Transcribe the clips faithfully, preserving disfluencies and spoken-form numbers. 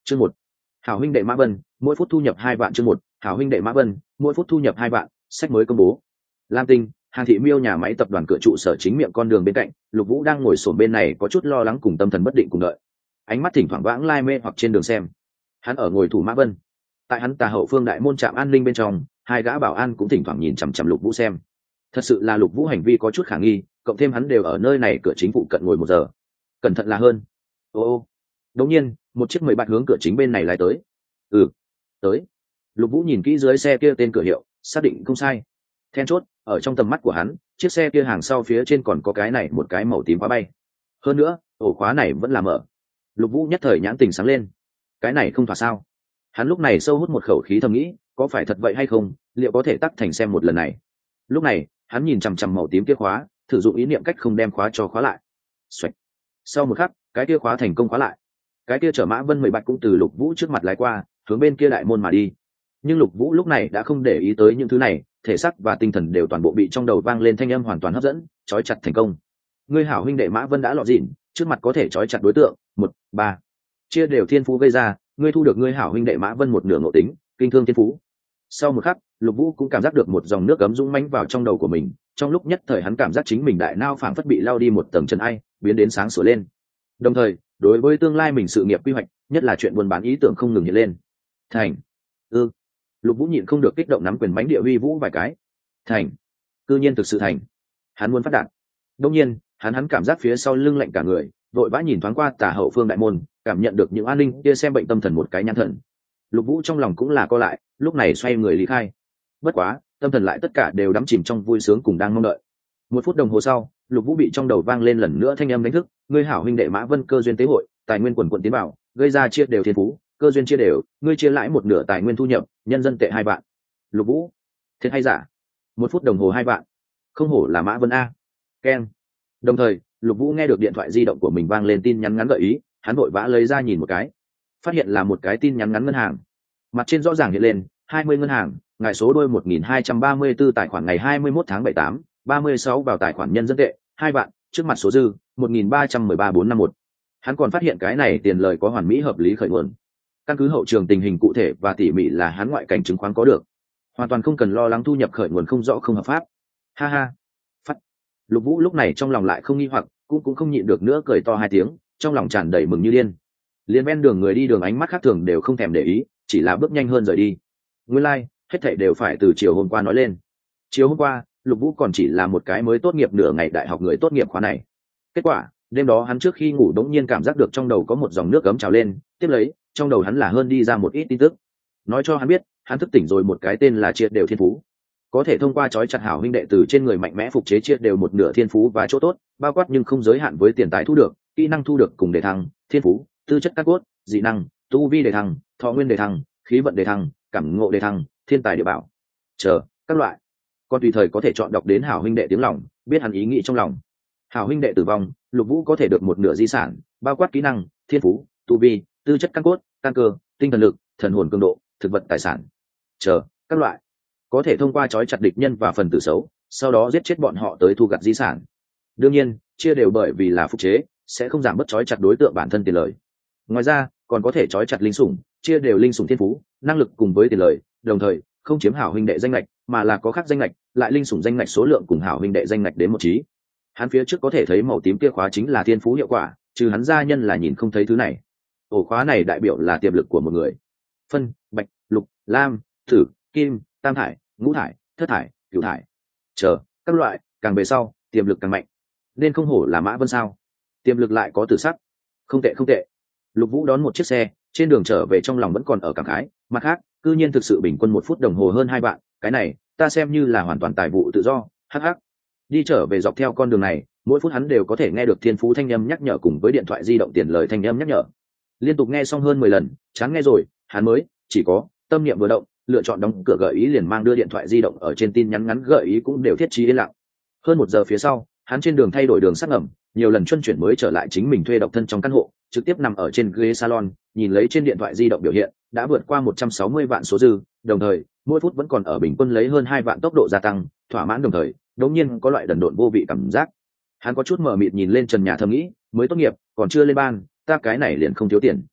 Chương một, hảo huynh đệ Mã Vân, mỗi phút thu nhập hai vạn. Chương một, hảo huynh đệ Mã Vân, mỗi phút thu nhập hai vạn. Sách mới công bố. Lam Tinh, Hàn Thị Miêu nhà máy tập đoàn cửa trụ sở chính miệng con đường bên cạnh, Lục Vũ đang ngồi xổm bên này có chút lo lắng cùng tâm thần bất định cùng đợi. Ánh mắt thỉnh thoảng vãng lai mê hoặc trên đường xem. Hắn ở ngồi thủ Mã Vân. Tại hắn tà hậu phương đại môn trạm an ninh bên trong, hai gã bảo an cũng thỉnh thoảng nhìn chằm chằm Lục Vũ xem. Thật sự là Lục Vũ hành vi có chút khả nghi, cộng thêm hắn đều ở nơi này cửa chính phụ cận ngồi một giờ. Cẩn thận là hơn. Ô ô. Đột nhiên, một chiếc mười bạch hướng cửa chính bên này lái tới. Ừ, tới. Lục Vũ nhìn kỹ dưới xe kia tên cửa hiệu, xác định không sai. Then chốt, ở trong tầm mắt của hắn, chiếc xe kia hàng sau phía trên còn có cái này một cái màu tím khóa bay. Hơn nữa, ổ khóa này vẫn là mở. Lục Vũ nhất thời nhãn tình sáng lên. Cái này không thỏa sao? Hắn lúc này sâu hút một khẩu khí thầm nghĩ, có phải thật vậy hay không, liệu có thể tắc thành xem một lần này. Lúc này, hắn nhìn chằm chằm màu tím kia khóa, thử dụng ý niệm cách không đem khóa cho khóa lại. Xoạch. Sau một khắc, cái kia khóa thành công khóa lại. Cái kia chở Mã Vân mười bạch cũng từ Lục Vũ trước mặt lái qua, hướng bên kia đại môn mà đi. Nhưng Lục Vũ lúc này đã không để ý tới những thứ này, thể xác và tinh thần đều toàn bộ bị trong đầu vang lên thanh âm hoàn toàn hấp dẫn, trói chặt thành công. Ngươi hảo huynh đệ Mã Vân đã lọt dịn, trước mặt có thể trói chặt đối tượng, một, ba. Chia đều thiên phú gây ra, ngươi thu được ngươi hảo huynh đệ Mã Vân một nửa ngộ tính, kinh thương thiên phú. Sau một khắc, Lục Vũ cũng cảm giác được một dòng nước ấm dũng mãnh vào trong đầu của mình, trong lúc nhất thời hắn cảm giác chính mình đại nao phảng phất bị lao đi một tầng trần ai, biến đến sáng sủa lên. Đồng thời, đối với tương lai mình sự nghiệp quy hoạch, nhất là chuyện buôn bán ý tưởng không ngừng hiện lên. Thành. Ừ. Lục Vũ nhịn không được kích động nắm quyền bánh địa uy vũ vài cái. Thành. Cư nhiên thực sự thành. Hắn muốn phát đạt. Đương nhiên, hắn hắn cảm giác phía sau lưng lạnh cả người, vội vã nhìn thoáng qua tả hậu phương đại môn, cảm nhận được những an ninh kia xem bệnh tâm thần một cái nhãn thần. Lục Vũ trong lòng cũng là co lại, lúc này xoay người lý khai. Bất quá, tâm thần lại tất cả đều đắm chìm trong vui sướng cùng đang mong đợi. Một phút đồng hồ sau, Lục Vũ bị trong đầu vang lên lần nữa thanh âm đánh thức, ngươi hảo huynh đệ Mã Vân cơ duyên tế hội, tài nguyên quần quần tiến bảo, gây ra chia đều thiên phú, cơ duyên chia đều, ngươi chia lãi một nửa tài nguyên thu nhập, nhân dân tệ hai vạn. Lục Vũ, thiệt hay giả? Một phút đồng hồ hai vạn, không hổ là Mã Vân a. Keng. Đồng thời, Lục Vũ nghe được điện thoại di động của mình vang lên tin nhắn ngắn gợi ý, hắn vội vã lấy ra nhìn một cái, phát hiện là một cái tin nhắn ngắn ngân hàng. Mặt trên rõ ràng hiện lên hai mươi ngân hàng, ngài số đôi một nghìn hai trăm ba mươi tư tài khoản ngày hai mươi mốt tháng bảy tám, ba mươi sáu vào tài khoản nhân dân tệ hai vạn, trước mặt số dư một nghìn ba trăm mười ba bốn năm một. Hắn còn phát hiện cái này tiền lời có hoàn mỹ hợp lý khởi nguồn. Căn cứ hậu trường tình hình cụ thể và tỉ mỉ là hắn ngoại cảnh chứng khoán có được, hoàn toàn không cần lo lắng thu nhập khởi nguồn không rõ không hợp pháp. Ha ha. Phát. Lục Vũ lúc này trong lòng lại không nghi hoặc, cũng cũng không nhịn được nữa cười to hai tiếng, trong lòng tràn đầy mừng như điên. Liên ven đường người đi đường ánh mắt khác thường đều không thèm để ý, chỉ là bước nhanh hơn rời đi. Nguyên lai, like, hết thảy đều phải từ chiều hôm qua nói lên. Chiều hôm qua, Lục Vũ còn chỉ là một cái mới tốt nghiệp nửa ngày đại học người tốt nghiệp khóa này. Kết quả, đêm đó hắn trước khi ngủ đống nhiên cảm giác được trong đầu có một dòng nước ấm trào lên, tiếp lấy, trong đầu hắn là hơn đi ra một ít tin tức. Nói cho hắn biết, hắn thức tỉnh rồi một cái tên là triệt đều thiên phú. Có thể thông qua trói chặt hảo huynh đệ từ trên người mạnh mẽ phục chế triệt đều một nửa thiên phú và chỗ tốt, bao quát nhưng không giới hạn với tiền tài thu được, kỹ năng thu được cùng đề thăng, thiên phú, tư chất các cốt, dị năng, tu vi đề thăng, thọ nguyên đề thăng, khí vận đề thăng, cảm ngộ đề thăng, thiên tài địa bảo, chờ các loại. Còn tùy thời có thể chọn đọc đến hảo huynh đệ tiếng lòng, biết hắn ý nghĩ trong lòng. Hảo huynh đệ tử vong, Lục Vũ có thể được một nửa di sản, bao quát kỹ năng, thiên phú, tu vi, tư chất căn cốt, căn cơ, tinh thần lực, thần hồn cường độ, thực vật tài sản, chờ các loại. Có thể thông qua trói chặt địch nhân và phần tử xấu, sau đó giết chết bọn họ tới thu gặt di sản. Đương nhiên, chia đều bởi vì là phục chế, sẽ không giảm bớt trói chặt đối tượng bản thân tiền lời. Ngoài ra, còn có thể trói chặt linh sủng, chia đều linh sủng thiên phú, năng lực cùng với tiền lời, đồng thời không chiếm hảo huynh đệ danh lệch, mà là có khác danh lệch, lại linh sủng danh lệch số lượng cùng hảo huynh đệ danh lệch đến một trí. Hắn phía trước có thể thấy màu tím kia khóa chính là thiên phú hiệu quả, trừ hắn gia nhân là nhìn không thấy thứ này. Ổ khóa này đại biểu là tiềm lực của một người. Phân, bạch, lục, lam, thử, kim, tam thải, ngũ thải, thất thải, cửu thải, chờ các loại, càng về sau tiềm lực càng mạnh, nên không hổ là Mã Vân sao. Tiềm lực lại có tử sắc, không tệ không tệ. Lục Vũ đón một chiếc xe, trên đường trở về trong lòng vẫn còn ở cảm khái. Mặt khác, cư nhiên thực sự bình quân một phút đồng hồ hơn hai vạn, cái này ta xem như là hoàn toàn tài vụ tự do. Hắc hắc. Đi trở về dọc theo con đường này, mỗi phút hắn đều có thể nghe được thiên phú thanh âm nhắc nhở cùng với điện thoại di động tiền lời thanh âm nhắc nhở. Liên tục nghe xong hơn mười lần, chán nghe rồi, hắn mới chỉ có tâm niệm vừa động, lựa chọn đóng cửa gợi ý liền mang đưa điện thoại di động ở trên tin nhắn ngắn gợi ý cũng đều thiết trí yên lặng. Hơn một giờ phía sau, hắn trên đường thay đổi đường sắt ngầm, nhiều lần luân chuyển mới trở lại chính mình thuê độc thân trong căn hộ, trực tiếp nằm ở trên ghế salon, nhìn lấy trên điện thoại di động biểu hiện, đã vượt qua một trăm sáu mươi vạn số dư, đồng thời, mỗi phút vẫn còn ở bình quân lấy hơn hai vạn tốc độ gia tăng, thỏa mãn đồng thời, đột nhiên có loại đần độn vô vị cảm giác. Hắn có chút mờ mịt nhìn lên trần nhà thầm nghĩ, mới tốt nghiệp, còn chưa lên ban, ta cái này liền không thiếu tiền.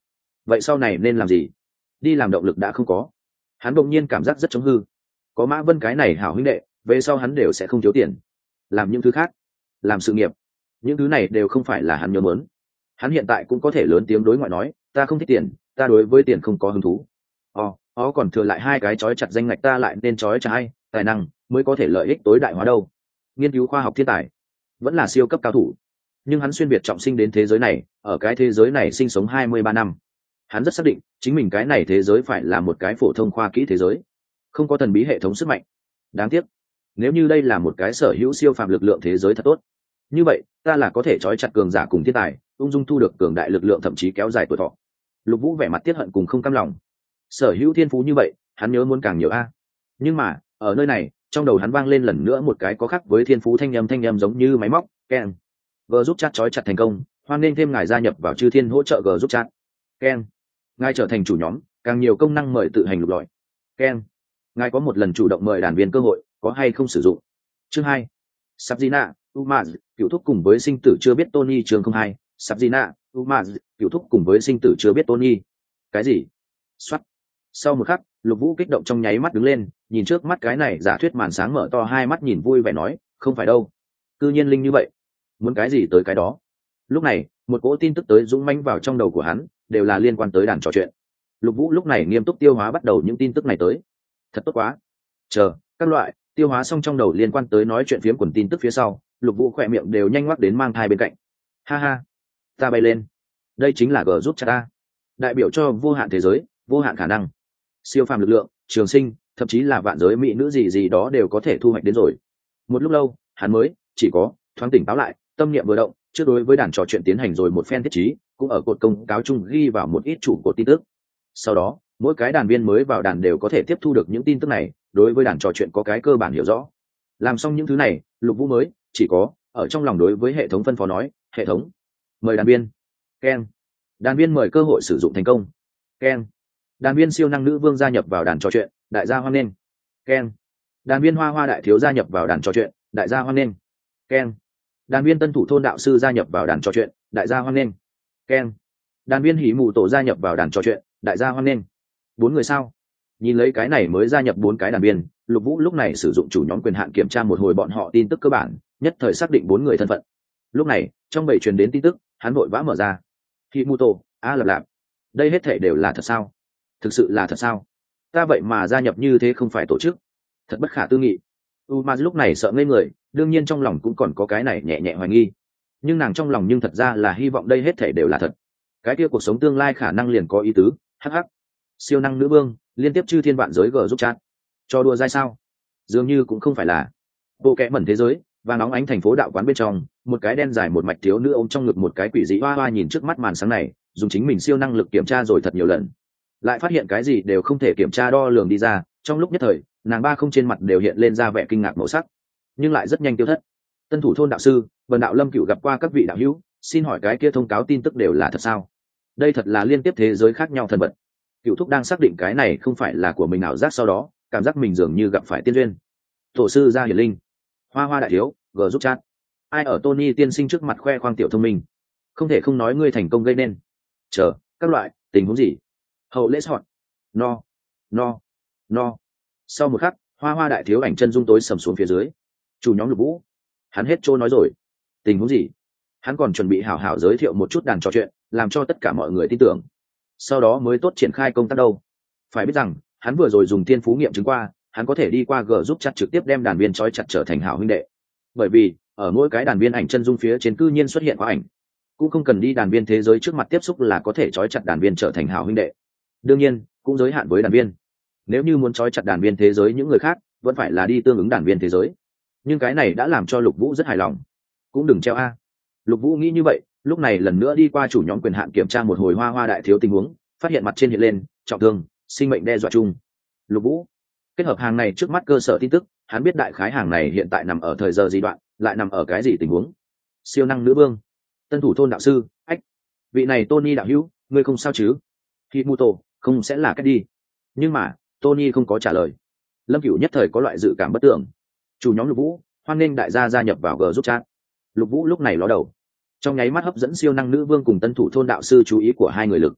vậy sau này nên làm gì? Đi làm động lực đã không có. Hắn đột nhiên cảm giác rất chống hư. Có Mã Vân cái này hảo huynh đệ, về sau hắn đều sẽ không thiếu tiền. Làm những thứ khác, làm sự nghiệp, những thứ này đều không phải là hắn nhớ muốn. Hắn hiện tại cũng có thể lớn tiếng đối ngoại nói, ta không thích tiền, ta đối với tiền không có hứng thú. Ồ, ó còn thừa lại hai cái trói chặt danh ngạch, ta lại nên trói chặt ai? Tài năng mới có thể lợi ích tối đại hóa đâu. Nghiên cứu khoa học thiên tài, vẫn là siêu cấp cao thủ. Nhưng hắn xuyên việt trọng sinh đến thế giới này, ở cái thế giới này sinh sống hai mươi ba năm. Hắn rất xác định, chính mình cái này thế giới phải là một cái phổ thông khoa kỹ thế giới, không có thần bí hệ thống sức mạnh. Đáng tiếc, nếu như đây là một cái sở hữu siêu phàm lực lượng thế giới thật tốt, như vậy ta là có thể trói chặt cường giả cùng thiên tài, ung dung thu được cường đại lực lượng, thậm chí kéo dài tuổi thọ. Lục Vũ vẻ mặt tiếc hận cùng không cam lòng. Sở hữu thiên phú như vậy, hắn nhớ muốn càng nhiều a. Nhưng mà ở nơi này, trong đầu hắn vang lên lần nữa một cái có khác với thiên phú thanh âm, thanh âm giống như máy móc. Keng. G giúp chat trói chặt thành công, hoan nên thêm ngài gia nhập vào chư thiên hỗ trợ G giúp chat. Keng. Ngài trở thành chủ nhóm, càng nhiều công năng mời tự hành lục lọi. Keng. Ngài có một lần chủ động mời đàn viên cơ hội, có hay không sử dụng? Chương hai. Sabzina, Umaz, cựu thúc cùng với sinh tử chưa biết Tony. Chương không hai. Sabzina, Umaz, cựu thúc cùng với sinh tử chưa biết Tony. Cái gì? Soát. Sau một khắc, Lục Vũ kích động trong nháy mắt đứng lên, nhìn trước mắt cái này giả thuyết màn sáng, mở to hai mắt nhìn vui vẻ nói, không phải đâu, cư nhiên linh như vậy, muốn cái gì tới cái đó. Lúc này, một cỗ tin tức tới dũng mãnh vào trong đầu của hắn, đều là liên quan tới đàn trò chuyện. Lục Vũ lúc này nghiêm túc tiêu hóa bắt đầu những tin tức này tới. Thật tốt quá. Chờ, các loại, tiêu hóa xong trong đầu liên quan tới nói chuyện phiếm quần tin tức phía sau, Lục Vũ khỏe miệng đều nhanh ngoắc đến mang thai bên cạnh. Ha ha, ta bay lên. Đây chính là G giúp chat ta, đại biểu cho vô hạn thế giới, vô hạn khả năng, siêu phàm lực lượng, trường sinh, thậm chí là vạn giới mỹ nữ gì gì đó đều có thể thu hoạch đến rồi. Một lúc lâu, hắn mới chỉ có thoáng tỉnh táo lại, tâm niệm vừa động, trước đối với đàn trò chuyện tiến hành rồi một phen thiết trí, cũng ở cột công cáo chung ghi vào một ít chủ cột tin tức. Sau đó, mỗi cái đàn viên mới vào đàn đều có thể tiếp thu được những tin tức này, đối với đàn trò chuyện có cái cơ bản hiểu rõ. Làm xong những thứ này, Lục Vũ mới chỉ có ở trong lòng đối với hệ thống phân phó nói, hệ thống, mời đàn viên. Keng. Đàn viên mời cơ hội sử dụng thành công. Keng. Đàn viên siêu năng nữ vương gia nhập vào đàn trò chuyện, đại gia hoan nghênh. Keng. Đàn viên hoa hoa đại thiếu gia nhập vào đàn trò chuyện, đại gia hoan nghênh. Keng. Đàn viên tân thủ thôn đạo sư gia nhập vào đàn trò chuyện, đại gia hoan nghênh. Keng. Đàn viên hỉ mù tổ gia nhập vào đàn trò chuyện, đại gia hoan nghênh. Bốn người sao? Nhìn lấy cái này mới gia nhập bốn cái đàn viên, Lục Vũ lúc này sử dụng chủ nhóm quyền hạn kiểm tra một hồi bọn họ tin tức cơ bản, nhất thời xác định bốn người thân phận. Lúc này, trong bầy truyền đến tin tức, hắn vội vã mở ra. Hỉ mù tổ, a lạp lạp, đây hết thể đều là thật sao? Thực sự là thật sao? Ta vậy mà gia nhập như thế không phải tổ chức, thật bất khả tư nghị. Umaz lúc này sợ ngây người, đương nhiên trong lòng cũng còn có cái này nhẹ nhẹ hoài nghi, nhưng nàng trong lòng nhưng thật ra là hy vọng đây hết thể đều là thật. Cái kia cuộc sống tương lai khả năng liền có ý tứ. Hắc hắc, siêu năng nữ vương liên tiếp chư thiên vạn giới G giúp chat, cho đùa dai sao? Dường như cũng không phải là. Bộ kẽ mẩn thế giới và nóng ánh thành phố đạo quán bên trong, một cái đen dài một mạch thiếu nữ ôm trong ngực một cái quỷ dị hoa hoa, nhìn trước mắt màn sáng này, dùng chính mình siêu năng lực kiểm tra rồi thật nhiều lần, lại phát hiện cái gì đều không thể kiểm tra đo lường đi ra. Trong lúc nhất thời, nàng ba không trên mặt đều hiện lên ra vẻ kinh ngạc màu sắc, nhưng lại rất nhanh tiêu thất. Tân thủ thôn đạo sư Vân Đạo Lâm Cựu gặp qua các vị đạo hữu, xin hỏi cái kia thông cáo tin tức đều là thật sao? Đây thật là liên tiếp thế giới khác nhau thần vật. Cựu thúc đang xác định cái này không phải là của mình ảo giác, sau đó cảm giác mình dường như gặp phải tiên duyên. Tổ sư gia hiển linh, hoa hoa đại thiếu, g giúp chat. Ai ở Tony tiên sinh trước mặt khoe khoang tiểu thông minh, không thể không nói ngươi thành công gây nên. Chờ, các loại, tình huống gì? Hậu lễ sọt. No, no, no. Sau một khắc, hoa hoa đại thiếu ảnh chân dung tối sầm xuống phía dưới. Chủ nhóm Lục Vũ, hắn hết trôi nói rồi. Tình huống gì? Hắn còn chuẩn bị hảo hảo giới thiệu một chút đàn trò chuyện, làm cho tất cả mọi người tin tưởng, sau đó mới tốt triển khai công tác đâu. Phải biết rằng, hắn vừa rồi dùng tiên phú nghiệm chứng qua, hắn có thể đi qua G giúp chat trực tiếp đem đàn viên trói chặt trở thành hảo huynh đệ. Bởi vì, ở mỗi cái đàn viên ảnh chân dung phía trên cư nhiên xuất hiện qua ảnh, cũng không cần đi đàn viên thế giới trước mặt tiếp xúc là có thể trói chặt đàn viên trở thành hảo huynh đệ. Đương nhiên, cũng giới hạn với đàn viên. Nếu như muốn trói chặt đàn viên thế giới những người khác, vẫn phải là đi tương ứng đàn viên thế giới. Nhưng cái này đã làm cho Lục Vũ rất hài lòng. Cũng đừng treo a. Lục Vũ nghĩ như vậy, lúc này lần nữa đi qua chủ nhóm quyền hạn kiểm tra một hồi hoa hoa đại thiếu tình huống, phát hiện mặt trên hiện lên trọng thương, sinh mệnh đe dọa chung. Lục Vũ kết hợp hàng này trước mắt cơ sở tin tức, hắn biết đại khái hàng này hiện tại nằm ở thời giờ gì đoạn, lại nằm ở cái gì tình huống. Siêu năng nữ vương, tân thủ thôn đạo sư, ách, vị này Tony đạo hữu, ngươi không sao chứ? Himuto, không sẽ là cách đi. Nhưng mà Tony không có trả lời. Lâm Cửu nhất thời có loại dự cảm bất tưởng. Chủ nhóm Lục Vũ, hoan nghênh đại gia gia nhập vào G giúp chat. Lục Vũ lúc này ló đầu, trong nháy mắt hấp dẫn siêu năng nữ vương cùng tân thủ thôn đạo sư chú ý của hai người lực.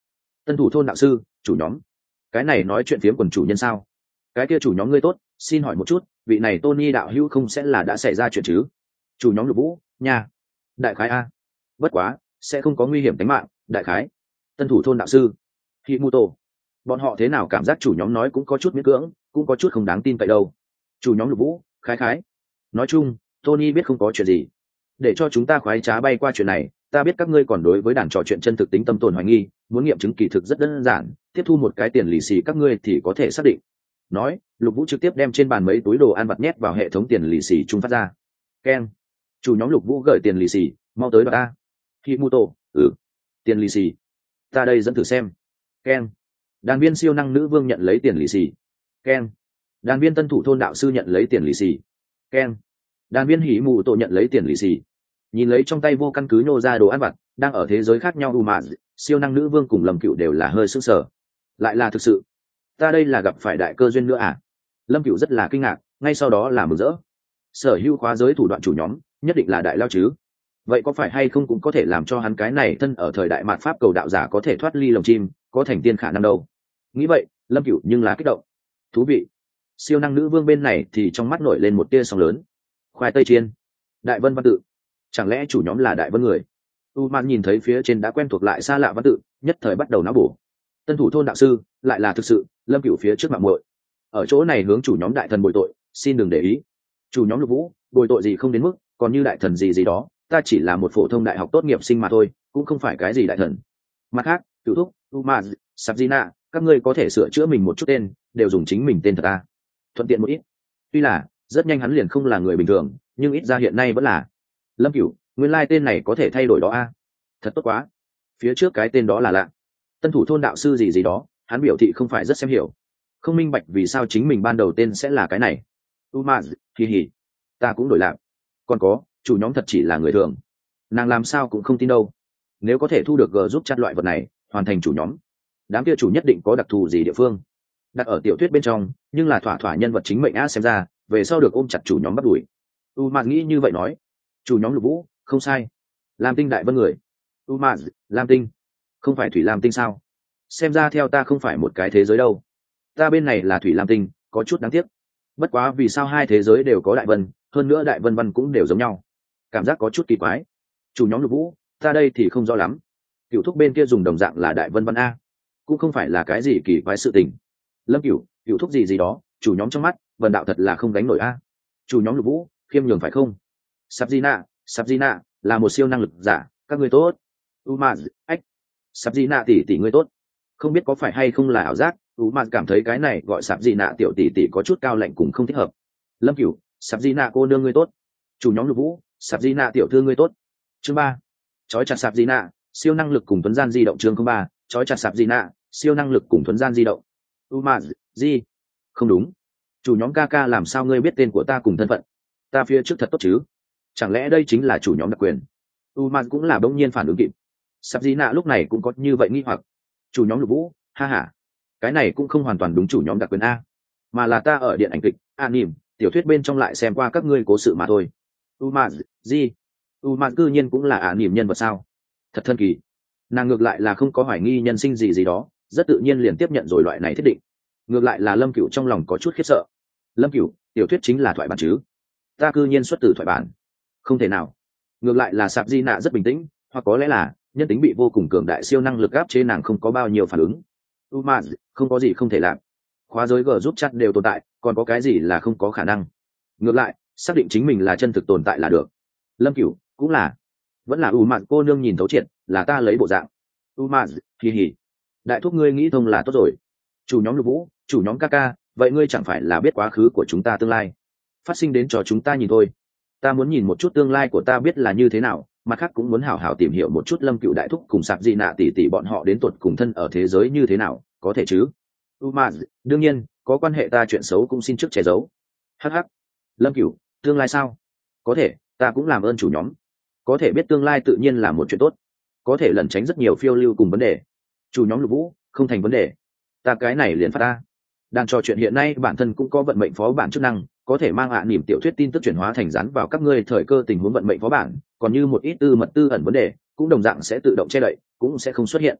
Tân thủ thôn đạo sư, chủ nhóm. Cái này nói chuyện phiếm quần chủ nhân sao? Cái kia chủ nhóm ngươi tốt, xin hỏi một chút, vị này Tony đạo hữu không sẽ là đã xảy ra chuyện chứ? Chủ nhóm Lục Vũ, nha. Đại khái a. Bất quá, sẽ không có nguy hiểm tính mạng, đại khái. Tân thủ thôn đạo sư, Himuto. Bọn họ thế nào cảm giác chủ nhóm nói cũng có chút miễn cưỡng, cũng có chút không đáng tin cậy đâu. Chủ nhóm Lục Vũ, khái khái. Nói chung, Tony biết không có chuyện gì. Để cho chúng ta khoái trá bay qua chuyện này, ta biết các ngươi còn đối với đàn trò chuyện chân thực tính tâm tồn hoài nghi, muốn nghiệm chứng kỳ thực rất đơn giản, tiếp thu một cái tiền lì xì các ngươi thì có thể xác định. Nói, Lục Vũ trực tiếp đem trên bàn mấy túi đồ ăn vặt nhét vào hệ thống tiền lì xì trung phát ra. Keng. Chủ nhóm Lục Vũ gửi tiền lì xì, mau tới đoạt ta. Himuto, ừ. Tiền lì xì. Ta đây dẫn thử xem. Keng. Đàn viên siêu năng nữ vương nhận lấy tiền lì xì. Keng. Đàn viên tân thủ thôn đạo sư nhận lấy tiền lì xì. Keng. Đàn viên hỉ mù tổ nhận lấy tiền lì xì. Nhìn lấy trong tay vô căn cứ nhô ra đồ ăn vặt, đang ở thế giới khác nhau u mà siêu năng nữ vương cùng Lâm Cựu đều là hơi sững sờ. Lại là thực sự. Ta đây là gặp phải đại cơ duyên nữa à? Lâm Cựu rất là kinh ngạc, ngay sau đó là mừng rỡ. Sở hữu khóa giới thủ đoạn chủ nhóm, nhất định là đại lao chứ. Vậy có phải hay không cũng có thể làm cho hắn cái này thân ở thời đại mạt pháp cầu đạo giả có thể thoát ly lồng chim, có thành tiên khả năng đâu? Nghĩ vậy, Lâm Cựu nhưng là kích động. Thú vị. Siêu năng nữ vương bên này thì trong mắt nổi lên một tia sóng lớn. Khoai tây chiên, Đại Vân văn tự. Chẳng lẽ chủ nhóm là Đại Vân người? U Man nhìn thấy phía trên đã quen thuộc lại xa lạ văn tự, nhất thời bắt đầu não bổ. Tân thủ thôn đạo sư, lại là thực sự, Lâm Cựu phía trước mạng muội. Ở chỗ này hướng chủ nhóm đại thần bồi tội, xin đừng để ý. Chủ nhóm Lục Vũ, bồi tội gì không đến mức, còn như đại thần gì gì đó, ta chỉ là một phổ thông đại học tốt nghiệp sinh mà thôi, cũng không phải cái gì đại thần. Mặt khác, Cựu Thúc, U Man, Sabina, các ngươi có thể sửa chữa mình một chút tên, đều dùng chính mình tên thật ta. Thuận tiện một ít. Tuy là, rất nhanh hắn liền không là người bình thường, nhưng ít ra hiện nay vẫn là. Lâm Cửu, nguyên lai tên này có thể thay đổi đó a. Thật tốt quá. Phía trước cái tên đó là lạ. Tân thủ thôn đạo sư gì gì đó, hắn biểu thị không phải rất xem hiểu. Không minh bạch vì sao chính mình ban đầu tên sẽ là cái này. Umaz, kỳ hỉ. Ta cũng đổi lạc. Còn có, chủ nhóm thật chỉ là người thường. Nàng làm sao cũng không tin đâu. Nếu có thể thu được G giúp chat loại vật này, hoàn thành chủ nhóm. Đám kia chủ nhất định có đặc thù gì địa phương. Đặt ở tiểu thuyết bên trong, nhưng là thỏa thỏa nhân vật chính mệnh á xem ra, về sau được ôm chặt chủ nhóm bắt đuổi. Umaz nghĩ như vậy nói. Chủ nhóm Lục Vũ, không sai. Lam Tinh Đại Vân người. Umaz, Lam Tinh. Không phải Thủy Lam Tinh sao? Xem ra theo ta không phải một cái thế giới đâu. Ta bên này là Thủy Lam Tinh, có chút đáng tiếc. Bất quá vì sao hai thế giới đều có Đại Vân, hơn nữa Đại Vân văn cũng đều giống nhau. Cảm giác có chút kỳ quái. Chủ nhóm Lục Vũ, ta đây thì không rõ lắm. Cựu Thúc bên kia dùng đồng dạng là Đại Vân văn a, cũng không phải là cái gì kỳ quái sự tình. Lâm Cửu, Cựu Thúc gì gì đó, chủ nhóm trong mắt, vần đạo thật là không gánh nổi a. Chủ nhóm Lục Vũ, khiêm nhường phải không? Sabina, Sabina là một siêu năng lực giả, các ngươi tốt. Umaz, ách. Sabina tỷ tỷ ngươi tốt. Không biết có phải hay không là ảo giác, Umaz cảm thấy cái này gọi Sabina tiểu tỷ tỷ có chút cao lạnh cũng không thích hợp. Lâm Cửu, Sabina cô nương ngươi tốt. Chủ nhóm Lục Vũ, Sabina tiểu thư ngươi tốt. Chương ba. Chói chặt Sabina, siêu năng lực cùng thuấn gian di động chương ba, chói chặt Sabina, siêu năng lực cùng thuấn gian di động. Umaz, gì? Không đúng. Chủ nhóm Kaka làm sao ngươi biết tên của ta cùng thân phận? Ta phía trước thật tốt chứ? Chẳng lẽ đây chính là chủ nhóm đặc quyền? Umaz cũng là bỗng nhiên phản ứng kịp. Sabina lúc này cũng có như vậy nghi hoặc. Chủ nhóm Lục Vũ, ha ha, cái này cũng không hoàn toàn đúng chủ nhóm đặc quyền a, mà là ta ở điện ảnh kịch, anime, tiểu thuyết bên trong lại xem qua các ngươi cố sự mà thôi. Umaz, gì? Umaz cư nhiên cũng là anime nhân vật sao? Thật thần kỳ. Nàng ngược lại là không có hoài nghi nhân sinh gì gì đó, rất tự nhiên liền tiếp nhận rồi loại này thiết định. Ngược lại là Lâm Cửu trong lòng có chút khiếp sợ. Lâm Cửu, tiểu thuyết chính là thoại bản chứ? Ta cư nhiên xuất từ thoại bản. Không thể nào. Ngược lại là Sạp Di Nạ rất bình tĩnh, hoặc có lẽ là nhân tính bị vô cùng cường đại siêu năng lực áp chế nàng không có bao nhiêu phản ứng. Umaz, không có gì không thể làm. Khóa giới G giúp chat đều tồn tại, còn có cái gì là không có khả năng. Ngược lại, xác định chính mình là chân thực tồn tại là được. Lâm Cửu, cũng là. Vẫn là Umaz cô nương nhìn thấu triệt, là ta lấy bộ dạng. Umaz, hì hì. Đại thúc ngươi nghĩ thông là tốt rồi. Chủ nhóm Lục Vũ, chủ nhóm Kaka, vậy ngươi chẳng phải là biết quá khứ của chúng ta tương lai. Phát sinh đến cho chúng ta nhìn thôi. Ta muốn nhìn một chút tương lai của ta biết là như thế nào, mặt khác cũng muốn hảo hảo tìm hiểu một chút Lâm Cựu đại thúc cùng Sạp Di Nạ tỷ tỷ bọn họ đến tuột cùng thân ở thế giới như thế nào, có thể chứ? Umaz, đương nhiên, có quan hệ ta chuyện xấu cũng xin trước che giấu. Hắc hắc. Lâm Cựu, tương lai sao? Có thể, ta cũng làm ơn chủ nhóm. Có thể biết tương lai tự nhiên là một chuyện tốt, có thể lẩn tránh rất nhiều phiêu lưu cùng vấn đề. Chủ nhóm Lục Vũ, không thành vấn đề. Ta cái này liền phát ta. Đang trò chuyện hiện nay bản thân cũng có vận mệnh phó bản chức năng, có thể mang ạ niềm tiểu thuyết tin tức chuyển hóa thành rắn vào các ngươi thời cơ tình huống vận mệnh phó bản, còn như một ít tư mật tư ẩn vấn đề cũng đồng dạng sẽ tự động che đậy, cũng sẽ không xuất hiện.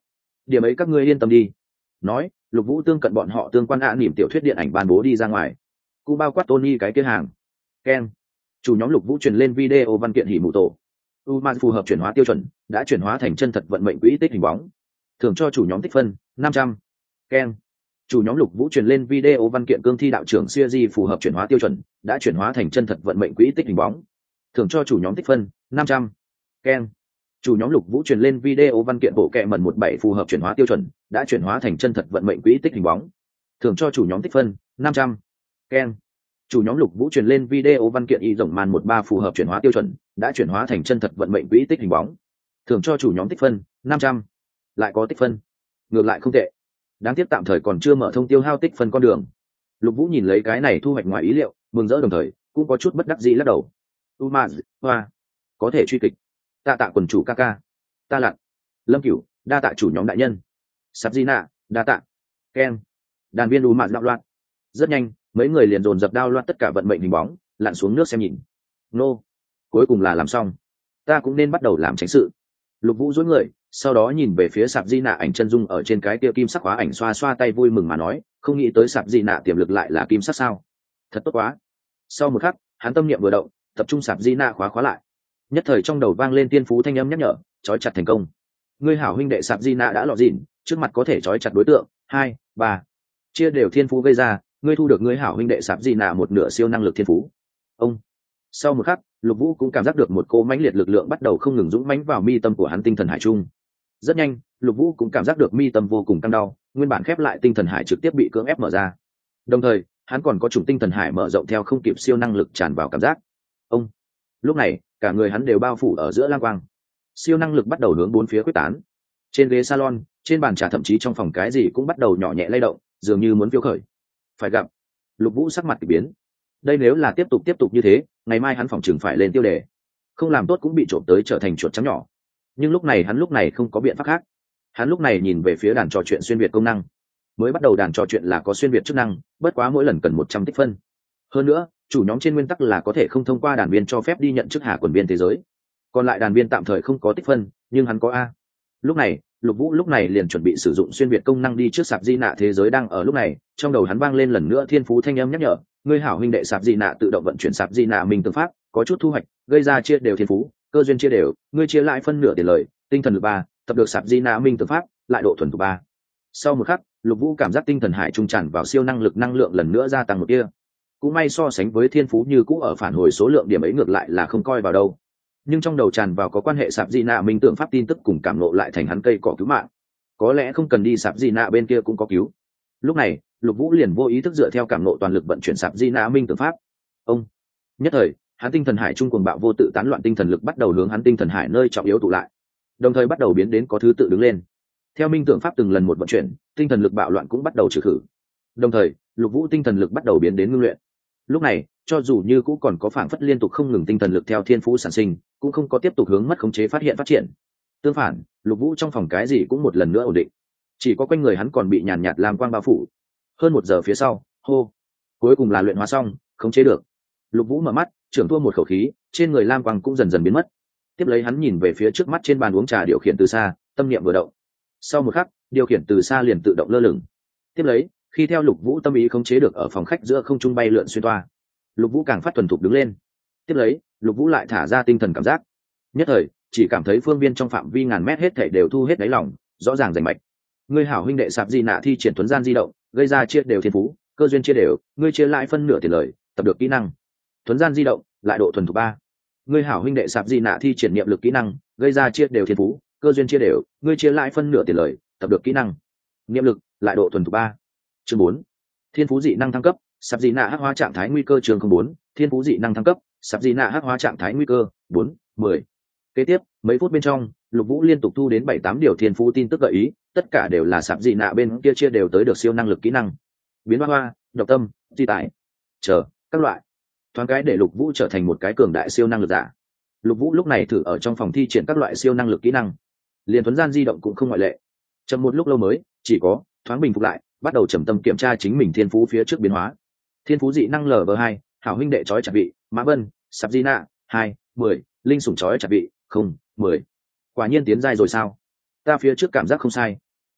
điểm ấy các ngươi yên tâm đi. Nói, Lục Vũ tương cận bọn họ tương quan ạ niềm tiểu thuyết điện ảnh ban bố đi ra ngoài, cũng bao quát Tony cái kia hàng. Ken, chủ nhóm Lục Vũ truyền lên video văn kiện hỉ mụ tổ. Uma phù hợp chuyển hóa tiêu chuẩn, đã chuyển hóa thành chân thật vận mệnh quỹ tích hình bóng. Thưởng cho chủ nhóm tích phân năm trăm. Ken, chủ nhóm Lục Vũ truyền lên video văn kiện cương thi đạo trưởng Series phù hợp chuyển hóa tiêu chuẩn, đã chuyển hóa thành chân thật vận mệnh quỹ tích hình bóng. Thưởng cho chủ nhóm tích phân năm trăm. Ken, chủ nhóm Lục Vũ truyền lên video văn kiện bộ kệ mẩn một bảy phù hợp chuyển hóa tiêu chuẩn, đã chuyển hóa thành chân thật vận mệnh quỹ tích hình bóng. Thưởng cho chủ nhóm tích phân năm trăm. Ken, chủ nhóm Lục Vũ truyền lên video văn kiện y rộng màn một ba phù hợp chuyển hóa tiêu chuẩn, đã chuyển hóa thành chân thật vận mệnh quỹ tích hình bóng. Thưởng cho chủ nhóm tích phân năm trăm. Lại có tích phân, ngược lại không tệ. Đáng tiếc tạm thời còn chưa mở thông tiêu hao tích phân con đường. Lục Vũ nhìn lấy cái này thu hoạch ngoài ý liệu, mừng rỡ đồng thời cũng có chút bất đắc dĩ lắc đầu. Umaz, hoa, có thể truy kịch. Tạ tạ quần chủ ca ca. Ta lặn. Lâm Cửu, đa tạ chủ nhóm đại nhân. Sabzina, đa tạ. Ken, đàn viên Umaz đạo loạn. Rất nhanh, mấy người liền dồn dập đao loạn tất cả vận mệnh hình bóng, lặn xuống nước xem nhìn. Nô, cuối cùng là làm xong. Ta cũng nên bắt đầu làm tránh sự. Lục Vũ dối người, sau đó nhìn về phía Sạp Di Nạ ảnh chân dung ở trên cái kia kim sắc hóa ảnh, xoa xoa tay vui mừng mà nói, không nghĩ tới Sạp Di Nạ tiềm lực lại là kim sắc sao? Thật tốt quá. Sau một khắc, hắn tâm niệm vừa động, tập trung Sạp Di Nạ khóa khóa lại. Nhất thời trong đầu vang lên tiên phú thanh âm nhắc nhở, trói chặt thành công. Ngươi hảo huynh đệ Sạp Di Nạ đã lọt dịn, trước mặt có thể trói chặt đối tượng, hai, ba. Chia đều thiên phú gây ra, ngươi thu được ngươi hảo huynh đệ Sạp Di Nạ một nửa siêu năng lực thiên phú. Ông. Sau một khắc, Lục Vũ cũng cảm giác được một cỗ mãnh liệt lực lượng bắt đầu không ngừng dũng mãnh vào mi tâm của hắn tinh thần hải trung. Rất nhanh, Lục Vũ cũng cảm giác được mi tâm vô cùng căng đau, nguyên bản khép lại tinh thần hải trực tiếp bị cưỡng ép mở ra. Đồng thời, hắn còn có chủng tinh thần hải mở rộng theo không kịp siêu năng lực tràn vào cảm giác. Ông. Lúc này, cả người hắn đều bao phủ ở giữa lang quang. Siêu năng lực bắt đầu hướng bốn phía quyết tán. Trên ghế salon, trên bàn trà thậm chí trong phòng cái gì cũng bắt đầu nhỏ nhẹ lay động, dường như muốn phiêu khởi. Phải gặp. Lục Vũ sắc mặt kỳ biến. Đây nếu là tiếp tục tiếp tục như thế, ngày mai hắn phòng trường phải lên tiêu đề. Không làm tốt cũng bị trộm tới trở thành chuột trắng nhỏ. Nhưng lúc này hắn lúc này không có biện pháp khác. Hắn lúc này nhìn về phía đàn trò chuyện xuyên việt công năng. Mới bắt đầu đàn trò chuyện là có xuyên việt chức năng, bất quá mỗi lần cần một trăm tích phân. Hơn nữa, chủ nhóm trên nguyên tắc là có thể không thông qua đàn viên cho phép đi nhận chức hạ quần viên thế giới. Còn lại đàn viên tạm thời không có tích phân, nhưng hắn có a. Lúc này, Lục Vũ lúc này liền chuẩn bị sử dụng xuyên việt công năng đi trước Sạp Di Nạ thế giới đang ở lúc này, trong đầu hắn vang lên lần nữa thiên phú thanh âm nhắc nhở, ngươi hảo huynh đệ Sạp Di Nạ tự động vận chuyển Sạp Di Nạ mình tương pháp, có chút thu hoạch, gây ra chia đều thiên phú, cơ duyên chia đều, ngươi chia lại phân nửa tiền lời, tinh thần lực ba, tập được Sạp Di Nạ minh tương pháp, lại độ thuần thục ba. Sau một khắc, Lục Vũ cảm giác tinh thần hải trung tràn vào siêu năng lực năng lượng lần nữa gia tăng một tia. Cũng may so sánh với thiên phú như cũ ở phản hồi số lượng điểm ấy ngược lại là không coi vào đâu. Nhưng trong đầu tràn vào có quan hệ Sạp Di Nạ minh tượng pháp tin tức cùng cảm ngộ lại thành hắn cây cỏ cứu mạng. Có lẽ không cần đi Sạp Di Nạ bên kia cũng có cứu. Lúc này, Lục Vũ liền vô ý thức dựa theo cảm ngộ toàn lực vận chuyển Sạp Di Nạ minh tượng pháp. Ông. Nhất thời, hắn tinh thần hải trung cuồng bạo vô tự tán loạn tinh thần lực bắt đầu hướng hắn tinh thần hải nơi trọng yếu tụ lại. Đồng thời bắt đầu biến đến có thứ tự đứng lên. Theo minh tượng pháp từng lần một vận chuyển, tinh thần lực bạo loạn cũng bắt đầu trừ khử. Đồng thời, Lục Vũ tinh thần lực bắt đầu biến đến ngưng luyện. Lúc này, cho dù như cũ còn có phảng phất liên tục không ngừng tinh thần lực theo thiên phú sản sinh, cũng không có tiếp tục hướng mất khống chế phát hiện phát triển. Tương phản, Lục Vũ trong phòng cái gì cũng một lần nữa ổn định, chỉ có quanh người hắn còn bị nhàn nhạt làm quang bao phủ. Hơn một giờ phía sau, hô, cuối cùng là luyện hóa xong, khống chế được. Lục Vũ mở mắt, trưởng thua một khẩu khí, trên người lam quang cũng dần dần biến mất. Tiếp lấy hắn nhìn về phía trước mắt trên bàn uống trà điều khiển từ xa, tâm niệm vừa động. Sau một khắc, điều khiển từ xa liền tự động lơ lửng. Tiếp lấy, khi theo Lục Vũ tâm ý khống chế được ở phòng khách giữa không trung bay lượn xuyên toa, Lục Vũ càng phát thuần thục đứng lên. Tiếp lấy, Lục Vũ lại thả ra tinh thần cảm giác. Nhất thời, chỉ cảm thấy phương viên trong phạm vi ngàn mét hết thảy đều thu hết đáy lòng, rõ ràng rành mạch. Ngươi hảo huynh đệ Sạp Di Nạ thi triển tuấn gian di động, gây ra chia đều thiên phú, cơ duyên chia đều, ngươi chia lại phân nửa tiền lời, tập được kỹ năng. Tuấn gian di động, lại độ thuần thục ba. Ngươi hảo huynh đệ Sạp Di Nạ thi triển niệm lực kỹ năng, gây ra chia đều thiên phú, cơ duyên chia đều, ngươi chia lại phân nửa tiền lời, tập được kỹ năng. Niệm lực, lại độ thuần thục ba. Chương bốn. Thiên phú dị năng thăng cấp, Sạp Di Nạ hắc hóa trạng thái nguy cơ chương không bốn. Thiên phú dị năng thăng cấp, Sạp Di Nạ hắc hóa trạng thái nguy cơ, bốn, mười. Kế tiếp, mấy phút bên trong, Lục Vũ liên tục thu đến bảy tám điều thiên phú tin tức gợi ý, tất cả đều là Sạp Di Nạ bên kia chia đều tới được siêu năng lực kỹ năng. Biến hoa hoa, độc tâm, di tải, chờ, các loại. Thoáng cái để Lục Vũ trở thành một cái cường đại siêu năng lực giả. Lục Vũ lúc này thử ở trong phòng thi triển các loại siêu năng lực kỹ năng, liền thuấn gian di động cũng không ngoại lệ. Chậm một lúc lâu mới, chỉ có thoáng bình phục lại, bắt đầu trầm tâm kiểm tra chính mình thiên phú phía trước biến hóa. Thiên phú dị năng L V hai, hảo huynh đệ chói chặt vị, Mã Vân, Sạp Di Nạ, hai, mười, linh sủng chói chặt vị, không, mười. Quả nhiên tiến giai rồi sao? Ta phía trước cảm giác không sai.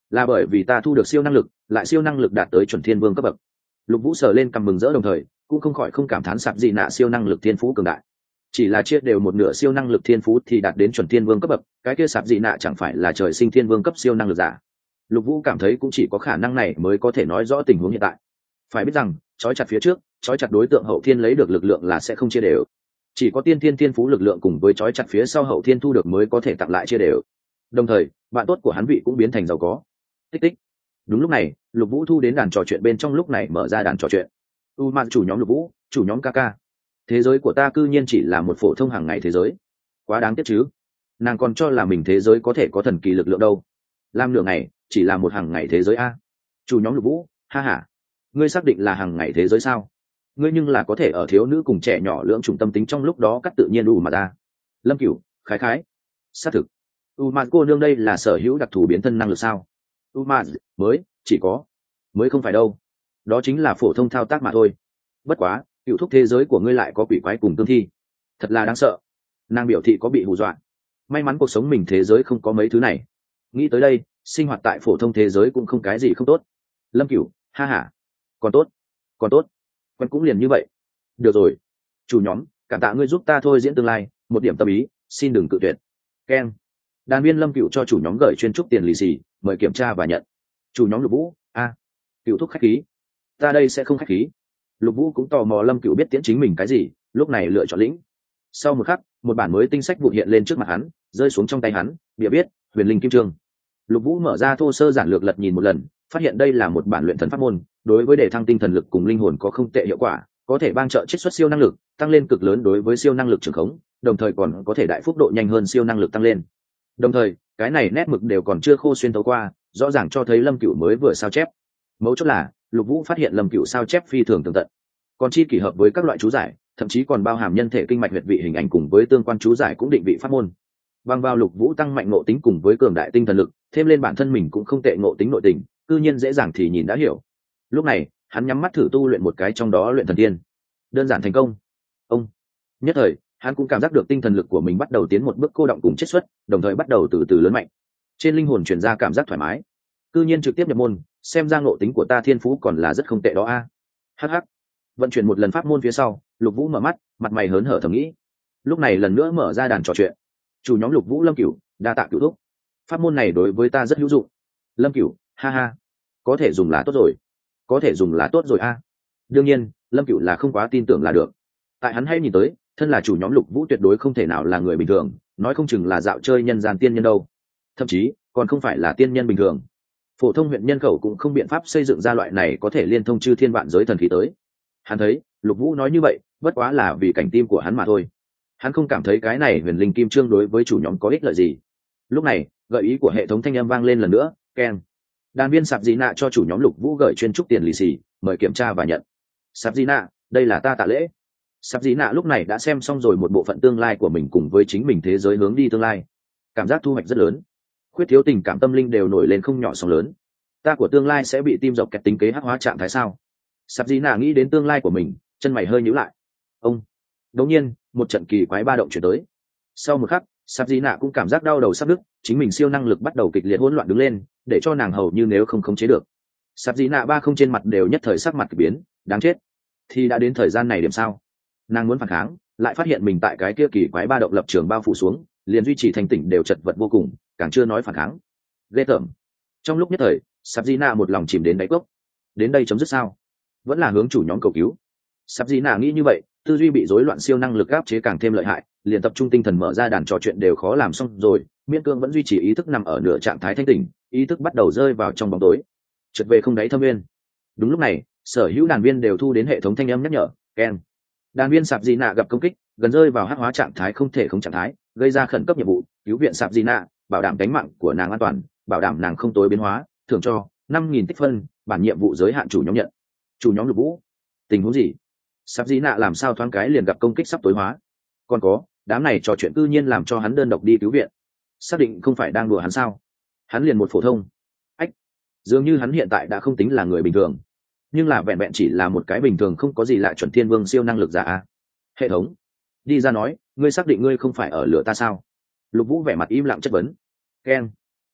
là bởi vì ta thu được siêu năng lực, lại siêu năng lực đạt tới chuẩn thiên vương cấp bậc. Lục Vũ sờ lên cằm mừng rỡ, đồng thời cũng không khỏi không cảm thán sạp dị nạ siêu năng lực thiên phú cường đại. Chỉ là chia đều một nửa siêu năng lực thiên phú thì đạt đến chuẩn thiên vương cấp bậc, cái kia sạp dị nạ chẳng phải là trời sinh thiên vương cấp siêu năng lực giả. Lục Vũ cảm thấy cũng chỉ có khả năng này mới có thể nói rõ tình huống hiện tại. Phải biết rằng trói chặt phía trước, trói chặt đối tượng hậu thiên lấy được lực lượng là sẽ không chia đều, chỉ có tiên thiên thiên phú lực lượng cùng với trói chặt phía sau hậu thiên thu được mới có thể tặng lại chia đều. Đồng thời bạn tốt của hắn vị cũng biến thành giàu có. Tích tích. Đúng lúc này Lục Vũ thu đến đàn trò chuyện bên trong, lúc này mở ra đàn trò chuyện. U Man chủ nhóm Lục Vũ, chủ nhóm Kaka, thế giới của ta cư nhiên chỉ là một phổ thông hàng ngày thế giới, quá đáng tiếc chứ. Nàng còn cho là mình thế giới có thể có thần kỳ lực lượng đâu, làm nửa ngày chỉ là một hàng ngày thế giới a. Chủ nhóm Lục Vũ, ha ha, ngươi xác định là hàng ngày thế giới sao? Ngươi nhưng là có thể ở thiếu nữ cùng trẻ nhỏ lưỡng chủng tâm tính trong lúc đó cắt tự nhiên đủ mà ta. Lâm Cửu, khái khái, xác thực. U Man cô nương đây là sở hữu đặc thù biến thân năng lực sao? U Man mới chỉ có mới không phải đâu, đó chính là phổ thông thao tác mà thôi. Bất quá cựu thúc thế giới của ngươi lại có quỷ quái cùng tương thi, thật là đáng sợ. Nàng biểu thị có bị hù dọa, may mắn cuộc sống mình thế giới không có mấy thứ này. Nghĩ tới đây sinh hoạt tại phổ thông thế giới cũng không cái gì không tốt. Lâm Cửu, ha ha, còn tốt còn tốt, quen cũng liền như vậy. Được rồi chủ nhóm, cảm tạ ngươi giúp ta thôi diễn tương lai, một điểm tâm ý xin đừng cự tuyệt. Ken. Đàn viên Lâm Cửu cho chủ nhóm gửi chuyên trúc tiền lì xì, mời kiểm tra và nhận. Chủ nhóm Lục Vũ, a à, Cửu thúc khách khí, ta đây sẽ không khách khí. Lục Vũ cũng tò mò Lâm Cửu biết tiễn chính mình cái gì, lúc này lựa chọn lĩnh. Sau một khắc một bản mới tinh sách vụ hiện lên trước mặt hắn, rơi xuống trong tay hắn, bìa viết huyền linh kim trương. Lục Vũ mở ra thô sơ giản lược lật nhìn một lần, phát hiện đây là một bản luyện thần pháp môn, đối với đề thăng tinh thần lực cùng linh hồn có không tệ hiệu quả, có thể ban trợ chiết xuất siêu năng lực, tăng lên cực lớn đối với siêu năng lực trường khống, đồng thời còn có thể đại phúc độ nhanh hơn siêu năng lực tăng lên. Đồng thời cái này nét mực đều còn chưa khô xuyên thấu qua, rõ ràng cho thấy Lâm Cửu mới vừa sao chép. Mấu chốt là Lục Vũ phát hiện Lâm Cửu sao chép phi thường tường tận, còn chi kỷ hợp với các loại chú giải, thậm chí còn bao hàm nhân thể kinh mạch huyệt vị hình ảnh cùng với tương quan chú giải cũng định vị pháp môn. Bằng vào Lục Vũ tăng mạnh ngộ tính cùng với cường đại tinh thần lực, thêm lên bản thân mình cũng không tệ ngộ tính nội tình, cư nhiên dễ dàng thì nhìn đã hiểu. Lúc này hắn nhắm mắt thử tu luyện một cái trong đó luyện thần tiên, đơn giản thành công. Ông nhất thời hắn cũng cảm giác được tinh thần lực của mình bắt đầu tiến một bước cô động cùng chiết xuất, đồng thời bắt đầu từ từ lớn mạnh, trên linh hồn truyền ra cảm giác thoải mái, cư nhiên trực tiếp nhập môn, xem ra ngộ tính của ta thiên phú còn là rất không tệ đó a. Hắc hắc. Vận chuyển một lần pháp môn phía sau, Lục Vũ mở mắt, mặt mày hớn hở thầm nghĩ. Lúc này lần nữa mở ra đàn trò chuyện. Chủ nhóm Lục Vũ, Lâm Cửu, đa tạ Cửu thúc, pháp môn này đối với ta rất hữu dụng. Lâm Cửu, ha ha, có thể dùng là tốt rồi, có thể dùng là tốt rồi a. Đương nhiên Lâm Cửu là không quá tin tưởng là được, tại hắn hay nhìn tới thân là chủ nhóm Lục Vũ tuyệt đối không thể nào là người bình thường, nói không chừng là dạo chơi nhân gian tiên nhân đâu, thậm chí còn không phải là tiên nhân bình thường. Phổ thông huyện nhân khẩu cũng không biện pháp xây dựng ra loại này có thể liên thông chư thiên vạn giới thần khí tới. Hắn thấy Lục Vũ nói như vậy bất quá là vì cảnh tim của hắn mà thôi, hắn không cảm thấy cái này huyền linh kim trương đối với chủ nhóm có ích lợi gì. Lúc này gợi ý của hệ thống thanh âm vang lên lần nữa. Keng. Đàn viên sạp dị nạ cho chủ nhóm Lục Vũ gửi chuyên trúc tiền lì xì, mời kiểm tra và nhận. Sạp dị nạ, đây là ta tạ lễ. Sạp dị nạ lúc này đã xem xong rồi một bộ phận tương lai của mình cùng với chính mình thế giới hướng đi tương lai, cảm giác thu hoạch rất lớn, khuyết thiếu tình cảm tâm linh đều nổi lên không nhỏ sóng lớn. Ta của tương lai sẽ bị tim dọc kẹt tính kế hắc hóa trạng thái sao? Sạp dị nạ nghĩ đến tương lai của mình, chân mày hơi nhíu lại. Ông đột nhiên một trận kỳ quái ba động chuyển tới. Sau một khắc Sạp dị nạ cũng cảm giác đau đầu sắp đứt, chính mình siêu năng lực bắt đầu kịch liệt hỗn loạn đứng lên, để cho nàng hầu như nếu không khống chế được. Sạp dị nạ ba không trên mặt đều nhất thời sắc mặt kỳ biến, đáng chết, thì đã đến thời gian này điểm sao? Nàng muốn phản kháng, lại phát hiện mình tại cái kia kỳ quái ba động lập trường bao phủ xuống, liền duy trì thành tỉnh đều chật vật vô cùng, càng chưa nói phản kháng. Ghê tởm. Trong lúc nhất thời Sạp dị nạ một lòng chìm đến đáy cốc. Đến đây chấm dứt sao? Vẫn là hướng chủ nhóm cầu cứu? Sạp dị nạ nghĩ như vậy, tư duy bị rối loạn siêu năng lực áp chế càng thêm lợi hại, liền tập trung tinh thần mở ra đàn trò chuyện đều khó làm xong rồi, miễn cương vẫn duy trì ý thức nằm ở nửa trạng thái thanh tỉnh, ý thức bắt đầu rơi vào trong bóng tối, trượt về không đáy thâm nguyên. Đúng lúc này sở hữu đàn viên đều thu đến hệ thống thanh âm nhắc nhở. Ken. Đàn viên Sạp dị nạ gặp công kích, gần rơi vào hắc hóa trạng thái không thể không trạng thái, gây ra khẩn cấp nhiệm vụ cứu viện Sạp dị nạ, bảo đảm tính mạng của nàng an toàn, bảo đảm nàng không tối biến hóa, thưởng cho năm nghìn tích phân, bản nhiệm vụ giới hạn chủ nhóm nhận. Chủ nhóm Lục Vũ, tình huống gì? Sạp dị nạ làm sao thoáng cái liền gặp công kích sắp tối hóa? Còn có đám này trò chuyện tự nhiên làm cho hắn đơn độc đi cứu viện, xác định không phải đang đùa hắn sao? Hắn liền một phổ thông ách, dường như hắn hiện tại đã không tính là người bình thường, nhưng là vẹn vẹn chỉ là một cái bình thường không có gì lạ chuẩn thiên vương siêu năng lực giả. Hệ thống đi ra nói, ngươi xác định ngươi không phải ở lửa ta sao? Lục Vũ vẻ mặt im lặng chất vấn. Keng.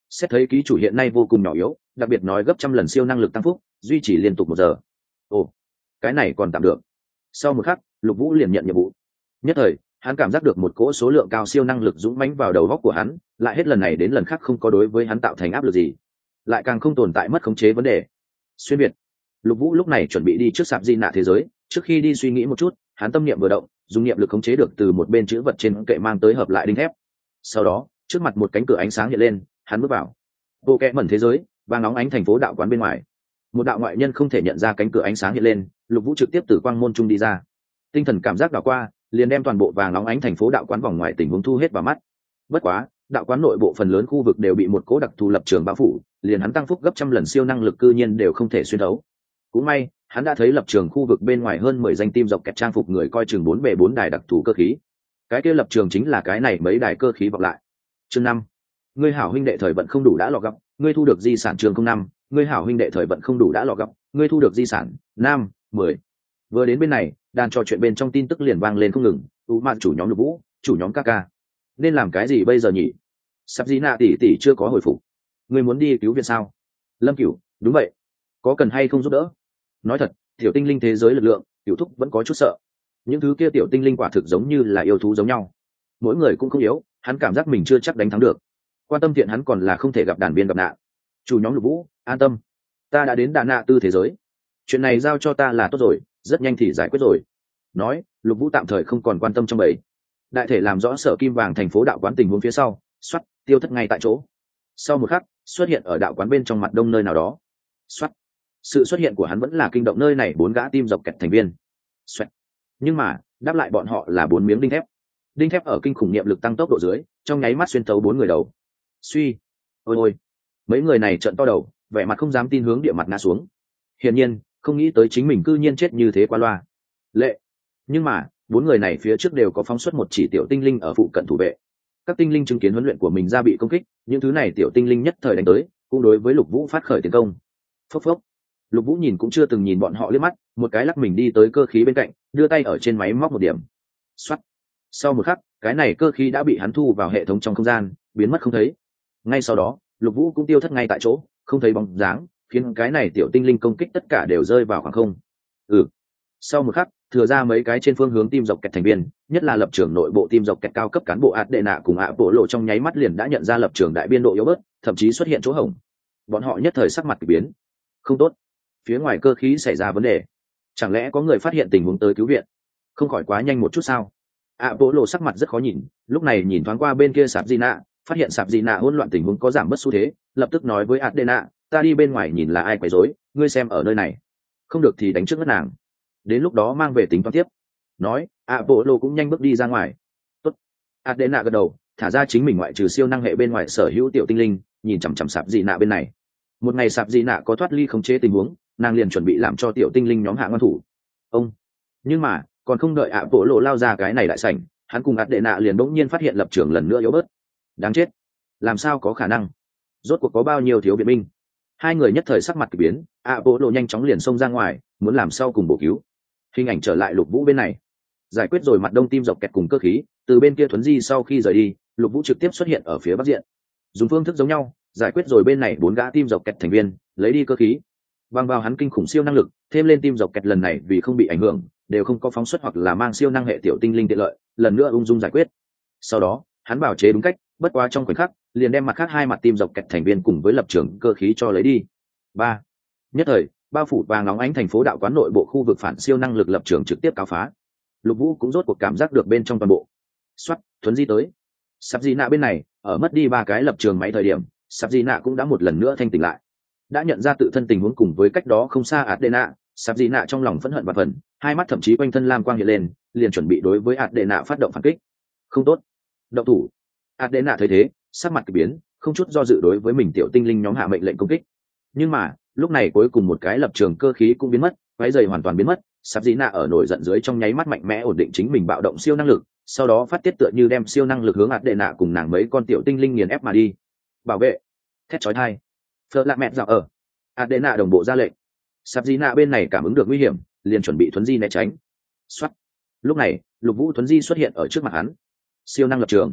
Xét thấy ký chủ hiện nay vô cùng nhỏ yếu, đặc biệt nói gấp trăm lần siêu năng lực tăng phúc, duy trì liên tục một giờ. Ồ, cái này còn tạm được. Sau một khắc, Lục Vũ liền nhận nhiệm vụ. Nhất thời, hắn cảm giác được một cỗ số lượng cao siêu năng lực dũng mãnh vào đầu óc của hắn, lại hết lần này đến lần khác không có đối với hắn tạo thành áp lực gì, lại càng không tồn tại mất khống chế vấn đề. Xuyên việt. Lục Vũ lúc này chuẩn bị đi trước sạp di nạ thế giới, trước khi đi suy nghĩ một chút, hắn tâm niệm vừa động, dùng niệm lực khống chế được từ một bên chữ vật trên kệ mang tới hợp lại đinh thép. Sau đó, trước mặt một cánh cửa ánh sáng hiện lên, hắn bước vào. Bộ kệ mẩn thế giới, vàng nóng ánh thành phố đạo quán bên ngoài. Một đạo ngoại nhân không thể nhận ra cánh cửa ánh sáng hiện lên, Lục Vũ trực tiếp từ quang môn trung đi ra. Tinh thần cảm giác đảo qua, liền đem toàn bộ vàng nóng ánh thành phố đạo quán vòng ngoài tình huống thu hết vào mắt. Bất quá, đạo quán nội bộ phần lớn khu vực đều bị một cố đặc thù lập trường bao phủ, liền hắn tăng phúc gấp trăm lần siêu năng lực cư nhiên đều không thể xuyên thấu. Cũng may, hắn đã thấy lập trường khu vực bên ngoài hơn mười danh tim dọc kẹt trang phục người coi chừng bốn bề bốn đài đặc thù cơ khí. Cái kia lập trường chính là cái này mấy đài cơ khí vọng lại. Chương năm, ngươi hảo huynh đệ thời vận không đủ đã lọ gặp, ngươi thu được di sản. Chương không năm, ngươi hảo huynh đệ thời vận không đủ đã lọ gặp, ngươi thu được di sản. Nam, mười. Vừa đến bên này, đàn trò chuyện bên trong tin tức liền vang lên không ngừng. U mạn chủ nhóm Lục Vũ, chủ nhóm Kaka, nên làm cái gì bây giờ nhỉ? Sắp gì nạ tỷ tỷ chưa có hồi phục, ngươi muốn đi cứu viện sao? Lâm Cửu, đúng vậy, có cần hay không giúp đỡ? Nói thật, tiểu tinh linh thế giới lực lượng, Cửu thúc vẫn có chút sợ. Những thứ kia tiểu tinh linh quả thực giống như là yêu thú giống nhau, mỗi người cũng không yếu, hắn cảm giác mình chưa chắc đánh thắng được. Quan tâm thiện hắn còn là không thể gặp đàn viên gặp nạn. Chủ nhóm Lục Vũ, an tâm, ta đã đến đà nạ tư thế giới, chuyện này giao cho ta là tốt rồi, rất nhanh thì giải quyết rồi. Nói, Lục Vũ tạm thời không còn quan tâm trong bầy, đại thể làm rõ sở kim vàng thành phố đạo quán tình huống phía sau, xoắt tiêu thất ngay tại chỗ. Sau một khắc, xuất hiện ở đạo quán bên trong mặt đông nơi nào đó. Xoắt, sự xuất hiện của hắn vẫn là kinh động nơi này bốn gã tim dọc kẹt thành viên. Xoắt, nhưng mà đáp lại bọn họ là bốn miếng đinh thép. Đinh thép ở kinh khủng niệm lực tăng tốc độ dưới, trong nháy mắt xuyên thấu bốn người đầu. Suy, ôi ôi, mấy người này trợn to đầu, vẻ mặt không dám tin hướng địa mặt ngã xuống. Hiển nhiên, không nghĩ tới chính mình cư nhiên chết như thế qua loa. Lệ, nhưng mà bốn người này phía trước đều có phóng xuất một chỉ tiểu tinh linh ở phụ cận thủ vệ. Các tinh linh chứng kiến huấn luyện của mình ra bị công kích, những thứ này tiểu tinh linh nhất thời đánh tới, cũng đối với Lục Vũ phát khởi tiến công. Phốc phốc. Lục Vũ nhìn cũng chưa từng nhìn bọn họ liếc mắt, một cái lắc mình đi tới cơ khí bên cạnh, đưa tay ở trên máy móc một điểm. Soát. Sau một khắc, cái này cơ khí đã bị hắn thu vào hệ thống trong không gian, biến mất không thấy. Ngay sau đó, Lục Vũ cũng tiêu thất ngay tại chỗ, không thấy bóng dáng, khiến cái này tiểu tinh linh công kích tất cả đều rơi vào khoảng không. Ừ. Sau một khắc, thừa ra mấy cái trên phương hướng tim dọc kẹt thành viên, nhất là lập trường nội bộ tim dọc kẹt cao cấp cán bộ ạt đệ nạ cùng ạ bộ lộ trong nháy mắt liền đã nhận ra lập trường đại biên độ yếu bớt, thậm chí xuất hiện chỗ hổng. Bọn họ nhất thời sắc mặt kỳ biến. Không tốt, phía ngoài cơ khí xảy ra vấn đề. Chẳng lẽ có người phát hiện tình huống tới cứu viện? Không khỏi quá nhanh một chút sao? ạ bộ lộ sắc mặt rất khó nhìn, lúc này nhìn thoáng qua bên kia sạp di nạ, phát hiện sạp di nạ hỗn loạn tình huống có giảm bớt xu thế, lập tức nói với ạt đệ nạ, ta đi bên ngoài nhìn là ai quấy rối, ngươi xem ở nơi này, không được thì đánh trước ngất nàng, đến lúc đó mang về tính toán tiếp. Nói, ạ bộ lộ cũng nhanh bước đi ra ngoài. Tốt. Adena gật đầu, thả ra chính mình ngoại trừ siêu năng hệ bên ngoài sở hữu tiểu tinh linh, nhìn chằm chằm sạp dị nạ bên này. Một ngày sạp dị nạ có thoát ly khống chế tình huống, nàng liền chuẩn bị làm cho tiểu tinh linh nhóm hạ ngoan thủ. Ông. Nhưng mà, còn không đợi ạ bộ lộ lao ra cái này đại sảnh, hắn cùng Adena liền bỗng nhiên phát hiện lập trường lần nữa yếu bớt. Đáng chết. Làm sao có khả năng? Rốt cuộc có bao nhiêu thiếu viện binh? Hai người nhất thời sắc mặt kỳ biến, ạ bộ lộ nhanh chóng liền xông ra ngoài, muốn làm sao cùng bổ cứu. Hình ảnh trở lại Lục Vũ bên này, giải quyết rồi mặt đông tim dọc kẹt cùng cơ khí, từ bên kia thuấn di sau khi rời đi, Lục Vũ trực tiếp xuất hiện ở phía bắc diện, dùng phương thức giống nhau giải quyết rồi bên này bốn gã tim dọc kẹt thành viên, lấy đi cơ khí, bằng vào hắn kinh khủng siêu năng lực, thêm lên tim dọc kẹt lần này vì không bị ảnh hưởng, đều không có phóng xuất hoặc là mang siêu năng hệ tiểu tinh linh tiện lợi, lần nữa ung dung giải quyết. Sau đó, hắn bảo chế đúng cách, bất quá trong khoảnh khắc, liền đem mặt khác hai mặt tim dọc kẹt thành viên cùng với lập trường cơ khí cho lấy đi. Ba. Nhất thời, bao phủ vàng nóng ánh thành phố đạo quán nội bộ khu vực phản siêu năng lực lập trường trực tiếp cáo phá. Lục Vũ cũng rốt cuộc cảm giác được bên trong toàn bộ. Soát, thuấn di tới. Sạp Di Nạ bên này, ở mất đi ba cái lập trường máy thời điểm, Sạp Di Nạ cũng đã một lần nữa thanh tỉnh lại. Đã nhận ra tự thân tình huống cùng với cách đó không xa Adena, Sạp Di Nạ trong lòng phẫn hận và phần, hai mắt thậm chí quanh thân lam quang hiện lên, liền chuẩn bị đối với Adena phát động phản kích. Không tốt. Động thủ. Adena thấy thế, sắc mặt kỳ biến, không chút do dự đối với mình tiểu tinh linh nhóm hạ mệnh lệnh công kích. Nhưng mà, lúc này cuối cùng một cái lập trường cơ khí cũng biến mất, váy dày hoàn toàn biến mất. Sạp Dĩ Nạ ở nổi giận dưới trong nháy mắt mạnh mẽ ổn định chính mình bạo động siêu năng lực, sau đó phát tiết tựa như đem siêu năng lực hướng Adena cùng nàng mấy con tiểu tinh linh nghiền ép mà đi. Bảo vệ. Thét chói tai. Phở lạc mẹ dạo ở. Adena đồng bộ ra lệnh. Sạp Dĩ Nạ bên này cảm ứng được nguy hiểm, liền chuẩn bị thuấn di né tránh. Soát. Lúc này, Lục Vũ thuấn di xuất hiện ở trước mặt hắn. Siêu năng lập trường.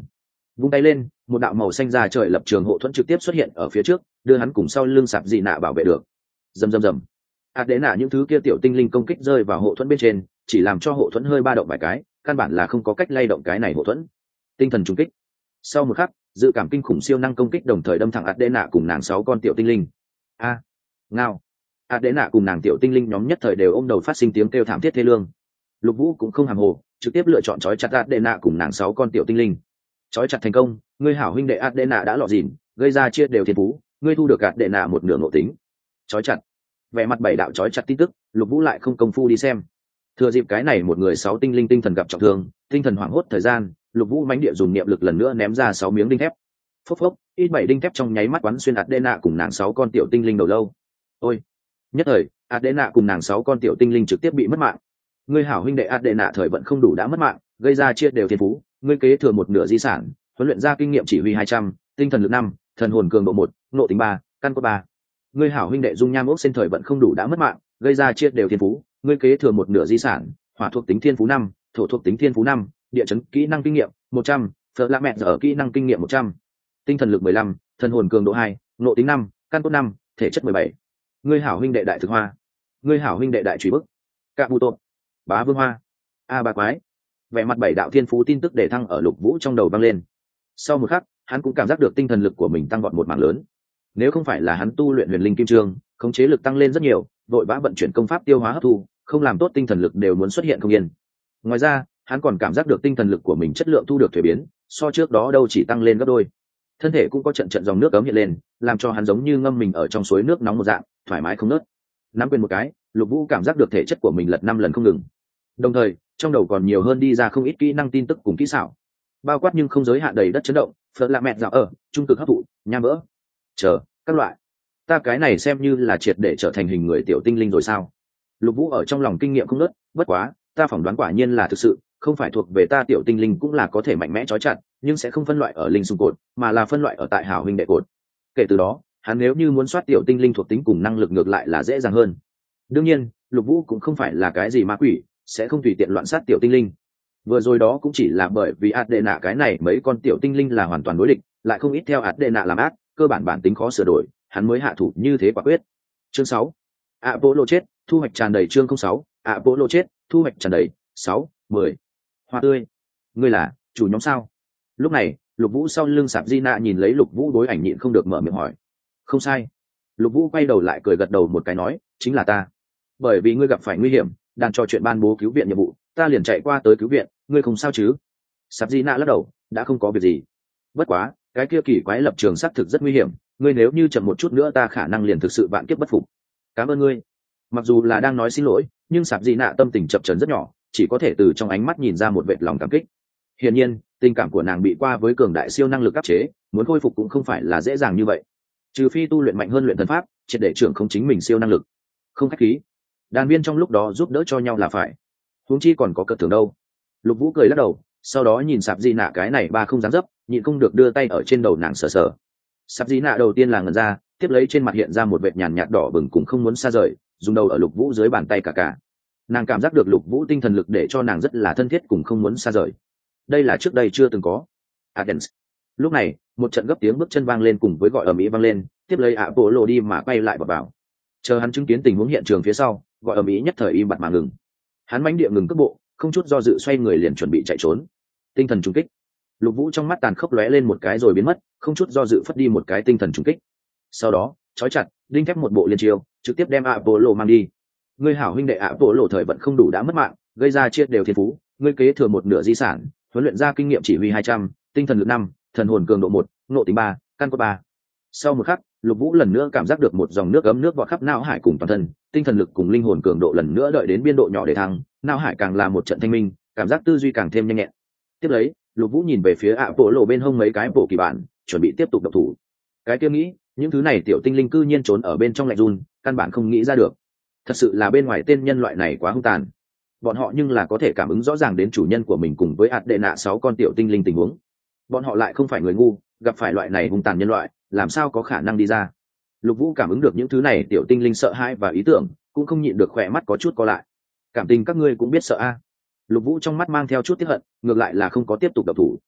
vung tay lên, một đạo màu xanh ra trời lập trường hộ thuẫn trực tiếp xuất hiện ở phía trước, đưa hắn cùng sau lưng sạp dị nạ bảo vệ được. Rầm rầm rầm. ạt đệ nạ những thứ kia tiểu tinh linh công kích rơi vào hộ thuẫn bên trên, chỉ làm cho hộ thuẫn hơi ba động vài cái, căn bản là không có cách lay động cái này hộ thuẫn. Tinh thần trùng kích. Sau một khắc, dự cảm kinh khủng siêu năng công kích đồng thời đâm thẳng ạt đệ nạ cùng nàng sáu con tiểu tinh linh. A, ngao. ạt đệ nạ cùng nàng tiểu tinh linh nhóm nhất thời đều ôm đầu phát sinh tiếng kêu thảm thiết thê lương. Lục Vũ cũng không hàm hồ, trực tiếp lựa chọn trói chặt ạt đệ nạ cùng nàng sáu con tiểu tinh linh. Trói chặt thành công, ngươi hảo huynh đệ ạt đệ nạ đã lọt dìn, gây ra chia đều thiên phú, ngươi thu được ạt đệ nạ một nửa nội tính. Trói chặt. Vẻ mặt bảy đạo trói chặt tin tức, Lục Vũ lại không công phu đi xem. Thừa dịp cái này một người sáu tinh linh tinh thần gặp trọng thương, tinh thần hoảng hốt thời gian, Lục Vũ mãnh địa dùng niệm lực lần nữa ném ra sáu miếng đinh thép. Phốc phốc, ít bảy đinh thép trong nháy mắt quán xuyên Adena cùng nàng sáu con tiểu tinh linh đầu lâu. Ôi! Nhất thời, Adena cùng nàng sáu con tiểu tinh linh trực tiếp bị mất mạng. Ngươi hảo huynh đệ Adena thời vận không đủ đã mất mạng, gây ra chia đều thiên phú, ngươi kế thừa một nửa di sản, huấn luyện ra kinh nghiệm chỉ huy hai trăm, tinh thần lực năm, thần hồn cường độ một, nộ tính ba, căn cốt ba. Ngươi hảo huynh đệ dung nham ốc sen thời vận không đủ đã mất mạng, gây ra chia đều thiên phú, ngươi kế thừa một nửa di sản, hỏa thuộc tính thiên phú năm, thổ thuộc tính thiên phú năm, địa chấn kỹ năng kinh nghiệm một trăm, phở lạ mẹ ở kỹ năng kinh nghiệm một trăm, tinh thần lực mười lăm, thần hồn cường độ hai, nộ tính năm, căn cốt năm, thể chất mười bảy. Ngươi hảo huynh đệ đại thực hoa, ngươi hảo huynh đệ đại truy bức, cạ bù tộp, bá vương hoa, a ba quái. Vẻ mặt bảy đạo thiên phú tin tức để thăng ở Lục Vũ trong đầu vang lên. Sau một khắc, hắn cũng cảm giác được tinh thần lực của mình tăng vọt một mảng lớn. Nếu không phải là hắn tu luyện huyền linh kim trương, khống chế lực tăng lên rất nhiều, vội vã vận chuyển công pháp tiêu hóa hấp thu, không làm tốt tinh thần lực đều muốn xuất hiện không yên. Ngoài ra, hắn còn cảm giác được tinh thần lực của mình chất lượng thu được thuế biến, so trước đó đâu chỉ tăng lên gấp đôi. Thân thể cũng có trận trận dòng nước ấm hiện lên, làm cho hắn giống như ngâm mình ở trong suối nước nóng một dạng, thoải mái không nớt. Nắm quyền một cái, Lục Vũ cảm giác được thể chất của mình lật năm lần không ngừng. Đồng thời, trong đầu còn nhiều hơn đi ra không ít kỹ năng tin tức cùng kỹ xảo, bao quát nhưng không giới hạn đầy đất chấn động, phật lạ mẹ dạo ở, trung cực hấp thụ, nham vỡ, chờ các loại. Ta cái này xem như là triệt để trở thành hình người tiểu tinh linh rồi sao? Lục Vũ ở trong lòng kinh nghiệm không nớt, bất quá, ta phỏng đoán quả nhiên là thực sự, không phải thuộc về ta tiểu tinh linh cũng là có thể mạnh mẽ trói chặt, nhưng sẽ không phân loại ở linh xung cột, mà là phân loại ở tại hảo huynh đệ cột. Kể từ đó, hắn nếu như muốn soát tiểu tinh linh thuộc tính cùng năng lực ngược lại là dễ dàng hơn. Đương nhiên, Lục Vũ cũng không phải là cái gì ma quỷ, sẽ không tùy tiện loạn sát tiểu tinh linh. Vừa rồi đó cũng chỉ là bởi vì Adena cái này mấy con tiểu tinh linh là hoàn toàn đối địch, lại không ít theo Adena làm ác, cơ bản bản tính khó sửa đổi, hắn mới hạ thủ như thế quả quyết. Chương sáu. Apollo chết, thu hoạch tràn đầy. Chương không sáu. Apollo chết, thu hoạch tràn đầy. Sáu, mười. Hoa tươi, ngươi là chủ nhóm sao? Lúc này, Lục Vũ sau lưng Sạp Gina nhìn lấy Lục Vũ đối ảnh nhịn không được mở miệng hỏi. Không sai. Lục Vũ quay đầu lại cười gật đầu một cái nói, chính là ta. Bởi vì ngươi gặp phải nguy hiểm, đang trò chuyện ban bố cứu viện nhiệm vụ, ta liền chạy qua tới cứu viện, ngươi không sao chứ? Sạp Gina lắc đầu, đã không có việc gì. Bất quá, cái kia kỳ quái lập trường xác thực rất nguy hiểm, ngươi nếu như chậm một chút nữa ta khả năng liền thực sự vạn kiếp bất phục. Cảm ơn ngươi. Mặc dù là đang nói xin lỗi, nhưng Sạp Gina tâm tình chập chờn rất nhỏ, chỉ có thể từ trong ánh mắt nhìn ra một vệt lòng cảm kích. Hiển nhiên, tình cảm của nàng bị qua với cường đại siêu năng lực áp chế, muốn khôi phục cũng không phải là dễ dàng như vậy. Trừ phi tu luyện mạnh hơn luyện thần pháp, triệt để trưởng không chính mình siêu năng lực. Không khách khí. Đàn viên trong lúc đó giúp đỡ cho nhau là phải. Huống chi còn có cật thường đâu. Lục Vũ cười lắc đầu, sau đó nhìn Sạp Di Nạ cái này ba không dám dấp, nhịn không được đưa tay ở trên đầu nàng sờ sờ. Sạp Di Nạ đầu tiên là ngẩn ra, tiếp lấy trên mặt hiện ra một vệt nhàn nhạt đỏ bừng cũng không muốn xa rời, dùng đầu ở Lục Vũ dưới bàn tay cả cả. Nàng cảm giác được Lục Vũ tinh thần lực để cho nàng rất là thân thiết cùng không muốn xa rời. Đây là trước đây chưa từng có. Athens. Lúc này, một trận gấp tiếng bước chân vang lên cùng với gọi ầm ĩ vang lên, tiếp lấy ạ bộ lộ đi mà quay lại vào vào. Chờ hắn chứng kiến tình huống hiện trường phía sau, gọi ầm ĩ nhất thời im bặt mà ngừng. Hắn mãnh địa ngừng cước bộ, không chút do dự xoay người liền chuẩn bị chạy trốn. Tinh thần trùng kích. Lục Vũ trong mắt tàn khốc lóe lên một cái rồi biến mất, không chút do dự phất đi một cái tinh thần trùng kích. Sau đó, trói chặt, đinh thép một bộ liên chiêu, trực tiếp đem ạ bộ lộ mang đi. Ngươi hảo huynh đệ ạ bộ lộ thời vận không đủ đã mất mạng, gây ra chia đều thiên phú, ngươi kế thừa một nửa di sản, huấn luyện ra kinh nghiệm chỉ huy hai trăm, tinh thần lực năm, thần hồn cường độ một, nộ tính ba, căn cốt ba. Sau một khắc, Lục Vũ lần nữa cảm giác được một dòng nước ấm nước vọt khắp não hải cùng toàn thân, tinh thần lực cùng linh hồn cường độ lần nữa đợi đến biên độ nhỏ để thăng, não hải càng là một trận thanh minh, cảm giác tư duy càng thêm nhanh nhẹn. Tiếp lấy, Lục Vũ nhìn về phía ạ bộ lộ bên hông mấy cái bộ kỳ bản, chuẩn bị tiếp tục độc thủ. Cái kia nghĩ, những thứ này tiểu tinh linh cư nhiên trốn ở bên trong lạnh run, căn bản không nghĩ ra được. Thật sự là bên ngoài tên nhân loại này quá hung tàn. Bọn họ nhưng là có thể cảm ứng rõ ràng đến chủ nhân của mình cùng với ạt đệ nạ sáu con tiểu tinh linh tình huống. Bọn họ lại không phải người ngu, gặp phải loại này hung tàn nhân loại, làm sao có khả năng đi ra. Lục Vũ cảm ứng được những thứ này tiểu tinh linh sợ hãi và ý tưởng, cũng không nhịn được khỏe mắt có chút co lại. Cảm tình các ngươi cũng biết sợ a. Lục Vũ trong mắt mang theo chút tiếc hận, ngược lại là không có tiếp tục độc thủ.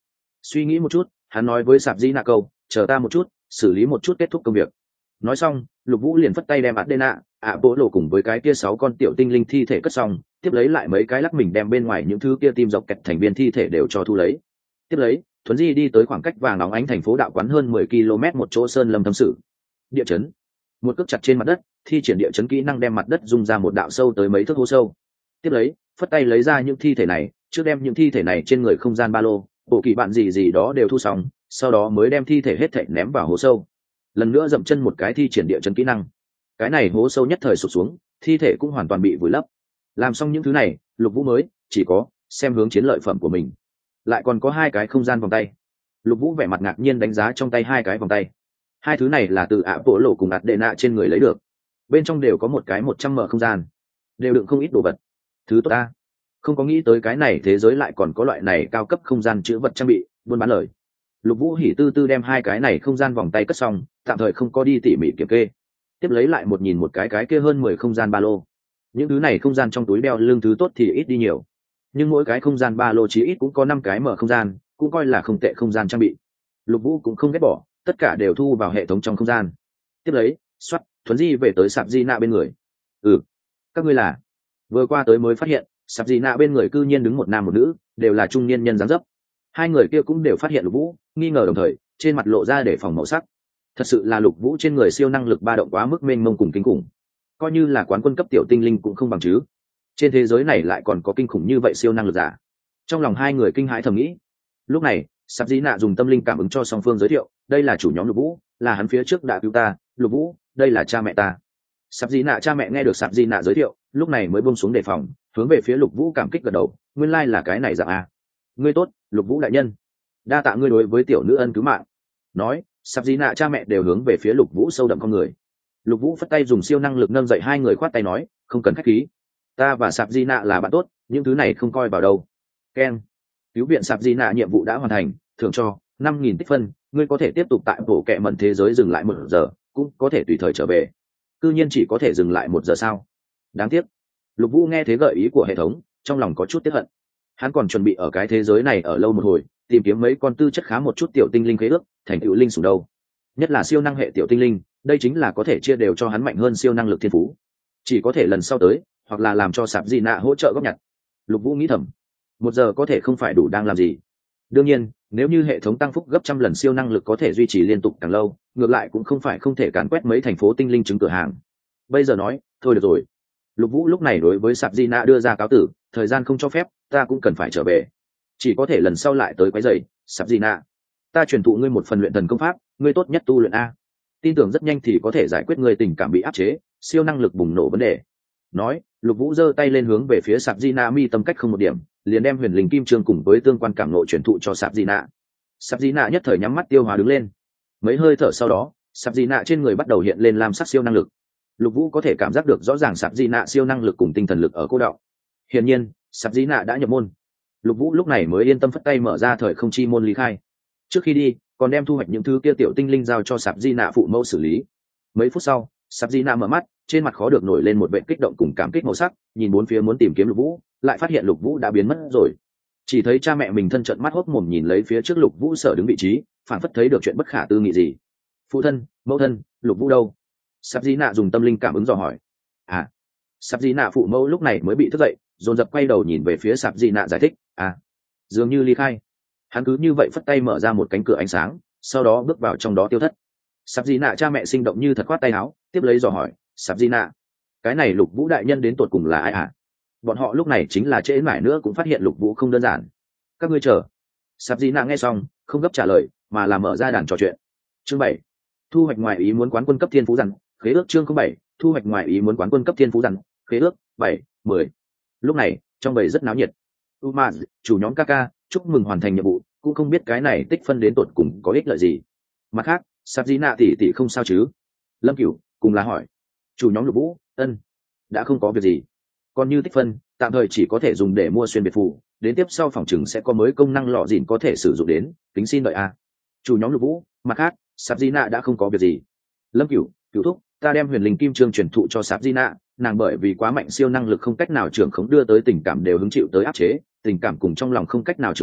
Suy nghĩ một chút, hắn nói với sạp di nạ câu, chờ ta một chút, xử lý một chút kết thúc công việc. Nói xong, Lục Vũ liền phất tay đem Adena, ạ bộ lộ cùng với cái kia sáu con tiểu tinh linh thi thể cất xong, tiếp lấy lại mấy cái lắc mình đem bên ngoài những thứ kia tim dọc kẹt thành viên thi thể đều cho thu lấy. Tiếp lấy, Thuấn Di đi tới khoảng cách vàng óng ánh thành phố đạo quán hơn mười ki lô mét một chỗ sơn lâm thâm sự. Địa chấn. Một cước chặt trên mặt đất, thi triển địa chấn kỹ năng đem mặt đất dung ra một đạo sâu tới mấy thước hố sâu. Tiếp lấy, phất tay lấy ra những thi thể này, trước đem những thi thể này trên người không gian ba lô, bộ kỳ bạn gì gì đó đều thu xong, sau đó mới đem thi thể hết thảy ném vào hố sâu. Lần nữa dậm chân một cái thi triển địa chấn kỹ năng, cái này hố sâu nhất thời sụp xuống, thi thể cũng hoàn toàn bị vùi lấp. Làm xong những thứ này, Lục Vũ mới chỉ có xem hướng chiến lợi phẩm của mình, lại còn có hai cái không gian vòng tay. Lục Vũ vẻ mặt ngạc nhiên đánh giá trong tay hai cái vòng tay. Hai thứ này là từ ạ bộ lộ cùng ạt đệ nạ trên người lấy được, bên trong đều có một cái một trăm mở không gian, đều đựng không ít đồ vật. Thứ tốt ta, không có nghĩ tới cái này thế giới lại còn có loại này cao cấp không gian chứa vật trang bị buôn bán lời. Lục Vũ hỉ tư tư đem hai cái này không gian vòng tay cất xong, tạm thời không có đi tỉ mỉ kiểm kê, tiếp lấy lại một nhìn một cái cái kia hơn mười không gian ba lô. Những thứ này không gian trong túi đeo lưng thứ tốt thì ít đi nhiều, nhưng mỗi cái không gian ba lô chí ít cũng có năm cái mở không gian, cũng coi là không tệ không gian trang bị. Lục Vũ cũng không ghét bỏ, tất cả đều thu vào hệ thống trong không gian. Tiếp lấy, xoát, Thuấn Di về tới sạp di nạ bên người. Ừ, các ngươi là? Vừa qua tới mới phát hiện, sạp di nạ bên người cư nhiên đứng một nam một nữ, đều là trung niên nhân dáng dấp. Hai người kia cũng đều phát hiện Lục Vũ, nghi ngờ đồng thời, trên mặt lộ ra để phòng màu sắc. Thật sự là Lục Vũ trên người siêu năng lực ba động quá mức mênh mông cùng kinh khủng, coi như là quán quân cấp tiểu tinh linh cũng không bằng chứ. Trên thế giới này lại còn có kinh khủng như vậy siêu năng lực giả. Trong lòng hai người kinh hãi thầm nghĩ. Lúc này, sạp di nạ dùng tâm linh cảm ứng cho song phương giới thiệu, đây là chủ nhóm Lục Vũ, là hắn phía trước đã cứu ta. Lục Vũ, đây là cha mẹ ta. Sạp di nạ cha mẹ nghe được sạp di nạ giới thiệu, lúc này mới buông xuống đề phòng, hướng về phía Lục Vũ cảm kích gật đầu, nguyên lai là cái này dạng à. Ngươi tốt, Lục Vũ đại nhân, đa tạ ngươi đối với tiểu nữ ân cứu mạng. Nói, sạp di nạ cha mẹ đều hướng về phía Lục Vũ sâu đậm con người. Lục Vũ phất tay dùng siêu năng lực nâng dậy hai người, khoát tay nói, không cần khách khí, ta và sạp di nạ là bạn tốt, những thứ này không coi vào đâu. Ken, cứu viện sạp di nạ nhiệm vụ đã hoàn thành, thưởng cho năm nghìn tích phân, ngươi có thể tiếp tục tại bộ kệ mẩn thế giới dừng lại một giờ, cũng có thể tùy thời trở về. Cư nhiên chỉ có thể dừng lại một giờ sao? Đáng tiếc. Lục Vũ nghe thế gợi ý của hệ thống, trong lòng có chút tiếc hận. Hắn còn chuẩn bị ở cái thế giới này ở lâu một hồi, tìm kiếm mấy con tư chất khá một chút tiểu tinh linh khế ước, thành tựu linh sủng đâu. Nhất là siêu năng hệ tiểu tinh linh, đây chính là có thể chia đều cho hắn mạnh hơn siêu năng lực thiên phú. Chỉ có thể lần sau tới, hoặc là làm cho sạp di nạ hỗ trợ góp nhặt. Lục Vũ nghĩ thầm, một giờ có thể không phải đủ đang làm gì. Đương nhiên, nếu như hệ thống tăng phúc gấp trăm lần siêu năng lực có thể duy trì liên tục càng lâu, ngược lại cũng không phải không thể càn quét mấy thành phố tinh linh chứng cửa hàng. Bây giờ nói, thôi được rồi. Lục Vũ lúc này đối với sạp di nạ đưa ra cáo tử, thời gian không cho phép, ta cũng cần phải trở về, chỉ có thể lần sau lại tới quấy rầy. Sạp di nạ, ta truyền thụ ngươi một phần luyện thần công pháp, ngươi tốt nhất tu luyện a, tin tưởng rất nhanh thì có thể giải quyết ngươi tình cảm bị áp chế, siêu năng lực bùng nổ vấn đề. Nói, Lục Vũ giơ tay lên hướng về phía sạp di nạ mi tâm cách không một điểm, liền đem huyền linh kim trương cùng với tương quan cảm nộ truyền thụ cho sạp di nạ. Sạp di nạ nhất thời nhắm mắt tiêu hóa đứng lên. Mấy hơi thở sau đó, sạp di nạ trên người bắt đầu hiện lên lam sắc siêu năng lực. Lục Vũ có thể cảm giác được rõ ràng sạp di nạ siêu năng lực cùng tinh thần lực ở cô đọng. Hiển nhiên, sạp di nạ đã nhập môn. Lục Vũ lúc này mới yên tâm phất tay mở ra thời không chi môn lý khai. Trước khi đi, còn đem thu hoạch những thứ kia tiểu tinh linh giao cho sạp di nạ phụ mẫu xử lý. Mấy phút sau, sạp di nạ mở mắt, trên mặt khó được nổi lên một vẻ kích động cùng cảm kích màu sắc, nhìn bốn phía muốn tìm kiếm Lục Vũ, lại phát hiện Lục Vũ đã biến mất rồi. Chỉ thấy cha mẹ mình thân trợn mắt hốc mồm nhìn lấy phía trước Lục Vũ sở đứng vị trí, phản phất thấy được chuyện bất khả tư nghị gì. Phụ thân, mẫu thân, Lục Vũ đâu? Sạp di nạ dùng tâm linh cảm ứng dò hỏi. À, sạp di nạ phụ mẫu lúc này mới bị thức dậy, dồn dập quay đầu nhìn về phía sạp di nạ giải thích. À, dường như ly khai. Hắn cứ như vậy phất tay mở ra một cánh cửa ánh sáng, sau đó bước vào trong đó tiêu thất. Sạp di nạ cha mẹ sinh động như thật khoát tay áo, tiếp lấy dò hỏi, sạp di nạ, cái này Lục Vũ đại nhân đến tột cùng là ai à? Bọn họ lúc này chính là trễ mãi nữa cũng phát hiện Lục Vũ không đơn giản. Các ngươi chờ. Sạp di nạ nghe xong, không gấp trả lời, mà là mở ra đàn trò chuyện. Chương bảy, thu hoạch ngoài ý muốn quán quân cấp thiên phú rằng, khế ước chương bảy, thu hoạch ngoài ý muốn quán quân cấp thiên phú rằng, khế ước bảy, mười. Lúc này, trong bầy rất náo nhiệt. Umaz, chủ nhóm Kaka, chúc mừng hoàn thành nhiệm vụ, cũng không biết cái này tích phân đến tột cùng có ích lợi gì. Mặt khác, sạp di nạ tỷ tỷ không sao chứ? Lâm Cửu cùng là hỏi. Chủ nhóm Lục Vũ, ân, đã không có việc gì. Còn như tích phân, tạm thời chỉ có thể dùng để mua xuyên biệt phù, đến tiếp sau phòng chừng sẽ có mới công năng lọ dìn có thể sử dụng đến, kính xin đợi a. Chủ nhóm Lục Vũ, mặt khác, sạp di nạ đã không có việc gì. Lâm Cửu, Cửu thúc, ta đem huyền linh kim trương truyền thụ cho sạp di nạ, nàng bởi vì quá mạnh siêu năng lực không cách nào trưởng khống đưa tới tình cảm đều hứng chịu tới áp chế, tình cảm cùng trong lòng không cách nào trưởng thành,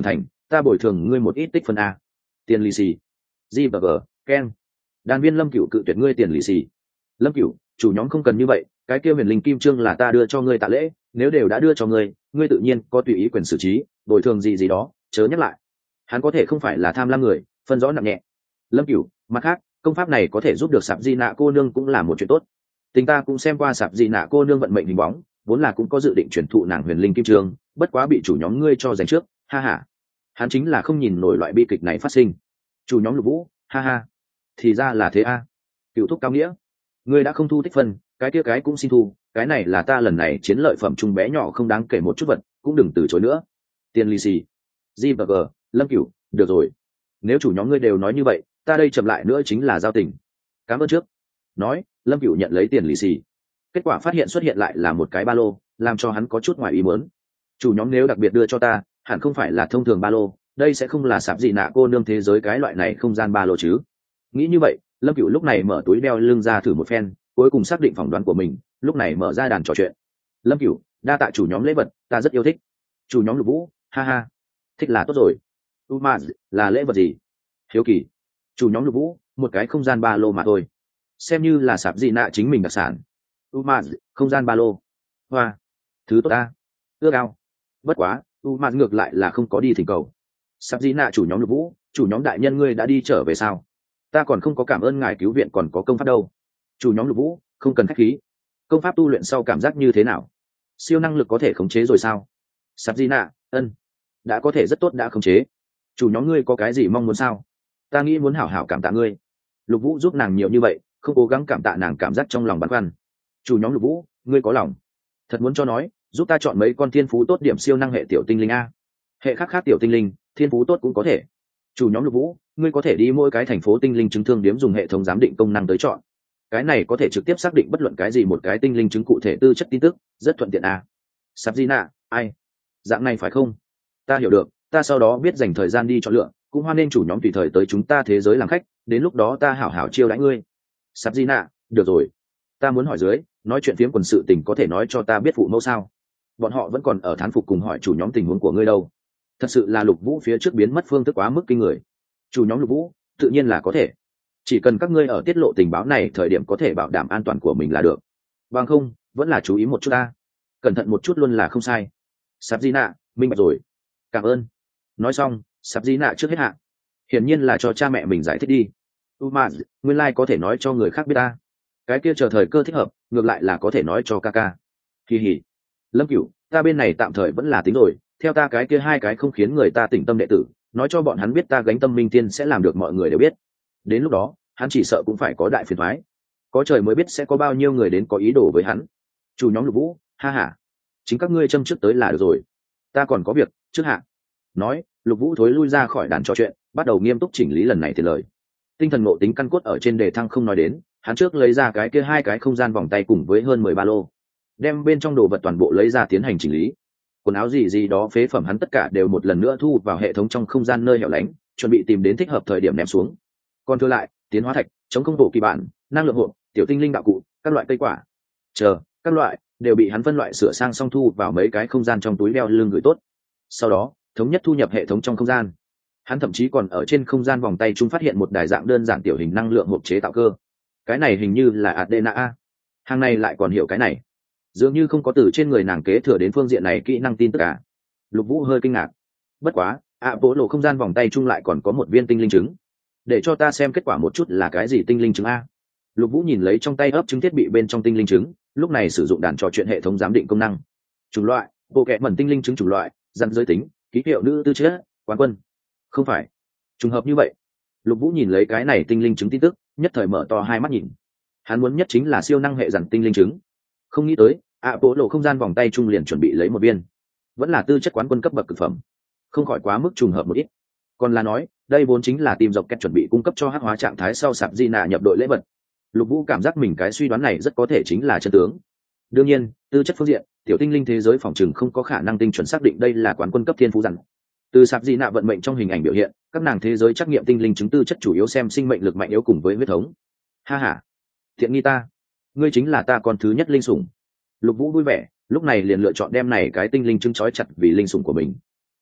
ta bồi thường ngươi một ít tích phân a. Tiền lì xì. G và G, Ken. Đàn viên Lâm Cửu cự tuyệt ngươi tiền lì xì. Lâm Cửu, chủ nhóm không cần như vậy, cái kia huyền linh kim trương là ta đưa cho ngươi tạ lễ, nếu đều đã đưa cho ngươi, ngươi tự nhiên có tùy ý quyền xử trí, bồi thường gì gì đó, chớ nhắc lại. Hắn có thể không phải là tham lam người, phân rõ nặng nhẹ. Lâm Cửu, mặt khác, công pháp này có thể giúp được Sạp Di Nạ cô nương cũng là một chuyện tốt. Tình ta cũng xem qua Sạp Di Nạ cô nương vận mệnh hình bóng, vốn là cũng có dự định chuyển thụ nàng huyền linh kim trương, bất quá bị chủ nhóm ngươi cho giành trước, ha ha. Hắn chính là không nhìn nổi loại bi kịch này phát sinh. Chủ nhóm Lục Vũ, ha ha. Thì ra là thế a. Cựu thúc cao nghĩa, ngươi đã không thu tích phân, cái kia cái cũng xin thu, cái này là ta lần này chiến lợi phẩm trung bé nhỏ không đáng kể một chút vật, cũng đừng từ chối nữa. Tiền lì xì. G và G, Lâm Cửu, được rồi. Nếu chủ nhóm ngươi đều nói như vậy, ta đây chậm lại nữa chính là giao tình. Cảm ơn trước. Nói, Lâm Cửu nhận lấy tiền lì xì. Kết quả phát hiện xuất hiện lại là một cái ba lô, làm cho hắn có chút ngoài ý muốn. Chủ nhóm nếu đặc biệt đưa cho ta, hẳn không phải là thông thường ba lô, đây sẽ không là Sạp Dị Nạ cô nương thế giới cái loại này không gian ba lô chứ. Nghĩ như vậy, Lâm Cửu lúc này mở túi đeo lưng ra thử một phen, cuối cùng xác định phỏng đoán của mình, lúc này mở ra đàn trò chuyện. Lâm Cửu, đa tạ chủ nhóm lễ vật, ta rất yêu thích. Chủ nhóm Lục Vũ, ha ha. Thích là tốt rồi. Uma, là lễ vật gì? Hiếu kỳ. Chủ nhóm Lục Vũ, một cái không gian ba lô mà thôi, xem như là Sạp Dị Nạ chính mình đặc sản. Uma, không gian ba lô. Hoa, thứ tốt ta. Ước ao. Bất quá, Uma ngược lại là không có đi thỉnh cầu. Sạp Dị Nạ chủ nhóm Lục Vũ, chủ nhóm đại nhân ngươi đã đi trở về sao? Ta còn không có cảm ơn ngài cứu viện còn có công pháp đâu. Chủ nhóm Lục Vũ, không cần khách khí. Công pháp tu luyện sau cảm giác như thế nào? Siêu năng lực có thể khống chế rồi sao? Sạp Dị Nạ, ân, đã có thể rất tốt đã khống chế. Chủ nhóm ngươi có cái gì mong muốn sao? Ta nghĩ muốn hảo hảo cảm tạ ngươi. Lục Vũ giúp nàng nhiều như vậy, không cố gắng cảm tạ nàng cảm giác trong lòng băn khoăn. Chủ nhóm Lục Vũ, ngươi có lòng thật muốn cho nói, giúp ta chọn mấy con thiên phú tốt điểm siêu năng hệ tiểu tinh linh a. Hệ khác khác tiểu tinh linh, thiên phú tốt cũng có thể. Chủ nhóm Lục Vũ, ngươi có thể đi mỗi cái thành phố tinh linh chứng thương điếm dùng hệ thống giám định công năng tới chọn. Cái này có thể trực tiếp xác định bất luận cái gì một cái tinh linh chứng cụ thể tư chất tin tức, rất thuận tiện a. Sạp Di Nạ, ai? Dạng này phải không? Ta hiểu được, ta sau đó biết dành thời gian đi chọn lựa, cũng hoan nên chủ nhóm tùy thời tới chúng ta thế giới làm khách, đến lúc đó ta hảo hảo chiêu đãi ngươi. Sạp Di Nạ, được rồi. Ta muốn hỏi dưới, nói chuyện phiếm quần sự tình có thể nói cho ta biết phụ mẫu sao? Bọn họ vẫn còn ở thán phục cùng hỏi chủ nhóm tình huống của ngươi đâu. Thật sự là Lục Vũ phía trước biến mất phương thức quá mức kinh người. Chủ nhóm Lục Vũ, tự nhiên là có thể. Chỉ cần các ngươi ở tiết lộ tình báo này thời điểm có thể bảo đảm an toàn của mình là được. Bằng không, vẫn là chú ý một chút ta. Cẩn thận một chút luôn là không sai. Sạp Di Nạ, minh bạch rồi. Cảm ơn. Nói xong, Sạp Di Nạ trước hết hạ. Hiển nhiên là cho cha mẹ mình giải thích đi. Uma, nguyên lai like có thể nói cho người khác biết ta. Cái kia chờ thời cơ thích hợp, ngược lại là có thể nói cho ca ca. Kỳ hỉ. Lâm Cửu, ta bên này tạm thời vẫn là tính rồi, theo ta cái kia hai cái không khiến người ta tỉnh tâm đệ tử, nói cho bọn hắn biết ta gánh tâm minh tiên sẽ làm được mọi người đều biết. Đến lúc đó, hắn chỉ sợ cũng phải có đại phiền toái. Có trời mới biết sẽ có bao nhiêu người đến có ý đồ với hắn. Chủ nhóm Lục Vũ, ha ha. Chính các ngươi châm trước tới là được rồi. Ta còn có việc, trước hạ. Nói, Lục Vũ thối lui ra khỏi đàn trò chuyện, bắt đầu nghiêm túc chỉnh lý lần này thì lời. Tinh thần ngộ tính căn cốt ở trên đề thăng không nói đến, hắn trước lấy ra cái kia hai cái không gian vòng tay cùng với hơn mười ba lô, đem bên trong đồ vật toàn bộ lấy ra tiến hành chỉnh lý. Quần áo gì gì đó phế phẩm hắn tất cả đều một lần nữa thu vào hệ thống trong không gian nơi hẻo lánh, chuẩn bị tìm đến thích hợp thời điểm ném xuống. Còn thừa lại, tiến hóa thạch, chống không bộ kỳ bản, năng lượng hộp, tiểu tinh linh đạo cụ, các loại cây quả, chờ các loại đều bị hắn phân loại sửa sang xong thu vào mấy cái không gian trong túi đeo lưng gửi tốt. Sau đó, thống nhất thu nhập hệ thống trong không gian. Hắn thậm chí còn ở trên không gian vòng tay chúng phát hiện một đài dạng đơn giản tiểu hình năng lượng hộp chế tạo cơ. Cái này hình như là Adena a. Hàng này lại còn hiểu cái này. Dường như không có từ trên người nàng kế thừa đến phương diện này kỹ năng tin tức cả. Lục Vũ hơi kinh ngạc. Bất quá, ạ bộ lộ không gian vòng tay chung lại còn có một viên tinh linh trứng. Để cho ta xem kết quả một chút là cái gì tinh linh trứng a. Lục Vũ nhìn lấy trong tay ấp trứng thiết bị bên trong tinh linh trứng, lúc này sử dụng đàn trò chuyện hệ thống giám định công năng. Chủng loại, bộ kệ mẩn tinh linh trứng chủng loại, dặn giới tính, ký hiệu nữ tư chất, quán quân. Không phải. Trùng hợp như vậy. Lục Vũ nhìn lấy cái này tinh linh trứng tin tức, nhất thời mở to hai mắt nhìn. Hắn muốn nhất chính là siêu năng hệ dặn tinh linh trứng. Không nghĩ tới, ạ bộ lộ không gian vòng tay trung liền chuẩn bị lấy một viên. Vẫn là tư chất quán quân cấp bậc cực phẩm. Không khỏi quá mức trùng hợp một ít. Còn là nói, đây vốn chính là team dọc kẹt chuẩn bị cung cấp cho hắc hóa trạng thái sau Sạp Di Nạ nhập đội lễ vật. Lục Vũ cảm giác mình cái suy đoán này rất có thể chính là chân tướng. Đương nhiên, tư chất phương diện, tiểu tinh linh thế giới phòng trừng không có khả năng tinh chuẩn xác định đây là quán quân cấp thiên phú dặn. Từ Sạp Di Nạ vận mệnh trong hình ảnh biểu hiện, các nàng thế giới trắc nghiệm tinh linh chứng tư chất chủ yếu xem sinh mệnh lực mạnh yếu cùng với huyết thống. Ha ha, thiện nghi ta, ngươi chính là ta con thứ nhất linh sủng. Lục Vũ vui vẻ, lúc này liền lựa chọn đem này cái tinh linh chứng trói chặt vì linh sủng của mình.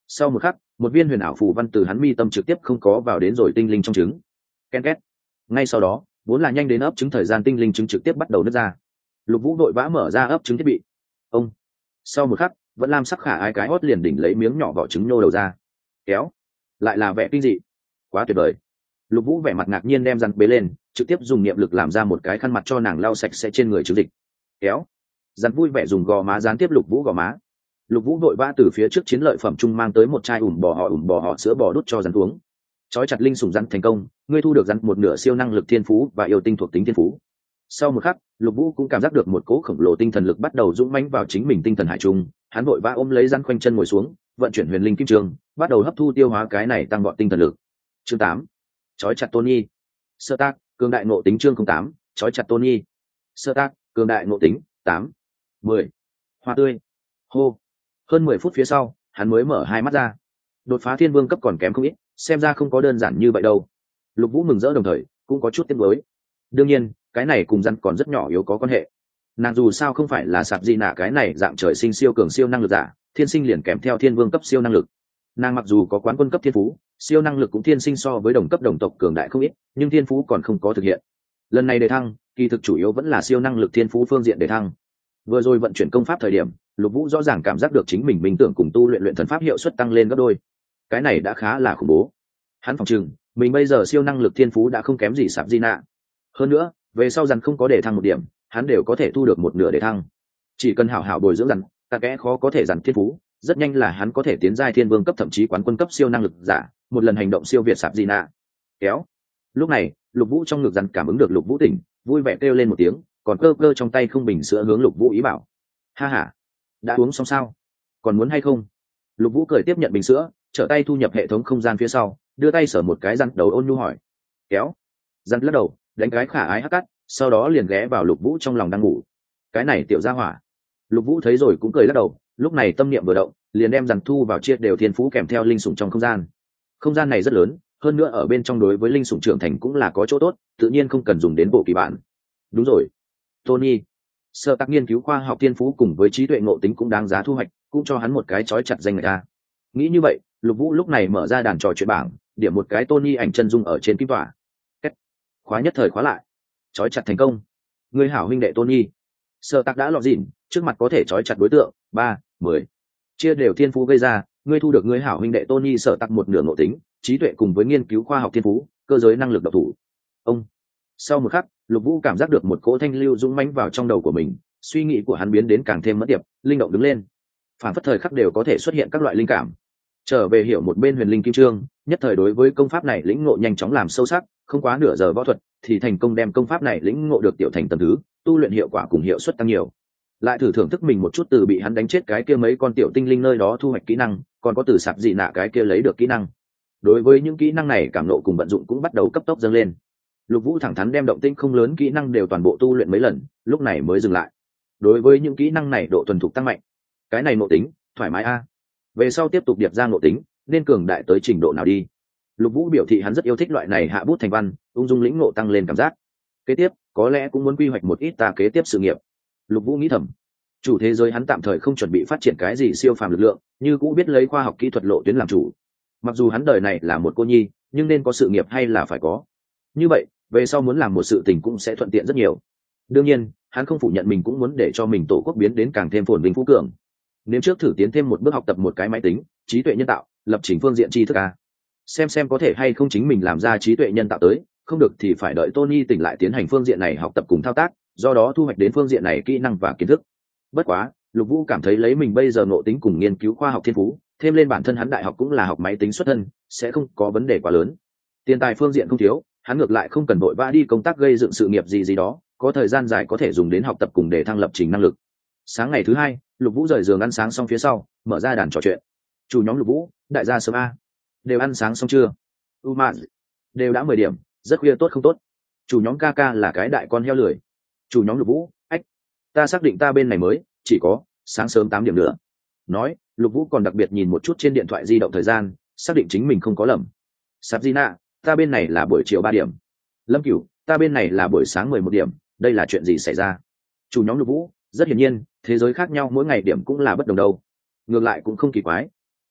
Sau một khắc, một viên huyền ảo phù văn từ hắn mi tâm trực tiếp không có vào đến rồi tinh linh trong trứng. Ken két. Ngay sau đó, vốn là nhanh đến ấp trứng thời gian tinh linh trứng trực tiếp bắt đầu nứt ra. Lục Vũ đội vã mở ra ấp trứng thiết bị. Ông. Sau một khắc, vẫn lam sắc khả ai cái hót liền đỉnh lấy miếng nhỏ vỏ trứng nhô đầu ra. Kéo. Lại là vẻ kinh dị. Quá tuyệt vời. Lục Vũ vẻ mặt ngạc nhiên đem rắn bế lên, trực tiếp dùng niệm lực làm ra một cái khăn mặt cho nàng lau sạch sẽ trên người trứng dịch. Kéo. Rắn vui vẻ dùng gò má gián tiếp Lục Vũ gò má. Lục Vũ vội vã từ phía trước chiến lợi phẩm trung mang tới một chai ủm bò họ ủm bò họ sữa bò đút cho rắn uống. Chói chặt linh sủng rắn thành công, ngươi thu được rắn một nửa siêu năng lực thiên phú và yêu tinh thuộc tính thiên phú. Sau một khắc, Lục Vũ cũng cảm giác được một cỗ khổng lồ tinh thần lực bắt đầu dũng mãnh vào chính mình tinh thần hải trung, hắn vội vã ôm lấy rắn khoanh chân ngồi xuống, vận chuyển huyền linh kim trường, bắt đầu hấp thu tiêu hóa cái này tăng vọt tinh thần lực. Chương tám. Chói chặt Tony. Sơ tác, cường đại ngộ tính chương không tám, chói chặt Tony. Sơ tác, cường đại ngộ tính, tám. mười. Hoa tươi. Hô. Hơn mười phút phía sau, hắn mới mở hai mắt ra. Đột phá thiên vương cấp còn kém không ít, xem ra không có đơn giản như vậy đâu. Lục Vũ mừng rỡ đồng thời cũng có chút tiếc nuối. Đương nhiên, cái này cùng rắn còn rất nhỏ yếu có quan hệ. Nàng dù sao không phải là sạp gì nạ cái này dạng trời sinh siêu cường siêu năng lực giả, thiên sinh liền kèm theo thiên vương cấp siêu năng lực. Nàng mặc dù có quán quân cấp thiên phú, siêu năng lực cũng thiên sinh so với đồng cấp đồng tộc cường đại không ít, nhưng thiên phú còn không có thực hiện. Lần này đề thăng, kỳ thực chủ yếu vẫn là siêu năng lực thiên phú phương diện đề thăng. Vừa rồi vận chuyển công pháp thời điểm, Lục Vũ rõ ràng cảm giác được chính mình minh tưởng cùng tu luyện luyện thần pháp hiệu suất tăng lên gấp đôi. Cái này đã khá là khủng bố. Hắn phòng chừng, mình bây giờ siêu năng lực thiên phú đã không kém gì sạp Gina. Hơn nữa, về sau dần không có đề thăng một điểm, hắn đều có thể thu được một nửa đề thăng. Chỉ cần hảo hảo bồi dưỡng dần, ta kẽ khó có thể dần thiên phú, rất nhanh là hắn có thể tiến giai thiên vương cấp thậm chí quán quân cấp siêu năng lực giả, một lần hành động siêu việt sạp Gina. Kéo. Lúc này, Lục Vũ trong ngực dần cảm ứng được Lục Vũ tỉnh, vui vẻ kêu lên một tiếng, còn cơ cơ trong tay không bình sữa hướng Lục Vũ ý bảo. Ha ha, đã uống xong sao? Còn muốn hay không? Lục Vũ cười tiếp nhận bình sữa, trở tay thu nhập hệ thống không gian phía sau, đưa tay sở một cái rắn đầu ôn nhu hỏi. Kéo. Rắn lắc đầu, đánh cái khả ái hắc cắt, sau đó liền ghé vào Lục Vũ trong lòng đang ngủ. Cái này tiểu gia hỏa. Lục Vũ thấy rồi cũng cười lắc đầu, lúc này tâm niệm vừa động, liền đem rắn thu vào chia đều thiên phú kèm theo linh sủng trong không gian. Không gian này rất lớn, hơn nữa ở bên trong đối với linh sủng trưởng thành cũng là có chỗ tốt, tự nhiên không cần dùng đến bộ kỳ bản. Đúng rồi, Tony. Sở tác nghiên cứu khoa học thiên phú cùng với trí tuệ ngộ tính cũng đáng giá thu hoạch, cũng cho hắn một cái chói chặt danh người ta. Nghĩ như vậy, Lục Vũ lúc này mở ra đàn trò chuyện bảng, điểm một cái Tony ảnh chân dung ở trên kim tọa. Kết. Khóa nhất thời khóa lại. Chói chặt thành công. Người hảo huynh đệ Tony. Sở tác đã lọt dịn, trước mặt có thể chói chặt đối tượng, ba, mười. Chia đều thiên phú gây ra, ngươi thu được ngươi hảo huynh đệ Tony sở tác một nửa ngộ tính, trí tuệ cùng với nghiên cứu khoa học thiên phú, cơ giới năng lực độc thủ. Ông. Sau một khắc, Lục Vũ cảm giác được một cỗ thanh lưu dũng mãnh vào trong đầu của mình, suy nghĩ của hắn biến đến càng thêm mẫn tiệp, linh động đứng lên. Phản phất thời khắc đều có thể xuất hiện các loại linh cảm. Trở về hiểu một bên huyền linh kim trương, nhất thời đối với công pháp này lĩnh ngộ nhanh chóng làm sâu sắc, không quá nửa giờ võ thuật thì thành công đem công pháp này lĩnh ngộ được tiểu thành tầng thứ, tu luyện hiệu quả cùng hiệu suất tăng nhiều. Lại thử thưởng thức mình một chút từ bị hắn đánh chết cái kia mấy con tiểu tinh linh nơi đó thu hoạch kỹ năng, còn có từ sạp dị nạ cái kia lấy được kỹ năng. Đối với những kỹ năng này cảm nộ cùng vận dụng cũng bắt đầu cấp tốc dâng lên. Lục Vũ thẳng thắn đem động tĩnh không lớn kỹ năng đều toàn bộ tu luyện mấy lần, lúc này mới dừng lại. Đối với những kỹ năng này độ thuần thục tăng mạnh, cái này ngộ tính thoải mái a. Về sau tiếp tục điệp ra ngộ tính, nên cường đại tới trình độ nào đi. Lục Vũ biểu thị hắn rất yêu thích loại này hạ bút thành văn, ung dung lĩnh ngộ tăng lên cảm giác. Kế tiếp, có lẽ cũng muốn quy hoạch một ít ta kế tiếp sự nghiệp. Lục Vũ nghĩ thầm. Chủ thế giới hắn tạm thời không chuẩn bị phát triển cái gì siêu phàm lực lượng, như cũng biết lấy khoa học kỹ thuật lộ tuyến làm chủ. Mặc dù hắn đời này là một cô nhi, nhưng nên có sự nghiệp hay là phải có. Như vậy, về sau muốn làm một sự tình cũng sẽ thuận tiện rất nhiều. Đương nhiên, hắn không phủ nhận mình cũng muốn để cho mình tổ quốc biến đến càng thêm phồn vinh phú cường. Nếu trước thử tiến thêm một bước học tập một cái máy tính, trí tuệ nhân tạo, lập trình phương diện tri thức a. Xem xem có thể hay không chính mình làm ra trí tuệ nhân tạo tới, không được thì phải đợi Tony tỉnh lại tiến hành phương diện này học tập cùng thao tác, do đó thu hoạch đến phương diện này kỹ năng và kiến thức. Bất quá, Lục Vũ cảm thấy lấy mình bây giờ ngộ tính cùng nghiên cứu khoa học thiên phú, thêm lên bản thân hắn đại học cũng là học máy tính xuất thân, sẽ không có vấn đề quá lớn. Tiền tài phương diện không thiếu, hắn ngược lại không cần vội vã đi công tác gây dựng sự nghiệp gì gì đó, có thời gian dài có thể dùng đến học tập cùng để thăng lập trình năng lực. Sáng ngày thứ hai, Lục Vũ rời giường ăn sáng xong phía sau, mở ra đàn trò chuyện. Chủ nhóm Lục Vũ, đại gia sớm a. Đều ăn sáng xong chưa? U mạn, đều đã mười điểm, rất khuya tốt không tốt. Chủ nhóm ca ca là cái đại con heo lười. Chủ nhóm Lục Vũ, ách, ta xác định ta bên này mới chỉ có sáng sớm tám điểm nữa. Nói, Lục Vũ còn đặc biệt nhìn một chút trên điện thoại di động thời gian, xác định chính mình không có lầm. Sạp Gina, ta bên này là buổi chiều ba điểm. Lâm Cửu, ta bên này là buổi sáng mười một điểm, đây là chuyện gì xảy ra? Chủ nhóm Lục Vũ, rất hiển nhiên, thế giới khác nhau mỗi ngày điểm cũng là bất đồng đâu. Ngược lại cũng không kỳ quái.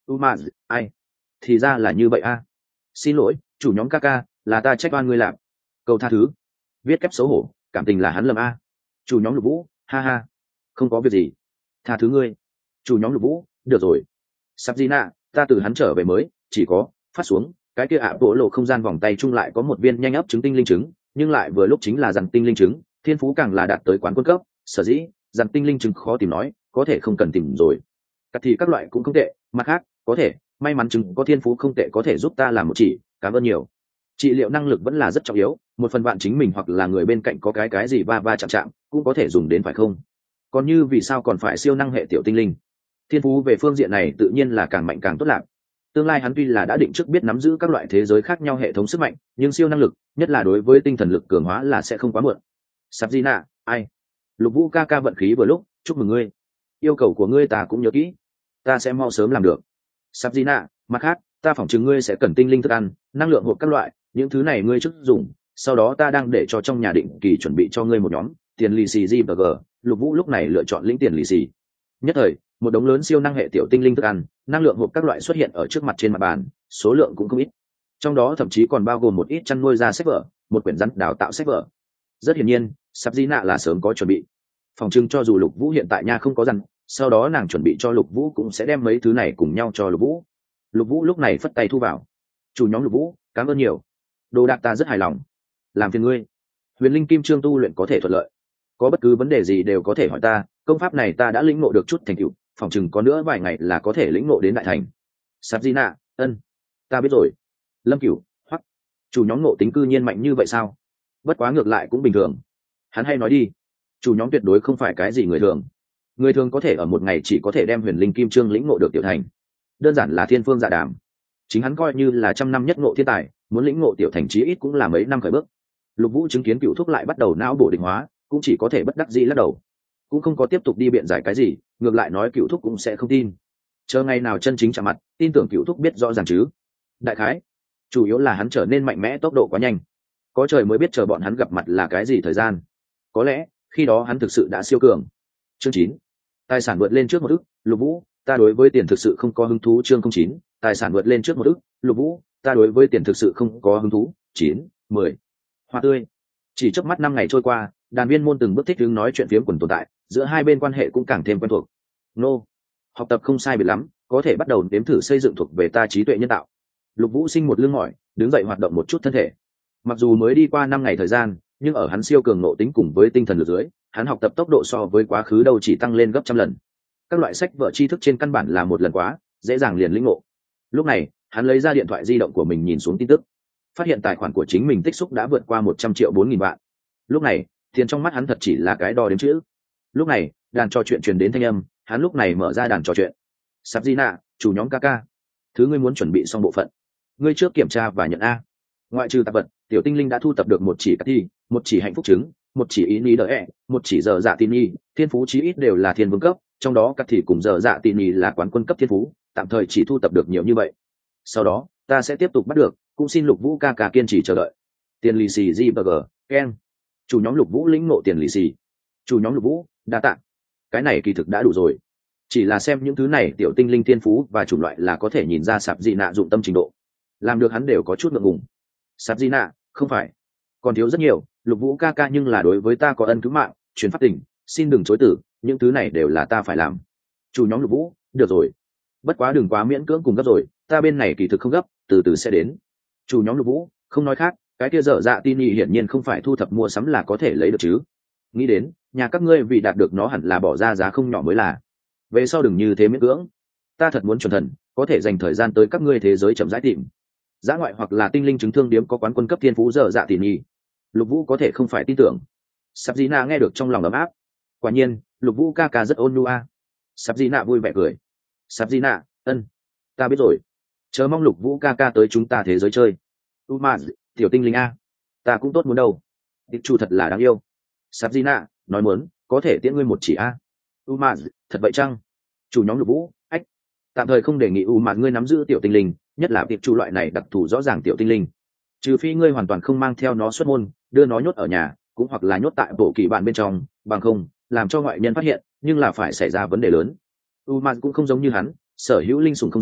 u mà ai thì ra là như vậy a. Xin lỗi chủ nhóm ca ca, là ta trách oan ngươi làm, cầu tha thứ. Viết kép xấu hổ, cảm tình là hắn lầm a. Chủ nhóm Lục Vũ, ha ha, không có việc gì, tha thứ ngươi. Chủ nhóm Lục Vũ, được rồi. Sắp gì nạ, ta từ hắn trở về mới chỉ có phát xuống cái kia ạ bộ lộ không gian vòng tay chung lại có một viên nhanh ấp trứng tinh linh trứng, nhưng lại vừa lúc chính là dàn tinh linh trứng, thiên phú càng là đạt tới quán quân cấp, sở dĩ dàn tinh linh trứng khó tìm nói, có thể không cần tìm rồi. Cắt thì các loại cũng không tệ, mặt khác có thể may mắn trứng có thiên phú không tệ có thể giúp ta làm một chỉ, cảm ơn nhiều. Trị liệu năng lực vẫn là rất trọng yếu, một phần bạn chính mình hoặc là người bên cạnh có cái cái gì va va chạm chạm cũng có thể dùng đến phải không? Còn như vì sao còn phải siêu năng hệ tiểu tinh linh? Thiên phú về phương diện này tự nhiên là càng mạnh càng tốt lạc. Tương lai hắn tuy là đã định trước biết nắm giữ các loại thế giới khác nhau hệ thống sức mạnh, nhưng siêu năng lực, nhất là đối với tinh thần lực cường hóa là sẽ không quá muộn. Sắp gì nạ, ai? Lục Vũ ca ca vận khí vừa lúc, chúc mừng ngươi. Yêu cầu của ngươi ta cũng nhớ kỹ, ta sẽ mau sớm làm được. Sắp gì nạ, mặt khác, ta phỏng chừng ngươi sẽ cần tinh linh thức ăn, năng lượng hộp các loại, những thứ này ngươi trước dùng, sau đó ta đang để cho trong nhà định kỳ chuẩn bị cho ngươi một nhóm tiền lì xì G và G. Lục Vũ lúc này lựa chọn lĩnh tiền lì xì. Nhất thời, một đống lớn siêu năng hệ tiểu tinh linh thức ăn, năng lượng hộp các loại xuất hiện ở trước mặt trên mặt bàn, số lượng cũng không ít. Trong đó thậm chí còn bao gồm một ít chăn nuôi ra sách vở, một quyển rắn đào tạo sách vở. Rất hiển nhiên, Sắp Di Nạ là sớm có chuẩn bị. Phòng trưng cho dù Lục Vũ hiện tại nha không có rắn, sau đó nàng chuẩn bị cho Lục Vũ cũng sẽ đem mấy thứ này cùng nhau cho Lục Vũ. Lục Vũ lúc này phất tay thu vào. Chủ nhóm Lục Vũ, cảm ơn nhiều. Đồ đạc ta rất hài lòng. Làm phiền ngươi. Huyền Linh Kim Chương tu luyện có thể thuận lợi. Có bất cứ vấn đề gì đều có thể hỏi ta, công pháp này ta đã lĩnh ngộ được chút thành tựu, phòng chừng có nữa vài ngày là có thể lĩnh ngộ đến đại thành. Sắp Di Nạ, ân, ta biết rồi. Lâm Cửu, hoắc, chủ nhóm ngộ tính cư nhiên mạnh như vậy sao? Bất quá ngược lại cũng bình thường. Hắn hay nói đi, chủ nhóm tuyệt đối không phải cái gì người thường. Người thường có thể ở một ngày chỉ có thể đem Huyền Linh Kim Chương lĩnh ngộ được tiểu thành, đơn giản là thiên phương dạ đàm. Chính hắn coi như là trăm năm nhất ngộ thiên tài, muốn lĩnh ngộ tiểu thành chí ít cũng là mấy năm khởi bước. Lục Vũ chứng kiến Cửu Thúc lại bắt đầu não bổ định hóa, cũng chỉ có thể bất đắc dĩ lắc đầu, cũng không có tiếp tục đi biện giải cái gì, ngược lại nói Cửu Thúc cũng sẽ không tin. Chờ ngày nào chân chính chạm mặt, tin tưởng Cửu Thúc biết rõ ràng chứ. Đại khái, chủ yếu là hắn trở nên mạnh mẽ tốc độ quá nhanh, có trời mới biết chờ bọn hắn gặp mặt là cái gì thời gian. Có lẽ khi đó hắn thực sự đã siêu cường. Chương chín, tài sản vượt lên trước một ức. Lục Vũ, ta đối với tiền thực sự không có hứng thú. Chương không chín, tài sản vượt lên trước một ức. Lục Vũ, ta đối với tiền thực sự không có hứng thú. Chín, mười. Hoa tươi. Chỉ chớp mắt năm ngày trôi qua, đàn viên môn từng bước thích ứng nói chuyện phiếm quần tồn tại, giữa hai bên quan hệ cũng càng thêm quen thuộc. Nô, học tập không sai biệt lắm, có thể bắt đầu nếm thử xây dựng thuộc về ta trí tuệ nhân tạo. Lục Vũ sinh một lưng mỏi, đứng dậy hoạt động một chút thân thể. Mặc dù mới đi qua năm ngày thời gian, nhưng ở hắn siêu cường nội tính cùng với tinh thần lực dưới, hắn học tập tốc độ so với quá khứ đâu chỉ tăng lên gấp trăm lần. Các loại sách vở tri thức trên căn bản là một lần quá dễ dàng liền lĩnh ngộ. Lúc này, hắn lấy ra điện thoại di động của mình nhìn xuống tin tức, phát hiện tài khoản của chính mình tích xúc đã vượt qua một trăm triệu bốn nghìn vạn. Lúc này, tiền trong mắt hắn thật chỉ là cái đo đếm chữ. Lúc này, đàn trò chuyện truyền đến thanh âm, hắn lúc này mở ra đàn trò chuyện. Sắp Di Nạ, chủ nhóm ca ca, thứ ngươi muốn chuẩn bị xong bộ phận, ngươi trước kiểm tra và nhận a. Ngoại trừ tạp vật, tiểu tinh linh đã thu tập được một chỉ cắt thi, một chỉ hạnh phúc trứng, một chỉ ý ni đỡ ẹ, một chỉ giờ dạ tin nhi, thiên phú chí ít đều là thiên vương cấp, trong đó cắt thì cùng giờ dạ tin nhi là quán quân cấp thiên phú, tạm thời chỉ thu tập được nhiều như vậy. Sau đó, ta sẽ tiếp tục bắt được, cũng xin Lục Vũ ca ca kiên trì chờ đợi. Tiền lì xì G và G, Ken. Chủ nhóm Lục Vũ lĩnh ngộ tiền lì xì. Chủ nhóm Lục Vũ, đa tạ. Cái này kỳ thực đã đủ rồi. Chỉ là xem những thứ này tiểu tinh linh thiên phú và chủng loại là có thể nhìn ra Sạp Dị Nạ dụng tâm trình độ. Làm được hắn đều có chút ngượng ngùng. Sạp Dị Nạ, không phải, còn thiếu rất nhiều, Lục Vũ ca ca nhưng là đối với ta có ân cứu mạng, truyền pháp tình, xin đừng chối từ, những thứ này đều là ta phải làm. Chủ nhóm Lục Vũ, được rồi. Bất quá đừng quá miễn cưỡng cùng gấp rồi, ta bên này kỳ thực không gấp, từ từ sẽ đến. Chủ nhóm Lục Vũ, không nói khác, cái kia dở dạ tin nhị hiển nhiên không phải thu thập mua sắm là có thể lấy được chứ. Nghĩ đến, nhà các ngươi vì đạt được nó hẳn là bỏ ra giá không nhỏ mới là. Về sau đừng như thế miễn cưỡng. Ta thật muốn chuẩn thần, có thể dành thời gian tới các ngươi thế giới chậm rãi tìm. Giã ngoại hoặc là tinh linh chứng thương điếm có quán quân cấp thiên phú dở dạ tin nhị. Lục Vũ có thể không phải tin tưởng. Sắp Dị Nạ nghe được trong lòng ấm áp. Quả nhiên, Lục Vũ ca ca rất ôn nhu a. Sắp Dị Nạ vui vẻ cười. Sắp Dị Nạ, ân, ta biết rồi. Chờ mong Lục Vũ ca ca tới chúng ta thế giới chơi. U mà tiểu tinh linh a, ta cũng tốt muốn đâu. Địch chủ thật là đáng yêu. Sắp Dị Nạ nói muốn có thể tiễn ngươi một chỉ a. U mà thật vậy chăng? Chủ nhóm Lục Vũ, ách, tạm thời không đề nghị U mà ngươi nắm giữ tiểu tinh linh, nhất là tiệp chủ loại này đặc thù rõ ràng tiểu tinh linh. Trừ phi ngươi hoàn toàn không mang theo nó xuất môn, đưa nó nhốt ở nhà, cũng hoặc là nhốt tại bộ kỳ bạn bên trong, bằng không làm cho ngoại nhân phát hiện, nhưng là phải xảy ra vấn đề lớn. U mà cũng không giống như hắn, sở hữu linh sủng không gian,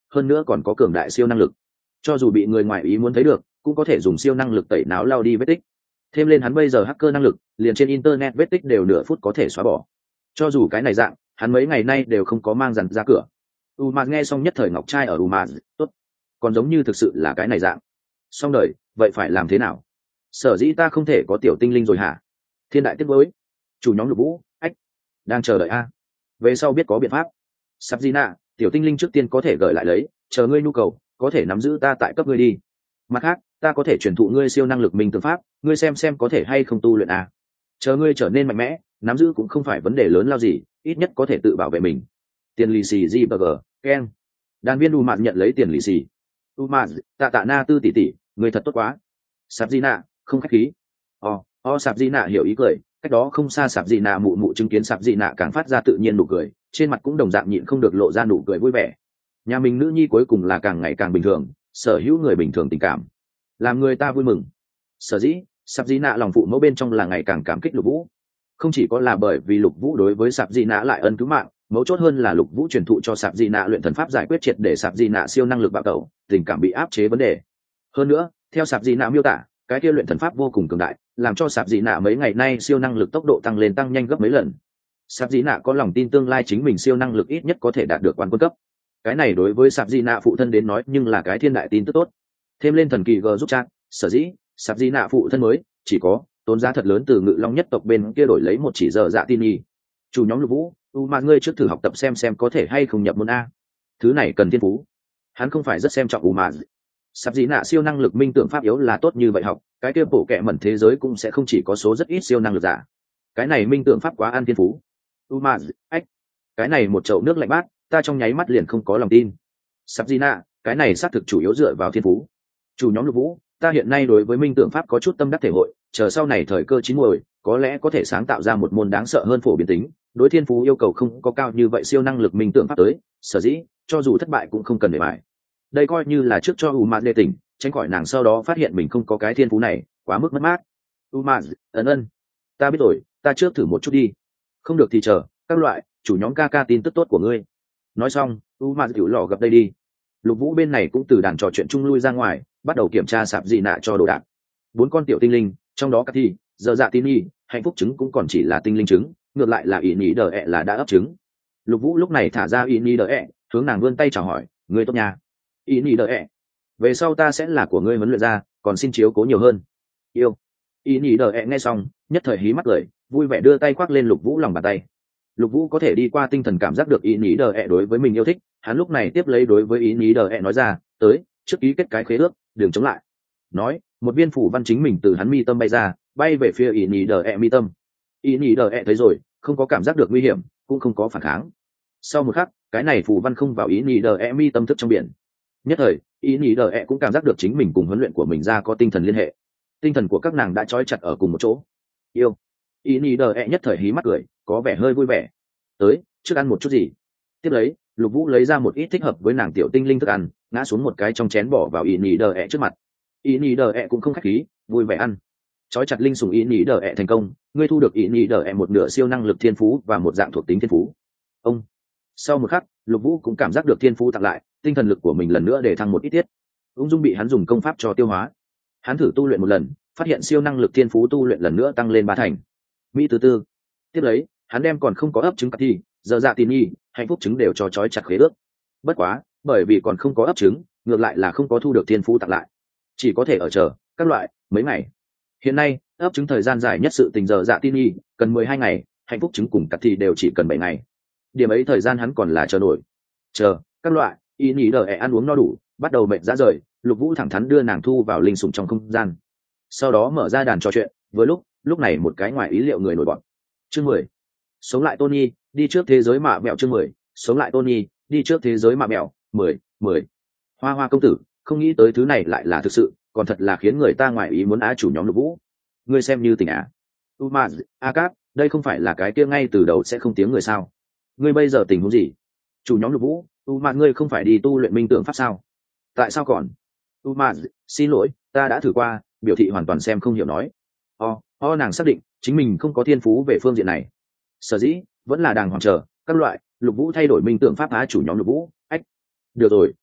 hơn nữa còn có cường đại siêu năng lực, cho dù bị người ngoài ý muốn thấy được cũng có thể dùng siêu năng lực tẩy não lao đi vết tích. Thêm lên hắn bây giờ hacker năng lực, liền trên internet vết tích đều nửa phút có thể xóa bỏ. Cho dù cái này dạng, hắn mấy ngày nay đều không có mang dằn ra cửa. Umaz nghe xong nhất thời ngọc trai ở Umaz, tốt, còn giống như thực sự là cái này dạng. Xong đời, vậy phải làm thế nào? Sở dĩ ta không thể có tiểu tinh linh rồi hả? Thiên đại tiếc với. Chủ nhóm Lục Vũ, ách, đang chờ đợi a. Về sau biết có biện pháp. Sabzina, tiểu tinh linh trước tiên có thể gửi lại lấy, chờ ngươi nhu cầu, có thể nắm giữ ta tại cấp ngươi đi. Mặt khác, ta có thể truyền thụ ngươi siêu năng lực minh tương pháp, ngươi xem xem có thể hay không tu luyện a. Chờ ngươi trở nên mạnh mẽ, nắm giữ cũng không phải vấn đề lớn lao gì, ít nhất có thể tự bảo vệ mình. Tiền lì xì G B G, Ken. Đàn viên Umaz nhận lấy tiền lì xì. Umaz, tạ tạ na tư tỷ tỷ, ngươi thật tốt quá. Sabzina, không khách khí. O, O Sabzina hiểu ý cười, cách đó không xa Sabzina mụ mụ chứng kiến Sabzina càng phát ra tự nhiên nụ cười, trên mặt cũng đồng dạng nhịn không được lộ ra nụ cười vui vẻ. Nhà mình nữ nhi cuối cùng là càng ngày càng bình thường, sở hữu người bình thường tình cảm, làm người ta vui mừng. Sở dĩ, Sabzina lòng phụ mẫu bên trong là ngày càng cảm kích Lục Vũ. Không chỉ có là bởi vì Lục Vũ đối với Sabzina lại ân cứu mạng, mấu chốt hơn là Lục Vũ truyền thụ cho Sabzina luyện thần pháp giải quyết triệt để Sabzina siêu năng lực bạo tẩu, tình cảm bị áp chế vấn đề. Hơn nữa, theo Sabzina miêu tả, cái kia luyện thần pháp vô cùng cường đại, làm cho Sabzina mấy ngày nay siêu năng lực tốc độ tăng lên tăng nhanh gấp mấy lần. Sabzina có lòng tin tương lai chính mình siêu năng lực ít nhất có thể đạt được quan quân cấp. Cái này đối với Sabzina phụ thân đến nói nhưng là cái thiên đại tin tức tốt. Thêm lên thần kỳ G giúp chat, sở dĩ Sabzina phụ thân mới chỉ có tốn giá thật lớn từ Ngự Long nhất tộc bên kia đổi lấy một chỉ giờ dạ tin y. Chủ nhóm Lục Vũ, u mà ngươi trước thử học tập xem xem có thể hay không nhập môn a. Thứ này cần thiên phú. Hắn không phải rất xem trọng u mà. Sabzina siêu năng lực minh tưởng pháp yếu là tốt như vậy học, cái kia bổ kệ mẩn thế giới cũng sẽ không chỉ có số rất ít siêu năng lực giả. Cái này minh tưởng pháp quá ăn thiên phú. U mà, ách, cái này một chậu nước lạnh bát, ta trong nháy mắt liền không có lòng tin. Sabzina, cái này xác thực chủ yếu dựa vào thiên phú. Chủ nhóm Lục Vũ, ta hiện nay đối với minh tưởng pháp có chút tâm đắc thể hội, chờ sau này thời cơ chín muồi, có lẽ có thể sáng tạo ra một môn đáng sợ hơn phổ biến tính, đối thiên phú yêu cầu không có cao như vậy siêu năng lực minh tưởng pháp tới, sở dĩ cho dù thất bại cũng không cần để bại. Đây coi như là trước cho Umaz đề tỉnh, tránh khỏi nàng sau đó phát hiện mình không có cái thiên phú này, quá mức mất mát. Umaz, ấn ân, ta biết rồi, ta trước thử một chút đi. Không được thì chờ, các loại, chủ nhóm ca ca tin tức tốt của ngươi. Nói xong, Umaz tiểu lò gặp đây đi. Lục Vũ bên này cũng từ đàn trò chuyện chung lui ra ngoài, bắt đầu kiểm tra Sabzina cho đồ đạc. Bốn con tiểu tinh linh, trong đó Cathy, giờ dạ tin y, hạnh phúc trứng cũng còn chỉ là tinh linh trứng, ngược lại là ý nhĩ đờ ẹ là đã ấp trứng. Lục Vũ lúc này thả ra ý nhĩ đờ ẹ, hướng nàng vươn tay chào hỏi, ngươi tốt nha. Ý nhĩ đờ ẹ, về sau ta sẽ là của ngươi huấn luyện ra, còn xin chiếu cố nhiều hơn. Yêu. Ý nhĩ đờ ẹ nghe xong, nhất thời hí mắt cười, vui vẻ đưa tay khoác lên Lục Vũ lòng bàn tay. Lục Vũ có thể đi qua tinh thần cảm giác được ý nhĩ đờ ẹ đối với mình yêu thích, hắn lúc này tiếp lấy đối với ý nhĩ đờ ẹ nói ra, tới, trước ký kết cái khế ước, đừng chống lại. Nói, một viên phủ văn chính mình từ hắn mi tâm bay ra, bay về phía ý nhĩ đờ ẹ mi tâm. Ý nhĩ đờ ẹ thấy rồi, không có cảm giác được nguy hiểm, cũng không có phản kháng. Sau một khắc, cái này phủ văn không vào ý nhĩ đờ ẹ mi tâm thức trong biển. Nhất thời, ý nhĩ đờ ẹ cũng cảm giác được chính mình cùng huấn luyện của mình ra có tinh thần liên hệ. Tinh thần của các nàng đã trói chặt ở cùng một chỗ. Yêu. Ý nhĩ đờ ẹ nhất thời hí mắt cười, có vẻ hơi vui vẻ. Tới, trước ăn một chút gì. Tiếp lấy, Lục Vũ lấy ra một ít thích hợp với nàng tiểu tinh linh thức ăn, ngã xuống một cái trong chén bỏ vào ý nhĩ đờ ẹ trước mặt. Ý nhĩ đờ ẹ cũng không khách khí, vui vẻ ăn. Chói chặt linh sủng ý nhĩ đờ ẹ thành công, ngươi thu được ý nhĩ đờ ẹ một nửa siêu năng lực thiên phú và một dạng thuộc tính thiên phú. Ông. Sau một khắc, Lục Vũ cũng cảm giác được thiên phú tặng lại, tinh thần lực của mình lần nữa để thăng một ít tiết. Ung dung bị hắn dùng công pháp cho tiêu hóa. Hắn thử tu luyện một lần, phát hiện siêu năng lực thiên phú tu luyện lần nữa tăng lên ba thành. Mỹ thứ tư. Tiếp lấy, hắn đem còn không có ấp trứng Cathy, giờ dạ tin y, hạnh phúc trứng đều cho chói chặt khế ước. Bất quá, bởi vì còn không có ấp trứng, ngược lại là không có thu được thiên phú tặng lại, chỉ có thể ở chờ các loại mấy ngày. Hiện nay, ấp trứng thời gian dài nhất sự tình giờ dạ tin y cần mười hai ngày, hạnh phúc trứng cùng Cathy đều chỉ cần bảy ngày. Điểm ấy thời gian hắn còn là chờ nổi. Chờ các loại y nhĩ đờ ẹ ăn uống no đủ, bắt đầu mệt rã rời, Lục Vũ thẳng thắn đưa nàng thu vào linh sủng trong không gian. Sau đó mở ra đàn trò chuyện, vừa lúc, lúc này một cái ngoài ý liệu người nổi bật. Chương mười. Sống lại Tony, đi trước thế giới mạ mẹo chương mười. Sống lại Tony, đi trước thế giới mạ mẹo, mười, mười. Hoa Hoa công tử, không nghĩ tới thứ này lại là thực sự, còn thật là khiến người ta ngoài ý muốn á chủ nhóm Lục Vũ. Ngươi xem như tình á. Umaz, Akat, đây không phải là cái kia ngay từ đầu sẽ không tiếng người sao? Ngươi bây giờ tình huống gì? Chủ nhóm Lục Vũ, Umaz ngươi không phải đi tu luyện minh tưởng pháp sao? Tại sao còn? Umaz, xin lỗi, ta đã thử qua, biểu thị hoàn toàn xem không hiểu nói. O, o nàng xác định, chính mình không có thiên phú về phương diện này. Sở dĩ, vẫn là đàng hoàng chờ, các loại, Lục Vũ thay đổi minh tưởng pháp á chủ nhóm Lục Vũ, ách. Được rồi.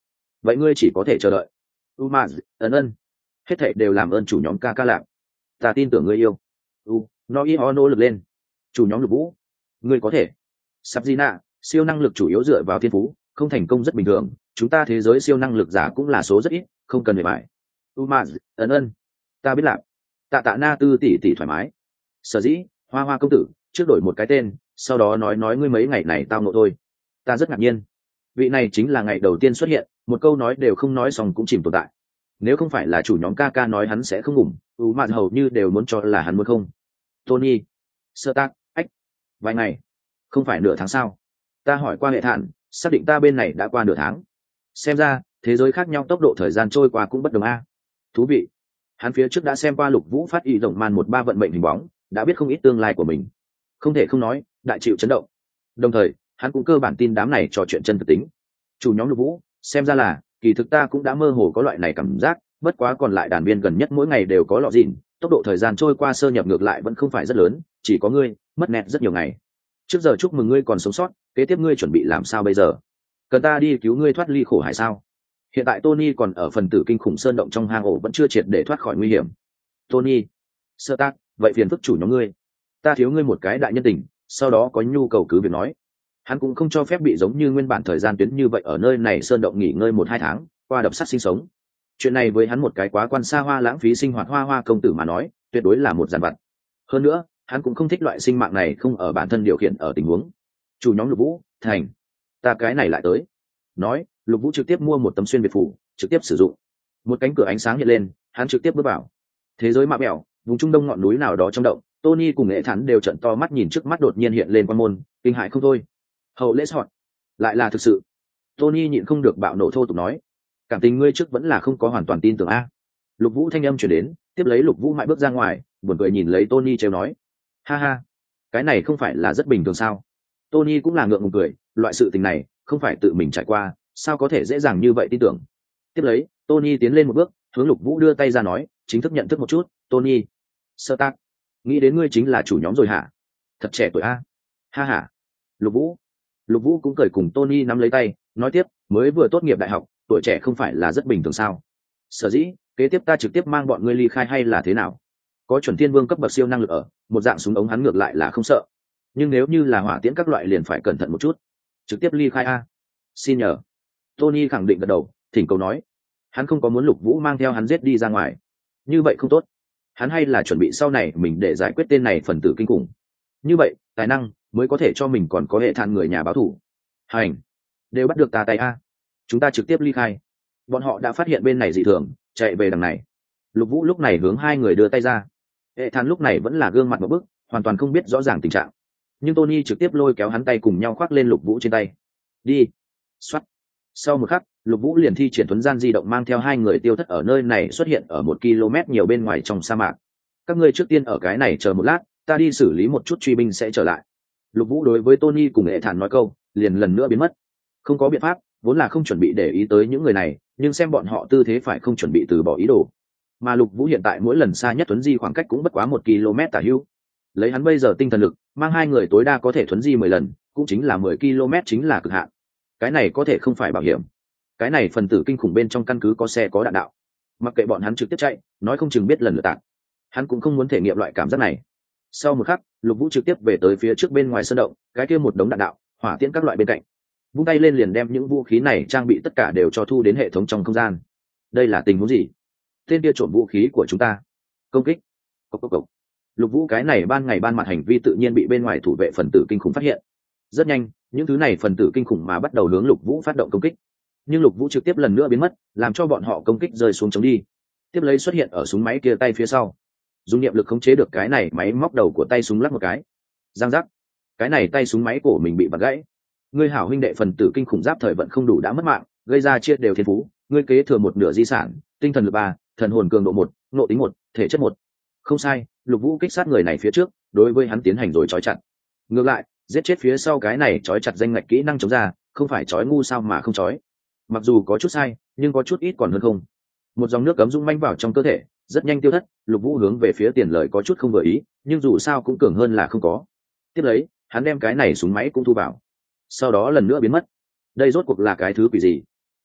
vậy ngươi chỉ có thể chờ đợi. u ma ấn ân, hết thảy đều làm ơn chủ nhóm ca ca lạc, ta tin tưởng ngươi yêu. u nó y ho nỗ lực lên. Chủ nhóm Lục Vũ, ngươi có thể. Sắp Gina, siêu năng lực chủ yếu dựa vào thiên phú, không thành công rất bình thường, chúng ta thế giới siêu năng lực giả cũng là số rất ít, không cần phải bài. Umaz, ấn ân, ta biết làm. Tạ Tạ Na Tư tỷ tỷ thoải mái. Sở dĩ, Hoa Hoa công tử, trước đổi một cái tên, sau đó nói nói ngươi mấy ngày này tao ngộ thôi. Ta rất ngạc nhiên. Vị này chính là ngày đầu tiên xuất hiện, một câu nói đều không nói xong cũng chìm tồn tại. Nếu không phải là chủ nhóm ca ca nói hắn sẽ không ngủm, Umaz hầu như đều muốn cho là hắn muốn không. Tony, Sơ Tác, ách, vài ngày, không phải nửa tháng sao? Ta hỏi qua hệ thản, xác định ta bên này đã qua nửa tháng. Xem ra thế giới khác nhau, tốc độ thời gian trôi qua cũng bất đồng a. Thú vị. Hắn phía trước đã xem qua Lục Vũ phát y rộng màn một ba vận mệnh hình bóng, đã biết không ít tương lai của mình. Không thể không nói, đại chịu chấn động. Đồng thời hắn cũng cơ bản tin đám này trò chuyện chân thực tính. Chủ nhóm Lục Vũ, xem ra là kỳ thực ta cũng đã mơ hồ có loại này cảm giác, bất quá còn lại đàn viên gần nhất mỗi ngày đều có lọ dìn, tốc độ thời gian trôi qua sơ nhập ngược lại vẫn không phải rất lớn, chỉ có ngươi mất nẹt rất nhiều ngày. Trước giờ chúc mừng ngươi còn sống sót, kế tiếp ngươi chuẩn bị làm sao bây giờ? Cần ta đi cứu ngươi thoát ly khổ hải sao? Hiện tại Tony còn ở phần tử kinh khủng sơn động trong hang ổ, vẫn chưa triệt để thoát khỏi nguy hiểm. Tony, Sơ Tác, vậy phiền phức chủ nhóm ngươi, ta thiếu ngươi một cái đại nhân tình, sau đó có nhu cầu cứ việc nói. Hắn cũng không cho phép bị giống như nguyên bản thời gian tuyến như vậy ở nơi này sơn động nghỉ ngơi một hai tháng, qua đập sắt sinh sống. Chuyện này với hắn một cái quá quan xa hoa lãng phí sinh hoạt Hoa Hoa công tử mà nói, tuyệt đối là một giàn vặt. Hơn nữa, hắn cũng không thích loại sinh mạng này không ở bản thân điều khiển ở tình huống. Chủ nhóm Lục Vũ, thành, ta cái này lại tới. Nói, Lục Vũ trực tiếp mua một tấm xuyên việt phủ, trực tiếp sử dụng. Một cánh cửa ánh sáng hiện lên, hắn trực tiếp bước vào thế giới mạ mẹo, vùng trung đông ngọn núi nào đó trong động. Tony cùng nghệ thắn đều trợn to mắt nhìn trước mắt đột nhiên hiện lên quan môn, kinh hại không thôi. Hậu lễ sọt, lại là thực sự. Tony nhịn không được bạo nổ thô tục nói, cảm tình ngươi trước vẫn là không có hoàn toàn tin tưởng a. Lục Vũ thanh âm chuyển đến, tiếp lấy Lục Vũ mãi bước ra ngoài, buồn cười nhìn lấy Tony trêu nói, ha ha, cái này không phải là rất bình thường sao? Tony cũng là ngượng ngùng cười, loại sự tình này không phải tự mình trải qua, sao có thể dễ dàng như vậy tin tưởng. Tiếp lấy Tony tiến lên một bước, hướng Lục Vũ đưa tay ra nói, chính thức nhận thức một chút. Tony, Sơ Tác, nghĩ đến ngươi chính là chủ nhóm rồi hả? Thật trẻ tuổi a. Ha ha. Lục Vũ, Lục Vũ cũng cười cùng Tony nắm lấy tay, nói tiếp, mới vừa tốt nghiệp đại học, tuổi trẻ không phải là rất bình thường sao? Sở dĩ kế tiếp ta trực tiếp mang bọn ngươi ly khai hay là thế nào? Có chuẩn thiên vương cấp bậc siêu năng lực ở, một dạng súng ống hắn ngược lại là không sợ, nhưng nếu như là hỏa tiễn các loại liền phải cẩn thận một chút. Trực tiếp ly khai a. Xin nhờ. Tony khẳng định gật đầu, thỉnh cầu nói, hắn không có muốn Lục Vũ mang theo hắn giết đi ra ngoài, như vậy không tốt. Hắn hay là chuẩn bị sau này mình để giải quyết tên này phần tử kinh khủng, như vậy tài năng mới có thể cho mình còn có hệ thản người nhà báo thù. Hành, đều bắt được ta tay a. Chúng ta trực tiếp ly khai. Bọn họ đã phát hiện bên này dị thường, chạy về đằng này. Lục Vũ lúc này hướng hai người đưa tay ra. Hệ thản lúc này vẫn là gương mặt một bức, hoàn toàn không biết rõ ràng tình trạng, nhưng Tony trực tiếp lôi kéo hắn tay cùng nhau khoác lên Lục Vũ trên tay. Đi. Xoát. Sau một khắc, Lục Vũ liền thi triển thuấn gian di động mang theo hai người tiêu thất ở nơi này, xuất hiện ở một km nhiều bên ngoài trong sa mạc. Các ngươi trước tiên ở cái này chờ một lát, ta đi xử lý một chút, truy binh sẽ trở lại. Lục Vũ đối với Tony cùng hệ thản nói câu, liền lần nữa biến mất. Không có biện pháp, vốn là không chuẩn bị để ý tới những người này, nhưng xem bọn họ tư thế phải không chuẩn bị từ bỏ ý đồ. Mà Lục Vũ hiện tại mỗi lần xa nhất thuấn di khoảng cách cũng bất quá một km tả hữu. Lấy hắn bây giờ tinh thần lực, mang hai người tối đa có thể thuấn di mười lần, cũng chính là mười km chính là cực hạn. Cái này có thể không phải bảo hiểm. Cái này phần tử kinh khủng bên trong căn cứ có xe có đạn đạo, mặc kệ bọn hắn trực tiếp chạy, nói không chừng biết lần lượt tạc. Hắn cũng không muốn thể nghiệm loại cảm giác này. Sau một khắc, Lục Vũ trực tiếp về tới phía trước bên ngoài sơn động, cái kia một đống đạn đạo, hỏa tiễn các loại bên cạnh, vung tay lên liền đem những vũ khí này trang bị tất cả đều cho thu đến hệ thống trong không gian. Đây là tình huống gì? Tên kia trộm vũ khí của chúng ta. Công kích. Cốc cốc cốc. Lục Vũ cái này ban ngày ban mặt hành vi tự nhiên bị bên ngoài thủ vệ phần tử kinh khủng phát hiện. Rất nhanh, những thứ này phần tử kinh khủng mà bắt đầu hướng Lục Vũ phát động công kích. Nhưng Lục Vũ trực tiếp lần nữa biến mất, làm cho bọn họ công kích rơi xuống chống đi. Tiếp lấy xuất hiện ở súng máy kia tay phía sau, dùng niệm lực khống chế được cái này máy móc đầu của tay súng lắc một cái. Giang giác. Cái này tay súng máy của mình bị vặn gãy. Ngươi hảo huynh đệ phần tử kinh khủng giáp thời vận không đủ đã mất mạng, gây ra chia đều thiên phú, ngươi kế thừa một nửa di sản, tinh thần lực ba, thần hồn cường độ một, nộ tính một, thể chất một. Không sai, Lục Vũ kích sát người này phía trước, đối với hắn tiến hành rồi trói chặt. Ngược lại, giết chết phía sau cái này trói chặt danh ngạch kỹ năng chống ra, không phải trói ngu sao mà không trói. Mặc dù có chút sai, nhưng có chút ít còn hơn không. Một dòng nước cấm rung manh vào trong cơ thể, rất nhanh tiêu thất. Lục Vũ hướng về phía tiền lợi có chút không vừa ý, nhưng dù sao cũng cường hơn là không có. Tiếp lấy, hắn đem cái này súng máy cũng thu vào, sau đó lần nữa biến mất. Đây rốt cuộc là cái thứ quỷ gì?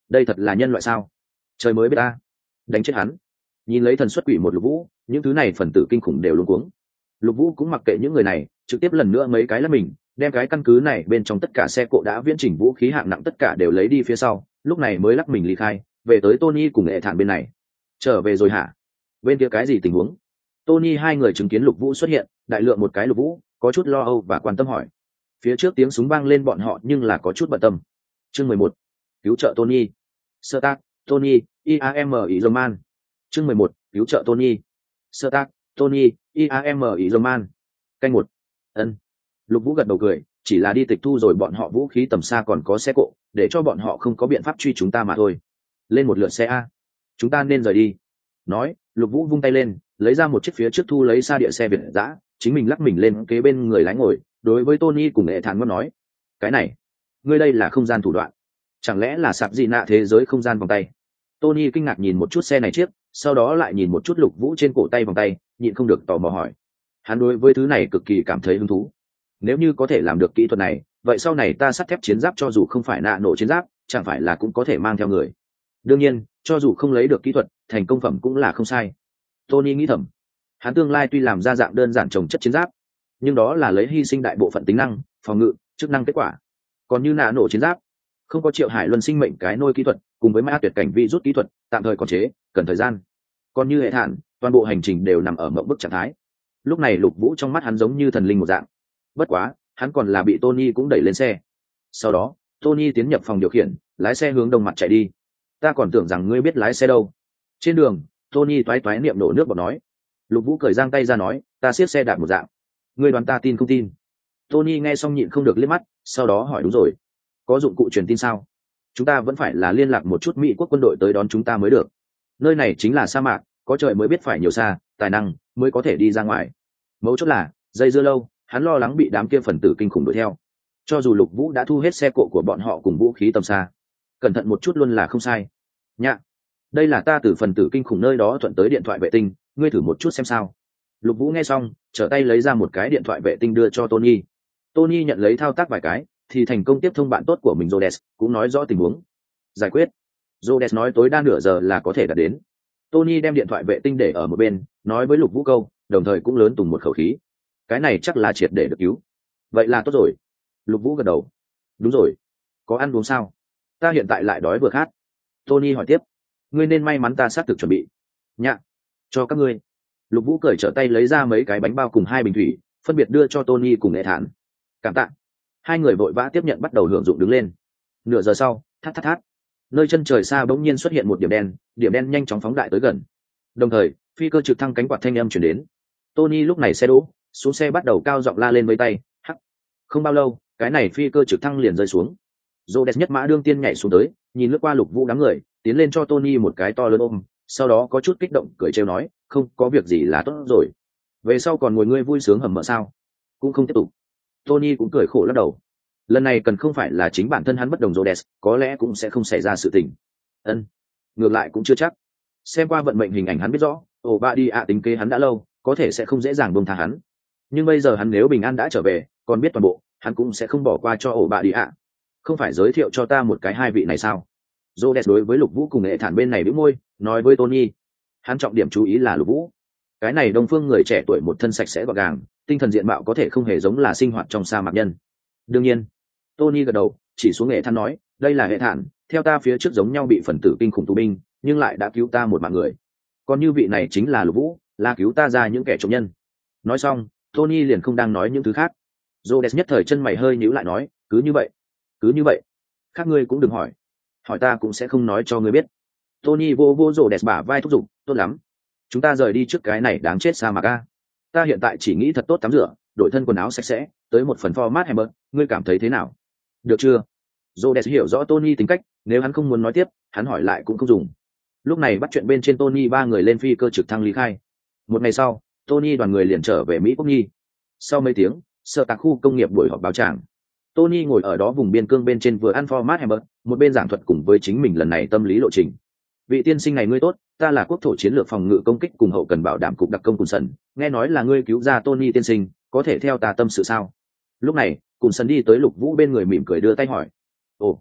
đây thật là nhân loại sao? Trời mới biết ta. Đánh chết hắn. Nhìn lấy thần xuất quỷ một Lục Vũ, những thứ này phần tử kinh khủng đều luống cuống. Lục Vũ cũng mặc kệ những người này, trực tiếp lần nữa mấy cái lắp mình, đem cái căn cứ này bên trong tất cả xe cộ đã viễn chỉnh vũ khí hạng nặng tất cả đều lấy đi phía sau, lúc này mới lắc mình ly khai, về tới Tony cùng Nghệ Thản bên này. Trở về rồi hả? Bên kia cái gì tình huống? Tony hai người chứng kiến Lục Vũ xuất hiện, đại lượng một cái Lục Vũ, có chút lo âu và quan tâm hỏi. Phía trước tiếng súng vang lên bọn họ nhưng là có chút bận tâm. Chương mười một, cứu trợ Tony. Sơ tác, Tony, i a em ý Roman. Chương mười một, cứu trợ Tony. Sơ tác, Tony, i a em ý Roman. Canh một. Ân. Lục Vũ gật đầu cười, chỉ là đi tịch thu rồi bọn họ vũ khí tầm xa còn có xe cộ, để cho bọn họ không có biện pháp truy chúng ta mà thôi. Lên một lượt xe a, chúng ta nên rời đi. Nói, Lục Vũ vung tay lên, lấy ra một chiếc phía trước thu lấy xa địa xe Việt dã, chính mình lắc mình lên kế bên người lái ngồi, đối với Tony cùng Nghệ Thản nói, cái này, ngươi đây là không gian thủ đoạn, chẳng lẽ là sạp gì nạ thế giới không gian vòng tay? Tony kinh ngạc nhìn một chút xe này chiếc, sau đó lại nhìn một chút Lục Vũ trên cổ tay vòng tay, nhịn không được tò mò hỏi. Hắn đối với thứ này cực kỳ cảm thấy hứng thú. Nếu như có thể làm được kỹ thuật này, vậy sau này ta sắt thép chiến giáp cho dù không phải nạ nổ chiến giáp, chẳng phải là cũng có thể mang theo người. Đương nhiên, cho dù không lấy được kỹ thuật, thành công phẩm cũng là không sai. Tony nghĩ thầm, hắn tương lai tuy làm ra dạng đơn giản trồng chất chiến giáp, nhưng đó là lấy hy sinh đại bộ phận tính năng, phòng ngự, chức năng kết quả. Còn như nạ nổ chiến giáp, không có Triệu Hải Luân sinh mệnh cái nôi kỹ thuật, cùng với ma tuyệt cảnh vi rút kỹ thuật, tạm thời còn chế, cần thời gian. Còn như Hệ Thản, toàn bộ hành trình đều nằm ở mộng bức trạng thái. Lúc này Lục Vũ trong mắt hắn giống như thần linh một dạng. Bất quá, hắn còn là bị Tony cũng đẩy lên xe. Sau đó, Tony tiến nhập phòng điều khiển, lái xe hướng đông mặt chạy đi. Ta còn tưởng rằng ngươi biết lái xe đâu. Trên đường, Tony toái toái niệm nổ nước bọt nói. Lục Vũ cởi giang tay ra nói, ta siết xe đạp một dạng. Ngươi đoán ta tin không tin? Tony nghe xong nhịn không được liếc mắt, sau đó hỏi đúng rồi. Có dụng cụ truyền tin sao? Chúng ta vẫn phải là liên lạc một chút Mỹ quốc quân đội tới đón chúng ta mới được. Nơi này chính là sa mạc, có trời mới biết phải nhiều xa, tài năng mới có thể đi ra ngoài. Mấu chốt là, dây dưa lâu, hắn lo lắng bị đám kia phần tử kinh khủng đuổi theo. Cho dù Lục Vũ đã thu hết xe cộ của bọn họ cùng vũ khí tầm xa, cẩn thận một chút luôn là không sai. Nhạ, đây là ta từ phần tử kinh khủng nơi đó thuận tới điện thoại vệ tinh, ngươi thử một chút xem sao. Lục Vũ nghe xong, trở tay lấy ra một cái điện thoại vệ tinh đưa cho Tony. Tony nhận lấy thao tác vài cái, thì thành công tiếp thông bạn tốt của mình Rhodes, cũng nói rõ tình huống. Giải quyết. Rhodes nói tối đa nửa giờ là có thể đạt đến. Tony đem điện thoại vệ tinh để ở một bên, nói với Lục Vũ câu, đồng thời cũng lớn tùng một khẩu khí. Cái này chắc là triệt để được cứu. Vậy là tốt rồi. Lục Vũ gật đầu. Đúng rồi. Có ăn uống sao? Ta hiện tại lại đói vừa khát. Tony hỏi tiếp. Ngươi nên may mắn ta xác thực chuẩn bị. Nhạ. Cho các ngươi. Lục Vũ cởi trở tay lấy ra mấy cái bánh bao cùng hai bình thủy, phân biệt đưa cho Tony cùng Nghệ Thản. Cảm tạ. Hai người vội vã tiếp nhận bắt đầu hưởng dụng đứng lên. Nửa giờ sau, thắt thắt thắt. Nơi chân trời xa bỗng nhiên xuất hiện một điểm đen, điểm đen nhanh chóng phóng đại tới gần. Đồng thời, phi cơ trực thăng cánh quạt thanh âm chuyển đến. Tony lúc này xe đỗ, xuống xe bắt đầu cao giọng la lên với tay. Hắc. Không bao lâu, cái này phi cơ trực thăng liền rơi xuống. Rhodes nhất mã đương tiên nhảy xuống tới, nhìn lướt qua Lục Vũ đám người, tiến lên cho Tony một cái to lớn ôm, sau đó có chút kích động cười trêu nói, không có việc gì là tốt rồi. Về sau còn ngồi ngươi vui sướng hầm mỡ sao? Cũng không tiếp tục. Tony cũng cười khổ lắc đầu. Lần này cần không phải là chính bản thân hắn bất đồng Rhodes, có lẽ cũng sẽ không xảy ra sự tình. Ân, ngược lại cũng chưa chắc. Xem qua vận mệnh hình ảnh hắn biết rõ, ổ ba đi ạ tính kế hắn đã lâu, có thể sẽ không dễ dàng buông tha hắn. Nhưng bây giờ hắn nếu bình an đã trở về, còn biết toàn bộ, hắn cũng sẽ không bỏ qua cho ổ ba đi ạ. Không phải giới thiệu cho ta một cái hai vị này sao? Rhodes đối với Lục Vũ cùng Nghệ Thản bên này bĩu môi, nói với Tony. Hắn trọng điểm chú ý là Lục Vũ. Cái này Đông Phương người trẻ tuổi một thân sạch sẽ gọn gàng, tinh thần diện mạo có thể không hề giống là sinh hoạt trong sa mạc nhân. Đương nhiên, Tony gật đầu, chỉ xuống Nghệ Thản nói, đây là Nghệ Thản, theo ta phía trước giống nhau bị phần tử kinh khủng tù binh, nhưng lại đã cứu ta một mạng người. Còn như vị này chính là Lục Vũ, là cứu ta ra những kẻ trộm nhân. Nói xong, Tony liền không đang nói những thứ khác. Rhodes nhất thời chân mày hơi nhíu lại nói, cứ như vậy, cứ như vậy, các ngươi cũng đừng hỏi, hỏi ta cũng sẽ không nói cho ngươi biết. Tony vô vô Rhodes bả vai thúc giục, tốt lắm, chúng ta rời đi trước cái này đáng chết sa mạc a. Ta hiện tại chỉ nghĩ thật tốt tắm rửa, đổi thân quần áo sạch sẽ, tới một phần format hammer, ngươi cảm thấy thế nào? Được chưa? Rhodes hiểu rõ Tony tính cách, nếu hắn không muốn nói tiếp, hắn hỏi lại cũng không dùng. Lúc này bắt chuyện bên trên Tony ba người lên phi cơ trực thăng ly khai. Một ngày sau, Tony đoàn người liền trở về Mỹ Quốc Nhi. Sau mấy tiếng, sở tạc khu công nghiệp buổi họp báo tràng. Tony ngồi ở đó vùng biên cương bên trên vừa ăn format hammer, một bên giảng thuật cùng với chính mình lần này tâm lý lộ trình. Vị tiên sinh này ngươi tốt, ta là quốc thổ chiến lược phòng ngự công kích cùng hậu cần bảo đảm cục đặc công Cùn Sần, nghe nói là ngươi cứu ra Tony tiên sinh, có thể theo ta tâm sự sao? Lúc này, Cùn Sần đi tới Lục Vũ bên người mỉm cười đưa tay hỏi. Ồ,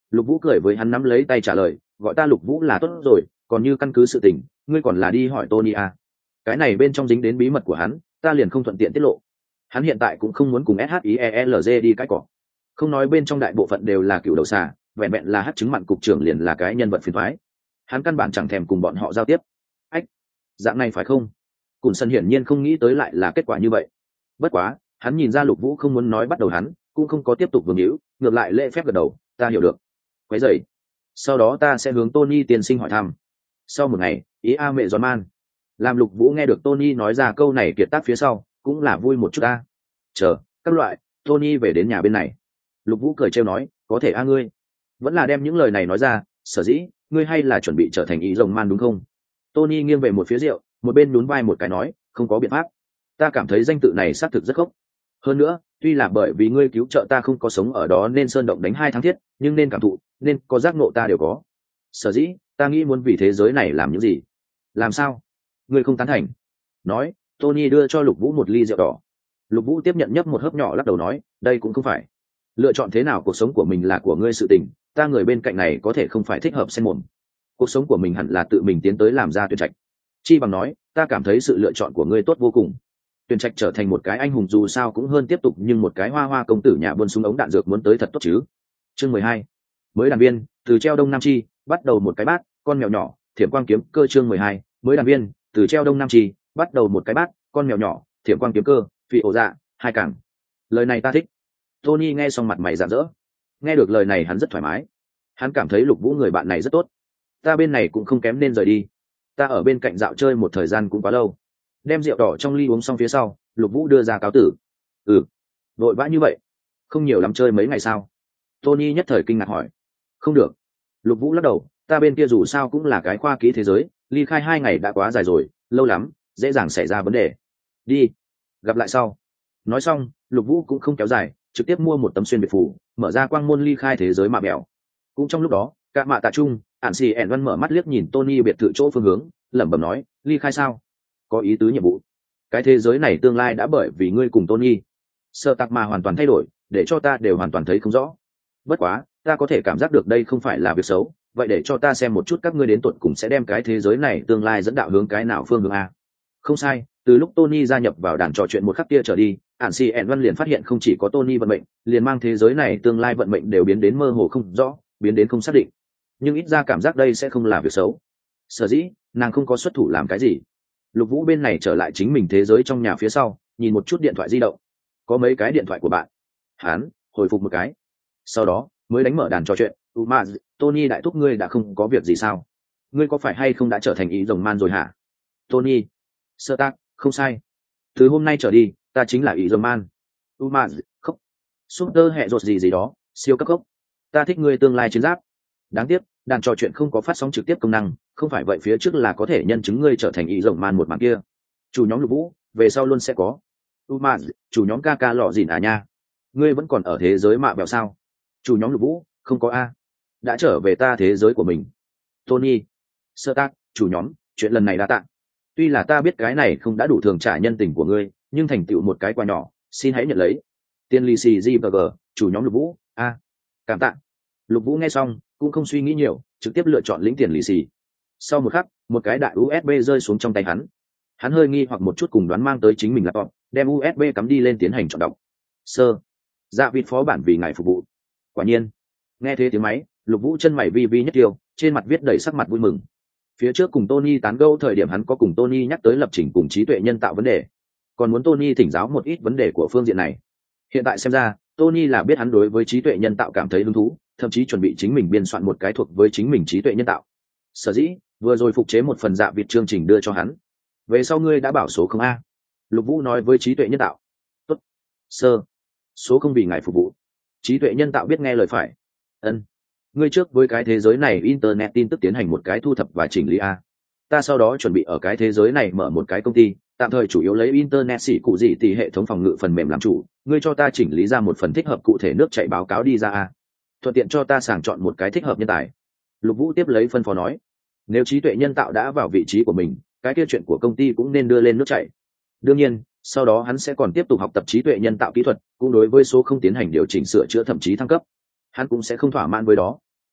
Lục Vũ cười với hắn, nắm lấy tay trả lời, gọi ta Lục Vũ là tốt rồi, còn như căn cứ sự tình, ngươi còn là đi hỏi Tony à. Cái này bên trong dính đến bí mật của hắn, ta liền không thuận tiện tiết lộ. Hắn hiện tại cũng không muốn cùng SHIELZ đi cái cỏ. Không nói bên trong đại bộ phận đều là cựu đầu xà, vẹn vẹn là hát chứng mặn cục trưởng liền là cái nhân vật phiền toái. Hắn căn bản chẳng thèm cùng bọn họ giao tiếp. Ách, dạng này phải không? Cùn Sân hiển nhiên không nghĩ tới lại là kết quả như vậy. Bất quá, hắn nhìn ra Lục Vũ không muốn nói bắt đầu hắn, cũng không có tiếp tục vương hữu, ngược lại lễ phép gật đầu, ta hiểu được. Quấy rầy. Sau đó ta sẽ hướng Tony tiên sinh hỏi thăm. Sau một ngày, ý a mẹ giòn man. Làm Lục Vũ nghe được Tony nói ra câu này kiệt tác phía sau, cũng là vui một chút ta. Chờ, các loại, Tony về đến nhà bên này. Lục Vũ cười trêu nói, có thể a ngươi. Vẫn là đem những lời này nói ra, sở dĩ, ngươi hay là chuẩn bị trở thành ý rồng man đúng không? Tony nghiêng về một phía rượu, một bên nhún vai một cái nói, không có biện pháp. Ta cảm thấy danh tự này xác thực rất khốc. Hơn nữa, tuy là bởi vì ngươi cứu trợ ta không có sống ở đó nên sơn động đánh hai tháng thiết, nhưng nên cảm thụ, nên có giác ngộ ta đều có. Sở dĩ, ta nghĩ muốn vì thế giới này làm những gì? Làm sao? Ngươi không tán thành? Nói, Tony đưa cho Lục Vũ một ly rượu đỏ. Lục Vũ tiếp nhận nhấp một hớp nhỏ, lắc đầu nói, đây cũng không phải. Lựa chọn thế nào cuộc sống của mình là của ngươi sự tình, ta người bên cạnh này có thể không phải thích hợp xen mồm. Cuộc sống của mình hẳn là tự mình tiến tới làm ra tuyển trạch. Chi bằng nói, ta cảm thấy sự lựa chọn của ngươi tốt vô cùng. Tuyển trạch trở thành một cái anh hùng dù sao cũng hơn tiếp tục nhưng một cái hoa hoa công tử nhà buôn súng ống đạn dược muốn tới thật tốt chứ. Chương mười hai, mới đàn viên, từ treo đông nam chi, bắt đầu một cái bát, con mèo nhỏ, thiểm quang kiếm cơ. Chương mười hai, mới đàn viên, từ treo đông nam chi, bắt đầu một cái bát, con mèo nhỏ, thiểm quang kiếm cơ, phi ổ dạ, hai cảng. Lời này ta thích. Tony nghe xong mặt mày rạng rỡ. Nghe được lời này hắn rất thoải mái. Hắn cảm thấy Lục Vũ người bạn này rất tốt. Ta bên này cũng không kém nên rời đi. Ta ở bên cạnh dạo chơi một thời gian cũng quá lâu. Đem rượu đỏ trong ly uống xong phía sau, Lục Vũ đưa ra cáo tử. Ừ, vội vã như vậy, không nhiều lắm chơi mấy ngày sao? Tony nhất thời kinh ngạc hỏi. Không được. Lục Vũ lắc đầu, ta bên kia dù sao cũng là cái khoa kỹ thế giới, ly khai hai ngày đã quá dài rồi, lâu lắm, dễ dàng xảy ra vấn đề. Đi, gặp lại sau. Nói xong, Lục Vũ cũng không kéo dài, trực tiếp mua một tấm xuyên biệt phủ, mở ra quang môn ly khai thế giới mạ bèo. Cũng trong lúc đó, cả mạ tạ trung, ản xì ẻn văn mở mắt liếc nhìn Tony biệt thự chỗ phương hướng, lẩm bẩm nói, ly khai sao? Có ý tứ nhiệm vụ. Cái thế giới này tương lai đã bởi vì ngươi cùng Tony sợ tạc mà hoàn toàn thay đổi, để cho ta đều hoàn toàn thấy không rõ. Bất quá, ta có thể cảm giác được đây không phải là việc xấu, vậy để cho ta xem một chút các ngươi đến tuột cùng sẽ đem cái thế giới này tương lai dẫn đạo hướng cái nào phương hướng a. Không sai, từ lúc Tony gia nhập vào đàn trò chuyện một khắc kia trở đi, ản xì ẻn văn liền phát hiện không chỉ có Tony vận mệnh, liền mang thế giới này tương lai vận mệnh đều biến đến mơ hồ không rõ, biến đến không xác định. Nhưng ít ra cảm giác đây sẽ không là việc xấu. Sở dĩ, nàng không có xuất thủ làm cái gì. Lục Vũ bên này trở lại chính mình thế giới trong nhà phía sau, nhìn một chút điện thoại di động. Có mấy cái điện thoại của bạn. Hắn hồi phục một cái. Sau đó, mới đánh mở đàn trò chuyện. Uma, Tony đại thúc ngươi đã không có việc gì sao? Ngươi có phải hay không đã trở thành ý rồng man rồi hả? Tony. Sơ tác, không sai. Từ hôm nay trở đi, ta chính là ý rồng man. Uma, khóc. Super hệ rột gì gì đó, siêu cấp khóc. Ta thích ngươi tương lai chiến giáp. Đáng tiếc, đàn trò chuyện không có phát sóng trực tiếp công năng, không phải vậy phía trước là có thể nhân chứng ngươi trở thành ý rồng man một màn kia. Chủ nhóm Lục Vũ, về sau luôn sẽ có. Uma, chủ nhóm ca ca lọ dìn à nha. Ngươi vẫn còn ở thế giới mạ bèo sao? Chủ nhóm Lục Vũ, không có a. Đã trở về ta thế giới của mình. Tony. Sơ tác, chủ nhóm, chuyện lần này đã tạ. Tuy là ta biết cái này không đã đủ thường trả nhân tình của ngươi, nhưng thành tựu một cái quà nhỏ, xin hãy nhận lấy. Tiên lì xì gi và g, chủ nhóm Lục Vũ, a. Cảm tạ. Lục Vũ nghe xong, cũng không suy nghĩ nhiều, trực tiếp lựa chọn lĩnh tiền lì xì. Sau một khắc, một cái đại u ét bê rơi xuống trong tay hắn. Hắn hơi nghi hoặc một chút cùng đoán mang tới chính mình laptop, đem u ét bê cắm đi lên tiến hành chọn đọc. Sơ, dạ vịt phó bản vì ngài phục vụ. Quả nhiên, nghe thế tiếng máy, Lục Vũ chân mày vi vi nhất tiêu, trên mặt viết đầy sắc mặt vui mừng. Phía trước cùng Tony tán gẫu thời điểm hắn có cùng Tony nhắc tới lập trình cùng trí tuệ nhân tạo vấn đề, còn muốn Tony thỉnh giáo một ít vấn đề của phương diện này. Hiện tại xem ra, Tony là biết hắn đối với trí tuệ nhân tạo cảm thấy hứng thú, thậm chí chuẩn bị chính mình biên soạn một cái thuộc với chính mình trí tuệ nhân tạo. Sở dĩ, vừa rồi phục chế một phần dạ vịt chương trình đưa cho hắn. Về sau ngươi đã bảo số không a. Lục Vũ nói với trí tuệ nhân tạo. Tốt. Sơ. Số không vì ngài phục vụ. Trí tuệ nhân tạo biết nghe lời phải. Ân. Ngươi trước với cái thế giới này internet tin tức tiến hành một cái thu thập và chỉnh lý a. Ta sau đó chuẩn bị ở cái thế giới này mở một cái công ty, tạm thời chủ yếu lấy internet xỉ cụ gì thì hệ thống phòng ngự phần mềm làm chủ, ngươi cho ta chỉnh lý ra một phần thích hợp cụ thể nước chạy báo cáo đi ra a. Thuận tiện cho ta sàng chọn một cái thích hợp nhân tài. Lục Vũ tiếp lấy phân phó nói. Nếu trí tuệ nhân tạo đã vào vị trí của mình, cái kia chuyện của công ty cũng nên đưa lên nước chảy. Đương nhiên, sau đó hắn sẽ còn tiếp tục học tập trí tuệ nhân tạo kỹ thuật, cũng đối với số không tiến hành điều chỉnh sửa chữa thậm chí thăng cấp. Hắn cũng sẽ không thỏa mãn với đó.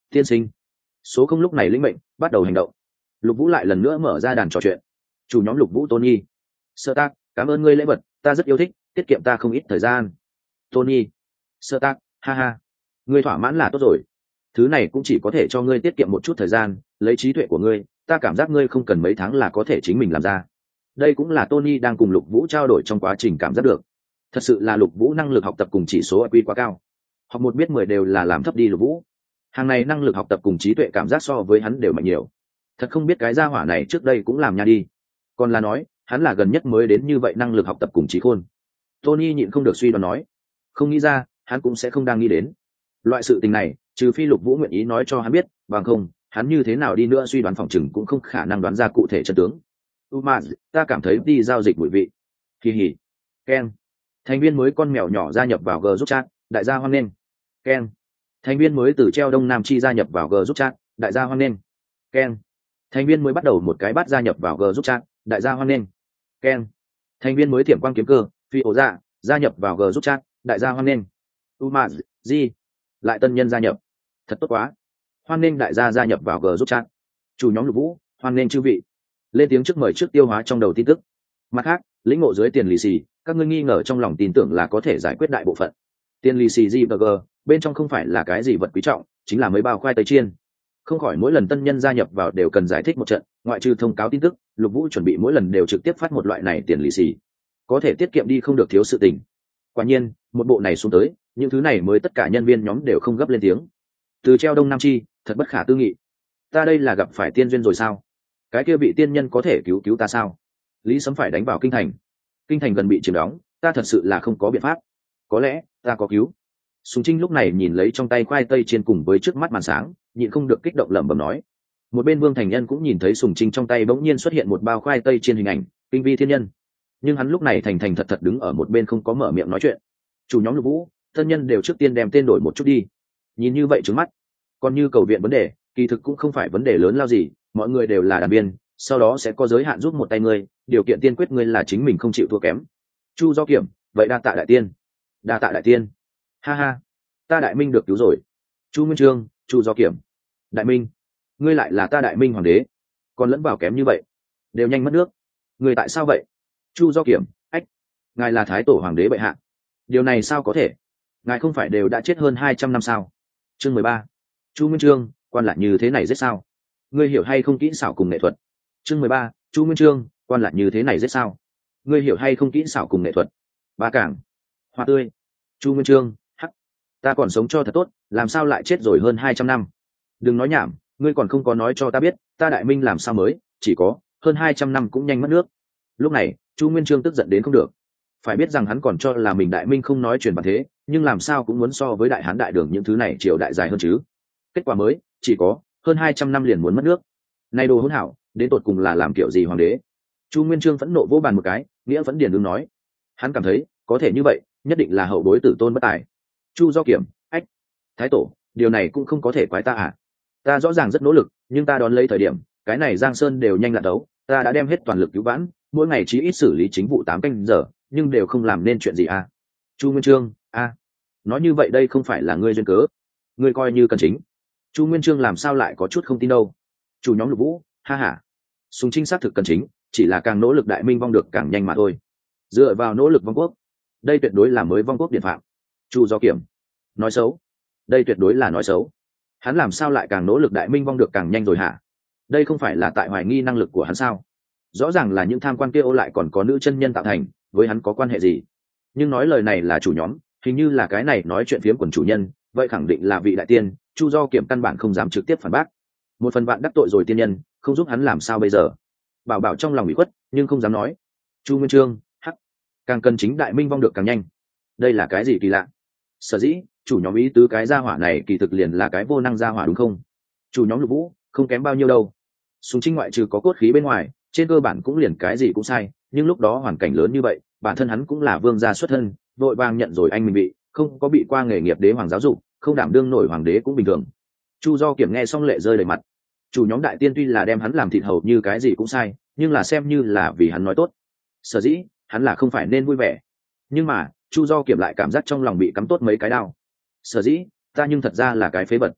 tiên sinh. Số không lúc này lĩnh mệnh bắt đầu hành động. Lục Vũ lại lần nữa mở ra đàn trò chuyện. Chủ nhóm Lục Vũ Tony. Sơ tác, cảm ơn ngươi lễ vật, ta rất yêu thích, tiết kiệm ta không ít thời gian. Tony. Sơ tác, ha ha, ngươi thỏa mãn là tốt rồi. Thứ này cũng chỉ có thể cho ngươi tiết kiệm một chút thời gian, lấy trí tuệ của ngươi, ta cảm giác ngươi không cần mấy tháng là có thể chính mình làm ra. Đây cũng là Tony đang cùng Lục Vũ trao đổi trong quá trình cảm giác được. Thật sự là Lục Vũ năng lực học tập cùng chỉ số i kiu quá cao. Học một biết mười đều là làm thấp đi Lục Vũ. Hàng này năng lực học tập cùng trí tuệ cảm giác so với hắn đều mạnh nhiều. Thật không biết cái gia hỏa này trước đây cũng làm nha đi. Còn là nói, hắn là gần nhất mới đến như vậy năng lực học tập cùng trí khôn. Tony nhịn không được suy đoán nói, không nghĩ ra, hắn cũng sẽ không đang nghĩ đến. Loại sự tình này, trừ phi Lục Vũ nguyện ý nói cho hắn biết, bằng không, hắn như thế nào đi nữa suy đoán phòng chừng cũng không khả năng đoán ra cụ thể chân tướng. Uma, ta cảm thấy đi giao dịch mùi vị. Kỳ hỉ. Ken. Thành viên mới con mèo nhỏ gia nhập vào G giúp chat, đại gia hoan nghênh. Ken. Thành viên mới từ treo Đông Nam Chi gia nhập vào G giúp chat, đại gia hoan nghênh. Ken. Thành viên mới bắt đầu một cái bát gia nhập vào G giúp chat, đại gia hoan nghênh. Ken. Thành viên mới thiểm quang kiếm cơ, phi ổ dạ, gia nhập vào G giúp chat, đại gia hoan nghênh. Uma, Di. Lại tân nhân gia nhập. Thật tốt quá. Hoan nghênh đại gia gia nhập vào G giúp chat. Chủ nhóm Lục Vũ, hoan nghênh chư vị. Lên tiếng trước mời trước tiêu hóa trong đầu tin tức. Mặt khác, lĩnh ngộ dưới tiền lì xì, các ngươi nghi ngờ trong lòng tin tưởng là có thể giải quyết đại bộ phận. Tiền lì xì G và G, bên trong không phải là cái gì vật quý trọng, chính là mấy bao khoai tây chiên. Không khỏi mỗi lần tân nhân gia nhập vào đều cần giải thích một trận, ngoại trừ thông cáo tin tức, Lục Vũ chuẩn bị mỗi lần đều trực tiếp phát một loại này tiền lì xì, có thể tiết kiệm đi không được thiếu sự tình. Quả nhiên, một bộ này xuống tới, những thứ này mới tất cả nhân viên nhóm đều không gấp lên tiếng. Từ treo Đông Nam Chi, thật bất khả tư nghị. Ta đây là gặp phải tiên duyên rồi sao? Cái kia bị tiên nhân có thể cứu cứu ta sao? Lý Sấm phải đánh vào kinh thành, kinh thành gần bị chiếm đóng, ta thật sự là không có biện pháp. Có lẽ ta có cứu. Sùng Trinh lúc này nhìn lấy trong tay khoai tây chiên cùng với trước mắt màn sáng, nhịn không được kích động lẩm bẩm nói. Một bên Vương Thành Nhân cũng nhìn thấy Sùng Trinh trong tay bỗng nhiên xuất hiện một bao khoai tây chiên hình ảnh kinh vi thiên nhân, nhưng hắn lúc này thành thành thật thật đứng ở một bên không có mở miệng nói chuyện. Chủ nhóm Lục Vũ, thân nhân đều trước tiên đem tên đổi một chút đi. Nhìn như vậy trước mắt, còn như cầu viện vấn đề, kỳ thực cũng không phải vấn đề lớn lao gì, mọi người đều là đàn biên, sau đó sẽ có giới hạn giúp một tay ngươi, điều kiện tiên quyết ngươi là chính mình không chịu thua kém. Chu Do Kiểm, vậy đa tạ đại tiên. Đa tạ đại tiên. Ha ha, ta Đại Minh được cứu rồi. Chu Nguyên Chương, Chu Do Kiểm. Đại Minh, ngươi lại là ta Đại Minh hoàng đế, còn lẫn vào kém như vậy, đều nhanh mất nước. Ngươi tại sao vậy? Chu Do Kiểm, ách, ngài là thái tổ hoàng đế bệ hạ. Điều này sao có thể? Ngài không phải đều đã chết hơn hai trăm năm sao? Chương mười ba. Chu Nguyên Chương, quan lại như thế này giết sao? Ngươi hiểu hay không kỹ xảo cùng nghệ thuật? Chương mười ba. Chu Nguyên Chương, quan lại như thế này giết sao? Ngươi hiểu hay không kỹ xảo cùng nghệ thuật? Ba Cảng. Hoa tươi. Chu Nguyên Chương, hắc, ta còn sống cho thật tốt, làm sao lại chết rồi hơn hai trăm năm? Đừng nói nhảm, ngươi còn không có nói cho ta biết, ta Đại Minh làm sao mới, chỉ có hơn hai trăm năm cũng nhanh mất nước. Lúc này, Chu Nguyên Chương tức giận đến không được. Phải biết rằng hắn còn cho là mình Đại Minh không nói truyền bản thế, nhưng làm sao cũng muốn so với Đại Hán Đại Đường những thứ này triều đại dài hơn chứ. Kết quả mới, chỉ có hơn hai trăm năm liền muốn mất nước. Này đồ hỗn hảo, đến tột cùng là làm kiểu gì hoàng đế? Chu Nguyên Chương phẫn nộ vỗ bàn một cái, nghĩa vẫn điền đứng nói. Hắn cảm thấy, có thể như vậy, nhất định là hậu bối tử tôn bất tài. Chu Do Kiểm, ách, thái tổ, điều này cũng không có thể quái ta à? Ta rõ ràng rất nỗ lực, nhưng ta đón lấy thời điểm, cái này Giang Sơn đều nhanh lặn đấu, ta đã đem hết toàn lực cứu vãn, mỗi ngày chỉ ít xử lý chính vụ tám canh giờ, nhưng đều không làm nên chuyện gì à? Chu Nguyên Chương, a, à, nói như vậy đây không phải là ngươi duyên cớ, ngươi coi như cần chính. Chu Nguyên Chương làm sao lại có chút không tin đâu? Chủ nhóm Lục Vũ, ha ha, Sùng Trinh xác thực cần chính, chỉ là càng nỗ lực Đại Minh vong được càng nhanh mà thôi. Dựa vào nỗ lực vong quốc, đây tuyệt đối là mới vong quốc điển phạm. Chu Do Kiểm, nói xấu, đây tuyệt đối là nói xấu. Hắn làm sao lại càng nỗ lực Đại Minh vong được càng nhanh rồi hả? Đây không phải là tại hoài nghi năng lực của hắn sao? Rõ ràng là những tham quan kia ô lại còn có nữ chân nhân tạo thành, với hắn có quan hệ gì? Nhưng nói lời này là chủ nhóm, hình như là cái này nói chuyện phiếm quần chủ nhân, vậy khẳng định là vị đại tiên. Chu Do Kiểm căn bản không dám trực tiếp phản bác. Một phần bạn đắc tội rồi tiên nhân, không giúp hắn làm sao bây giờ? Bảo bảo trong lòng bị khuất, nhưng không dám nói. Chu Nguyên Chương, hắc, càng cần chính Đại Minh vong được càng nhanh. Đây là cái gì kỳ lạ? Sở dĩ, chủ nhóm ý tứ cái gia hỏa này kỳ thực liền là cái vô năng gia hỏa đúng không? Chủ nhóm Lục Vũ, không kém bao nhiêu đâu. Sùng Trinh ngoại trừ có cốt khí bên ngoài, trên cơ bản cũng liền cái gì cũng sai, nhưng lúc đó hoàn cảnh lớn như vậy, bản thân hắn cũng là vương gia xuất thân, vội vàng nhận rồi anh mình bị, không có bị qua nghề nghiệp đế hoàng giáo dục, không đảm đương nổi hoàng đế cũng bình thường. Chu Do Kiểm nghe xong lệ rơi đầy mặt. Chủ nhóm đại tiên tuy là đem hắn làm thịt hầu như cái gì cũng sai, nhưng là xem như là vì hắn nói tốt. Sở dĩ, hắn là không phải nên vui vẻ. Nhưng mà, Chu Do Kiểm lại cảm giác trong lòng bị cắm tốt mấy cái đao. Sở dĩ, ta nhưng thật ra là cái phế vật.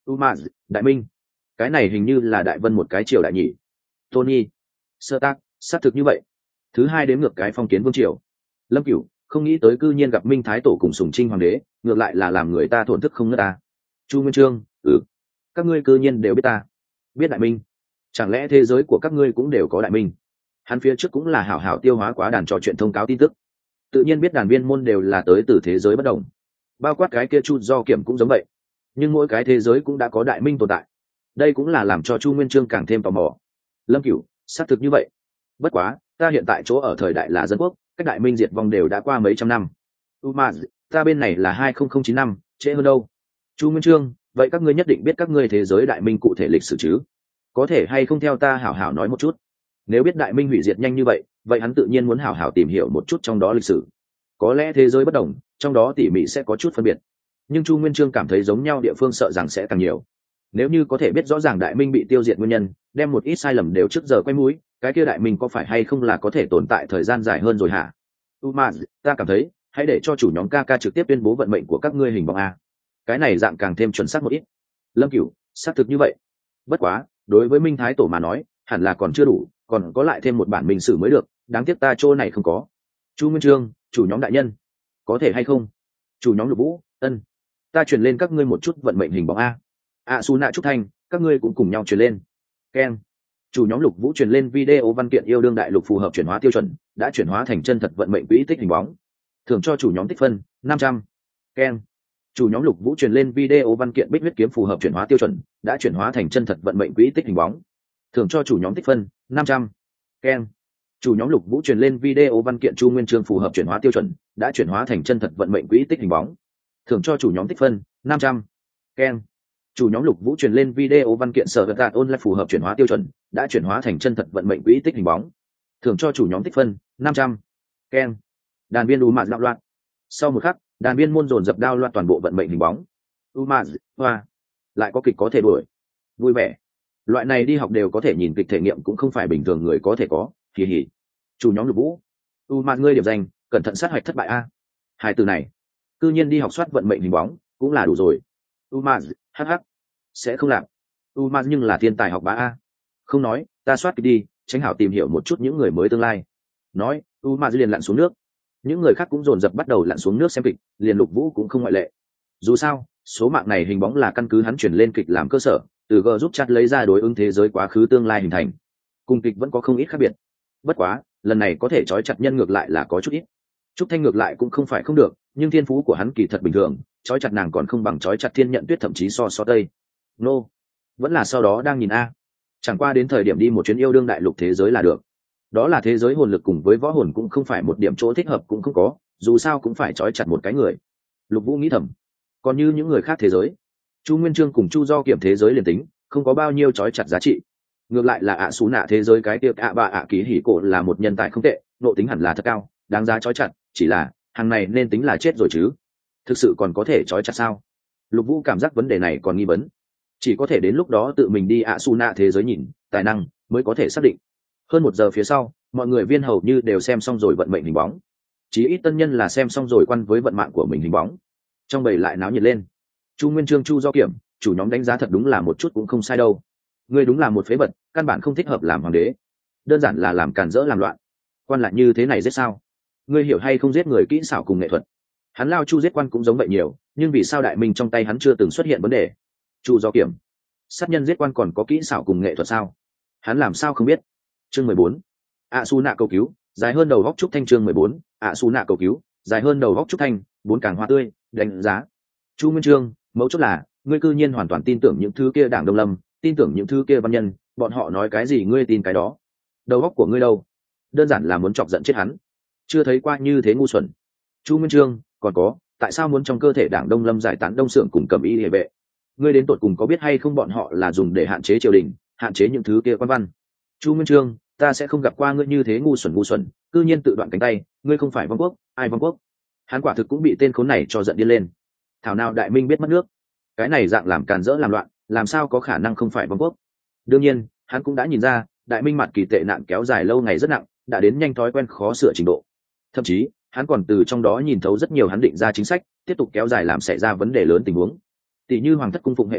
Umaz, đại minh, cái này hình như là đại vân một cái triều đại nhỉ. Tony, sơ tác, xác thực như vậy. Thứ hai đến ngược cái phong kiến vương triều. Lâm Cửu, không nghĩ tới cư nhiên gặp Minh Thái Tổ cùng Sùng Trinh Hoàng đế, ngược lại là làm người ta thổn thức không ngớt ta. Chu Nguyên Chương, ừ, các ngươi cư nhiên đều biết ta, biết đại minh, chẳng lẽ thế giới của các ngươi cũng đều có đại minh? Hắn phía trước cũng là hảo hảo tiêu hóa quá đàn trò chuyện thông cáo tin tức, tự nhiên biết đàn viên môn đều là tới từ thế giới bất đồng, bao quát cái kia Chu Do Kiểm cũng giống vậy, nhưng mỗi cái thế giới cũng đã có đại minh tồn tại. Đây cũng là làm cho Chu Nguyên Chương càng thêm tò mò. Lâm Cửu, xác thực như vậy. Bất quá, ta hiện tại chỗ ở thời đại là dân quốc, cách đại minh diệt vong đều đã qua mấy trăm năm. Umaz, ta bên này là hai không không chín năm, trễ hơn đâu. Chu Nguyên Chương, vậy các ngươi nhất định biết các ngươi thế giới đại minh cụ thể lịch sử chứ? Có thể hay không theo ta hảo hảo nói một chút? Nếu biết đại minh hủy diệt nhanh như vậy, vậy hắn tự nhiên muốn hảo hảo tìm hiểu một chút trong đó lịch sử. Có lẽ thế giới bất đồng, trong đó tỉ mỉ sẽ có chút phân biệt. Nhưng Chu Nguyên Chương cảm thấy giống nhau địa phương sợ rằng sẽ càng nhiều. Nếu như có thể biết rõ ràng đại minh bị tiêu diệt nguyên nhân, đem một ít sai lầm đều trước giờ quay mũi, cái kia đại minh có phải hay không là có thể tồn tại thời gian dài hơn rồi hả? Umaz, ta cảm thấy, hãy để cho chủ nhóm ca ca trực tiếp tuyên bố vận mệnh của các ngươi hình bóng a. Cái này dạng càng thêm chuẩn xác một ít. Lâm Cửu, xác thực như vậy. Bất quá, đối với Minh Thái Tổ mà nói, hẳn là còn chưa đủ, còn có lại thêm một bản minh sử mới được, đáng tiếc ta chỗ này không có. Chu Nguyên Chương, chủ nhóm đại nhân, có thể hay không? Chủ nhóm Lục Vũ, ân, ta truyền lên các ngươi một chút vận mệnh hình bóng a. A Su Nạ Trúc Thanh, các ngươi cũng cùng nhau truyền lên. Ken, chủ nhóm Lục Vũ truyền lên video văn kiện yêu đương đại lục phù hợp chuyển hóa tiêu chuẩn, đã chuyển hóa thành chân thật vận mệnh quỹ tích hình bóng, thưởng cho chủ nhóm tích phân năm trăm. Ken, chủ nhóm Lục Vũ truyền lên video văn kiện bích huyết kiếm phù hợp chuyển hóa tiêu chuẩn, đã chuyển hóa thành chân thật vận mệnh quỹ tích hình bóng, thưởng cho chủ nhóm tích phân năm trăm. Ken, chủ nhóm Lục Vũ truyền lên video văn kiện Chu Nguyên Chương phù hợp chuyển hóa tiêu chuẩn, đã chuyển hóa thành chân thật vận mệnh quỹ tích hình bóng, thưởng cho chủ nhóm tích phân năm trăm. Ken, chủ nhóm Lục Vũ truyền lên video văn kiện sở vật online phù hợp chuyển hóa tiêu chuẩn, đã chuyển hóa thành chân thật vận mệnh quỹ tích hình bóng, thưởng cho chủ nhóm tích phân năm trăm. Ken, đàn viên Umaz đạo loạn. Sau một khắc, đàn viên môn dồn dập đao loạn toàn bộ vận mệnh hình bóng. Umaz, hoa, lại có kịch có thể đuổi, vui vẻ. Loại này đi học đều có thể nhìn kịch thể nghiệm cũng không phải bình thường người có thể có. Kỳ hỉ. Chủ nhóm Lục Vũ, Umaz ngươi điểm danh, cẩn thận sát hoạch thất bại a. Hai từ này, cư nhiên đi học soát vận mệnh hình bóng, cũng là đủ rồi. Umaz, hh, sẽ không làm. Umaz nhưng là thiên tài học bá a. Không nói, ta soát kịch đi, tránh hảo tìm hiểu một chút những người mới tương lai. Nói, Umaz liền lặn xuống nước. Những người khác cũng dồn dập bắt đầu lặn xuống nước xem kịch, liền Lục Vũ cũng không ngoại lệ. Dù sao, số mạng này hình bóng là căn cứ hắn chuyển lên kịch làm cơ sở, từ G giúp chat lấy ra đối ứng thế giới quá khứ tương lai hình thành. Cùng kịch vẫn có không ít khác biệt. Bất quá, lần này có thể trói chặt nhân ngược lại là có chút ít. Trúc Thanh ngược lại cũng không phải không được, nhưng thiên phú của hắn kỳ thật bình thường, trói chặt nàng còn không bằng trói chặt Thiên Nhận Tuyết, thậm chí so so tây. Nô, no. Vẫn là sau đó đang nhìn a. Chẳng qua đến thời điểm đi một chuyến yêu đương đại lục thế giới là được. Đó là thế giới hồn lực cùng với võ hồn cũng không phải một điểm chỗ thích hợp cũng không có, dù sao cũng phải trói chặt một cái người. Lục Vũ nghĩ thầm. Còn như những người khác thế giới, Chu Nguyên Chương cùng Chu Do Kiểm thế giới liền tính, không có bao nhiêu trói chặt giá trị. Ngược lại là ạ Sú Nạ thế giới cái tiệc ạ bà ạ Ký Hỉ Cổ là một nhân tài không tệ, nộ tính hẳn là thật cao, đáng giá trói chặt, chỉ là hàng này nên tính là chết rồi chứ. Thực sự còn có thể trói chặt sao? Lục Vũ cảm giác vấn đề này còn nghi vấn. Chỉ có thể đến lúc đó tự mình đi ạ Sú Nạ thế giới nhìn, tài năng mới có thể xác định. Hơn một giờ phía sau, mọi người viên hầu như đều xem xong rồi vận mệnh hình bóng. Chí ít tân nhân là xem xong rồi quan với vận mạng của mình hình bóng. Trong bầy lại náo nhiệt lên. Chu Nguyên Chương, Chu Do Kiểm, chủ nhóm đánh giá thật đúng là một chút cũng không sai đâu. Ngươi đúng là một phế vật, căn bản không thích hợp làm hoàng đế, đơn giản là làm càn rỡ làm loạn. Quan lại như thế này giết sao? Ngươi hiểu hay không giết người kỹ xảo cùng nghệ thuật? Hắn lao Chu giết quan cũng giống vậy nhiều, nhưng vì sao đại minh trong tay hắn chưa từng xuất hiện vấn đề? Chu Do Kiểm, sát nhân giết quan còn có kỹ xảo cùng nghệ thuật sao? Hắn làm sao không biết? Chương mười bốn, ạ Su Nạ cầu cứu, dài hơn đầu góc Trúc Thanh. Chương mười bốn, ạ Su Nạ cầu cứu, dài hơn đầu góc Trúc Thanh. Bốn càng hoa tươi, đánh giá. Chu Nguyên Chương, mấu chốt là ngươi cư nhiên hoàn toàn tin tưởng những thứ kia Đảng Đông Lâm, tin tưởng những thứ kia văn nhân, bọn họ nói cái gì ngươi tin cái đó. Đầu óc của ngươi đâu? Đơn giản là muốn chọc giận chết hắn. Chưa thấy qua như thế ngu xuẩn. Chu Nguyên Chương, còn có, tại sao muốn trong cơ thể Đảng Đông Lâm giải tán Đông Sưởng cùng Cẩm Y Liề Vệ? Ngươi đến tột cùng có biết hay không bọn họ là dùng để hạn chế triều đình, hạn chế những thứ kia quan văn? Chu Nguyên Chương, ta sẽ không gặp qua ngươi như thế ngu xuẩn ngu xuẩn, cư nhiên tự đoạn cánh tay, ngươi không phải vong quốc, ai vong quốc? Hắn quả thực cũng bị tên khốn này cho giận điên lên. Thảo nào đại minh biết mất nước, cái này dạng làm càn rỡ làm loạn, làm sao có khả năng không phải vong quốc? Đương nhiên, hắn cũng đã nhìn ra, đại minh mặt kỳ tệ nạn kéo dài lâu ngày rất nặng, đã đến nhanh thói quen khó sửa trình độ. Thậm chí, hắn còn từ trong đó nhìn thấu rất nhiều hắn định ra chính sách, tiếp tục kéo dài làm xảy ra vấn đề lớn tình huống. Tỷ như hoàng thất cung phụng hệ thống,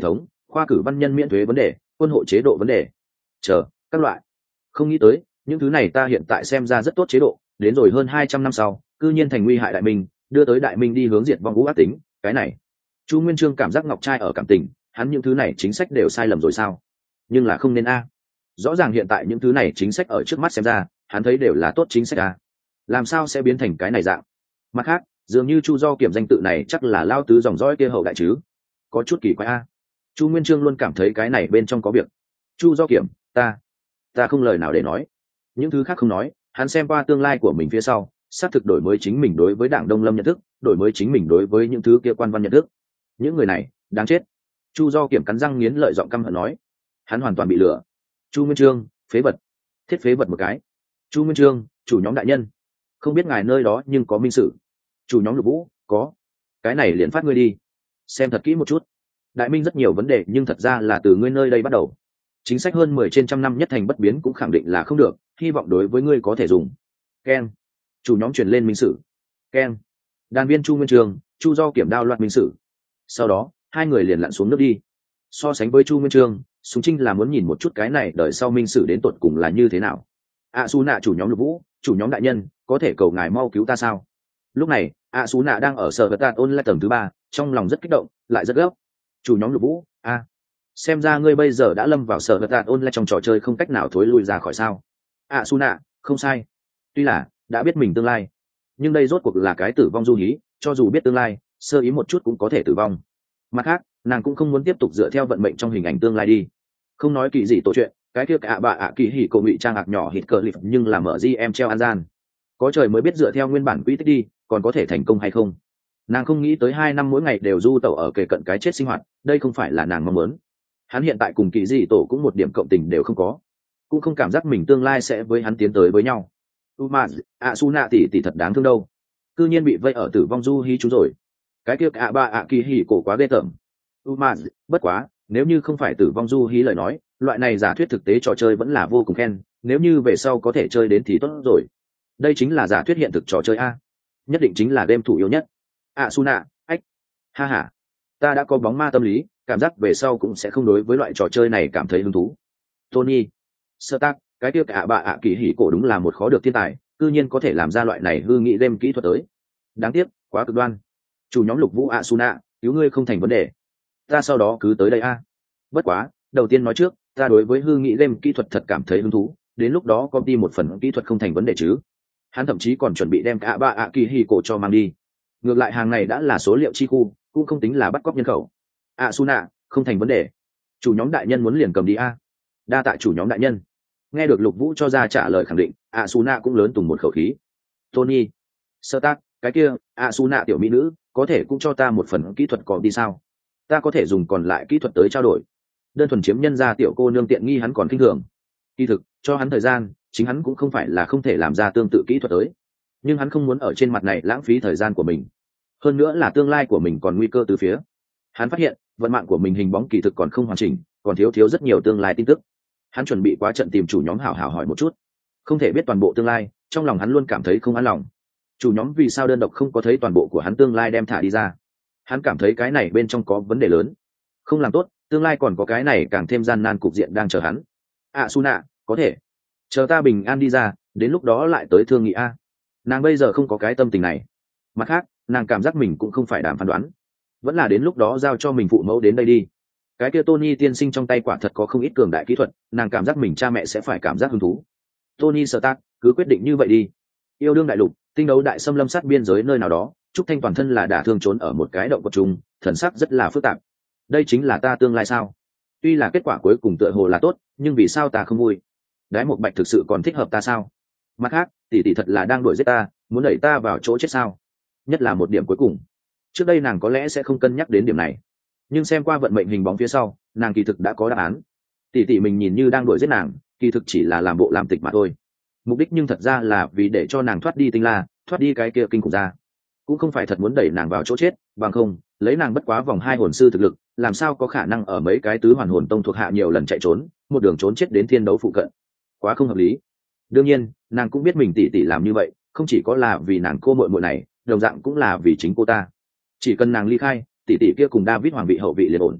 khoa cử văn nhân miễn thuế vấn đề, quân hộ chế độ vấn đề, chờ các loại. Không nghĩ tới những thứ này ta hiện tại xem ra rất tốt chế độ, đến rồi hơn hai trăm năm sau cư nhiên thành nguy hại đại minh, đưa tới đại minh đi hướng diệt vong ngũ ác tính. Cái này Chu Nguyên Chương cảm giác ngọc trai ở cảm tình, hắn những thứ này chính sách đều sai lầm rồi sao? Nhưng là không nên a. Rõ ràng hiện tại những thứ này chính sách ở trước mắt xem ra hắn thấy đều là tốt chính sách a, làm sao sẽ biến thành cái này dạng? Mặt khác dường như Chu Do Kiểm danh tự này chắc là lao tứ dòng dõi kia hậu đại chứ, có chút kỳ quái a. Chu Nguyên Chương luôn cảm thấy cái này bên trong có việc. Chu Do Kiểm, ta ta không lời nào để nói. Những thứ khác không nói, hắn xem qua tương lai của mình phía sau, xác thực đổi mới chính mình đối với Đảng Đông Lâm nhận thức, đổi mới chính mình đối với những thứ kia quan văn nhận thức. Những người này đáng chết. Chu Do Kiểm cắn răng nghiến lợi giọng căm hận nói, hắn hoàn toàn bị lừa. Chu Nguyên Chương, phế vật, thiết phế vật một cái. Chu Nguyên Chương, chủ nhóm đại nhân, không biết ngài nơi đó nhưng có minh sử. Chủ nhóm Lục Vũ, có. Cái này liền phát ngươi đi, xem thật kỹ một chút. Đại minh rất nhiều vấn đề nhưng thật ra là từ ngươi nơi đây bắt đầu. Chính sách hơn mười trên trăm năm nhất thành bất biến cũng khẳng định là không được, hy vọng đối với ngươi có thể dùng. Ken. Chủ nhóm truyền lên minh sử. Ken. Đàn viên Chu Nguyên Chương, Chu Do Kiểm đao loạt minh sử. Sau đó hai người liền lặn xuống nước đi. So sánh với Chu Nguyên Chương, Sùng Trinh là muốn nhìn một chút cái này đợi sau minh sử đến tột cùng là như thế nào. A Su Nạ chủ nhóm Lục Vũ, chủ nhóm đại nhân, có thể cầu ngài mau cứu ta sao? Lúc này A Su Nạ đang ở sở vật tạt ôn lại tầng thứ ba, trong lòng rất kích động lại rất gấp. Chủ nhóm Lục Vũ, a xem ra ngươi bây giờ đã lâm vào sở vật tạt ôn lại trong trò chơi không cách nào thối lui ra khỏi sao? A Su Nạ, không sai, tuy là đã biết mình tương lai, nhưng đây rốt cuộc là cái tử vong du hí, cho dù biết tương lai sơ ý một chút cũng có thể tử vong. Mặt khác nàng cũng không muốn tiếp tục dựa theo vận mệnh trong hình ảnh tương lai đi. Không nói kỳ gì tổ chuyện, cái kia cả bà ạ kỳ hỉ cổ ngụy trang ạc nhỏ hít cờ lip nhưng làm mở di em treo an gian, có trời mới biết dựa theo nguyên bản quỹ tích đi còn có thể thành công hay không. Nàng không nghĩ tới hai năm mỗi ngày đều du tẩu ở kề cận cái chết sinh hoạt, đây không phải là nàng mong muốn. Hắn hiện tại cùng kỳ dị tổ cũng một điểm cộng tình đều không có, cũng không cảm giác mình tương lai sẽ với hắn tiến tới với nhau. Umaz, Asuna tỷ tỷ thật đáng thương đâu, cư nhiên bị vây ở tử vong du hí chú rồi. Cái kia cả bà ạ kỳ hỉ cổ quá ghê tởm. Umaz, bất quá nếu như không phải tử vong du hí lời nói, loại này giả thuyết thực tế trò chơi vẫn là vô cùng khen, nếu như về sau có thể chơi đến thì tốt rồi. Đây chính là giả thuyết hiện thực trò chơi a, nhất định chính là game thủ yếu nhất. Asuna, ách, ha ha, ta đã có bóng ma tâm lý, cảm giác về sau cũng sẽ không đối với loại trò chơi này cảm thấy hứng thú. Tony, sơ tác, cái kia cả bà ạ kỳ hỉ cổ đúng là một khó được thiên tài, cư nhiên có thể làm ra loại này hư nghĩ game kỹ thuật tới. Đáng tiếc, quá cực đoan. Chủ nhóm Lục Vũ Asuna, cứu ngươi không thành vấn đề, ta sau đó cứ tới đây a. Bất quá đầu tiên nói trước, ta đối với hư nghĩ game kỹ thuật thật cảm thấy hứng thú, đến lúc đó công ty một phần kỹ thuật không thành vấn đề chứ. Hắn thậm chí còn chuẩn bị đem cả bà ạ kỳ hỉ cổ cho mang đi. Ngược lại hàng này đã là số liệu chi khu, cũng không tính là bắt cóc nhân khẩu. Asuna, không thành vấn đề, chủ nhóm đại nhân muốn liền cầm đi a. Đa tạ chủ nhóm đại nhân. Nghe được Lục Vũ cho ra trả lời khẳng định, Asuna cũng lớn tùng một khẩu khí. Tony, sơ tác, cái kia Asuna tiểu mỹ nữ, có thể cũng cho ta một phần kỹ thuật còn đi sao? Ta có thể dùng còn lại kỹ thuật tới trao đổi. Đơn thuần chiếm nhân ra tiểu cô nương tiện nghi hắn còn kinh thường. Kỳ thực cho hắn thời gian, chính hắn cũng không phải là không thể làm ra tương tự kỹ thuật tới, nhưng hắn không muốn ở trên mặt này lãng phí thời gian của mình, hơn nữa là tương lai của mình còn nguy cơ từ phía. Hắn phát hiện vận mạng của mình hình bóng kỳ thực còn không hoàn chỉnh, còn thiếu thiếu rất nhiều tương lai tin tức. Hắn chuẩn bị quá trận tìm chủ nhóm hảo hảo hỏi một chút, không thể biết toàn bộ tương lai, trong lòng hắn luôn cảm thấy không an lòng. Chủ nhóm vì sao đơn độc không có thấy toàn bộ của hắn tương lai đem thả đi ra? Hắn cảm thấy cái này bên trong có vấn đề lớn, không làm tốt tương lai còn có cái này càng thêm gian nan cục diện đang chờ hắn. À Suna, có thể chờ ta bình an đi ra, đến lúc đó lại tới thương nghị a. Nàng bây giờ không có cái tâm tình này. Mặt khác nàng cảm giác mình cũng không phải đàm phán đoán, vẫn là đến lúc đó giao cho mình phụ mẫu đến đây đi. Cái kia Tony tiên sinh trong tay quả thật có không ít cường đại kỹ thuật, nàng cảm giác mình cha mẹ sẽ phải cảm giác hứng thú. Tony Stark, cứ quyết định như vậy đi. Yêu đương đại lục, tinh đấu đại xâm lâm sát biên giới nơi nào đó, Trúc Thanh toàn thân là đả thương trốn ở một cái động vật trùng, thần sắc rất là phức tạp. Đây chính là ta tương lai sao? Tuy là kết quả cuối cùng tựa hồ là tốt, nhưng vì sao ta không vui? Đái Một Bạch thực sự còn thích hợp ta sao? Mặt khác, tỷ tỷ thật là đang đuổi giết ta, muốn đẩy ta vào chỗ chết sao? Nhất là một điểm cuối cùng. Trước đây nàng có lẽ sẽ không cân nhắc đến điểm này, nhưng xem qua vận mệnh hình bóng phía sau, nàng kỳ thực đã có đáp án. Tỷ tỷ mình nhìn như đang đuổi giết nàng, kỳ thực chỉ là làm bộ làm tịch mà thôi. Mục đích nhưng thật ra là vì để cho nàng thoát đi Tinh La, thoát đi cái kia kinh khủng ra, cũng không phải thật muốn đẩy nàng vào chỗ chết. Bằng không, lấy nàng bất quá vòng hai hồn sư thực lực, làm sao có khả năng ở mấy cái tứ hoàn hồn tông thuộc hạ nhiều lần chạy trốn, một đường trốn chết đến thiên đấu phụ cận, quá không hợp lý. Đương nhiên nàng cũng biết mình tỷ tỷ làm như vậy không chỉ có là vì nàng cô muội muội này, đồng dạng cũng là vì chính cô ta. Chỉ cần nàng ly khai, tỷ tỷ kia cùng David hoàng vị hậu vị liền ổn.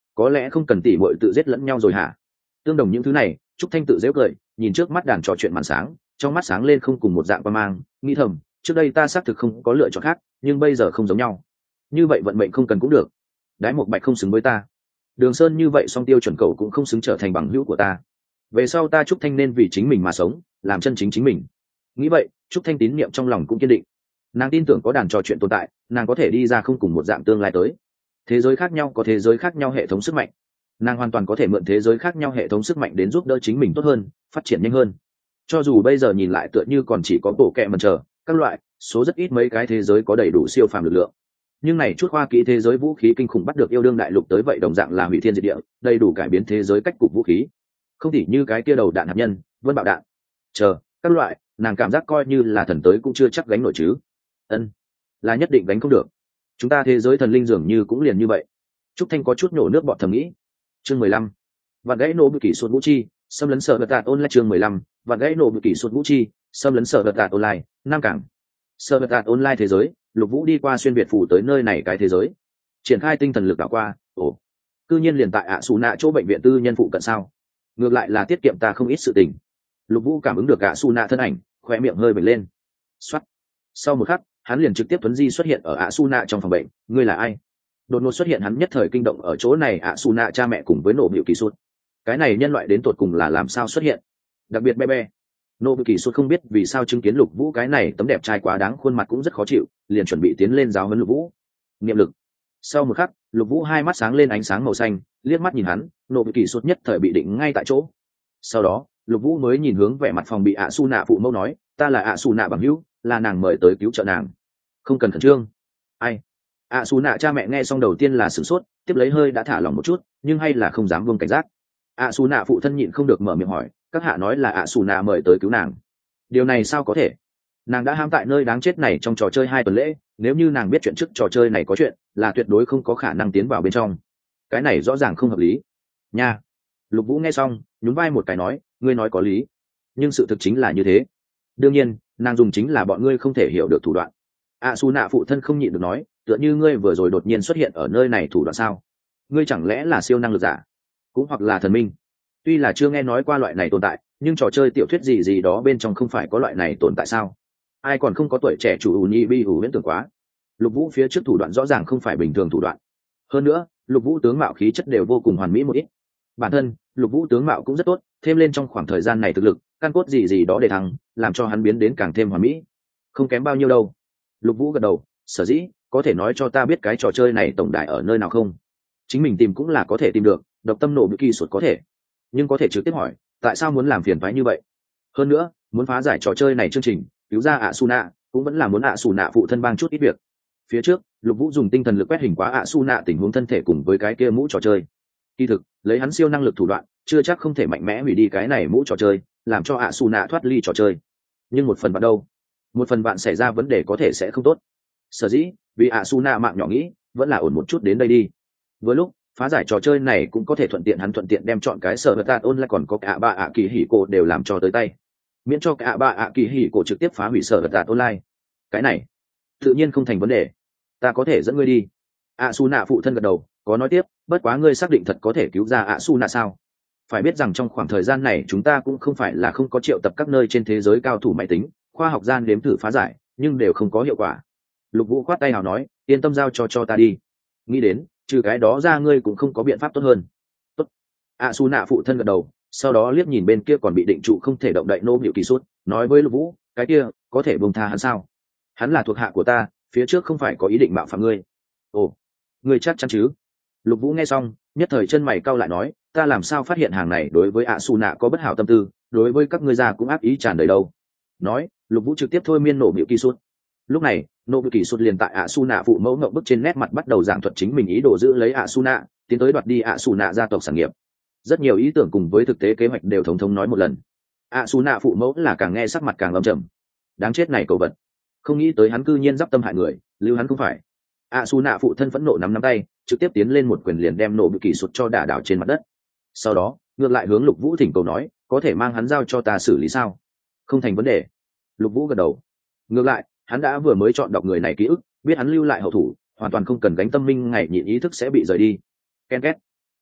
có lẽ không cần tỉ muội tự giết lẫn nhau rồi hả? Tương đồng những thứ này, Trúc Thanh tự giễu cười, nhìn trước mắt đàn trò chuyện màn sáng, trong mắt sáng lên không cùng một dạng qua mang, nghĩ thầm, trước đây ta xác thực không có lựa chọn khác, nhưng bây giờ không giống nhau. Như vậy vận mệnh không cần cũng được. Đái một bạch không xứng với ta. Đường Sơn như vậy song tiêu chuẩn cầu cũng không xứng trở thành bằng hữu của ta. Về sau ta Trúc Thanh nên vì chính mình mà sống, làm chân chính chính mình. Nghĩ vậy, Trúc Thanh tín niệm trong lòng cũng kiên định. Nàng tin tưởng có đàn trò chuyện tồn tại, nàng có thể đi ra không cùng một dạng tương lai tới. Thế giới khác nhau có thế giới khác nhau hệ thống sức mạnh, nàng hoàn toàn có thể mượn thế giới khác nhau hệ thống sức mạnh đến giúp đỡ chính mình tốt hơn, phát triển nhanh hơn. Cho dù bây giờ nhìn lại tựa như còn chỉ có bộ kẹ mần chờ các loại số rất ít mấy cái thế giới có đầy đủ siêu phàm lực lượng, nhưng này chút khoa kỹ thế giới vũ khí kinh khủng bắt được yêu đương đại lục tới vậy đồng dạng là hủy thiên diệt địa, đầy đủ cải biến thế giới cách cục vũ khí, không chỉ như cái kia đầu đạn hạt nhân, vân bạo đạn chờ các loại, nàng cảm giác coi như là thần tới cũng chưa chắc gánh nổi chứ. Ân, là nhất định gánh không được. Chúng ta thế giới thần linh dường như cũng liền như vậy. Trúc Thanh có chút nhổ nước bọt thầm nghĩ. Chương mười lăm, vạn gãy nổ bự kỷ suốt vũ chi xâm lấn sở vật tạt online. Chương mười lăm, vạn gãy nổ bự kỷ suốt vũ chi xâm lấn sở vật tạt online. Nam cảng sở vật tạt online thế giới, Lục Vũ đi qua xuyên việt phủ tới nơi này cái thế giới, triển khai tinh thần lực đảo qua. Ồ, cư nhiên liền tại ạ xù nạ chỗ bệnh viện tư nhân phụ cận sao? Ngược lại là tiết kiệm ta không ít sự tình. Lục Vũ cảm ứng được ạ xù nạ thân ảnh, khoe miệng hơi bật lên. Xoát, sau một khắc hắn liền trực tiếp tuấn di xuất hiện ở ạ xù nạ trong phòng bệnh. Ngươi là ai? Đột ngột xuất hiện hắn nhất thời kinh động ở chỗ này ạ xù nạ cha mẹ cùng với nổ bịu kỳ sút. Cái này nhân loại đến tột cùng là làm sao xuất hiện? Đặc biệt be be nổ bịu kỳ sút không biết vì sao chứng kiến Lục Vũ cái này tấm đẹp trai quá đáng khuôn mặt cũng rất khó chịu, liền chuẩn bị tiến lên giáo huấn Lục Vũ. Niệm lực. Sau một khắc Lục Vũ hai mắt sáng lên ánh sáng màu xanh, liếc mắt nhìn hắn, nổ bịu kỳ sút nhất thời bị định ngay tại chỗ. Sau đó Lục Vũ mới nhìn hướng vẻ mặt phòng bị ạ xù nạ phụ mẫu nói, ta là ạ xù nạ bằng hữu, là nàng mời tới cứu trợ nàng, không cần khẩn trương. Ai? ạ xù nạ cha mẹ nghe xong đầu tiên là sửng sốt, tiếp lấy hơi đã thả lỏng một chút, nhưng hay là không dám buông cảnh giác. ạ xù nạ phụ thân nhịn không được mở miệng hỏi, các hạ nói là ạ xù nạ mời tới cứu nàng, điều này sao có thể? Nàng đã ham tại nơi đáng chết này trong trò chơi hai tuần lễ, nếu như nàng biết chuyện trước trò chơi này có chuyện, là tuyệt đối không có khả năng tiến vào bên trong. Cái này rõ ràng không hợp lý nha. Lục Vũ nghe xong nhún vai một cái nói, ngươi nói có lý, nhưng sự thực chính là như thế. Đương nhiên nàng dùng chính là bọn ngươi không thể hiểu được thủ đoạn. ạ xù nạ phụ thân không nhịn được nói, tựa như ngươi vừa rồi đột nhiên xuất hiện ở nơi này thủ đoạn sao? Ngươi chẳng lẽ là siêu năng lực giả, cũng hoặc là thần minh? Tuy là chưa nghe nói qua loại này tồn tại, nhưng trò chơi tiểu thuyết gì gì đó bên trong không phải có loại này tồn tại sao? Ai còn không có tuổi trẻ chủ ủ nhi bi ủ huyễn tưởng quá. Lục Vũ phía trước thủ đoạn rõ ràng không phải bình thường thủ đoạn. Hơn nữa Lục Vũ tướng mạo khí chất đều vô cùng hoàn mỹ một ít. Bản thân Lục Vũ tướng mạo cũng rất tốt, thêm lên trong khoảng thời gian này thực lực căn cốt gì gì đó để thăng, làm cho hắn biến đến càng thêm hoàn mỹ, không kém bao nhiêu đâu. Lục Vũ gật đầu, sở dĩ có thể nói cho ta biết cái trò chơi này tổng đài ở nơi nào không? Chính mình tìm cũng là có thể tìm được, độc tâm nộ bị kỳ sụt có thể, nhưng có thể trực tiếp hỏi tại sao muốn làm phiền phái như vậy. Hơn nữa muốn phá giải trò chơi này chương trình cứu ra ạ su nạ cũng vẫn là muốn ạ su nạ phụ thân bang chút ít việc. Phía trước Lục Vũ dùng tinh thần lực quét hình quá ạ su nạ tình huống thân thể cùng với cái kia mũ trò chơi, kỳ thực lấy hắn siêu năng lực thủ đoạn chưa chắc không thể mạnh mẽ hủy đi cái này mũ trò chơi, làm cho ạ su nạ thoát ly trò chơi. Nhưng một phần bạn đâu, một phần bạn xảy ra vấn đề có thể sẽ không tốt. Sở dĩ vì ạ su nạ mạng nhỏ nghĩ vẫn là ổn một chút đến đây đi. Vừa lúc phá giải trò chơi này cũng có thể thuận tiện hắn thuận tiện đem chọn cái sở vật tạt ôn lại còn có cả ba ạ kỳ hỉ cổ đều làm cho tới tay, miễn cho cả ba ạ kỳ hỉ cổ trực tiếp phá hủy sở vật tạt online. Cái này tự nhiên không thành vấn đề, ta có thể dẫn ngươi đi. ạ su nạ phụ thân gật đầu, có nói tiếp, bất quá ngươi xác định thật có thể cứu ra ạ su nạ sao? Phải biết rằng trong khoảng thời gian này chúng ta cũng không phải là không có triệu tập các nơi trên thế giới cao thủ máy tính khoa học gian đếm thử phá giải, nhưng đều không có hiệu quả. Lục Vũ khoát tay nào nói, yên tâm giao cho cho ta đi. Nghĩ đến trừ cái đó ra ngươi cũng không có biện pháp tốt hơn. Tốt. ạ su nạ phụ thân gật đầu, sau đó liếc nhìn bên kia còn bị định trụ không thể động đậy nô biểu kỳ sút, nói với Lục Vũ, cái kia có thể buông tha hắn sao? Hắn là thuộc hạ của ta, phía trước không phải có ý định mạo phạm ngươi. Ồ, ngươi chắc chắn chứ? Lục Vũ nghe xong nhất thời chân mày cau lại nói, ta làm sao phát hiện hàng này đối với ạ su nạ có bất hảo tâm tư, đối với các ngươi già cũng ác ý tràn đầy đâu. Nói Lục Vũ trực tiếp thôi miên nổ biểu kỳ sút. Lúc này nô biểu kỳ sút liền tại ạ su nạ phụ mẫu ngậm bức trên nét mặt bắt đầu giảng thuật chính mình ý đồ giữ lấy ạ su nạ, tiến tới đoạt đi ạ su nạ gia tộc sản nghiệp. Rất nhiều ý tưởng cùng với thực tế kế hoạch đều thống thống nói một lần. ạ su nạ phụ mẫu là càng nghe sắc mặt càng âm trầm. Đáng chết này cầu vật, không nghĩ tới hắn cư nhiên giáp tâm hại người, lưu hắn không phải. ạ su nạ phụ thân phẫn nộ nắm nắm tay, trực tiếp tiến lên một quyền liền đem nổ biểu kỳ sút cho đả đảo trên mặt đất. Sau đó ngược lại hướng Lục Vũ thỉnh cầu nói, có thể mang hắn giao cho ta xử lý sao? Không thành vấn đề. Lục Vũ gật đầu. Ngược lại hắn đã vừa mới chọn đọc người này ký ức, biết hắn lưu lại hậu thủ hoàn toàn không cần gánh tâm minh ngày nhịn ý thức sẽ bị rời đi. Ken két.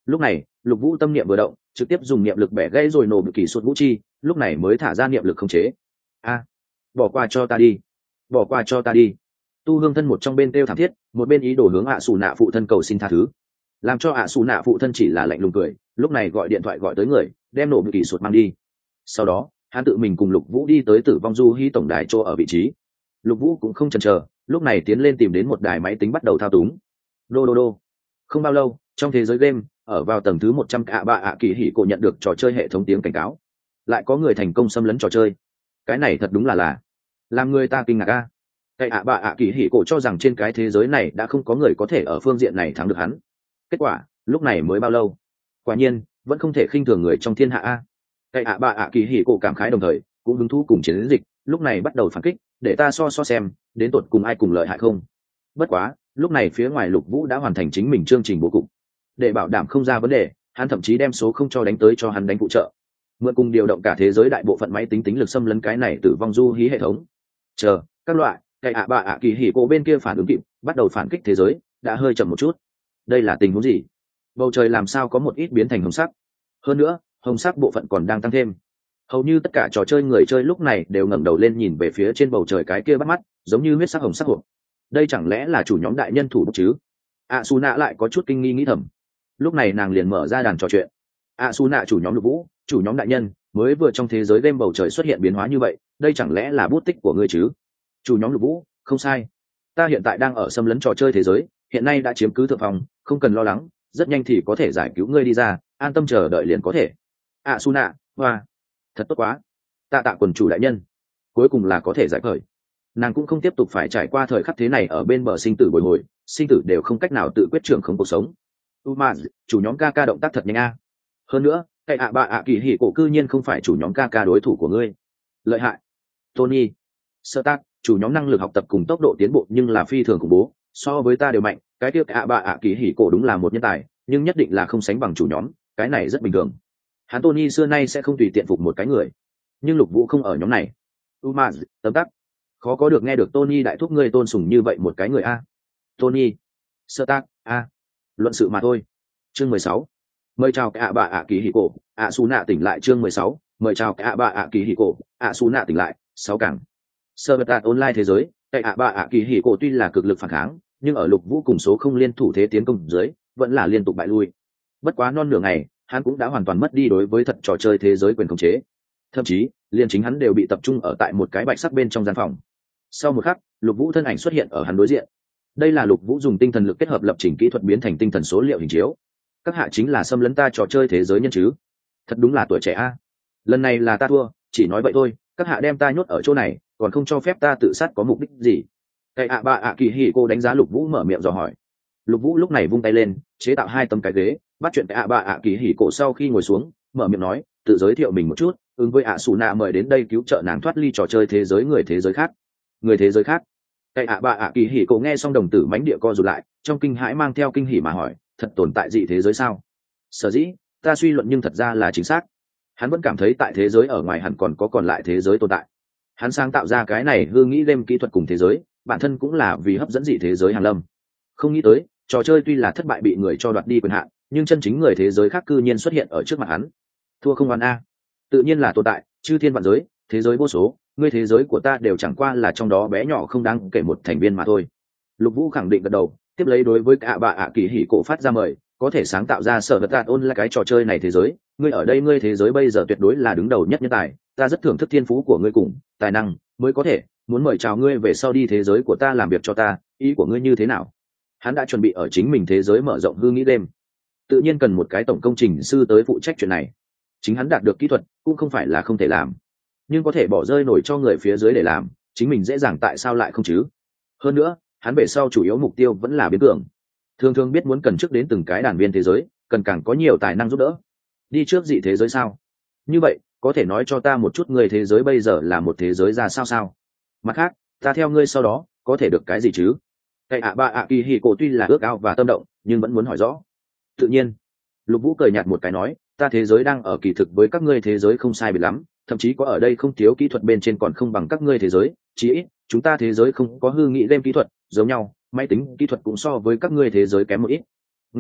Lúc này Lục Vũ tâm niệm vừa động, trực tiếp dùng niệm lực bẻ gãy rồi nổ bự kỳ suốt vũ chi, lúc này mới thả ra niệm lực khống chế. A, bỏ qua cho ta đi, bỏ qua cho ta đi. Tu Hương thân một trong bên kêu thảm thiết, một bên ý đồ hướng ạ xù nạ phụ thân cầu xin tha thứ, làm cho ạ xù nạ phụ thân chỉ là lạnh lùng cười, lúc này gọi điện thoại gọi tới người, đem nổ bự kỳ suốt mang đi. Sau đó hắn tự mình cùng Lục Vũ đi tới Tử vong du hy tổng đài chỗ ở vị trí. Lục Vũ cũng không chần chờ, lúc này tiến lên tìm đến một đài máy tính bắt đầu thao túng. Đô đô đô. Không bao lâu, trong thế giới game, ở vào tầng thứ một trăm ạ bạ ạ kỳ hỉ cổ nhận được trò chơi hệ thống tiếng cảnh cáo, lại có người thành công xâm lấn trò chơi. Cái này thật đúng là là làm người ta kinh ngạc a. Cái ạ bạ ạ kỳ hỉ cổ cho rằng trên cái thế giới này đã không có người có thể ở phương diện này thắng được hắn. Kết quả lúc này mới bao lâu, quả nhiên vẫn không thể khinh thường người trong thiên hạ a. Cái ạ bạ ạ kỳ hỉ cổ cảm khái đồng thời cũng hứng thú cùng chiến dịch, lúc này bắt đầu phản kích, để ta so so xem đến tột cùng ai cùng lợi hại không. Bất quá lúc này phía ngoài Lục Vũ đã hoàn thành chính mình chương trình bố cục, để bảo đảm không ra vấn đề, hắn thậm chí đem số không cho đánh tới cho hắn đánh phụ trợ, mượn cùng điều động cả thế giới đại bộ phận máy tính tính lực xâm lấn cái này tử vong du hí hệ thống. Chờ các loại cái ạ bạ ạ kỳ hỉ cổ bên kia phản ứng kịp, bắt đầu phản kích thế giới đã hơi chậm một chút. Đây là tình huống gì? Bầu trời làm sao có một ít biến thành hồng sắc, hơn nữa hồng sắc bộ phận còn đang tăng thêm. Hầu như tất cả trò chơi người chơi lúc này đều ngẩng đầu lên nhìn về phía trên bầu trời cái kia bắt mắt giống như huyết sắc hồng sắc hộp. Đây chẳng lẽ là chủ nhóm đại nhân thủ bút chứ? A Su Nạ lại có chút kinh nghi nghĩ thầm. Lúc này nàng liền mở ra đàn trò chuyện. A Su Nạ chủ nhóm Lục Vũ, chủ nhóm đại nhân, mới vừa trong thế giới game bầu trời xuất hiện biến hóa như vậy, đây chẳng lẽ là bút tích của ngươi chứ? Chủ nhóm Lục Vũ, không sai. Ta hiện tại đang ở xâm lấn trò chơi thế giới, hiện nay đã chiếm cứ thượng phòng, không cần lo lắng, rất nhanh thì có thể giải cứu ngươi đi ra, an tâm chờ đợi liền có thể. A Su Nạ, hoa, thật tốt quá. Tạ tạ quần chủ đại nhân, cuối cùng là có thể giải khởi. Nàng cũng không tiếp tục phải trải qua thời khắc thế này ở bên bờ sinh tử bồi hồi, sinh tử đều không cách nào tự quyết trưởng không cuộc sống. Uma, chủ nhóm ca ca động tác thật nhanh a. Hơn nữa cái ạ bạ ạ kỳ hỉ cổ cư nhiên không phải chủ nhóm ca ca đối thủ của ngươi, lợi hại. Tony, sơ tác, chủ nhóm năng lực học tập cùng tốc độ tiến bộ nhưng là phi thường khủng bố, so với ta đều mạnh. Cái tiếc ạ bạ ạ kỳ hỉ cổ đúng là một nhân tài, nhưng nhất định là không sánh bằng chủ nhóm, cái này rất bình thường. Hắn Tony xưa nay sẽ không tùy tiện phục một cái người, nhưng Lục Vũ không ở nhóm này. Uma, tấm tắc, khó có được nghe được Tony đại thúc ngươi tôn sùng như vậy một cái người a. Tony, sơ tác a, luận sự mà thôi. Chương mười sáu, mời chào cả bà ạ kỳ hỉ cổ, ạ Su Nạ tỉnh lại. Chương mười sáu, mời chào cả bà ạ kỳ hỉ cổ, ạ Su Nạ tỉnh lại. Sáu cảng sơ vật đạt online thế giới, cái ạ bà ạ kỳ hỉ cổ tuy là cực lực phản kháng, nhưng ở Lục Vũ cùng số không liên thủ thế tiến công dưới, vẫn là liên tục bại lui. Bất quá non nửa ngày, hắn cũng đã hoàn toàn mất đi đối với thật trò chơi thế giới quyền khống chế, thậm chí liền chính hắn đều bị tập trung ở tại một cái bạch sắc bên trong gian phòng. Sau một khắc, Lục Vũ thân ảnh xuất hiện ở hắn đối diện. Đây là Lục Vũ dùng tinh thần lực kết hợp lập trình kỹ thuật biến thành tinh thần số liệu hình chiếu. Các hạ chính là xâm lấn ta trò chơi thế giới nhân chứ? Thật đúng là tuổi trẻ a. Lần này là ta thua, chỉ nói vậy thôi, các hạ đem ta nhốt ở chỗ này, còn không cho phép ta tự sát có mục đích gì? Cái ạ bà ạ kỳ hỉ cô đánh giá Lục Vũ mở miệng dò hỏi. Lục Vũ lúc này vung tay lên, chế tạo hai tấm cái ghế, bắt chuyện cái ạ bà ạ kỳ hỉ cổ sau khi ngồi xuống, mở miệng nói, tự giới thiệu mình một chút, ứng với ạ Su Nạ mời đến đây cứu trợ nàng thoát ly trò chơi thế giới người thế giới khác. Người thế giới khác? Cái ạ bà ạ kỳ hỉ cổ nghe xong đồng tử mánh địa co rụt lại, trong kinh hãi mang theo kinh hỉ mà hỏi, thật tồn tại dị thế giới sao? Sở dĩ ta suy luận nhưng thật ra là chính xác. Hắn vẫn cảm thấy tại thế giới ở ngoài hẳn còn có còn lại thế giới tồn tại. Hắn sáng tạo ra cái này hư nghĩ game kỹ thuật cùng thế giới, bản thân cũng là vì hấp dẫn dị thế giới hàng lâm. Không nghĩ tới trò chơi tuy là thất bại bị người cho đoạt đi quyền hạn, nhưng chân chính người thế giới khác cư nhiên xuất hiện ở trước mặt hắn. Thua không oan a. Tự nhiên là tồn tại, chư thiên vạn giới, thế giới vô số, ngươi thế giới của ta đều chẳng qua là trong đó bé nhỏ không đáng kể một thành viên mà thôi. Lục Vũ khẳng định gật đầu, tiếp lấy đối với cả bà ạ kỳ hỉ cổ phát ra mời, có thể sáng tạo ra sở vật đạt ôn là cái trò chơi này thế giới, ngươi ở đây ngươi thế giới bây giờ tuyệt đối là đứng đầu nhất nhân tài, ta rất thưởng thức thiên phú của ngươi cùng tài năng, mới có thể muốn mời chào ngươi về sau đi thế giới của ta làm việc cho ta, ý của ngươi như thế nào? Hắn đã chuẩn bị ở chính mình thế giới mở rộng hư nghĩ đêm, tự nhiên cần một cái tổng công trình sư tới phụ trách chuyện này. Chính hắn đạt được kỹ thuật cũng không phải là không thể làm, nhưng có thể bỏ rơi nổi cho người phía dưới để làm, chính mình dễ dàng tại sao lại không chứ? Hơn nữa hắn về sau chủ yếu mục tiêu vẫn là biến cường, thường thường biết muốn cần trước đến từng cái đàn viên thế giới, cần càng có nhiều tài năng giúp đỡ. Đi trước dị thế giới sao? Như vậy có thể nói cho ta một chút người thế giới bây giờ là một thế giới ra sao sao? Mặt khác ta theo ngươi sau đó có thể được cái gì chứ? Cái ạ ba ạ kỳ hỉ cổ tuy là ước ao và tâm động, nhưng vẫn muốn hỏi rõ. Tự nhiên. Lục Vũ cười nhạt một cái nói, ta thế giới đang ở kỳ thực với các ngươi thế giới không sai biệt lắm, thậm chí có ở đây không thiếu kỹ thuật bên trên còn không bằng các ngươi thế giới, chỉ ít chúng ta thế giới không có hư nghĩ game kỹ thuật giống nhau, máy tính kỹ thuật cũng so với các ngươi thế giới kém một ít. Nghe thế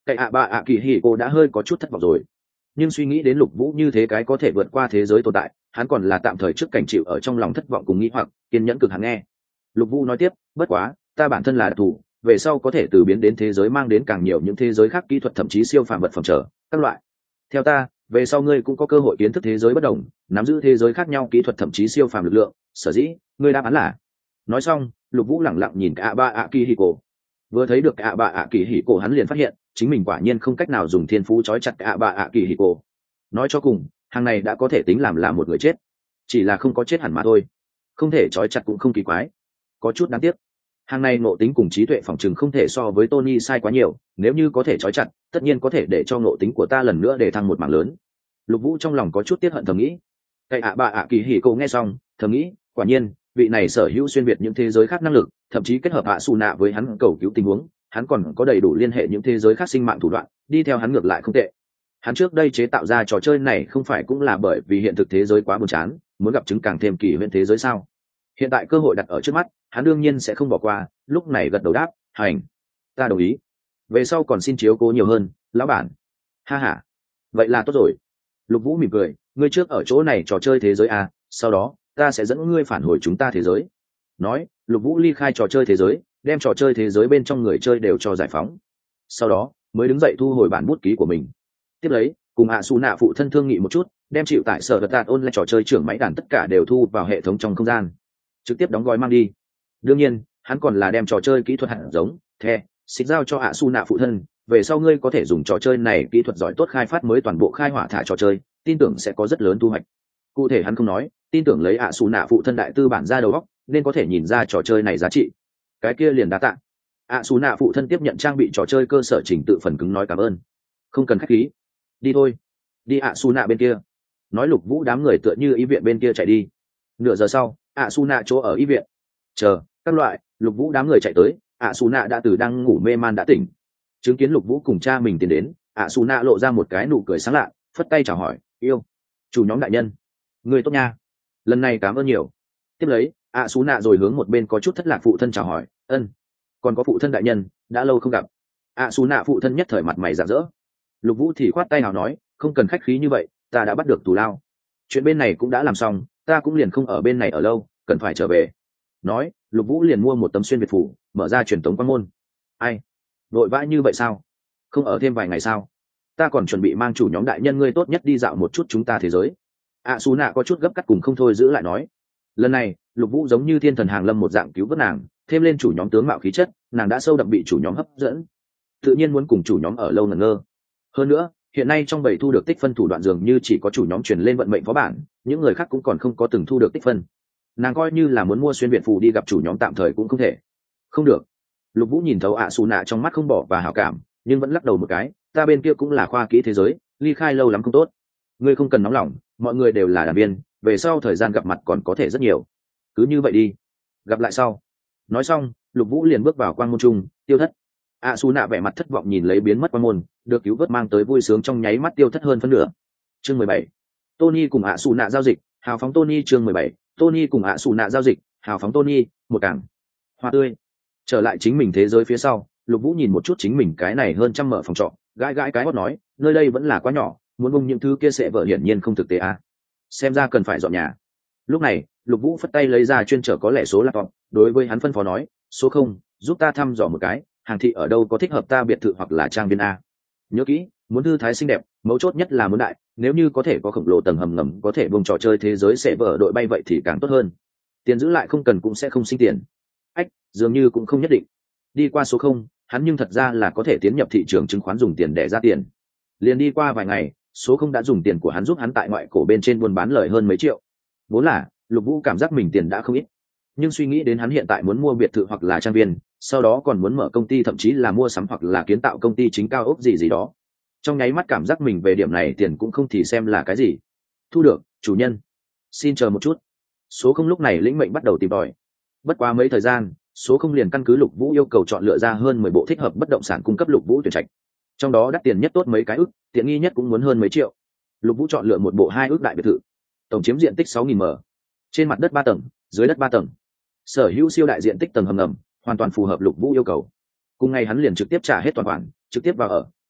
Cái ạ bạ ạ kỳ hỉ cô đã hơi có chút thất vọng rồi, nhưng suy nghĩ đến Lục Vũ như thế cái có thể vượt qua thế giới tồn tại, hắn còn là tạm thời trước cảnh chịu ở trong lòng thất vọng cùng nghĩ hoặc kiên nhẫn cực hắn nghe. Lục Vũ nói tiếp, bất quá ta bản thân là đặc thù, về sau có thể từ biến đến thế giới mang đến càng nhiều những thế giới khác kỹ thuật thậm chí siêu phàm vật phẩm trở các loại. Theo ta, về sau ngươi cũng có cơ hội kiến thức thế giới bất đồng, nắm giữ thế giới khác nhau kỹ thuật thậm chí siêu phàm lực lượng. Sở dĩ ngươi đáp án là. Nói xong, Lục Vũ lẳng lặng nhìn cả ba ạ kỳ hỉ cổ. Vừa thấy được cả ba ạ kỳ hỉ cổ, hắn liền phát hiện chính mình quả nhiên không cách nào dùng thiên phú trói chặt cả ba ạ kỳ hỉ cổ. Nói cho cùng, hàng này đã có thể tính làm là một người chết, chỉ là không có chết hẳn mà thôi. Không thể trói chặt cũng không kỳ quái, có chút đáng tiếc. Hàng này ngộ tính cùng trí tuệ phòng chừng không thể so với Tony sai quá nhiều, nếu như có thể trói chặt, tất nhiên có thể để cho ngộ tính của ta lần nữa để thăng một mảng lớn. Lục Vũ trong lòng có chút tiếc hận thầm nghĩ. Cái ạ bà ạ kỳ hỉ cô nghe xong, thầm nghĩ, quả nhiên, vị này sở hữu xuyên việt những thế giới khác năng lực, thậm chí kết hợp ạ Su nạ với hắn cầu cứu tình huống, hắn còn có đầy đủ liên hệ những thế giới khác sinh mạng thủ đoạn, đi theo hắn ngược lại không tệ. Hắn trước đây chế tạo ra trò chơi này không phải cũng là bởi vì hiện thực thế giới quá buồn chán, muốn gặp chứng càng thêm kỳ huyễn thế giới sao? Hiện tại cơ hội đặt ở trước mắt, hắn đương nhiên sẽ không bỏ qua. Lúc này gật đầu đáp, hành, ta đồng ý. Về sau còn xin chiếu cố nhiều hơn, lão bản. Ha ha, vậy là tốt rồi. Lục Vũ mỉm cười, ngươi trước ở chỗ này trò chơi thế giới à, sau đó ta sẽ dẫn ngươi phản hồi chúng ta thế giới. Nói, Lục Vũ ly khai trò chơi thế giới, đem trò chơi thế giới bên trong người chơi đều cho giải phóng. Sau đó mới đứng dậy thu hồi bản bút ký của mình. Tiếp lấy, cùng ạ Su nạ phụ thân thương nghị một chút, đem chịu tại sở vật tạt ôn lại trò chơi trưởng máy đàn tất cả đều thu vào hệ thống trong không gian, trực tiếp đóng gói mang đi. Đương nhiên, hắn còn là đem trò chơi kỹ thuật hạt giống the xịt giao cho ạ Su nạ phụ thân. Về sau ngươi có thể dùng trò chơi này kỹ thuật giỏi tốt khai phát mới toàn bộ khai hỏa thả trò chơi, tin tưởng sẽ có rất lớn thu hoạch. Cụ thể hắn không nói, tin tưởng lấy ạ Su nạ phụ thân đại tư bản ra đầu óc, nên có thể nhìn ra trò chơi này giá trị. Cái kia liền đá tạ. ạ Su nạ phụ thân tiếp nhận trang bị trò chơi cơ sở trình tự phần cứng nói cảm ơn. Không cần khách khí, đi thôi. Đi ạ Su nạ bên kia. Nói Lục Vũ đám người tựa như y viện bên kia chạy đi. Nửa giờ sau, ạ Su nạ chỗ ở y viện. Chờ các loại, Lục Vũ đám người chạy tới, ạ Su nạ đã từ đang ngủ mê man đã tỉnh. Chứng kiến Lục Vũ cùng cha mình tiến đến, ạ Su nạ lộ ra một cái nụ cười sáng lạ, phất tay chào hỏi, yêu chủ nhóm đại nhân, người tốt nha, lần này cảm ơn nhiều. Tiếp lấy, ạ Su nạ rồi hướng một bên có chút thất lạc phụ thân chào hỏi, ân, còn có phụ thân đại nhân, đã lâu không gặp. ạ Su nạ phụ thân nhất thời mặt mày rạng rỡ. Lục Vũ thì khoát tay nào nói, không cần khách khí như vậy, ta đã bắt được tù lao, chuyện bên này cũng đã làm xong, ta cũng liền không ở bên này ở lâu, cần phải trở về. Nói, Lục Vũ liền mua một tấm xuyên việt phủ, mở ra truyền tống quan môn. Ai, vội vã như vậy sao? Không ở thêm vài ngày sao? Ta còn chuẩn bị mang chủ nhóm đại nhân ngươi tốt nhất đi dạo một chút chúng ta thế giới. ạ Su nạ có chút gấp cắt cùng không thôi giữ lại nói. Lần này, Lục Vũ giống như thiên thần hàng lâm một dạng cứu vớt nàng, thêm lên chủ nhóm tướng mạo khí chất, nàng đã sâu đậm bị chủ nhóm hấp dẫn, tự nhiên muốn cùng chủ nhóm ở lâu ngẩn ngơ. Hơn nữa, hiện nay trong bảy thu được tích phân thủ đoạn dường như chỉ có chủ nhóm truyền lên vận mệnh phó bản, những người khác cũng còn không có từng thu được tích phân. Nàng coi như là muốn mua xuyên việt phù đi gặp chủ nhóm tạm thời cũng không thể. Không được. Lục Vũ nhìn thấu ạ Su nạ trong mắt không bỏ và hảo cảm, nhưng vẫn lắc đầu một cái, ta bên kia cũng là khoa kỹ thế giới, ly khai lâu lắm không tốt. Ngươi không cần nóng lòng, mọi người đều là đàn viên, về sau thời gian gặp mặt còn có thể rất nhiều. Cứ như vậy đi, gặp lại sau. Nói xong, Lục Vũ liền bước vào quang môn trung, tiêu thất. ạ Su nạ vẻ mặt thất vọng nhìn lấy biến mất quang môn, được cứu vớt mang tới vui sướng trong nháy mắt tiêu thất hơn phân nửa. Chương mười bảy, Tony cùng ạ Su nạ giao dịch, hào phóng Tony. Chương mười bảy, Tony cùng ạ Su nạ giao dịch, hào phóng Tony. Một cảng hoa tươi. Trở lại chính mình thế giới phía sau, Lục Vũ nhìn một chút chính mình cái này hơn trăm mở phòng trọ, gãi gãi cái hót nói, nơi đây vẫn là quá nhỏ, muốn bung những thứ kia sẽ vợ hiển nhiên không thực tế à. Xem ra cần phải dọn nhà. Lúc này, Lục Vũ phất tay lấy ra chuyên trở có lẻ số laptop, đối với hắn phân phó nói, số không, giúp ta thăm dò một cái, hàng thị ở đâu có thích hợp ta biệt thự hoặc là trang viên a. Nhớ kỹ, muốn thư thái xinh đẹp, mấu chốt nhất là muốn đại, nếu như có thể có khổng lồ tầng hầm ngầm có thể bung trò chơi thế giới sẽ vợ đội bay vậy thì càng tốt hơn. Tiền giữ lại không cần cũng sẽ không sinh tiền. Ách, dường như cũng không nhất định. Đi qua số không, hắn nhưng thật ra là có thể tiến nhập thị trường chứng khoán dùng tiền để ra tiền. Liền đi qua vài ngày, số không đã dùng tiền của hắn giúp hắn tại ngoại cổ bên trên buôn bán lời hơn mấy triệu. Vốn là, Lục Vũ cảm giác mình tiền đã không ít, nhưng suy nghĩ đến hắn hiện tại muốn mua biệt thự hoặc là trang viên, sau đó còn muốn mở công ty thậm chí là mua sắm hoặc là kiến tạo công ty chính cao ốc gì gì đó, trong nháy mắt cảm giác mình về điểm này tiền cũng không thì xem là cái gì. Thu được, chủ nhân. Xin chờ một chút. Số không lúc này lĩnh mệnh bắt đầu tìm tòi. Bất quá mấy thời gian, số không liền căn cứ Lục Vũ yêu cầu chọn lựa ra hơn mười bộ thích hợp bất động sản cung cấp Lục Vũ tuyển trạch. Trong đó đắt tiền nhất tốt mấy cái ức, tiện nghi nhất cũng muốn hơn mấy triệu. Lục Vũ chọn lựa một bộ hai ức đại biệt thự, tổng chiếm diện tích sáu nghìn mét, trên mặt đất ba tầng, dưới đất ba tầng, sở hữu siêu đại diện tích tầng hầm ngầm, hoàn toàn phù hợp Lục Vũ yêu cầu. Cùng ngày hắn liền trực tiếp trả hết toàn khoản, trực tiếp vào ở,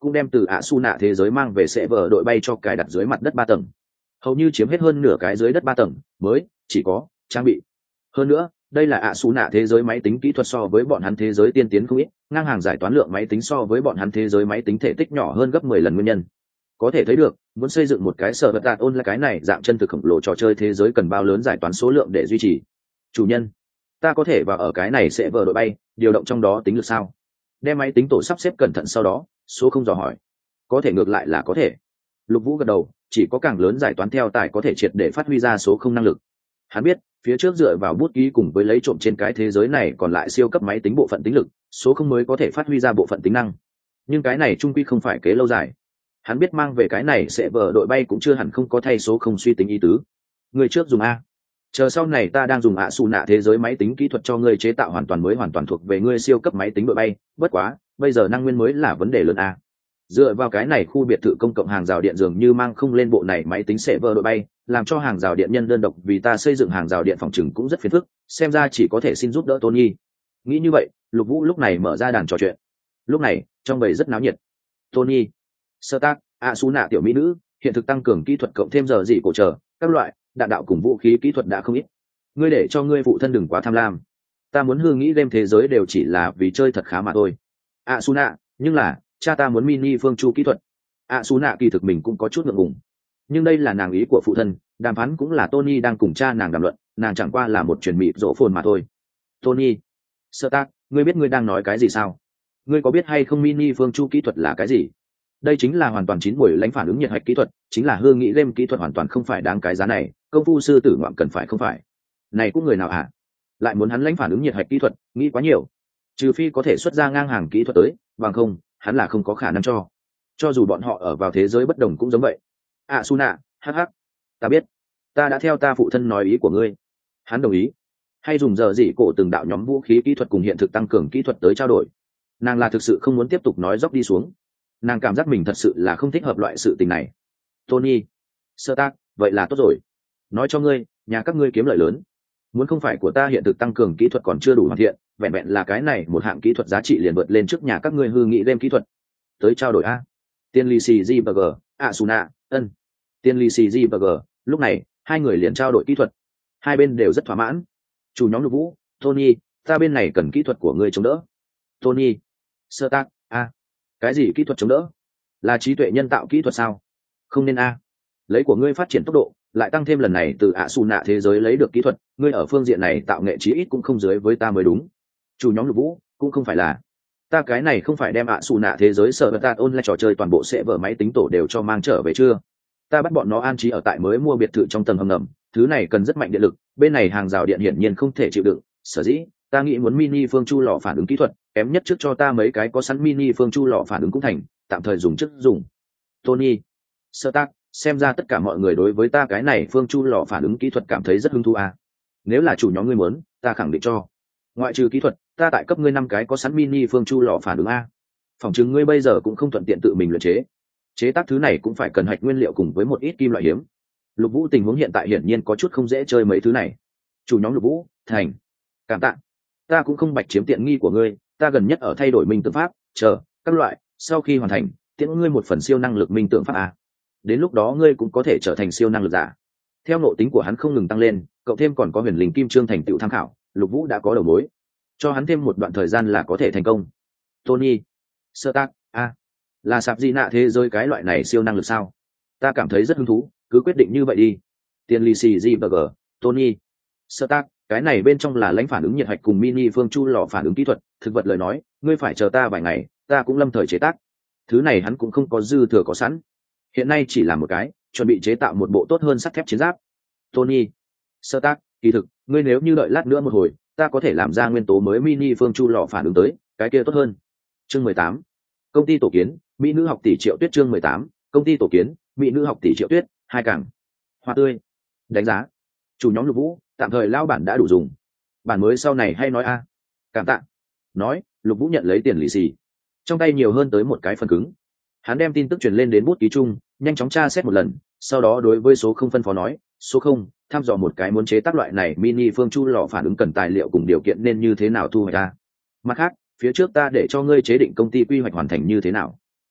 cũng đem từ ạ su nạ thế giới mang về sẽ vở đội bay cho cài đặt dưới mặt đất ba tầng, hầu như chiếm hết hơn nửa cái dưới đất ba tầng mới chỉ có trang bị. Hơn nữa đây là ạ su nạ thế giới máy tính kỹ thuật so với bọn hắn thế giới tiên tiến không ít, ngang hàng giải toán lượng máy tính so với bọn hắn thế giới máy tính thể tích nhỏ hơn gấp mười lần nguyên nhân. Có thể thấy được muốn xây dựng một cái sở vật đạt ôn là cái này dạng chân thực khổng lồ trò chơi thế giới cần bao lớn giải toán số lượng để duy trì. Chủ nhân, ta có thể vào ở cái này sẽ vờ đội bay điều động trong đó tính lực sao? Đem máy tính tổ sắp xếp cẩn thận, sau đó số không dò hỏi. Có thể, ngược lại là có thể. Lục Vũ gật đầu, chỉ có càng lớn giải toán theo tài có thể triệt để phát huy ra số không năng lực. Hắn biết phía trước dựa vào bút ký cùng với lấy trộm trên cái thế giới này còn lại siêu cấp máy tính bộ phận tính lực, số không mới có thể phát huy ra bộ phận tính năng. Nhưng cái này trung quy không phải kế lâu dài. Hắn biết mang về cái này sẽ vờ đội bay cũng chưa hẳn không có thay số không suy tính ý tứ. Người trước dùng a, chờ sau này ta đang dùng ạ xù nạ thế giới máy tính kỹ thuật cho ngươi chế tạo hoàn toàn mới, hoàn toàn thuộc về ngươi siêu cấp máy tính đội bay. Bất quá bây giờ năng nguyên mới là vấn đề lớn a. Dựa vào cái này khu biệt thự công cộng hàng rào điện dường như mang không lên bộ này máy tính sẽ vờ đội bay, làm cho hàng rào điện nhân đơn độc vì ta xây dựng hàng rào điện phòng trừng cũng rất phiền phức, xem ra chỉ có thể xin giúp đỡ Tony. Nghĩ như vậy, Lục Vũ lúc này mở ra đàn trò chuyện. Lúc này trong bầy rất náo nhiệt. Tony, sơ tác, ạ xù nạ tiểu mỹ nữ, hiện thực tăng cường kỹ thuật cộng thêm giờ dị cổ chờ các loại đạn đạo cùng vũ khí kỹ thuật đã không ít. Ngươi để cho ngươi phụ thân đừng quá tham lam. Ta muốn hư nghĩ game thế giới đều chỉ là vì chơi thật khá mà thôi. ạ xù nạ, nhưng là cha ta muốn mini phương chu kỹ thuật. ạ xù nạ kỳ thực mình cũng có chút ngượng ngùng, nhưng đây là nàng ý của phụ thân, đàm phán cũng là Tony đang cùng cha nàng đàm luận, nàng chẳng qua là một truyền mịt rỗ phồn mà thôi. Tony, sơ tác, ngươi biết ngươi đang nói cái gì sao? Ngươi có biết hay không mini phương chu kỹ thuật là cái gì? Đây chính là hoàn toàn chín buổi lãnh phản ứng nhiệt hạch kỹ thuật, chính là hương nghĩ game kỹ thuật, hoàn toàn không phải đáng cái giá này. Công phu sư tử ngoạm cần phải không phải? Này cũng người nào hả? Lại muốn hắn lãnh phản ứng nhiệt hạch kỹ thuật, nghĩ quá nhiều. Trừ phi có thể xuất ra ngang hàng kỹ thuật tới, bằng không hắn là không có khả năng cho. Cho dù bọn họ ở vào thế giới bất đồng cũng giống vậy. À Suna, hắc hắc, ta biết, ta đã theo ta phụ thân nói ý của ngươi. Hắn đồng ý. Hay dùng giờ dị cổ từng đạo nhóm vũ khí kỹ thuật cùng hiện thực tăng cường kỹ thuật tới trao đổi. Nàng là thực sự không muốn tiếp tục nói dốc đi xuống. Nàng cảm giác mình thật sự là không thích hợp loại sự tình này. Tony, sơ tác, vậy là tốt rồi. Nói cho ngươi, nhà các ngươi kiếm lợi lớn. Muốn không phải của ta hiện thực tăng cường kỹ thuật còn chưa đủ hoàn thiện, vẹn vẹn là cái này một hạng kỹ thuật giá trị liền vượt lên trước nhà các ngươi hư nghị game kỹ thuật. Tới trao đổi a. Tiên ly xì gi bờ gờ, Asuna, ân. Tiên ly xì gi bờ gờ, lúc này hai người liền trao đổi kỹ thuật. Hai bên đều rất thỏa mãn. Chủ nhóm Lục Vũ, Tony, ta bên này cần kỹ thuật của ngươi chống đỡ. Tony, sơ tác, a. Cái gì kỹ thuật chống đỡ? Là trí tuệ nhân tạo kỹ thuật sao? Không nên a. Lấy của ngươi phát triển tốc độ, lại tăng thêm lần này từ ạ xù nạ thế giới lấy được kỹ thuật, ngươi ở phương diện này tạo nghệ chí ít cũng không dưới với ta mới đúng. Chủ nhóm Lục Vũ, cũng không phải là. Ta cái này không phải đem ạ xù nạ thế giới sở ta online trò chơi toàn bộ sẽ vở máy tính tổ đều cho mang trở về chưa? Ta bắt bọn nó an trí ở tại mới mua biệt thự trong tầng hầm ngầm, thứ này cần rất mạnh điện lực, bên này hàng rào điện hiển nhiên không thể chịu đựng, sở dĩ ta nghĩ muốn mini phương chu lò phản ứng kỹ thuật, kém nhất trước cho ta mấy cái có sẵn mini phương chu lò phản ứng cũng thành, tạm thời dùng trước dùng. Tony, sơ tác, xem ra tất cả mọi người đối với ta cái này phương chu lò phản ứng kỹ thuật cảm thấy rất hứng thú à. Nếu là chủ nhóm ngươi muốn, ta khẳng định cho. Ngoại trừ kỹ thuật, ta tại cấp ngươi năm cái có sẵn mini phương chu lò phản ứng a. Phòng chứng ngươi bây giờ cũng không thuận tiện tự mình luyện chế. Chế tác thứ này cũng phải cần hạch nguyên liệu cùng với một ít kim loại hiếm. Lục Vũ tình huống hiện tại hiển nhiên có chút không dễ chơi mấy thứ này. Chủ nhóm Lục Vũ, thành. Cảm tạ. Ta cũng không bạch chiếm tiện nghi của ngươi, ta gần nhất ở thay đổi minh tượng pháp, chờ các loại, sau khi hoàn thành, tiễn ngươi một phần siêu năng lực minh tượng pháp a. Đến lúc đó ngươi cũng có thể trở thành siêu năng lực giả. Theo nội tính của hắn không ngừng tăng lên, cậu thêm còn có huyền linh kim trương thành tựu tham khảo, Lục Vũ đã có đầu mối. Cho hắn thêm một đoạn thời gian là có thể thành công. Tony, sơ tác, a, là sạp gì nạ thế giới cái loại này siêu năng lực sao? Ta cảm thấy rất hứng thú, cứ quyết định như vậy đi. Tiên lì xì gì bờ gờ, Tony, sơ tác, cái này bên trong là lãnh phản ứng nhiệt hạch cùng mini phương chu lò phản ứng kỹ thuật, thực vật lời nói, ngươi phải chờ ta vài ngày, ta cũng lâm thời chế tác. Thứ này hắn cũng không có dư thừa có sẵn. Hiện nay chỉ là một cái, chuẩn bị chế tạo một bộ tốt hơn sắt thép chiến giáp. Tony, sơ tác, kỳ thực, ngươi nếu như đợi lát nữa một hồi, ta có thể làm ra nguyên tố mới mini phương chu lò phản ứng tới, cái kia tốt hơn. Chương mười tám, công ty tổ kiến, mỹ nữ học tỷ Triệu Tuyết. Chương mười tám, công ty tổ kiến, mỹ nữ học tỷ Triệu Tuyết. Hai cảng, hoa tươi, đánh giá. Chủ nhóm Lục Vũ, tạm thời lao bản đã đủ dùng, bản mới sau này hay nói a. Cảm tạ. Nói, Lục Vũ nhận lấy tiền lì xì, trong tay nhiều hơn tới một cái phần cứng. Hắn đem tin tức truyền lên đến bút ký chung, nhanh chóng tra xét một lần, sau đó đối với số không phân phó nói, số không, thăm dò một cái muốn chế tác loại này mini phương chu lò phản ứng cần tài liệu cùng điều kiện nên như thế nào thu hoạch ta. Mặt khác, phía trước ta để cho ngươi chế định công ty quy hoạch hoàn thành như thế nào.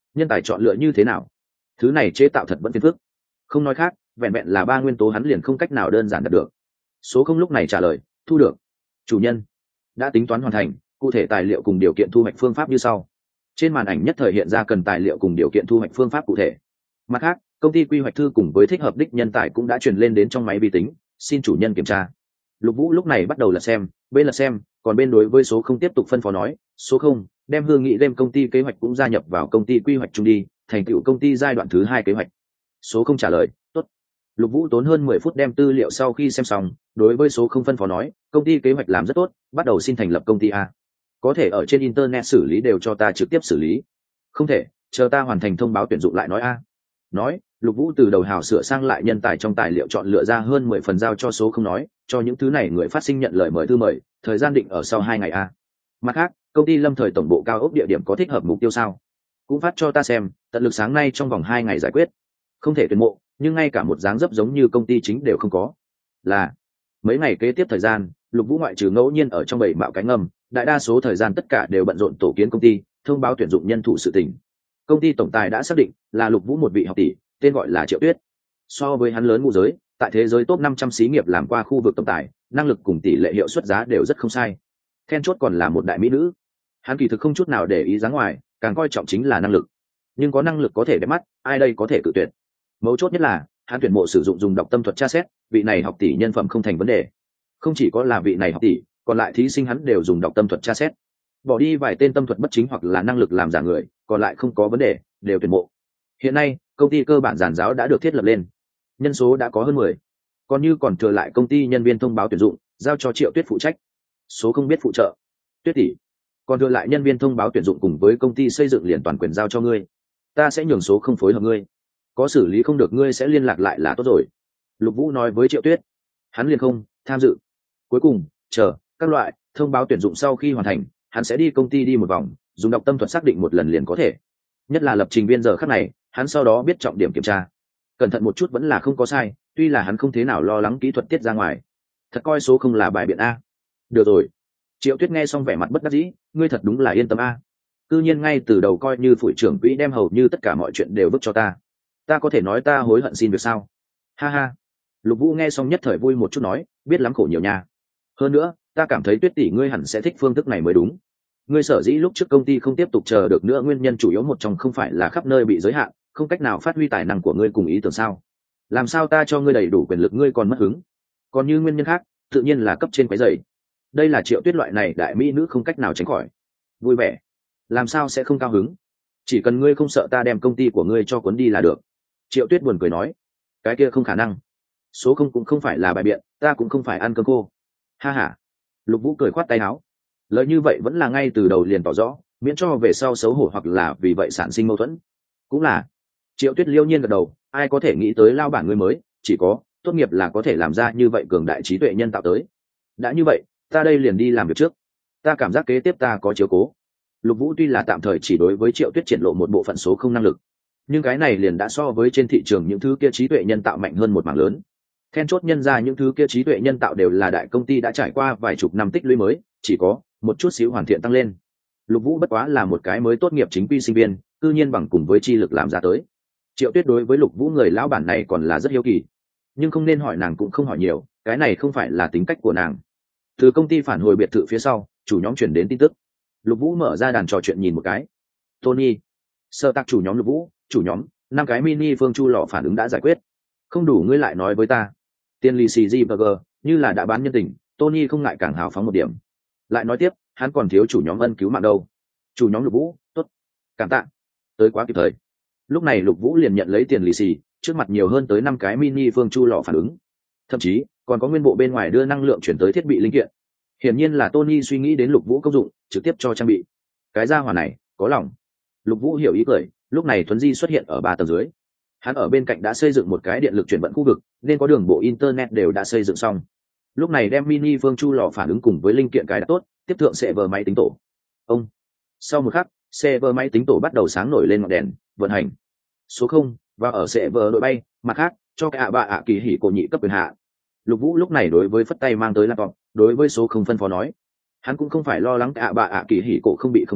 nhân tài chọn lựa như thế nào? Thứ này chế tạo thật vẫn phiền phức. Không nói khác, vẹn vẹn là ba nguyên tố hắn liền không cách nào đơn giản đạt được. Số không lúc này trả lời, thu được. Chủ nhân đã tính toán hoàn thành, cụ thể tài liệu cùng điều kiện thu hoạch phương pháp như sau. Trên màn ảnh nhất thời hiện ra cần tài liệu cùng điều kiện thu hoạch phương pháp cụ thể. Mặt khác, công ty quy hoạch thư cùng với thích hợp đích nhân tài cũng đã truyền lên đến trong máy vi tính, xin chủ nhân kiểm tra. Lục Vũ lúc này bắt đầu lật xem, bên lật xem, còn bên đối với số không tiếp tục phân phó nói, số không, đem Hương Nghị Game công ty kế hoạch cũng gia nhập vào công ty quy hoạch chung đi, thành tựu công ty giai đoạn thứ hai kế hoạch. Số không trả lời, tốt. Lục Vũ tốn hơn mười phút đem tư liệu sau khi xem xong, đối với số không phân phó nói, công ty kế hoạch làm rất tốt, bắt đầu xin thành lập công ty a. Có thể ở trên internet xử lý đều cho ta trực tiếp xử lý. Không thể, chờ ta hoàn thành thông báo tuyển dụng lại nói a. Nói, Lục Vũ từ đầu hào sửa sang lại nhân tài trong tài liệu chọn lựa ra hơn mười phần giao cho số không nói, cho những thứ này người phát sinh nhận lời mời thư mời, thời gian định ở sau hai ngày a. Mặt khác, công ty Lâm Thời tổng bộ cao ốc địa điểm có thích hợp mục tiêu sao? Cũng phát cho ta xem, tận lực sáng nay trong vòng hai ngày giải quyết. Không thể tuyển mộ, nhưng ngay cả một dáng dấp giống như công ty chính đều không có. Là mấy ngày kế tiếp thời gian, Lục Vũ ngoại trừ ngẫu nhiên ở trong bầy mạo cánh ngầm, đại đa số thời gian tất cả đều bận rộn tổ kiến công ty, thông báo tuyển dụng nhân thủ sự tình. Công ty tổng tài đã xác định là Lục Vũ một vị học tỷ, tên gọi là Triệu Tuyết. So với hắn lớn ngũ giới, tại thế giới top năm trăm xí nghiệp làm qua khu vực tổng tài, năng lực cùng tỷ lệ hiệu suất giá đều rất không sai. Then chốt còn là một đại mỹ nữ. Hắn kỳ thực không chút nào để ý dáng ngoài, càng coi trọng chính là năng lực. Nhưng có năng lực có thể đẹp mắt, ai đây có thể cự tuyệt. Mấu chốt nhất là, hắn tuyển mộ sử dụng dùng đọc tâm thuật tra xét, vị này học tỷ nhân phẩm không thành vấn đề. Không chỉ có là vị này học tỷ, còn lại thí sinh hắn đều dùng đọc tâm thuật tra xét. Bỏ đi vài tên tâm thuật bất chính hoặc là năng lực làm giả người, còn lại không có vấn đề, đều tuyển mộ. Hiện nay, công ty cơ bản giản giáo đã được thiết lập lên, nhân số đã có hơn mười. Còn như còn thừa lại công ty nhân viên thông báo tuyển dụng, giao cho Triệu Tuyết phụ trách. Số không biết phụ trợ. Tuyết tỷ, còn thừa lại nhân viên thông báo tuyển dụng cùng với công ty xây dựng liền toàn quyền giao cho ngươi. Ta sẽ nhường số không phối hợp ngươi. Có xử lý không được ngươi sẽ liên lạc lại là tốt rồi. Lục Vũ nói với Triệu Tuyết. Hắn liền không tham dự. Cuối cùng, chờ các loại thông báo tuyển dụng sau khi hoàn thành, hắn sẽ đi công ty đi một vòng, dùng đọc tâm thuật xác định một lần liền có thể. Nhất là lập trình viên giờ khắc này, hắn sau đó biết trọng điểm kiểm tra. Cẩn thận một chút vẫn là không có sai, tuy là hắn không thế nào lo lắng kỹ thuật tiết ra ngoài. Thật coi số không là bài biện a. Được rồi. Triệu Tuyết nghe xong vẻ mặt bất đắc dĩ, ngươi thật đúng là yên tâm a. Cư nhiên ngay từ đầu coi như phụ trưởng quỹ đem hầu như tất cả mọi chuyện đều vứt cho ta. Ta có thể nói ta hối hận xin việc sao? Ha ha. Lục Vũ nghe xong nhất thời vui một chút nói, biết lắm khổ nhiều nha. Hơn nữa, ta cảm thấy Tuyết tỷ ngươi hẳn sẽ thích phương thức này mới đúng. Ngươi sở dĩ lúc trước công ty không tiếp tục chờ được nữa, nguyên nhân chủ yếu một trong không phải là khắp nơi bị giới hạn, không cách nào phát huy tài năng của ngươi cùng ý tưởng sao? Làm sao ta cho ngươi đầy đủ quyền lực ngươi còn mất hứng? Còn như nguyên nhân khác, tự nhiên là cấp trên quấy rầy. Đây là Triệu Tuyết loại này đại mỹ nữ không cách nào tránh khỏi. Vui vẻ, làm sao sẽ không cao hứng? Chỉ cần ngươi không sợ ta đem công ty của ngươi cho cuốn đi là được. Triệu Tuyết buồn cười nói, cái kia không khả năng. Số không cũng không phải là bài biện, ta cũng không phải ăn cơm khô. Ha ha. Lục Vũ cười khoát tay áo. Lời như vậy vẫn là ngay từ đầu liền tỏ rõ, miễn cho về sau xấu hổ hoặc là vì vậy sản sinh mâu thuẫn. Cũng là. Triệu Tuyết liêu nhiên gật đầu, ai có thể nghĩ tới lao bản ngươi mới, chỉ có tốt nghiệp là có thể làm ra như vậy cường đại trí tuệ nhân tạo tới. Đã như vậy, ta đây liền đi làm việc trước. Ta cảm giác kế tiếp ta có chiếu cố. Lục Vũ tuy là tạm thời chỉ đối với Triệu Tuyết triển lộ một bộ phận số không năng lực, nhưng cái này liền đã so với trên thị trường những thứ kia trí tuệ nhân tạo mạnh hơn một mảng lớn. Then chốt nhân ra những thứ kia trí tuệ nhân tạo đều là đại công ty đã trải qua vài chục năm tích lũy mới, chỉ có một chút xíu hoàn thiện tăng lên. Lục Vũ bất quá là một cái mới tốt nghiệp chính quy sinh viên, cư nhiên bằng cùng với chi lực làm ra tới. Triệu Tuyết đối với Lục Vũ người lão bản này còn là rất hiếu kỳ, nhưng không nên hỏi nàng cũng không hỏi nhiều, cái này không phải là tính cách của nàng. Từ công ty phản hồi biệt thự phía sau, chủ nhóm chuyển đến tin tức. Lục Vũ mở ra đàn trò chuyện nhìn một cái. Tony, sơ tác chủ nhóm Lục Vũ, chủ nhóm, năm cái mini phương chu lò phản ứng đã giải quyết. Không đủ ngươi lại nói với ta. Tiền lì xì gì burger, như là đã bán nhân tình, Tony không ngại càng hào phóng một điểm. Lại nói tiếp, hắn còn thiếu chủ nhóm ân cứu mạng đâu. Chủ nhóm Lục Vũ, tốt, cảm tạ, tới quá kịp thời. Lúc này Lục Vũ liền nhận lấy tiền lì xì, trước mặt nhiều hơn tới năm cái mini phương chu lò phản ứng, thậm chí còn có nguyên bộ bên ngoài đưa năng lượng chuyển tới thiết bị linh kiện. Hiển nhiên là Tony suy nghĩ đến Lục Vũ công dụng, trực tiếp cho trang bị. Cái gia hỏa này có lòng. Lục Vũ hiểu ý cười, lúc này Thuấn Di xuất hiện ở ba tầng dưới. Hắn ở bên cạnh đã xây dựng một cái điện lực chuyển vận khu vực, nên có đường bộ internet đều đã xây dựng xong. Lúc này đem mini phương chu lò phản ứng cùng với linh kiện cái đã tốt, tiếp thượng server máy tính tổ. Ông. Sau một khắc, server máy tính tổ bắt đầu sáng nổi lên ngọn đèn, vận hành. Số không và ở server đội bay, mặt khác cho cái ạ bạ ạ kỳ hỉ cổ nhị cấp quyền hạ. Lục Vũ lúc này đối với phất tay mang tới laptop, đối với số không phân phó nói, hắn cũng không phải lo lắng ạ bạ ạ kỳ hỉ cổ không bị khống chế,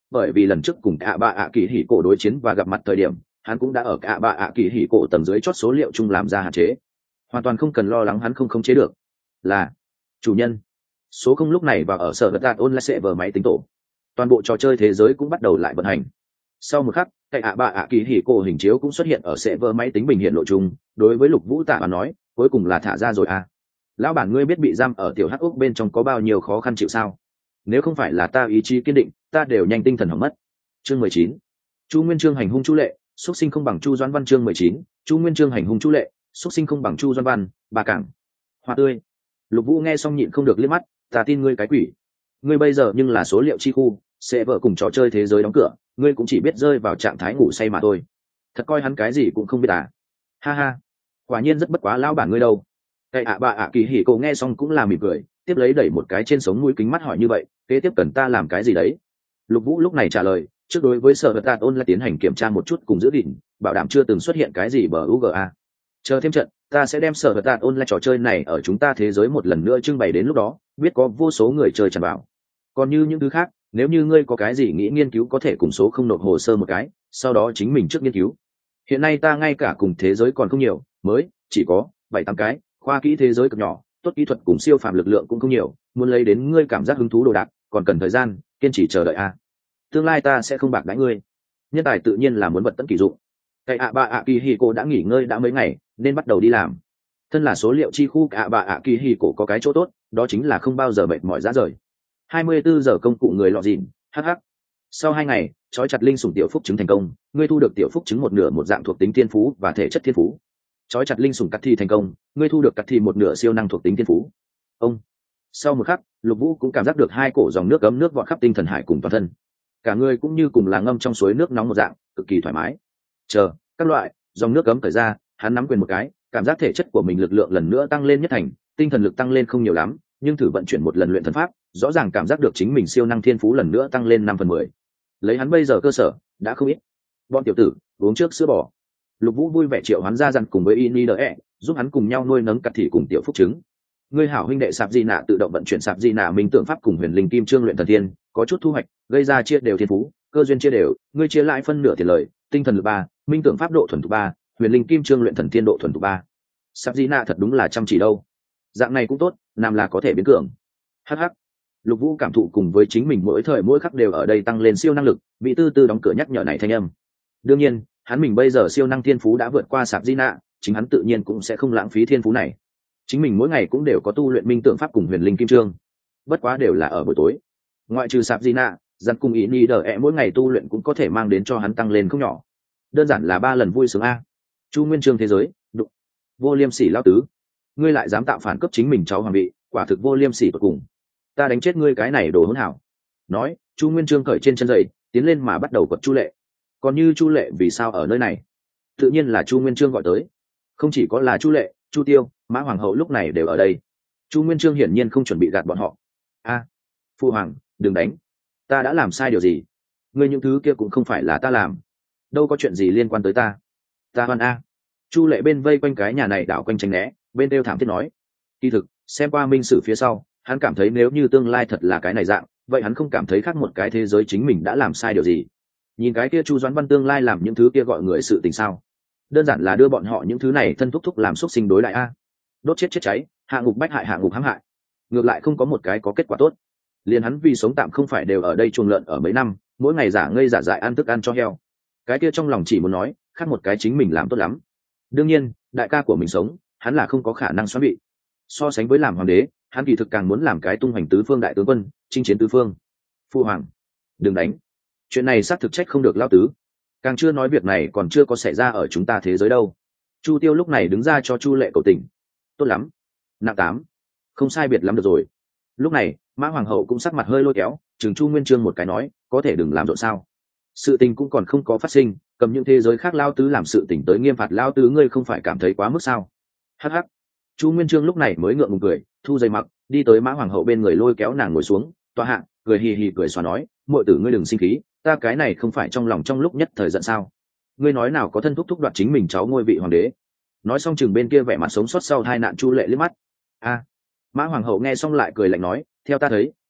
bởi vì lần trước cùng ạ bạ ạ kỳ hỉ cổ đối chiến và gặp mặt thời điểm hắn cũng đã ở ạ bạ ạ kỳ hỉ cổ tầng dưới chót số liệu chung làm ra hạn chế, hoàn toàn không cần lo lắng hắn không khống chế được. Là chủ nhân. Số không lúc này và ở sở vật đạt online server máy tính tổ, toàn bộ trò chơi thế giới cũng bắt đầu lại vận hành. Sau một khắc, cái ạ bạ ạ kỳ hỉ cổ hình chiếu cũng xuất hiện ở server máy tính bình hiện lộ chung. Đối với Lục Vũ Tạ mà nói, cuối cùng là thả ra rồi à. Lão bản, ngươi biết bị giam ở tiểu hắc ốc bên trong có bao nhiêu khó khăn chịu sao? Nếu không phải là ta ý chí kiên định, ta đều nhanh tinh thần hỏng mất. Chương mười chín. Chu Nguyên Chương hành hung Chu Lệ, xuất sinh không bằng Chu Doãn Văn. Chương mười chín. Chu Nguyên Chương hành hung Chu Lệ, xuất sinh không bằng Chu Doãn Văn. Bà cảng. Hoa tươi. Lục Vũ nghe xong nhịn không được liếc mắt, ta tin ngươi cái quỷ. Ngươi bây giờ nhưng là số liệu chi khu, sẽ vợ cùng trò chơi thế giới đóng cửa, ngươi cũng chỉ biết rơi vào trạng thái ngủ say mà thôi. Thật coi hắn cái gì cũng không biết à? Ha ha, quả nhiên rất bất quá lão bản ngươi đâu. Cái ạ bà ạ kỳ hỉ cổ nghe xong cũng là mỉm cười, tiếp lấy đẩy một cái trên sống mũi kính mắt hỏi như vậy, kế tiếp cần ta làm cái gì đấy? Lục Vũ lúc này trả lời, trước đối với sở vật đạt ôn lại tiến hành kiểm tra một chút cùng giữ gìn, bảo đảm chưa từng xuất hiện cái gì bờ u giê a. Chờ thêm trận, ta sẽ đem sở vật đạt ôn lại trò chơi này ở chúng ta thế giới một lần nữa trưng bày, đến lúc đó biết có vô số người chơi tràn vào. Còn như những thứ khác, nếu như ngươi có cái gì nghĩ nghiên cứu có thể cùng số không nộp hồ sơ một cái, sau đó chính mình trước nghiên cứu. Hiện nay ta ngay cả cùng thế giới còn không nhiều, mới chỉ có bảy tám cái, khoa kỹ thế giới cực nhỏ, tốt kỹ thuật cùng siêu phàm lực lượng cũng không nhiều, muốn lấy đến ngươi cảm giác hứng thú đồ đạc, còn cần thời gian, kiên trì chờ đợi a. Tương lai ta sẽ không bạc đãi ngươi. Nhân tài tự nhiên là muốn vật tận kỳ dụng. Cái ạ bà ạ kỳ hỉ cổ đã nghỉ ngơi đã mấy ngày, nên bắt đầu đi làm. Thân là số liệu chi khu, ạ bà ạ kỳ hỉ cổ có cái chỗ tốt, đó chính là không bao giờ mệt mỏi rã rời. hai mươi bốn giờ công cụ người lọ dìn, hh. Sau hai ngày, trói chặt linh sủng tiểu phúc chứng thành công, ngươi thu được tiểu phúc chứng một nửa một dạng thuộc tính thiên phú và thể chất thiên phú. Trói chặt linh sủng cắt thi thành công, ngươi thu được cắt thi một nửa siêu năng thuộc tính thiên phú. Ông. Sau một khắc, Lục Vũ cũng cảm giác được hai cổ dòng nước ấm nước vọt khắp tinh thần hải cùng toàn thân. Cả người cũng như cùng là ngâm trong suối nước nóng một dạng, cực kỳ thoải mái. Chờ, các loại dòng nước ấm cởi ra, hắn nắm quyền một cái, cảm giác thể chất của mình lực lượng lần nữa tăng lên nhất thành, tinh thần lực tăng lên không nhiều lắm, nhưng thử vận chuyển một lần luyện thần pháp, rõ ràng cảm giác được chính mình siêu năng thiên phú lần nữa tăng lên năm phần mười. Lấy hắn bây giờ cơ sở, đã không ít. Bọn tiểu tử, uống trước sữa bò. Lục Vũ vui vẻ triệu hắn ra dặn cùng với Inide, giúp hắn cùng nhau nuôi nấng cặt thị cùng tiểu phúc trứng. Ngươi hảo huynh đệ Sạp Di Nạ tự động vận chuyển Sạp Di Nạ minh tưởng pháp cùng huyền linh kim trương luyện thần thiên, có chút thu hoạch, gây ra chia đều thiên phú, cơ duyên chia đều, ngươi chia lại phân nửa tiền lời, tinh thần lực ba, minh tưởng pháp độ thuần thục ba, huyền linh kim trương luyện thần thiên độ thuần thục ba. Sạp Di Nạ thật đúng là chăm chỉ đâu. Dạng này cũng tốt, nam là có thể biến cường. Hắc hắc. Lục Vũ cảm thụ cùng với chính mình mỗi thời mỗi khắc đều ở đây tăng lên siêu năng lực, bị tư tư đóng cửa nhắc nhở này thanh âm. Đương nhiên, hắn mình bây giờ siêu năng thiên phú đã vượt qua Sạp Di Nạ, chính hắn tự nhiên cũng sẽ không lãng phí thiên phú này. Chính mình mỗi ngày cũng đều có tu luyện minh tưởng pháp cùng huyền linh kim trương, bất quá đều là ở buổi tối. Ngoại trừ Sạp Di Nạ, dặn cùng ý ni đờ ẹ mỗi ngày tu luyện cũng có thể mang đến cho hắn tăng lên không nhỏ. Đơn giản là ba lần vui sướng a. Chu Nguyên Chương thế giới, đụng. Vô Liêm Sỉ lão tứ, ngươi lại dám tạo phản cấp chính mình cháu hoàng vị, quả thực vô liêm sỉ tột cùng. Ta đánh chết ngươi cái này đồ hỗn hảo. Nói, Chu Nguyên Chương cởi trên chân giày, tiến lên mà bắt đầu quật Chu Lệ. Còn như Chu Lệ vì sao ở nơi này? Tự nhiên là Chu Nguyên Chương gọi tới. Không chỉ có là Chu Lệ, Chu Tiêu, Mã Hoàng hậu lúc này đều ở đây. Chu Nguyên Chương hiển nhiên không chuẩn bị gạt bọn họ. A, Phu hoàng, đừng đánh. Ta đã làm sai điều gì? Ngươi những thứ kia cũng không phải là ta làm. Đâu có chuyện gì liên quan tới ta. Ta hoan a. Chu Lệ bên vây quanh cái nhà này đảo quanh tránh né, bên đeo thảm thiết nói. Kỳ thực, xem qua minh sử phía sau, hắn cảm thấy nếu như tương lai thật là cái này dạng, vậy hắn không cảm thấy khác một cái thế giới chính mình đã làm sai điều gì. Nhìn cái kia Chu Doãn Văn tương lai làm những thứ kia gọi người sự tình sao? Đơn giản là đưa bọn họ những thứ này thân thúc thúc làm xúc sinh đối lại a. Đốt chết chết cháy, hạ ngục bách hại hạ ngục hãm hại. Ngược lại không có một cái có kết quả tốt. Liền hắn vì sống tạm không phải đều ở đây chuồng lợn ở mấy năm, mỗi ngày giả ngây giả dại ăn thức ăn cho heo. Cái kia trong lòng chỉ muốn nói, khác một cái chính mình làm tốt lắm. Đương nhiên, đại ca của mình sống, hắn là không có khả năng xoắn bị. So sánh với làm hoàng đế, hắn kỳ thực càng muốn làm cái tung hoành tứ phương đại tướng quân, chinh chiến tứ phương. Phu hoàng, đừng đánh. Chuyện này xác thực trách không được lao tứ. Càng chưa nói việc này còn chưa có xảy ra ở chúng ta thế giới đâu. Chu Tiêu lúc này đứng ra cho Chu Lệ cầu tình. Tốt lắm. Nặng tám. Không sai biệt lắm được rồi. Lúc này, Mã Hoàng hậu cũng sắc mặt hơi lôi kéo, chừng Chu Nguyên Chương một cái nói, có thể đừng làm rộn sao. Sự tình cũng còn không có phát sinh, cầm những thế giới khác lao tứ làm sự tình tới nghiêm phạt lao tứ, ngươi không phải cảm thấy quá mức sao? Hắc hắc. Chu Nguyên Chương lúc này mới ngượng ngùng cười, thu dây mặc, đi tới Mã Hoàng hậu bên người lôi kéo nàng ngồi xuống, tọa hạ, cười hì hì cười xóa nói, muội tử ngươi đừng sinh khí, ta cái này không phải trong lòng trong lúc nhất thời giận sao? Ngươi nói nào có thân thúc thúc đoạt chính mình cháu ngôi vị hoàng đế. Nói xong chừng bên kia vẻ mặt sống sót sau hai nạn Chu Lệ liếc mắt. A. Mã Hoàng hậu nghe xong lại cười lạnh nói, theo ta thấy,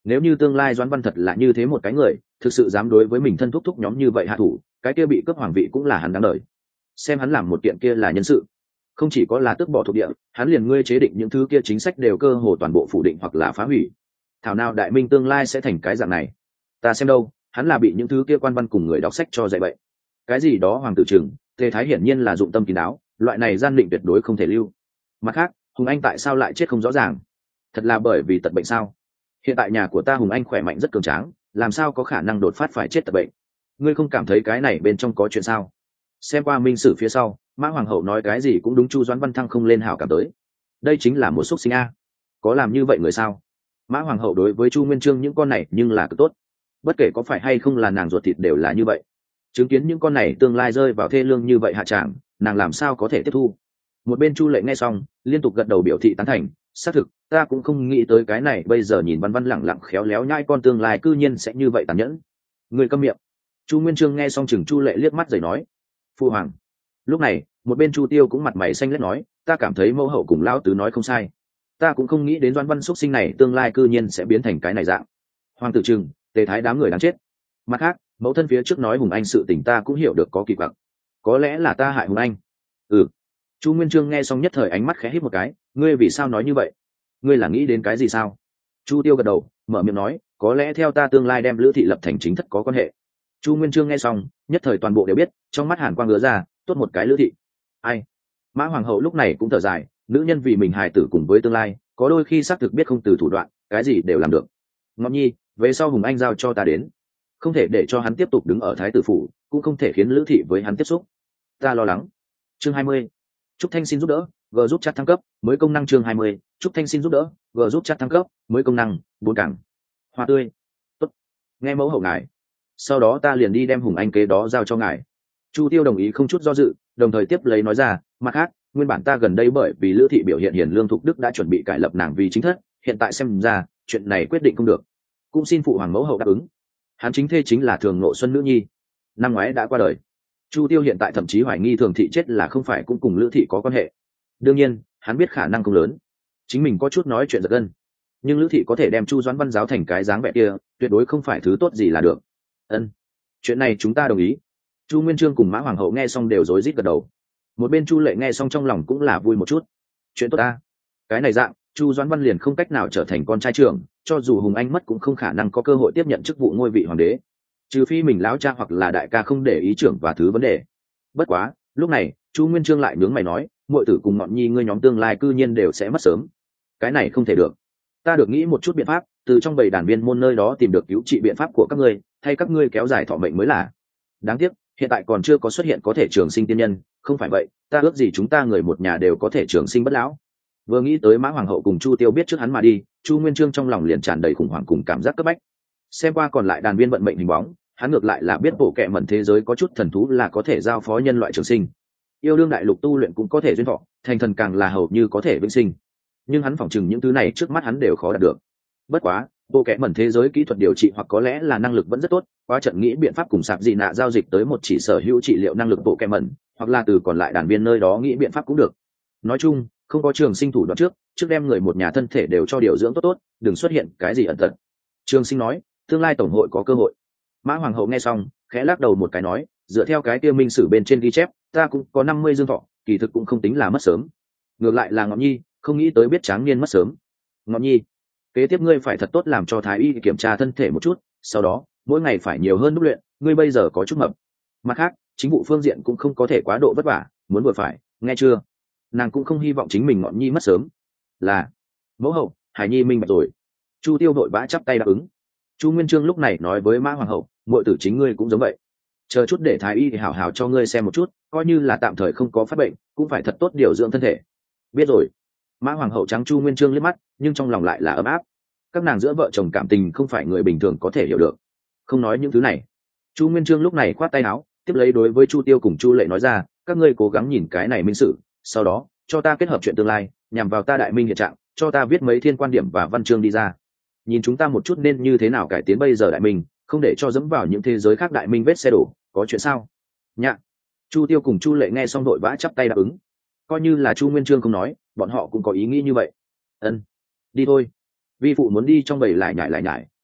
nếu như tương lai Doãn Văn thật là như thế một cái người, thực sự dám đối với mình thân thúc thúc nhóm như vậy hạ thủ, cái kia bị cướp hoàng vị cũng là hắn đáng đời. Xem hắn làm một kiện kia là nhân sự, không chỉ có là tước bỏ thuộc địa, hắn liền ngươi chế định những thứ kia chính sách đều cơ hồ toàn bộ phủ định hoặc là phá hủy. Thảo nào đại minh tương lai sẽ thành cái dạng này? Ta xem đâu, hắn là bị những thứ kia quan văn cùng người đọc sách cho dạy bậy. Cái gì đó hoàng tử trừng, Tề Thái hiển nhiên là dụng tâm kín đáo, loại này gian định tuyệt đối không thể lưu. Mặt khác, Hùng Anh tại sao lại chết không rõ ràng? Thật là bởi vì tật bệnh sao? Hiện tại nhà của ta Hùng Anh khỏe mạnh rất cường tráng, làm sao có khả năng đột phát phải chết tật bệnh? Ngươi không cảm thấy cái này bên trong có chuyện sao? Xem qua minh sử phía sau, Mã hoàng hậu nói cái gì cũng đúng, Chu Doãn Văn Thăng không lên hảo cảm tới. Đây chính là một xúc sinh a. Có làm như vậy người sao? Mã hoàng hậu đối với Chu Nguyên Chương những con này nhưng là cực tốt. Bất kể có phải hay không là nàng ruột thịt đều là như vậy. Chứng kiến những con này tương lai rơi vào thê lương như vậy hạ tràng, nàng làm sao có thể tiếp thu? Một bên Chu Lệ nghe xong, liên tục gật đầu biểu thị tán thành, xác thực, ta cũng không nghĩ tới cái này, bây giờ nhìn Văn Văn lẳng lặng khéo léo nhai con tương lai cư nhiên sẽ như vậy tàn nhẫn. Người câm miệng. Chu Nguyên Chương nghe xong chừng Chu Lệ liếc mắt rồi nói, phu hoàng. Lúc này, một bên Chu Tiêu cũng mặt mày xanh lét nói, ta cảm thấy mẫu hậu cùng lão tứ nói không sai. Ta cũng không nghĩ đến Doãn Văn xuất sinh này tương lai cư nhiên sẽ biến thành cái này dạng. Hoàng tử Trừng, Tề Thái đám người đáng chết. Mặt khác, mẫu thân phía trước nói Hùng Anh sự tình ta cũng hiểu được có kỳ quặc. Có lẽ là ta hại Hùng Anh. Ừ. Chu Nguyên Chương nghe xong nhất thời ánh mắt khẽ híp một cái, ngươi vì sao nói như vậy? Ngươi là nghĩ đến cái gì sao? Chu Tiêu gật đầu, mở miệng nói, có lẽ theo ta tương lai đem Lữ thị lập thành chính thất có quan hệ. Chu Nguyên Chương nghe xong, nhất thời toàn bộ đều biết, trong mắt hàn quang ngứa ra, tốt một cái Lữ thị. Ai? Mã hoàng hậu lúc này cũng thở dài, nữ nhân vì mình hài tử cùng với tương lai, có đôi khi xác thực biết không từ thủ đoạn, cái gì đều làm được. Ngọc Nhi, về sau Hùng Anh giao cho ta đến, không thể để cho hắn tiếp tục đứng ở thái tử phủ, cũng không thể khiến Lữ thị với hắn tiếp xúc. Ta lo lắng. Chương hai mươi. Trúc Thanh xin giúp đỡ, g giúp chat thăng cấp, mới công năng chương hai mươi. Trúc Thanh xin giúp đỡ, g giúp chat thăng cấp, mới công năng, bốn cảng. Hoa tươi. Tốt. Nghe mẫu hậu ngài. Sau đó ta liền đi đem Hùng Anh kế đó giao cho ngài. Chu Tiêu đồng ý không chút do dự, đồng thời tiếp lấy nói ra, mặt khác, nguyên bản ta gần đây bởi vì Lữ thị biểu hiện hiền lương thục đức đã chuẩn bị cải lập nàng vì chính thất, hiện tại xem ra, chuyện này quyết định không được. Cũng xin phụ hoàng mẫu hậu đáp ứng. Hắn chính thê chính là Thường Ngộ Xuân nữ nhi, năm ngoái đã qua đời. Chu Tiêu hiện tại thậm chí hoài nghi Thường thị chết là không phải cũng cùng Lữ thị có quan hệ. Đương nhiên, hắn biết khả năng không lớn. Chính mình có chút nói chuyện giật gân. Nhưng Lữ thị có thể đem Chu Doãn Văn giáo thành cái dáng vẻ kia, tuyệt đối không phải thứ tốt gì là được. Ân, chuyện này chúng ta đồng ý. Chu Nguyên Chương cùng Mã hoàng hậu nghe xong đều rối rít gật đầu. Một bên Chu Lệ nghe xong trong lòng cũng là vui một chút. Chuyện tốt ta. Cái này dạng, Chu Doãn Văn liền không cách nào trở thành con trai trưởng, cho dù Hùng Anh mất cũng không khả năng có cơ hội tiếp nhận chức vụ ngôi vị hoàng đế, trừ phi mình láo cha hoặc là đại ca không để ý trưởng và thứ vấn đề. Bất quá, lúc này, Chu Nguyên Chương lại nhướng mày nói, muội tử cùng Ngọn Nhi ngươi nhóm tương lai cư nhiên đều sẽ mất sớm. Cái này không thể được. Ta được nghĩ một chút biện pháp, từ trong bầy đàn viên môn nơi đó tìm được cứu trị biện pháp của các ngươi, thay các ngươi kéo dài thọ mệnh mới là. Đáng tiếc, hiện tại còn chưa có xuất hiện có thể trường sinh tiên nhân, không phải vậy, ta ước gì chúng ta người một nhà đều có thể trường sinh bất lão. Vừa nghĩ tới Mã hoàng hậu cùng Chu Tiêu biết trước hắn mà đi, Chu Nguyên Chương trong lòng liền tràn đầy khủng hoảng cùng cảm giác cấp bách. Xem qua còn lại đàn viên vận mệnh hình bóng, hắn ngược lại là biết bộ kệ mẩn thế giới có chút thần thú là có thể giao phó nhân loại trường sinh. Yêu đương đại lục tu luyện cũng có thể duyên thọ, thành thần càng là hầu như có thể vĩnh sinh. Nhưng hắn phỏng chừng những thứ này trước mắt hắn đều khó đạt được. Bất quá, bộ kệ mẩn thế giới kỹ thuật điều trị hoặc có lẽ là năng lực vẫn rất tốt, quá trận nghĩ biện pháp cùng sạp dị nạ giao dịch tới một chỉ sở hữu trị liệu năng lực bộ kệ mẩn, hoặc là từ còn lại đàn viên nơi đó nghĩ biện pháp cũng được. Nói chung, không có trường sinh thủ đoạn trước, trước đem người một nhà thân thể đều cho điều dưỡng tốt tốt, đừng xuất hiện cái gì ẩn tật. Trường sinh nói, tương lai tổng hội có cơ hội. Mã hoàng hậu nghe xong, khẽ lắc đầu một cái nói, dựa theo cái tiêu minh sử bên trên ghi chép, ta cũng có năm mươi dương thọ, kỳ thực cũng không tính là mất sớm. Ngược lại là Ngọc Nhi, không nghĩ tới biết tráng niên mất sớm. Ngọc Nhi, kế tiếp ngươi phải thật tốt làm cho thái y kiểm tra thân thể một chút, sau đó mỗi ngày phải nhiều hơn đúc luyện, ngươi bây giờ có chút mập. Mặt khác, chính vụ phương diện cũng không có thể quá độ vất vả, muốn vừa phải, nghe chưa? Nàng cũng không hy vọng chính mình Ngọn Nhi mất sớm. Là mẫu hậu, Hải Nhi minh bạch rồi. Chu Tiêu đội vã chắp tay đáp ứng. Chu Nguyên Chương lúc này nói với Mã hoàng hậu, muội tử chính ngươi cũng giống vậy, chờ chút để thái y thì hảo hảo cho ngươi xem một chút, coi như là tạm thời không có phát bệnh, cũng phải thật tốt điều dưỡng thân thể. Biết rồi. Mã hoàng hậu trắng Chu Nguyên Chương liếc mắt, nhưng trong lòng lại là ấm áp. Các nàng giữa vợ chồng cảm tình không phải người bình thường có thể hiểu được. Không nói những thứ này, Chu Nguyên Chương lúc này khoát tay áo, tiếp lấy đối với Chu Tiêu cùng Chu Lệ nói ra, các ngươi cố gắng nhìn cái này minh sử, sau đó cho ta kết hợp chuyện tương lai, nhằm vào ta đại minh hiện trạng, cho ta viết mấy thiên quan điểm và văn chương đi ra. Nhìn chúng ta một chút nên như thế nào cải tiến bây giờ đại minh, không để cho dẫm vào những thế giới khác đại minh vết xe đổ, có chuyện sao? Nhạ. Chu Tiêu cùng Chu Lệ nghe xong đội vã chắp tay đáp ứng. Coi như là Chu Nguyên Chương không nói, bọn họ cũng có ý nghĩ như vậy. Ân, đi thôi. Vi phụ muốn đi trong bầy lại nhải lại nhải,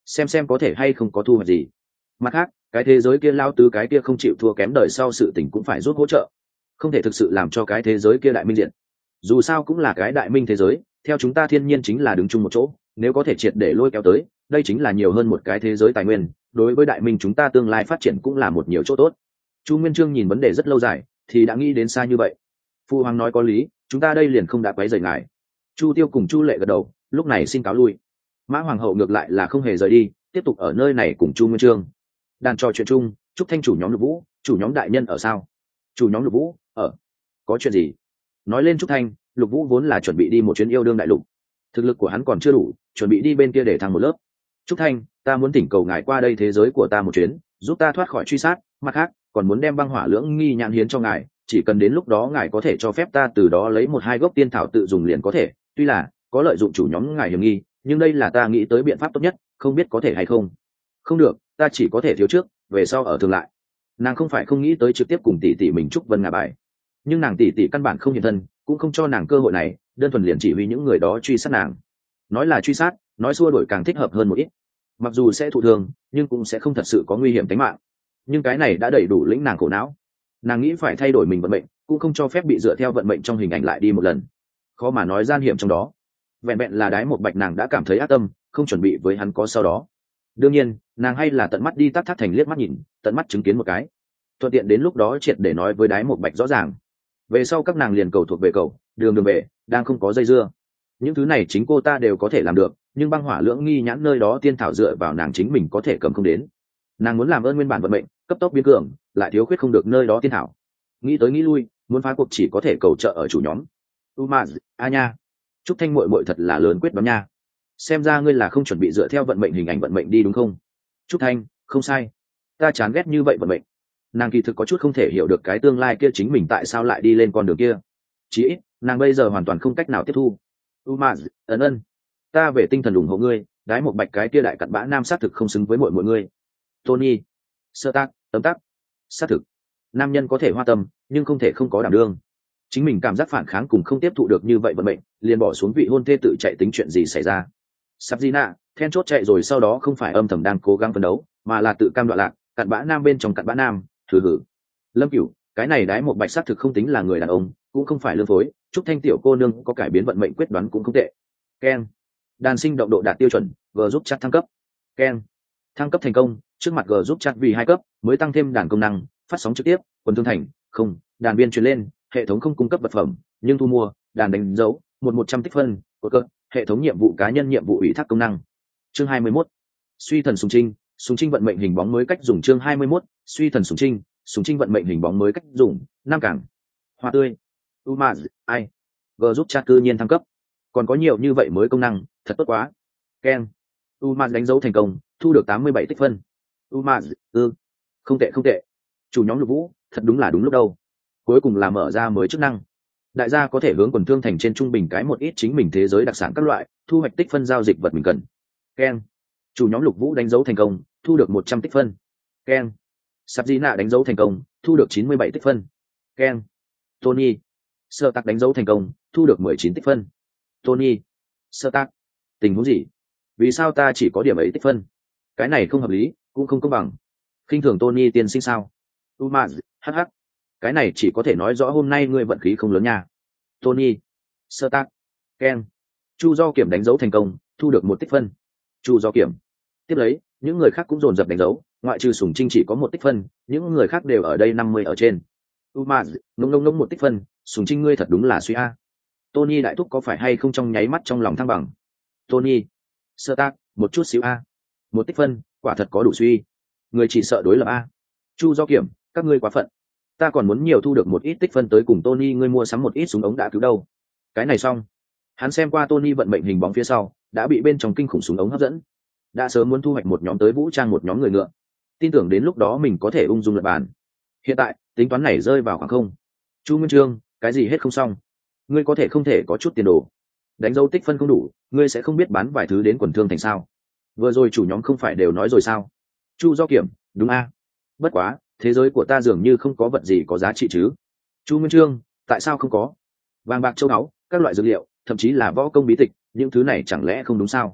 xem xem có thể hay không có thu hoạch gì. Mặt khác, cái thế giới kia lao tứ cái kia không chịu thua kém đời sau sự tình cũng phải giúp hỗ trợ, không thể thực sự làm cho cái thế giới kia đại minh diện. Dù sao cũng là cái đại minh thế giới, theo chúng ta thiên nhiên chính là đứng chung một chỗ, nếu có thể triệt để lôi kéo tới, đây chính là nhiều hơn một cái thế giới tài nguyên, đối với đại minh chúng ta tương lai phát triển cũng là một nhiều chỗ tốt. Chu Nguyên Chương nhìn vấn đề rất lâu dài, thì đã nghĩ đến xa như vậy. Phu hoàng nói có lý, chúng ta đây liền không đã quấy rầy ngài. Chu Tiêu cùng Chu Lệ gật đầu, lúc này xin cáo lui. Mã hoàng hậu ngược lại là không hề rời đi, tiếp tục ở nơi này cùng Chu Nguyên Chương đàn trò chuyện chung. Trúc Thanh chủ nhóm Lục Vũ, chủ nhóm đại nhân ở sao? Chủ nhóm Lục Vũ ở. Có chuyện gì? Nói lên Trúc Thanh, Lục Vũ vốn là chuẩn bị đi một chuyến yêu đương đại lục, thực lực của hắn còn chưa đủ, chuẩn bị đi bên kia để thăng một lớp. Trúc Thanh, ta muốn thỉnh cầu ngài qua đây thế giới của ta một chuyến, giúp ta thoát khỏi truy sát, mặt khác còn muốn đem băng hỏa lưỡng nghi nhãn hiến cho ngài, chỉ cần đến lúc đó ngài có thể cho phép ta từ đó lấy một hai gốc tiên thảo tự dùng liền có thể, tuy là có lợi dụng chủ nhóm ngài hiểm nghi, nhưng đây là ta nghĩ tới biện pháp tốt nhất, không biết có thể hay không. Không được, ta chỉ có thể thiếu trước, về sau ở thường lại. Nàng không phải không nghĩ tới trực tiếp cùng tỷ tỷ mình Trúc Vân ngả bài, nhưng nàng tỷ tỷ căn bản không hiện thân, cũng không cho nàng cơ hội này, đơn thuần liền chỉ huy những người đó truy sát nàng. Nói là truy sát, nói xua đuổi càng thích hợp hơn một ít, mặc dù sẽ thụ thương nhưng cũng sẽ không thật sự có nguy hiểm tính mạng, nhưng cái này đã đầy đủ lĩnh nàng khổ não. Nàng nghĩ phải thay đổi mình vận mệnh, cũng không cho phép bị dựa theo vận mệnh trong hình ảnh lại đi một lần, khó mà nói gian hiểm trong đó. Vẹn vẹn là Đái Một Bạch nàng đã cảm thấy ác tâm, không chuẩn bị với hắn có sau đó. Đương nhiên nàng hay là tận mắt đi Tắc Thác Thành liếc mắt nhìn, tận mắt chứng kiến một cái, thuận tiện đến lúc đó triệt để nói với Đái Một Bạch rõ ràng. Về sau các nàng liền cầu thuộc về cầu, đường đường về, đang không có dây dưa. Những thứ này chính cô ta đều có thể làm được, nhưng băng hỏa lưỡng nghi nhãn nơi đó tiên thảo dựa vào nàng chính mình có thể cầm không đến. Nàng muốn làm ơn nguyên bản vận mệnh, cấp tốc biến cường, lại thiếu khuyết không được nơi đó tiên thảo. Nghĩ tới nghĩ lui, muốn phá cuộc chỉ có thể cầu trợ ở chủ nhóm. Umaz, a nha, Trúc Thanh muội muội thật là lớn quyết đoán nha. Xem ra ngươi là không chuẩn bị dựa theo vận mệnh hình ảnh vận mệnh đi đúng không? Trúc Thanh, không sai. Ta chán ghét như vậy vận mệnh. Nàng kỳ thực có chút không thể hiểu được cái tương lai kia chính mình tại sao lại đi lên con đường kia. Chỉ ít, nàng bây giờ hoàn toàn không cách nào tiếp thu. Umaz, ấn ân. Ta về tinh thần ủng hộ ngươi, Đái Một Bạch cái kia đại cặn bã nam xác thực không xứng với mọi mọi ngươi. Tony, sơ tác, tấm tác, xác thực. Nam nhân có thể hoa tâm, nhưng không thể không có đảm đương. Chính mình cảm giác phản kháng cùng không tiếp thụ được như vậy vận mệnh, liền bỏ xuống vị hôn thê tự chạy tính chuyện gì xảy ra. Sabina, then chốt chạy rồi sau đó không phải âm thầm đang cố gắng phấn đấu, mà là tự cam đoạn lạc, cặn bã nam bên trong cặn bã nam, thử hử. Lâm Cửu, cái này Đái Một Bạch xác thực không tính là người đàn ông, cũng không phải lương phối, Trúc Thanh tiểu cô nương có cải biến vận mệnh quyết đoán cũng không tệ. Ken, đàn sinh động độ đạt tiêu chuẩn, g giúp chat thăng cấp. Ken, thăng cấp thành công, trước mặt g giúp chat vì hai cấp, mới tăng thêm đàn công năng, phát sóng trực tiếp, quần thương thành, không, đàn viên truyền lên, hệ thống không cung cấp vật phẩm, nhưng thu mua, đàn đánh dấu, một một trăm tích phân, cột cờ, hệ thống nhiệm vụ cá nhân nhiệm vụ ủy thác công năng. Chương hai mươi mốt, suy thần sùng trinh, sùng trinh vận mệnh hình bóng mới cách dùng. Chương hai mươi mốt, suy thần sùng trinh, sùng trinh vận mệnh hình bóng mới cách dùng. Nam cảng, hoa tươi, Umaz, ai, g giúp chat cư nhiên thăng cấp, còn có nhiều như vậy mới công năng, thật tốt quá. Ken, Umaz đánh dấu thành công, thu được tám mươi bảy tích phân. Umaz, ư, không tệ không tệ. Chủ nhóm Lục Vũ, thật đúng là đúng lúc đâu. Cuối cùng là mở ra mới chức năng. Đại gia có thể hướng quần thương thành trên trung bình cái một ít chính mình thế giới đặc sản các loại, thu hoạch tích phân giao dịch vật mình cần. Ken, chủ nhóm Lục Vũ đánh dấu thành công, thu được một trăm tích phân. Ken, Sabina đánh dấu thành công, thu được chín mươi bảy tích phân. Ken, Tony, sơ tắc đánh dấu thành công, thu được mười chín tích phân. Tony, sơ tắc, tình huống gì? Vì sao ta chỉ có điểm ấy tích phân? Cái này không hợp lý, cũng không công bằng. Khinh thường Tony tiên sinh sao? Umaz, hh, cái này chỉ có thể nói rõ hôm nay ngươi vận khí không lớn nha. Tony, sơ tác, Ken, Chu Do Kiểm đánh dấu thành công, thu được một tích phân. Chu Do Kiểm, tiếp lấy những người khác cũng dồn dập đánh dấu, ngoại trừ Sùng Trinh chỉ có một tích phân, những người khác đều ở đây năm mươi ở trên. Umaz, nông nông nông một tích phân, Sùng Trinh ngươi thật đúng là suy a. Tony đại thúc có phải hay không trong nháy mắt trong lòng thăng bằng? Tony, sơ tác, một chút xíu a, một tích phân, quả thật có đủ suy. Người chỉ sợ đối lập a. Chu Do Kiểm, các ngươi quá phận. Ta còn muốn nhiều thu được một ít tích phân tới cùng Tony ngươi mua sắm một ít súng ống đã cứu đâu. Cái này xong, hắn xem qua Tony vận mệnh hình bóng phía sau, đã bị bên trong kinh khủng súng ống hấp dẫn, đã sớm muốn thu hoạch một nhóm tới vũ trang một nhóm người ngựa, tin tưởng đến lúc đó mình có thể ung dung lập bàn. Hiện tại tính toán này rơi vào khoảng không. Chu Nguyên Chương, cái gì hết không xong, ngươi có thể không thể có chút tiền đồ. Đánh dấu tích phân không đủ, ngươi sẽ không biết bán vài thứ đến quần thương thành sao? Vừa rồi chủ nhóm không phải đều nói rồi sao? Chu Do Kiểm, đúng a. Bất quá thế giới của ta dường như không có vật gì có giá trị chứ. Chu Nguyên Chương, tại sao không có? Vàng bạc châu báu, các loại dược liệu, thậm chí là võ công bí tịch, những thứ này chẳng lẽ không đúng sao?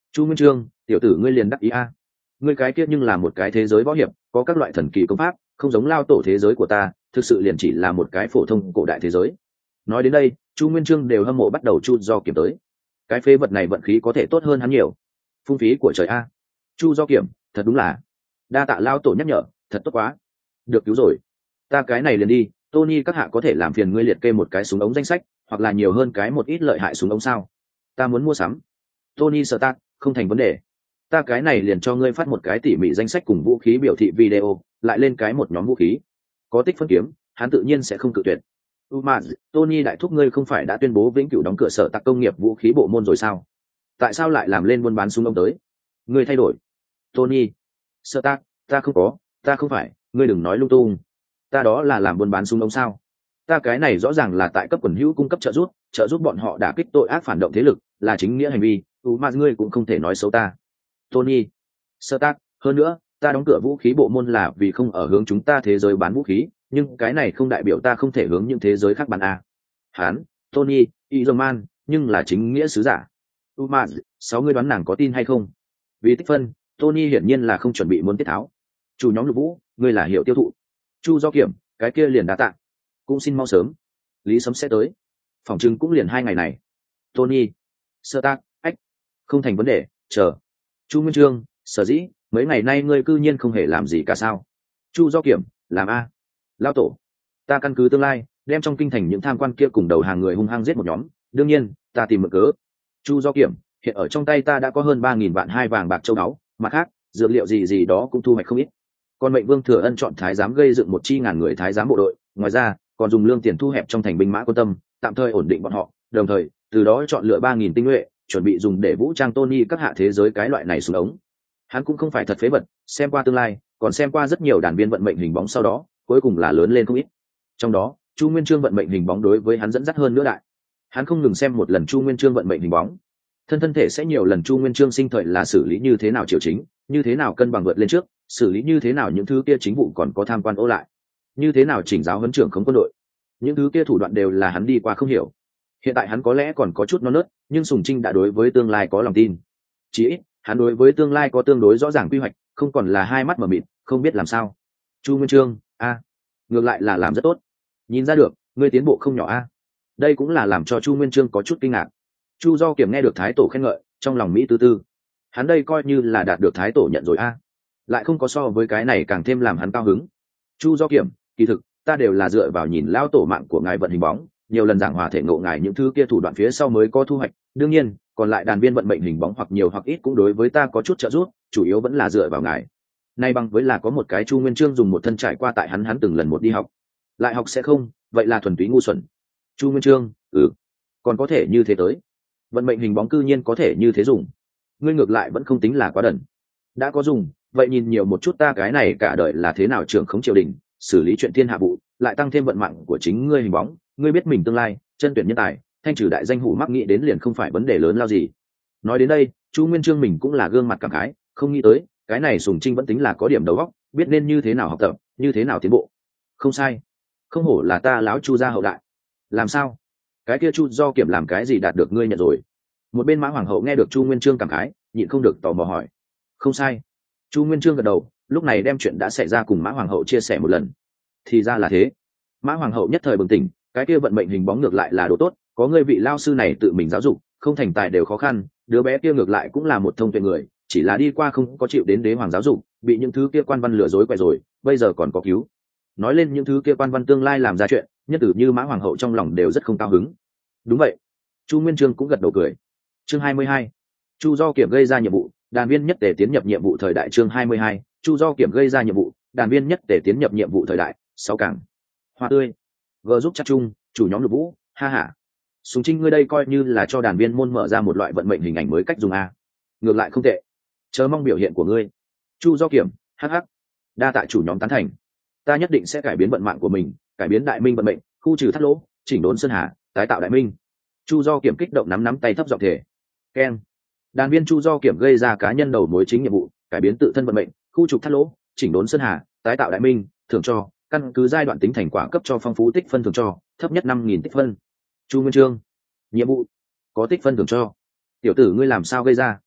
Chu Nguyên Chương, tiểu tử ngươi liền đắc ý a. Ngươi cái kia nhưng là một cái thế giới võ hiệp, có các loại thần kỳ công pháp, không giống lao tổ thế giới của ta, thực sự liền chỉ là một cái phổ thông cổ đại thế giới. Nói đến đây, Chu Nguyên Chương đều hâm mộ bắt đầu chu do kiểm tới. Cái phế vật này vận khí có thể tốt hơn hắn nhiều. Phung phí của trời a. Chu do kiểm, thật đúng là. Đa tạ lao tổ nhắc nhở, thật tốt quá. Được cứu rồi. Ta cái này liền đi, Tony các hạ có thể làm phiền ngươi liệt kê một cái súng ống danh sách, hoặc là nhiều hơn cái một ít lợi hại súng ống sao? Ta muốn mua sắm. Tony Stark, không thành vấn đề. Ta cái này liền cho ngươi phát một cái tỉ mỉ danh sách cùng vũ khí biểu thị video, lại lên cái một nhóm vũ khí. Có tích phân kiếm, hắn tự nhiên sẽ không cự tuyệt. Umaz, Tony đại thúc ngươi không phải đã tuyên bố vĩnh cửu đóng cửa sở tạc công nghiệp vũ khí bộ môn rồi sao? Tại sao lại làm lên buôn bán súng ống tới? Ngươi thay đổi. Tony, Stark, ta không có, ta không phải, ngươi đừng nói lung tung. Ta đó là làm buôn bán súng ống sao? Ta cái này rõ ràng là tại cấp quần hữu cung cấp trợ giúp, trợ giúp bọn họ đả kích tội ác phản động thế lực, là chính nghĩa hành vi. Umaz ngươi cũng không thể nói xấu ta. Tony, Stark, hơn nữa, ta đóng cửa vũ khí bộ môn là vì không ở hướng chúng ta thế giới bán vũ khí, nhưng cái này không đại biểu ta không thể hướng những thế giới khác bán a. Hán, Tony, Iron Man, nhưng là chính nghĩa sứ giả. Umaz, sáu người đoán nàng có tin hay không? Vì tích phân, Tony hiển nhiên là không chuẩn bị muốn tiết tháo. Chủ nhóm Lục Vũ, ngươi là hiệu tiêu thụ. Chu do kiểm, cái kia liền đá tạ. Cũng xin mau sớm. Lý Sấm sẽ tới. Phòng trưng cũng liền hai ngày này. Tony, Stark, ách, không thành vấn đề, chờ. Chu Nguyên Chương, sở dĩ mấy ngày nay ngươi cư nhiên không hề làm gì cả sao? Chu do kiểm, làm a. Lao tổ, ta căn cứ tương lai, đem trong kinh thành những tham quan kia cùng đầu hàng người hung hăng giết một nhóm, đương nhiên, ta tìm mượn cớ. Chu do kiểm, hiện ở trong tay ta đã có hơn ba nghìn vạn hai vàng bạc châu báu, mặt khác, dược liệu gì gì đó cũng thu hoạch không ít. Còn mệnh Vương Thừa Ân chọn thái giám gây dựng một chi ngàn người thái giám bộ đội, ngoài ra, còn dùng lương tiền thu hẹp trong thành binh mã quân tâm, tạm thời ổn định bọn họ, đồng thời, từ đó chọn lựa ba nghìn tinh nhuệ, chuẩn bị dùng để vũ trang Tony các hạ thế giới cái loại này xuống ống. Hắn cũng không phải thật phế vật, xem qua tương lai, còn xem qua rất nhiều đàn viên vận mệnh hình bóng sau đó, cuối cùng là lớn lên không ít. Trong đó, Chu Nguyên Chương vận mệnh hình bóng đối với hắn dẫn dắt hơn nữa đại. Hắn không ngừng xem một lần Chu Nguyên Chương vận mệnh hình bóng, thân thân thể sẽ nhiều lần Chu Nguyên Chương sinh thời là xử lý như thế nào triều chính, như thế nào cân bằng vượt lên trước, xử lý như thế nào những thứ kia chính vụ còn có tham quan ô lại, như thế nào chỉnh giáo huấn trưởng không quân đội, những thứ kia thủ đoạn đều là hắn đi qua không hiểu. Hiện tại hắn có lẽ còn có chút non nớt, nhưng Sùng Trinh đã đối với tương lai có lòng tin. Chỉ ít, hắn đối với tương lai có tương đối rõ ràng quy hoạch, không còn là hai mắt mở mịt, không biết làm sao. Chu Nguyên Chương, a, ngược lại là làm rất tốt. Nhìn ra được, ngươi tiến bộ không nhỏ a. Đây cũng là làm cho Chu Nguyên Chương có chút kinh ngạc. Chu do kiểm nghe được thái tổ khen ngợi, trong lòng mỹ tư tư. Hắn đây coi như là đạt được thái tổ nhận rồi a. Lại không có so với cái này càng thêm làm hắn cao hứng. Chu do kiểm, kỳ thực, ta đều là dựa vào nhìn lao tổ mạng của ngài vận hình bóng, nhiều lần giảng hòa thể ngộ ngài những thứ kia thủ đoạn phía sau mới có thu hoạch. Đương nhiên, còn lại đàn viên vận mệnh hình bóng hoặc nhiều hoặc ít cũng đối với ta có chút trợ giúp, chủ yếu vẫn là dựa vào ngài. Nay bằng với là có một cái Chu Nguyên Chương dùng một thân trải qua tại hắn hắn từng lần một đi học, lại học sẽ không, vậy là thuần túy ngu xuẩn. Chu Nguyên Chương, ừ, còn có thể như thế tới. Vận mệnh hình bóng cư nhiên có thể như thế dùng, ngươi ngược lại vẫn không tính là quá đần. Đã có dùng, vậy nhìn nhiều một chút ta cái này cả đời là thế nào trưởng khống triều đình, xử lý chuyện thiên hạ vụ, lại tăng thêm vận mạng của chính ngươi hình bóng, ngươi biết mình tương lai, chân tuyển nhân tài, thanh trừ đại danh hủ mắc nghĩ đến liền không phải vấn đề lớn lao gì. Nói đến đây, Chu Nguyên Chương mình cũng là gương mặt cảm khái, không nghĩ tới, cái này Sùng Trinh vẫn tính là có điểm đầu óc, biết nên như thế nào học tập, như thế nào tiến bộ. Không sai, không hổ là ta lão Chu gia hậu đại. Làm sao? Cái kia Chu do kiểm làm cái gì đạt được ngươi nhận rồi? Một bên Mã Hoàng hậu nghe được Chu Nguyên Chương cảm khái, nhịn không được tò mò hỏi. Không sai. Chu Nguyên Chương gật đầu, lúc này đem chuyện đã xảy ra cùng Mã Hoàng hậu chia sẻ một lần. Thì ra là thế. Mã Hoàng hậu nhất thời bừng tỉnh, cái kia vận mệnh hình bóng ngược lại là đồ tốt, có người vị lao sư này tự mình giáo dục, không thành tài đều khó khăn, đứa bé kia ngược lại cũng là một thông tuệ người, chỉ là đi qua không có chịu đến đế hoàng giáo dục, bị những thứ kia quan văn lừa dối quẹ rồi, bây giờ còn có cứu. Nói lên những thứ kia quan văn tương lai làm ra chuyện, nhất tử như Mã Hoàng hậu trong lòng đều rất không cao hứng. Đúng vậy. Chu Nguyên Chương cũng gật đầu cười. Chương hai mươi hai, Chu do kiểm gây ra nhiệm vụ, đàn viên nhất tề tiến nhập nhiệm vụ thời đại. Chương hai mươi hai, Chu do kiểm gây ra nhiệm vụ, đàn viên nhất tề tiến nhập nhiệm vụ thời đại. Sáu cảng. Hoa tươi. Vợ giúp chắc chung, chủ nhóm Lục Vũ, ha ha. Sùng Trinh ngươi đây coi như là cho đàn viên môn mở ra một loại vận mệnh hình ảnh mới cách dùng a. Ngược lại không tệ. Chờ mong biểu hiện của ngươi. Chu do kiểm, hh. Đa tạ chủ nhóm tán thành. Ta nhất định sẽ cải biến vận mạng của mình, cải biến đại minh vận mệnh, khu trừ thắt lỗ, chỉnh đốn sơn hà, tái tạo đại minh. Chu do kiểm kích động nắm nắm tay thấp giọng thể. Keng. Đàn viên Chu do kiểm gây ra cá nhân đầu mối chính nhiệm vụ, cải biến tự thân vận mệnh, khu trục thắt lỗ, chỉnh đốn sơn hà, tái tạo đại minh, thưởng cho, căn cứ giai đoạn tính thành quả cấp cho phong phú tích phân thưởng cho, thấp nhất năm nghìn tích phân. Chu Nguyên Chương. Nhiệm vụ. Có tích phân thưởng cho. Tiểu tử ngươi làm sao gây ra?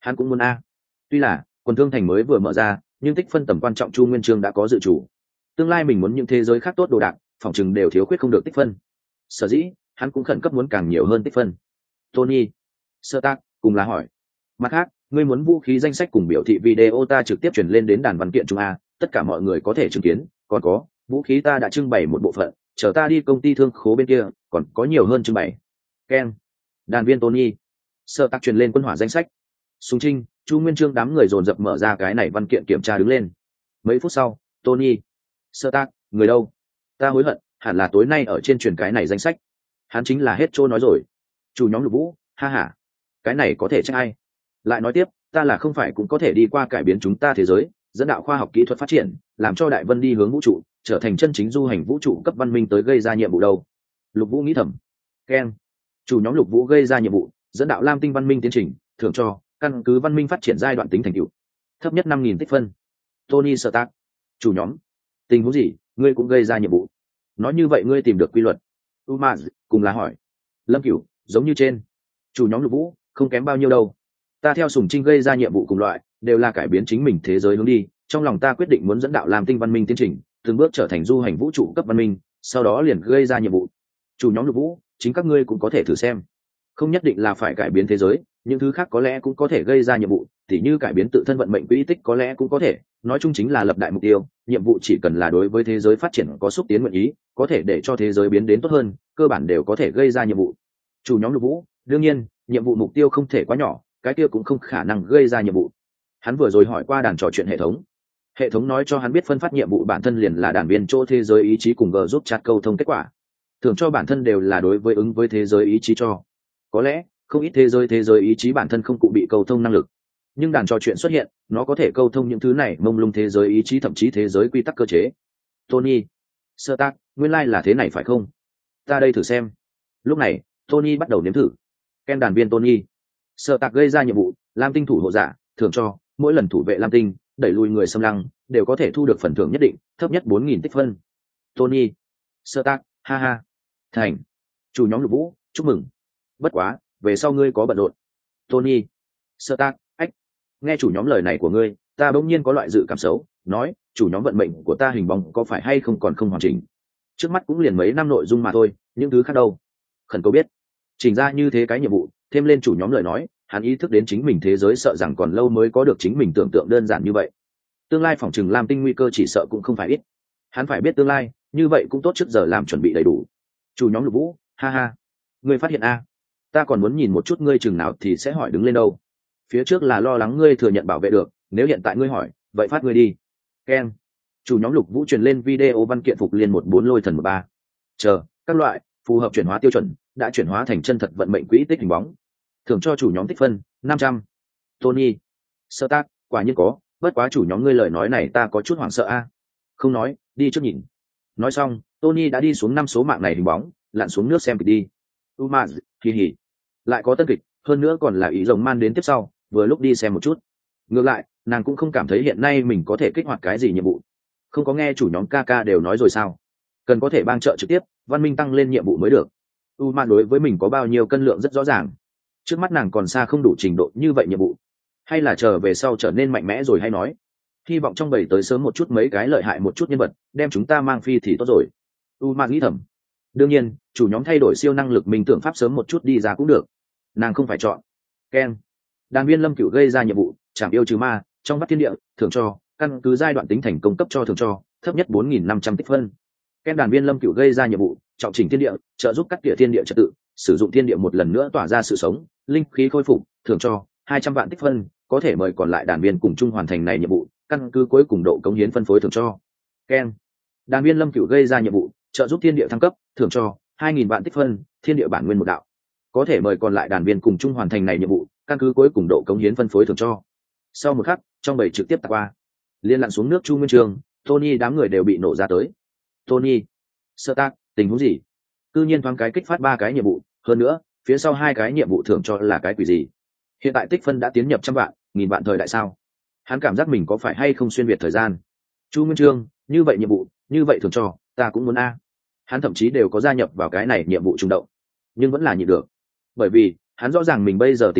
hắn cũng muốn a. Tuy là quần thương thành mới vừa mở ra, nhưng tích phân tầm quan trọng Chu Nguyên Chương đã có dự chủ. Tương lai mình muốn những thế giới khác tốt đồ đạc, phòng chừng đều thiếu khuyết không được tích phân. Sở dĩ hắn cũng khẩn cấp muốn càng nhiều hơn tích phân. Tony, Sơ Tác cùng là hỏi, mặt khác, ngươi muốn vũ khí danh sách cùng biểu thị video ta trực tiếp chuyển lên đến đàn văn kiện Trung A, tất cả mọi người có thể chứng kiến. Còn có, vũ khí ta đã trưng bày một bộ phận, chờ ta đi công ty thương khố bên kia, còn có nhiều hơn trưng bày. Ken, đàn viên Tony, Sơ Tác truyền lên quân hỏa danh sách. Súng Trinh, Chu Nguyên Chương đám người dồn dập mở ra cái này văn kiện kiểm tra đứng lên. Mấy phút sau, Tony, Sơ Tác, người đâu? Ta hối hận, hẳn là tối nay ở trên truyền cái này danh sách. Hắn chính là hết trôi nói rồi. Chủ nhóm Lục Vũ, ha ha, cái này có thể trách ai? Lại nói tiếp, ta là không phải cũng có thể đi qua cải biến chúng ta thế giới, dẫn đạo khoa học kỹ thuật phát triển, làm cho Đại Vân đi hướng vũ trụ, trở thành chân chính du hành vũ trụ cấp văn minh tới gây ra nhiệm vụ đâu? Lục Vũ nghĩ thầm. Ken, chủ nhóm Lục Vũ gây ra nhiệm vụ, dẫn đạo Lam Tinh văn minh tiến trình, thưởng cho căn cứ văn minh phát triển giai đoạn tính thành tựu, thấp nhất năm nghìn tích phân. Tony Stark, chủ nhóm, tình huống gì? Ngươi cũng gây ra nhiệm vụ? Nói như vậy ngươi tìm được quy luật? Umaz cùng là hỏi. Lâm Cửu, giống như trên. Chủ nhóm Lục Vũ, không kém bao nhiêu đâu. Ta theo Sùng Trinh gây ra nhiệm vụ cùng loại, đều là cải biến chính mình thế giới hướng đi. Trong lòng ta quyết định muốn dẫn đạo Lam Tinh văn minh tiến trình, từng bước trở thành du hành vũ trụ cấp văn minh, sau đó liền gây ra nhiệm vụ. Chủ nhóm Lục Vũ, chính các ngươi cũng có thể thử xem. Không nhất định là phải cải biến thế giới, những thứ khác có lẽ cũng có thể gây ra nhiệm vụ, tỉ như cải biến tự thân vận mệnh quỹ tích có lẽ cũng có thể. Nói chung chính là lập đại mục tiêu, nhiệm vụ chỉ cần là đối với thế giới phát triển có xúc tiến nguyện ý, có thể để cho thế giới biến đến tốt hơn, cơ bản đều có thể gây ra nhiệm vụ. Chủ nhóm Lục Vũ, đương nhiên, nhiệm vụ mục tiêu không thể quá nhỏ, cái kia cũng không khả năng gây ra nhiệm vụ. Hắn vừa rồi hỏi qua đàn trò chuyện hệ thống, hệ thống nói cho hắn biết phân phát nhiệm vụ bản thân liền là đàn viên chỗ thế giới ý chí cùng g giúp chat câu thông kết quả, thường cho bản thân đều là đối với ứng với thế giới ý chí cho. Có lẽ không ít thế giới thế giới ý chí bản thân không cụ bị câu thông năng lực, nhưng đàn trò chuyện xuất hiện, nó có thể câu thông những thứ này mông lung thế giới ý chí, thậm chí thế giới quy tắc cơ chế. Tony, Sơ Tác, nguyên lai là thế này phải không? Ta đây thử xem. Lúc này Tony bắt đầu nếm thử. Ken, đàn viên Tony, Sơ Tác gây ra nhiệm vụ Lam Tinh thủ hộ giả, thưởng cho mỗi lần thủ vệ Lam Tinh đẩy lùi người xâm lăng đều có thể thu được phần thưởng nhất định, thấp nhất bốn nghìn tích phân. Tony, Sơ Tác, ha ha, thành. Chủ nhóm Lục Vũ, chúc mừng. Bất quá về sau ngươi có bận rộn. Tony, Sơ Tác, ách. Nghe chủ nhóm lời này của ngươi, ta bỗng nhiên có loại dự cảm xấu, nói chủ nhóm vận mệnh của ta hình bóng có phải hay không còn không hoàn chỉnh. Trước mắt cũng liền mấy năm nội dung mà thôi, những thứ khác đâu. Khẩn cầu biết. Chỉnh ra như thế cái nhiệm vụ, thêm lên chủ nhóm lời nói, hắn ý thức đến chính mình thế giới sợ rằng còn lâu mới có được chính mình tưởng tượng đơn giản như vậy. Tương lai phỏng chừng Lam Tinh nguy cơ chỉ sợ cũng không phải ít. Hắn phải biết tương lai, như vậy cũng tốt trước giờ làm chuẩn bị đầy đủ. Chủ nhóm Lục Vũ, ha ha, ngươi phát hiện a? Ta còn muốn nhìn một chút ngươi chừng nào thì sẽ hỏi đứng lên đâu. Phía trước là lo lắng ngươi thừa nhận bảo vệ được, nếu hiện tại ngươi hỏi, vậy phát ngươi đi. Ken, chủ nhóm Lục Vũ truyền lên video văn kiện phục liên một bốn lôi thần một ba. Chờ, các loại phù hợp chuyển hóa tiêu chuẩn đã chuyển hóa thành chân thật vận mệnh quỹ tích hình bóng, thưởng cho chủ nhóm tích phân năm trăm. Tony, Sơ Tác, quả nhiên có, bất quá chủ nhóm ngươi lời nói này ta có chút hoảng sợ a. Không nói, đi trước nhìn. Nói xong, Tony đã đi xuống năm số mạng này hình bóng, lặn xuống nước xem kịch đi. Umaz, kỳ hỉ, lại có tân kịch, hơn nữa còn là ý rồng man đến tiếp sau, vừa lúc đi xem một chút. Ngược lại, nàng cũng không cảm thấy hiện nay mình có thể kích hoạt cái gì nhiệm vụ. Không có nghe chủ nhóm ca ca đều nói rồi sao? Cần có thể bang trợ trực tiếp, văn minh tăng lên nhiệm vụ mới được. Umaz đối với mình có bao nhiêu cân lượng rất rõ ràng. Trước mắt nàng còn xa không đủ trình độ như vậy nhiệm vụ, hay là chờ về sau trở nên mạnh mẽ rồi hay nói. Hy vọng trong bầy tới sớm một chút mấy cái lợi hại một chút nhân vật, đem chúng ta mang phi thì tốt rồi. Umaz nghĩ thầm. Đương nhiên, chủ nhóm thay đổi siêu năng lực mình tưởng pháp sớm một chút đi ra cũng được. Nàng không phải chọn. Ken, đàn viên Lâm Cửu gây ra nhiệm vụ chảm yêu trừ ma trong vắt thiên địa, thưởng cho căn cứ giai đoạn tính thành công cấp cho thưởng cho thấp nhất bốn nghìn năm trăm tích phân. Ken, đàn viên Lâm Cửu gây ra nhiệm vụ trọng chỉnh thiên địa, trợ giúp cắt tỉa thiên địa trật tự, sử dụng thiên địa một lần nữa tỏa ra sự sống, linh khí khôi phục, thưởng cho hai trăm vạn tích phân, có thể mời còn lại đàn viên cùng chung hoàn thành này nhiệm vụ, căn cứ cuối cùng độ cống hiến phân phối thưởng cho. Ken, đàn viên Lâm Cửu gây ra nhiệm vụ trợ giúp thiên địa thăng cấp, thưởng cho hai nghìn vạn tích phân, thiên địa bản nguyên một đạo, có thể mời còn lại đàn viên cùng chung hoàn thành này nhiệm vụ, căn cứ cuối cùng độ cống hiến phân phối thưởng cho. Sau một khắc, trong bầy trực tiếp tạt qua, liên lặn xuống nước Chu Nguyên Chương, Tony đám người đều bị nổ ra tới. Tony, Sơ Tác, tình huống gì? Cư nhiên thoáng cái kích phát ba cái nhiệm vụ, hơn nữa phía sau hai cái nhiệm vụ thưởng cho là cái quỷ gì? Hiện tại tích phân đã tiến nhập trăm vạn, nghìn vạn thời đại sao? Hắn cảm giác mình có phải hay không xuyên việt thời gian? Chu Nguyên Chương, như vậy nhiệm vụ, như vậy thưởng cho, ta cũng muốn a. Hắn thậm chí đều có gia nhập vào cái này nhiệm vụ trung động, nhưng vẫn là nhịn được, bởi vì hắn rõ ràng mình bây giờ tình huống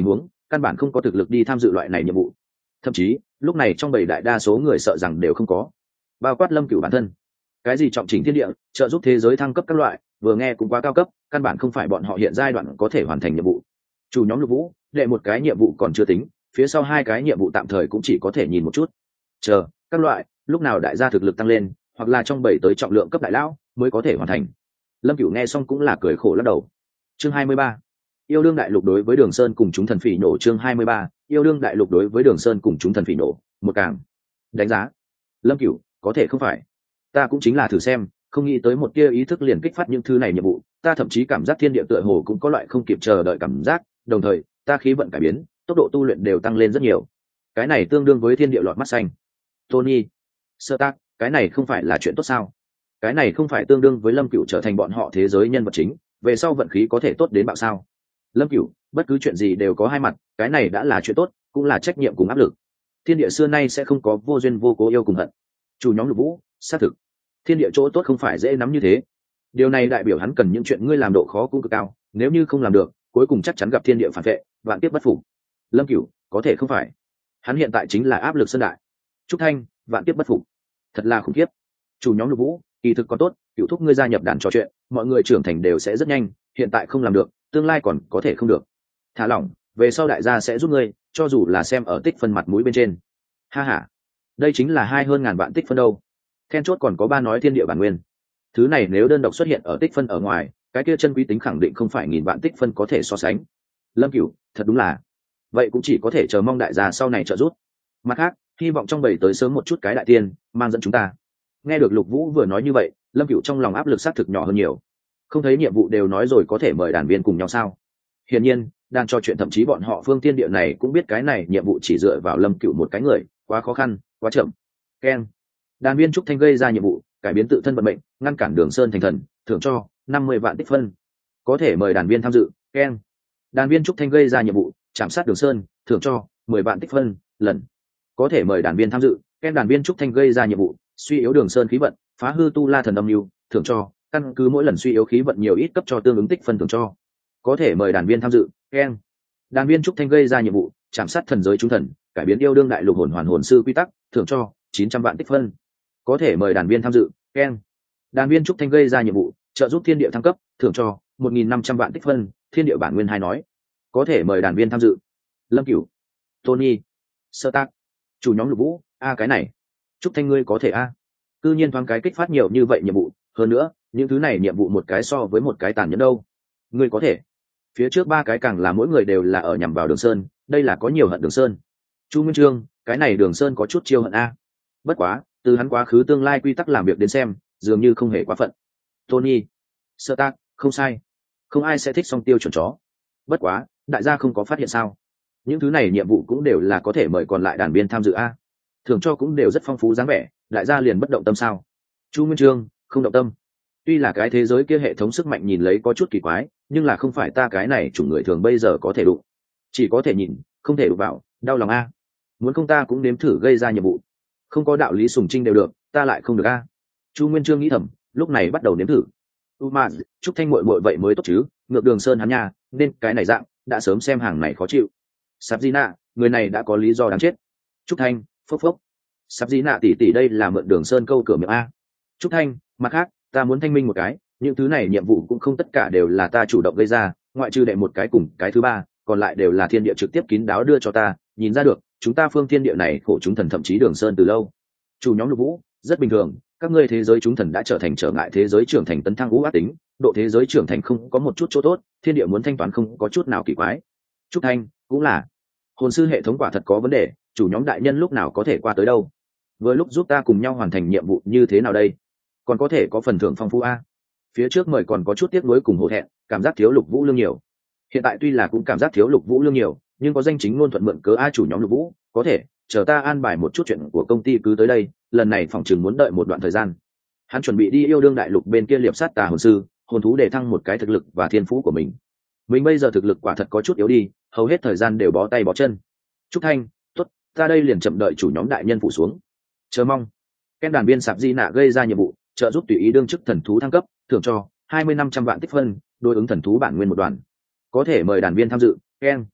căn bản không có thực lực đi tham dự loại này nhiệm vụ. Thậm chí lúc này trong bảy đại đa số người sợ rằng đều không có, bao quát Lâm Cửu bản thân. Cái gì trọng chỉnh thiên địa, trợ giúp thế giới thăng cấp các loại, vừa nghe cũng quá cao cấp, căn bản không phải bọn họ hiện giai đoạn có thể hoàn thành nhiệm vụ. Chủ nhóm Lục Vũ đệ một cái nhiệm vụ còn chưa tính, phía sau hai cái nhiệm vụ tạm thời cũng chỉ có thể nhìn một chút, chờ các loại lúc nào đại gia thực lực tăng lên, hoặc là trong bảy tới trọng lượng cấp đại lão mới có thể hoàn thành. Lâm Cửu nghe xong cũng là cười khổ lắc đầu. Chương hai mươi ba, yêu đương đại lục đối với Đường Sơn cùng chúng thần phỉ nổ. Chương hai mươi ba, yêu đương đại lục đối với Đường Sơn cùng chúng thần phỉ nổ. Một càng đánh giá. Lâm Cửu, có thể không phải, ta cũng chính là thử xem, không nghĩ tới một tia ý thức liền kích phát những thứ này nhiệm vụ, ta thậm chí cảm giác thiên địa tựa hồ cũng có loại không kịp chờ đợi cảm giác, đồng thời ta khí vận cải biến, tốc độ tu luyện đều tăng lên rất nhiều. Cái này tương đương với thiên địa lọt mắt xanh. Tony, sơ tác, cái này không phải là chuyện tốt sao? Cái này không phải tương đương với Lâm Cửu trở thành bọn họ thế giới nhân vật chính, về sau vận khí có thể tốt đến bạo sao? Lâm Cửu, bất cứ chuyện gì đều có hai mặt, cái này đã là chuyện tốt, cũng là trách nhiệm cùng áp lực. Thiên địa xưa nay sẽ không có vô duyên vô cố yêu cùng hận. Chủ nhóm Lục Vũ, xác thực, thiên địa chỗ tốt không phải dễ nắm như thế. Điều này đại biểu hắn cần những chuyện ngươi làm độ khó cũng cực cao, nếu như không làm được, cuối cùng chắc chắn gặp thiên địa phản vệ, vạn kiếp bất phục. Lâm Cửu, có thể không phải, hắn hiện tại chính là áp lực sơn đại. Trúc Thanh, vạn kiếp bất phục, thật là khủng khiếp. Chủ nhóm Lục Vũ, kỳ thực có tốt, cựu thúc ngươi gia nhập đàn trò chuyện, mọi người trưởng thành đều sẽ rất nhanh, hiện tại không làm được, tương lai còn có thể không được. Thả lỏng, về sau đại gia sẽ giúp ngươi, cho dù là xem ở tích phân mặt mũi bên trên. Ha ha, đây chính là hai hơn ngàn vạn tích phân đâu. Then chốt còn có ba nói thiên địa bản nguyên, thứ này nếu đơn độc xuất hiện ở tích phân ở ngoài, cái kia chân quý tính khẳng định không phải nghìn vạn tích phân có thể so sánh. Lâm Cửu, thật đúng là, vậy cũng chỉ có thể chờ mong đại gia sau này trợ giúp. Mặt khác, hy vọng trong bảy tới sớm một chút cái đại tiên mang dẫn chúng ta. Nghe được Lục Vũ vừa nói như vậy, Lâm Cửu trong lòng áp lực xác thực nhỏ hơn nhiều. Không thấy nhiệm vụ đều nói rồi có thể mời đàn viên cùng nhau sao? Hiển nhiên, đang trò chuyện thậm chí bọn họ Phương Thiên Địa này cũng biết cái này nhiệm vụ chỉ dựa vào Lâm Cửu một cái người, quá khó khăn, quá chậm. Ken, đàn viên Trúc Thanh gây ra nhiệm vụ, cải biến tự thân vận mệnh, ngăn cản Đường Sơn thành thần, thưởng cho năm mươi vạn tích phân. Có thể mời đàn viên tham dự. Ken, đàn viên Trúc Thanh gây ra nhiệm vụ, chạm sát Đường Sơn, thưởng cho mười vạn tích phân lần. Có thể mời đàn viên tham dự. Ken, đàn viên Trúc Thanh gây ra nhiệm vụ, suy yếu Đường Sơn khí vận, phá hư tu la thần âm lưu, thưởng cho căn cứ mỗi lần suy yếu khí vận nhiều ít cấp cho tương ứng tích phân thưởng cho. Có thể mời đàn viên tham dự. Ken, đàn viên Trúc Thanh gây ra nhiệm vụ, chạm sát thần giới chúng thần, cải biến yêu đương đại lục hồn hoàn hồn sư quy tắc, thưởng cho chín trăm vạn tích phân. Có thể mời đàn viên tham dự. Ken, đàn viên Trúc Thanh gây ra nhiệm vụ, trợ giúp thiên địa thăng cấp, thưởng cho một nghìn năm trăm vạn tích phân. Thiên địa bản nguyên hai nói. Có thể mời đàn viên tham dự. Lâm Cửu, Tony, sơ tác, chủ nhóm Lục Vũ, a cái này Trúc Thanh ngươi có thể a. Cư nhiên thoáng cái kích phát nhiều như vậy nhiệm vụ, hơn nữa những thứ này nhiệm vụ một cái so với một cái tàn nhẫn đâu. Ngươi có thể, phía trước ba cái càng là mỗi người đều là ở nhằm vào Đường Sơn, đây là có nhiều hận Đường Sơn. Chu Nguyên Chương, cái này Đường Sơn có chút chiêu hận a. Bất quá từ hắn quá khứ tương lai quy tắc làm việc đến xem, dường như không hề quá phận. Tony, sơ tác, không sai, không ai sẽ thích song tiêu chuẩn chó. Bất quá đại gia không có phát hiện sao, những thứ này nhiệm vụ cũng đều là có thể mời còn lại đàn viên tham dự a, thưởng cho cũng đều rất phong phú dáng vẻ, đại gia liền bất động tâm sao? Chu Nguyên Chương, không động tâm. Tuy là cái thế giới kia hệ thống sức mạnh nhìn lấy có chút kỳ quái, nhưng là không phải ta cái này chủng người thường bây giờ có thể đụng, chỉ có thể nhìn, không thể đụng vào, đau lòng a. Muốn không ta cũng nếm thử gây ra nhiệm vụ, không có đạo lý sùng trinh đều được, ta lại không được a. Chu Nguyên Chương nghĩ thầm, lúc này bắt đầu nếm thử. U mà Trúc Thanh muội muội vậy mới tốt chứ, ngược Đường Sơn hắn nha, nên cái này dạng đã sớm xem hàng này khó chịu. Sắp Di Nạ, người này đã có lý do đáng chết. Trúc Thanh, phốc phốc. Sắp Di Nạ tỷ tỷ đây là mượn Đường Sơn câu cửa miệng a. Trúc Thanh, mặt khác, ta muốn thanh minh một cái, những thứ này nhiệm vụ cũng không tất cả đều là ta chủ động gây ra, ngoại trừ đệ một cái cùng cái thứ ba, còn lại đều là thiên địa trực tiếp kín đáo đưa cho ta, nhìn ra được, chúng ta phương thiên địa này khổ chúng thần thậm chí Đường Sơn từ lâu. Chủ nhóm Lục Vũ, rất bình thường, các ngươi thế giới chúng thần đã trở thành trở ngại thế giới trưởng thành tấn thăng ú ác tính, độ thế giới trưởng thành không có một chút chỗ tốt, thiên địa muốn thanh toán không có chút nào kỳ quái. Trúc Thanh, cũng là, hồn sư hệ thống quả thật có vấn đề, chủ nhóm đại nhân lúc nào có thể qua tới đâu? Vừa lúc giúp ta cùng nhau hoàn thành nhiệm vụ như thế nào đây? Còn có thể có phần thưởng phong phú a. Phía trước mời còn có chút tiếc nuối cùng hổ thẹn, cảm giác thiếu Lục Vũ lương nhiều. Hiện tại tuy là cũng cảm giác thiếu Lục Vũ lương nhiều, nhưng có danh chính ngôn thuận mượn cớ a chủ nhóm Lục Vũ, có thể chờ ta an bài một chút chuyện của công ty cứ tới đây, lần này phòng chừng muốn đợi một đoạn thời gian. Hắn chuẩn bị đi yêu đương đại lục bên kia liệp sát tà hồn sư, hồn thú để thăng một cái thực lực và thiên phú của mình. Mình bây giờ thực lực quả thật có chút yếu đi, hầu hết thời gian đều bó tay bó chân. Trúc Thanh, tốt, ta đây liền chậm đợi chủ nhóm đại nhân phụ xuống. Chờ mong. Ken đàn viên Sạp Di Nạ gây ra nhiệm vụ, trợ giúp tùy ý đương chức thần thú thăng cấp, thưởng cho hai mươi năm trăm vạn tích phân, đối ứng thần thú bản nguyên một đoàn. Có thể mời đàn viên tham dự. Ken,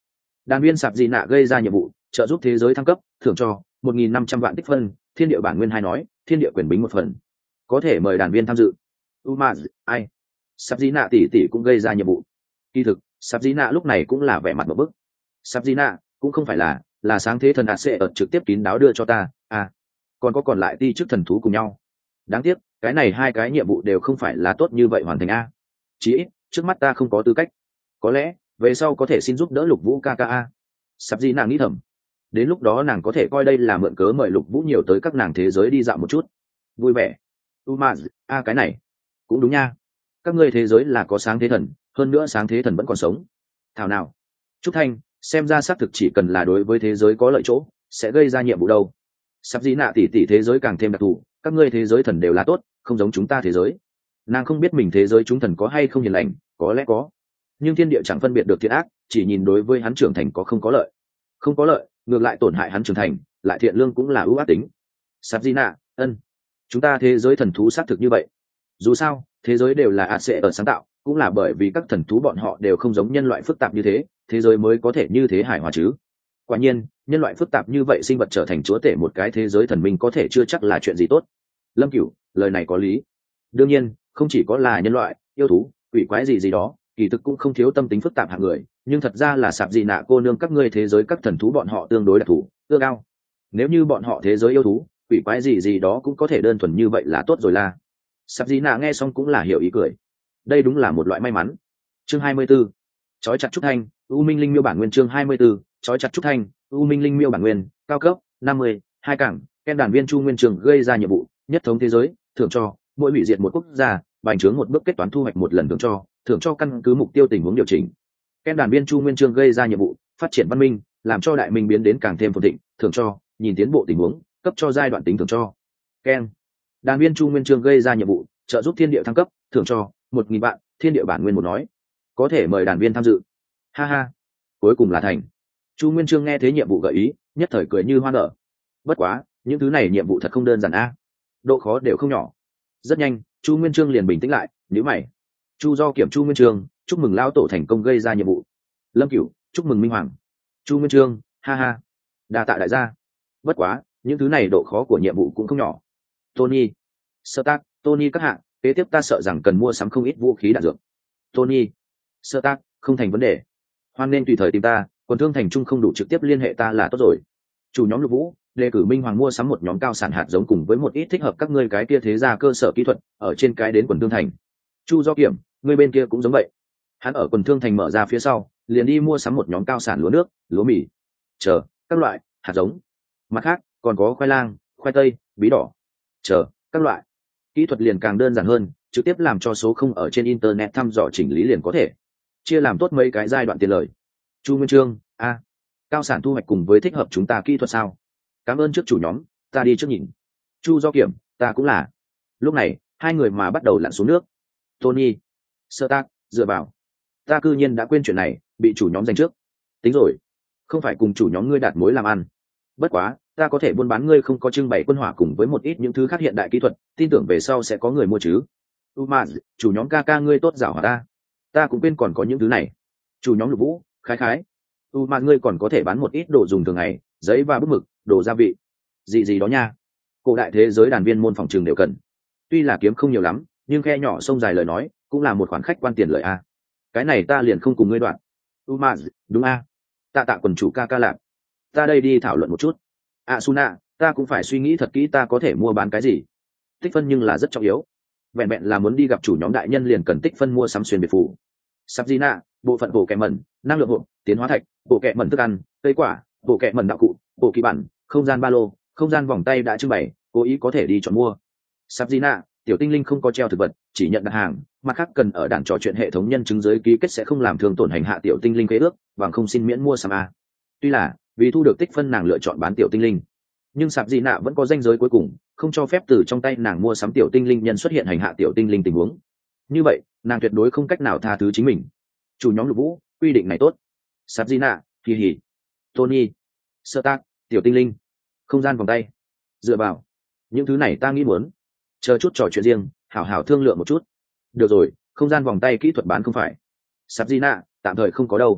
Đàn viên sạp dị nạ gây ra nhiệm vụ trợ giúp thế giới thăng cấp, thưởng cho một nghìn năm trăm vạn tích phân, thiên địa bản nguyên hai nói, thiên địa quyền bính một phần. Có thể mời đàn viên tham dự. Uma, ai? Sạp dị nạ tỷ tỷ cũng gây ra nhiệm vụ. Kỳ thực, sạp dị nạ lúc này cũng là vẻ mặt một bức. Sạp dị nạ cũng không phải là là sáng thế thần ạt sẽ ở trực tiếp kín đáo đưa cho ta, à, còn có còn lại ti chức thần thú cùng nhau. Đáng tiếc, cái này hai cái nhiệm vụ đều không phải là tốt như vậy hoàn thành a. Chí ít, trước mắt ta không có tư cách. Có lẽ về sau có thể xin giúp đỡ Lục Vũ ca ca a. Sạp dị nàng nghĩ thầm. Đến lúc đó nàng có thể coi đây là mượn cớ mời Lục Vũ nhiều tới các nàng thế giới đi dạo một chút. Vui vẻ. Uma, a cái này cũng đúng nha. Các ngươi thế giới là có sáng thế thần, hơn nữa sáng thế thần vẫn còn sống. Thảo nào. Trúc Thanh, xem ra xác thực chỉ cần là đối với thế giới có lợi chỗ, sẽ gây ra nhiệm vụ đâu. Sắp dĩ nạ tỷ tỷ thế giới càng thêm đặc thù, các ngươi thế giới thần đều là tốt, không giống chúng ta thế giới. Nàng không biết mình thế giới chúng thần có hay không hiền lành, có lẽ có, nhưng thiên địa chẳng phân biệt được thiện ác, chỉ nhìn đối với hắn trưởng thành có không có lợi. Không có lợi, ngược lại tổn hại hắn trưởng thành, lại thiện lương cũng là ưu ác tính. Sắp dĩ nạ, ân, chúng ta thế giới thần thú xác thực như vậy. Dù sao, thế giới đều là ạt sẽ ở sáng tạo, cũng là bởi vì các thần thú bọn họ đều không giống nhân loại phức tạp như thế, thế giới mới có thể như thế hài hòa chứ. Quả nhiên, nhân loại phức tạp như vậy sinh vật trở thành chúa tể một cái thế giới thần minh có thể chưa chắc là chuyện gì tốt. Lâm Cửu, lời này có lý. Đương nhiên, không chỉ có là nhân loại, yêu thú, quỷ quái gì gì đó, kỳ thực cũng không thiếu tâm tính phức tạp hạng người, nhưng thật ra là sạp dị nạ cô nương các ngươi thế giới các thần thú bọn họ tương đối đặc thù, ưa cao. Nếu như bọn họ thế giới yêu thú, quỷ quái gì gì đó cũng có thể đơn thuần như vậy là tốt rồi là. Sạp dị nạ nghe xong cũng là hiểu ý cười. Đây đúng là một loại may mắn. Chương hai mươi 24. Chói chặt trúc thanh, U Minh Linh Miêu bản nguyên chương hai mươi 24. Chói chặt trúc thanh, U Minh Linh Miêu bản nguyên, cao cấp năm mươi, hai cảng, ken đàn viên Chu Nguyên Trường gây ra nhiệm vụ, nhất thống thế giới, thưởng cho, mỗi hủy diệt một quốc gia, bành trướng một bước kết toán thu hoạch một lần thưởng cho, thưởng cho căn cứ mục tiêu tình huống điều chỉnh. Ken đàn viên Chu Nguyên Trường gây ra nhiệm vụ, phát triển văn minh, làm cho đại minh biến đến càng thêm phồn thịnh, thưởng cho, nhìn tiến bộ tình huống, cấp cho giai đoạn tính thưởng cho. Ken đàn viên Chu Nguyên Trường gây ra nhiệm vụ, trợ giúp thiên địa thăng cấp, thưởng cho một nghìn vạn, thiên địa bản nguyên một nói, có thể mời đàn viên tham dự. Ha ha, cuối cùng là thành. Chu Nguyên Chương nghe thấy nhiệm vụ gợi ý, nhất thời cười như hoa nở. Bất quá, những thứ này nhiệm vụ thật không đơn giản a, độ khó đều không nhỏ. Rất nhanh, Chu Nguyên Chương liền bình tĩnh lại, nhíu mày. Chu Do Kiểm Chu Nguyên Chương, chúc mừng lão tổ thành công gây ra nhiệm vụ. Lâm Cửu, chúc mừng Minh Hoàng. Chu Nguyên Chương, ha ha, đa tạ đại gia. Bất quá, những thứ này độ khó của nhiệm vụ cũng không nhỏ. Tony, Sơ Tác, Tony các hạng, kế tiếp ta sợ rằng cần mua sắm không ít vũ khí đạn dược. Tony, Sơ Tác, không thành vấn đề. Hoan nên tùy thời tìm ta, còn thương thành trung không đủ trực tiếp liên hệ ta là tốt rồi. Chủ nhóm Lục Vũ đề cử Minh Hoàng mua sắm một nhóm cao sản hạt giống cùng với một ít thích hợp các ngươi cái kia thế gia cơ sở kỹ thuật ở trên cái đến quần thương thành. Chu Do Kiểm, ngươi bên kia cũng giống vậy. Hắn ở quần thương thành mở ra phía sau, liền đi mua sắm một nhóm cao sản lúa nước, lúa mì, chờ các loại hạt giống. Mặt khác, còn có khoai lang, khoai tây, bí đỏ, chờ các loại. Kỹ thuật liền càng đơn giản hơn, trực tiếp làm cho số không ở trên internet thăm dò chỉnh lý liền có thể. Chia làm tốt mấy cái giai đoạn tiền lời. Chu Nguyên Chương, a, cao sản thu hoạch cùng với thích hợp chúng ta kỹ thuật sao? Cảm ơn trước chủ nhóm, ta đi trước nhìn. Chu Do Kiểm, ta cũng là. Lúc này, hai người mà bắt đầu lặn xuống nước. Tony, Sơ Tác, dựa vào. Ta cư nhiên đã quên chuyện này, bị chủ nhóm giành trước. Tính rồi, không phải cùng chủ nhóm ngươi đạt mối làm ăn. Bất quá, ta có thể buôn bán ngươi không có trưng bày quân hỏa cùng với một ít những thứ khác hiện đại kỹ thuật, tin tưởng về sau sẽ có người mua chứ. Uma, chủ nhóm ca ca ngươi tốt giảo hòa ta. Ta cũng quên còn có những thứ này. Chủ nhóm Lục Vũ, khái khái. Uma, ngươi còn có thể bán một ít đồ dùng thường ngày, giấy và bút mực, đồ gia vị, gì gì đó nha. Cổ đại thế giới đàn viên môn phòng trường đều cần. Tuy là kiếm không nhiều lắm, nhưng khe nhỏ sông dài lời nói, cũng là một khoản khách quan tiền lợi a. Cái này ta liền không cùng ngươi đoạn. Uma, đúng a. Tạ tạ quần chủ ca ca lạc. Ta đây đi thảo luận một chút. À Suna, ta cũng phải suy nghĩ thật kỹ ta có thể mua bán cái gì. Tích phân nhưng là rất trọng yếu. Vẹn vẹn là muốn đi gặp chủ nhóm đại nhân liền cần tích phân mua sắm xuyên biệt phủ. Sabzina, bộ phận bộ kẹ mẩn, năng lượng hộp, tiến hóa thạch, bộ kẹ mẩn thức ăn, cây quả, bộ kẹ mẩn đạo cụ, bộ kỳ bản, không gian ba lô, không gian vòng tay đã trưng bày, cố ý có thể đi chọn mua. Sabzina, tiểu tinh linh không có treo thực vật, chỉ nhận đặt hàng, mặt khác cần ở đảng trò chuyện hệ thống nhân chứng giới ký kết sẽ không làm thương tổn hành hạ tiểu tinh linh khế ước, bằng không xin miễn mua sắm a. Tuy là vì thu được tích phân nàng lựa chọn bán tiểu tinh linh, nhưng sạp dị nạ vẫn có ranh giới cuối cùng, không cho phép từ trong tay nàng mua sắm tiểu tinh linh nhân xuất hiện hành hạ tiểu tinh linh tình huống. Như vậy nàng tuyệt đối không cách nào tha thứ chính mình. Chủ nhóm Lục Vũ, quy định này tốt. Sạp dị nạ, kỳ hỉ. Tony, Sơ Tác, tiểu tinh linh, không gian vòng tay, dựa vào những thứ này ta nghĩ muốn chờ chút trò chuyện riêng, hảo hảo thương lượng một chút. Được rồi, không gian vòng tay kỹ thuật bán không phải. Sạp dị nạ, tạm thời không có đâu.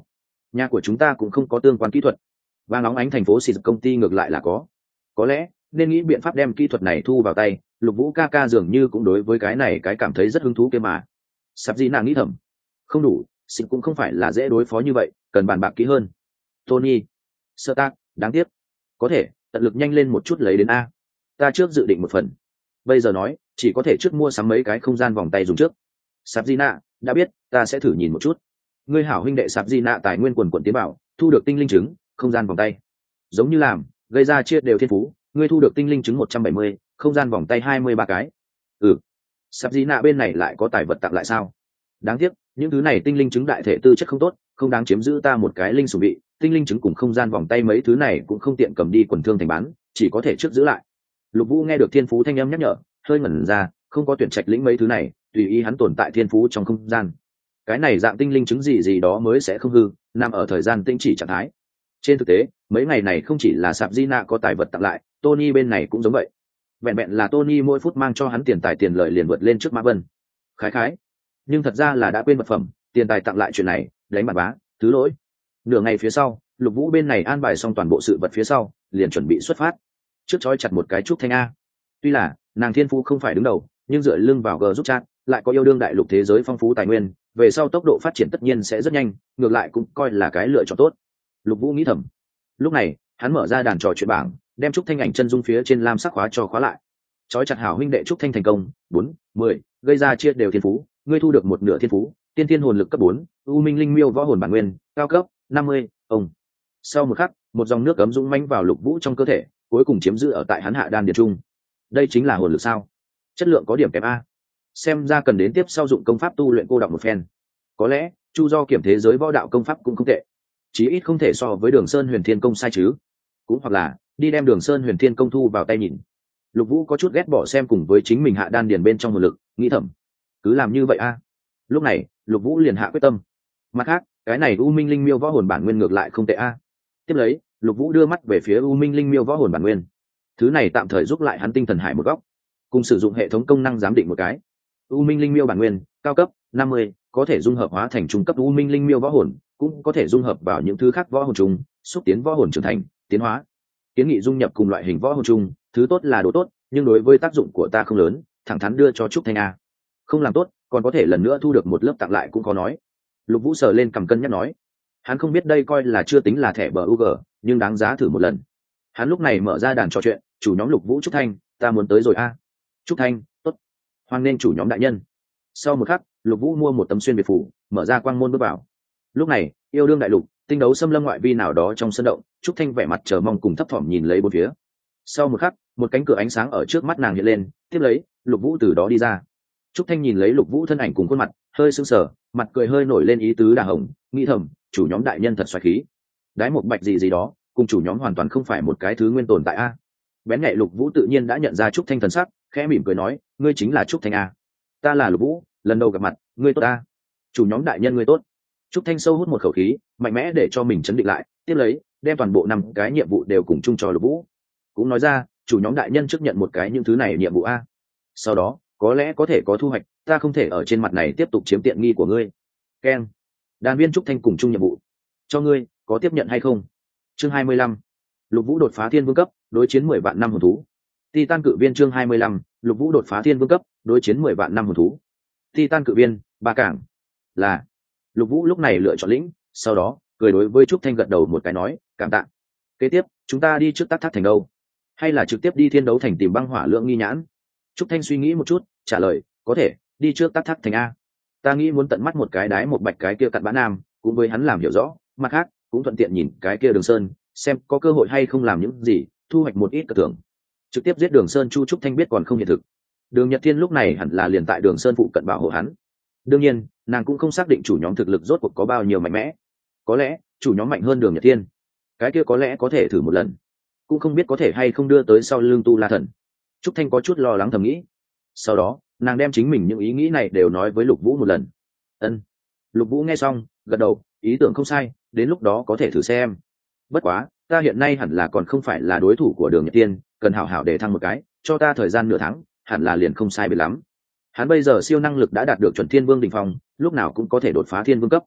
Nhà của chúng ta cũng không có tương quan kỹ thuật. Vàng óng ánh thành phố xịt công ty ngược lại là có. Có lẽ nên nghĩ biện pháp đem kỹ thuật này thu vào tay. Lục Vũ ca ca dường như cũng đối với cái này cái cảm thấy rất hứng thú kia mà. Sắp gì nàng nghĩ thầm, không đủ, xịt cũng không phải là dễ đối phó như vậy, cần bàn bạc kỹ hơn. Tony, sơ tác, đáng tiếc. Có thể tận lực nhanh lên một chút lấy đến a. Ta trước dự định một phần, bây giờ nói chỉ có thể trước mua sắm mấy cái không gian vòng tay dùng trước. Sắp gì nạ, đã biết, ta sẽ thử nhìn một chút. Ngươi hảo huynh đệ Sắp gì nạ tài nguyên quần quần tiến bảo, thu được tinh linh trứng, không gian vòng tay. Giống như làm, gây ra chia đều thiên phú, ngươi thu được tinh linh trứng một trăm bảy mươi, không gian vòng tay hai mươi ba cái. Ừ. Sắp gì nạ bên này lại có tài vật tặng lại sao? Đáng tiếc, những thứ này tinh linh trứng đại thể tư chất không tốt, không đáng chiếm giữ ta một cái linh sủng vị. Tinh linh trứng cùng không gian vòng tay mấy thứ này cũng không tiện cầm đi quần thương thành bán, chỉ có thể trước giữ lại. Lục Vũ nghe được thiên phú thanh âm nhắc nhở, hơi ngẩn ra, không có tuyển trạch lĩnh mấy thứ này, tùy ý hắn tồn tại thiên phú trong không gian. Cái này dạng tinh linh trứng gì gì đó mới sẽ không hư, nằm ở thời gian tinh chỉ trạng thái. Trên thực tế, mấy ngày này không chỉ là Sạp Di Nạ có tài vật tặng lại, Tony bên này cũng giống vậy. Vẹn vẹn là Tony mỗi phút mang cho hắn tiền tài tiền lợi liền vượt lên trước Mã Vân. Khái khái. Nhưng thật ra là đã quên vật phẩm, tiền tài tặng lại chuyện này, đánh mặt bá, thứ lỗi. Nửa ngày phía sau, Lục Vũ bên này an bài xong toàn bộ sự vật phía sau, liền chuẩn bị xuất phát. Trước chói chặt một cái trúc thanh a. Tuy là nàng thiên phú không phải đứng đầu, nhưng dựa lưng vào G giúp chat, lại có yêu đương đại lục thế giới phong phú tài nguyên, về sau tốc độ phát triển tất nhiên sẽ rất nhanh, ngược lại cũng coi là cái lựa chọn tốt. Lục Vũ nghĩ thầm. Lúc này, hắn mở ra đàn trò chuyện bảng, đem trúc thanh ảnh chân dung phía trên lam sắc khóa cho khóa lại. Chói chặt hảo huynh đệ trúc thanh thành công, bốn, mười, gây ra chia đều thiên phú, ngươi thu được một nửa thiên phú, tiên thiên hồn lực cấp bốn, u minh linh miêu võ hồn bản nguyên, cao cấp năm mươi, ông. Sau một khắc, một dòng nước ấm dũng mãnh vào Lục Vũ trong cơ thể, cuối cùng chiếm giữ ở tại hắn hạ đan điền trung. Đây chính là hồn lực sao? Chất lượng có điểm kém a. Xem ra cần đến tiếp sau dụng công pháp tu luyện cô đọng một phen. Có lẽ chu do kiểm thế giới võ đạo công pháp cũng không tệ, chí ít không thể so với Đường Sơn Huyền Thiên công sai chứ. Cũng hoặc là đi đem Đường Sơn Huyền Thiên công thu vào tay nhìn. Lục Vũ có chút ghét bỏ xem cùng với chính mình hạ đan điền bên trong hồn lực, nghĩ thầm, cứ làm như vậy a. Lúc này, Lục Vũ liền hạ quyết tâm. Mặt khác, cái này U Minh Linh Miêu võ hồn bản nguyên ngược lại không tệ a. Tiếp lấy, Lục Vũ đưa mắt về phía U Minh Linh Miêu võ hồn bản nguyên. Thứ này tạm thời giúp lại hắn tinh thần hải một góc, cùng sử dụng hệ thống công năng giám định một cái. U Minh Linh Miêu bản nguyên, cao cấp năm mươi, có thể dung hợp hóa thành trung cấp U Minh Linh Miêu võ hồn, cũng có thể dung hợp vào những thứ khác võ hồn trùng, xúc tiến võ hồn trưởng thành, tiến hóa. Kiến nghị dung nhập cùng loại hình võ hồn trùng, thứ tốt là đồ tốt, nhưng đối với tác dụng của ta không lớn, thẳng thắn đưa cho Trúc Thanh a. Không làm tốt, còn có thể lần nữa thu được một lớp tặng lại cũng có nói. Lục Vũ sờ lên cầm cân nhắc nói, hắn không biết đây coi là chưa tính là thẻ bờ u giê, nhưng đáng giá thử một lần. Hắn lúc này mở ra đàn trò chuyện, chủ nhóm Lục Vũ Trúc Thanh, ta muốn tới rồi a. Trúc Thanh, tốt. Hoan nên chủ nhóm đại nhân. Sau một khắc, Lục Vũ mua một tấm xuyên biệt phủ, mở ra quang môn bước vào. Lúc này, yêu đương đại lục, tinh đấu xâm lâm ngoại vi nào đó trong sân động, Trúc Thanh vẻ mặt chờ mong cùng thấp thỏm nhìn lấy bốn phía. Sau một khắc, một cánh cửa ánh sáng ở trước mắt nàng hiện lên, tiếp lấy, Lục Vũ từ đó đi ra. Trúc Thanh nhìn lấy Lục Vũ thân ảnh cùng khuôn mặt, hơi sưng sờ, mặt cười hơi nổi lên ý tứ đà hồng, nghĩ thầm, chủ nhóm đại nhân thật xoáy khí. Đái một bạch gì gì đó, cùng chủ nhóm hoàn toàn không phải một cái thứ nguyên tồn tại a. Bén nhạy Lục Vũ tự nhiên đã nhận ra Trúc Thanh thần sắc, khẽ mỉm cười nói, ngươi chính là Trúc Thanh a. Ta là Lục Vũ, lần đầu gặp mặt, ngươi tốt a. Chủ nhóm đại nhân ngươi tốt. Trúc Thanh sâu hút một khẩu khí, mạnh mẽ để cho mình chấn định lại, tiếp lấy, đem toàn bộ năm cái nhiệm vụ đều cùng chung cho Lục Vũ. Cũng nói ra, chủ nhóm đại nhân trước nhận một cái những thứ này nhiệm vụ a. Sau đó, có lẽ có thể có thu hoạch, ta không thể ở trên mặt này tiếp tục chiếm tiện nghi của ngươi. Ken. Đàn viên Trúc Thanh cùng chung nhiệm vụ. Cho ngươi, có tiếp nhận hay không? Chương hai mươi lăm. Lục Vũ đột phá thiên vương cấp, đối chiến mười vạn năm hồn thú. Titan cự viên chương hai mươi lăm, Lục Vũ đột phá thiên vương cấp, đối chiến mười vạn năm hồn thú. Titan cự viên, ba cảng. Là. Lục Vũ lúc này lựa chọn lĩnh, sau đó, cười đối với Trúc Thanh gật đầu một cái nói, cảm tạ. Kế tiếp, chúng ta đi trước Tát Thác thành đâu? Hay là trực tiếp đi Thiên Đấu thành tìm băng hỏa lượng nghi nhãn? Trúc Thanh suy nghĩ một chút, trả lời, có thể, đi trước Tát Thác thành a. Ta nghĩ muốn tận mắt một cái đái một bạch cái kia cặn bã nam, cũng với hắn làm hiểu rõ, mặt khác, cũng thuận tiện nhìn cái kia Đường Sơn, xem có cơ hội hay không làm những gì, thu hoạch một ít cờ thưởng. Trực tiếp giết Đường Sơn Chu Trúc Thanh biết còn không hiện thực. Đường Nhật Thiên lúc này hẳn là liền tại Đường Sơn phụ cận bảo hộ hắn. Đương nhiên, nàng cũng không xác định chủ nhóm thực lực rốt cuộc có bao nhiêu mạnh mẽ. Có lẽ, chủ nhóm mạnh hơn Đường Nhật Thiên. Cái kia có lẽ có thể thử một lần. Cũng không biết có thể hay không đưa tới sau lưng Tu La Thần. Trúc Thanh có chút lo lắng thầm nghĩ. Sau đó, nàng đem chính mình những ý nghĩ này đều nói với Lục Vũ một lần. Ân. Lục Vũ nghe xong, gật đầu, ý tưởng không sai, đến lúc đó có thể thử xem. Bất quá, ta hiện nay hẳn là còn không phải là đối thủ của Đường Nhật Tiên, cần hảo hảo để thăng một cái, cho ta thời gian nửa tháng, hẳn là liền không sai biệt lắm. Hắn bây giờ siêu năng lực đã đạt được chuẩn thiên vương đỉnh phong, lúc nào cũng có thể đột phá thiên vương cấp.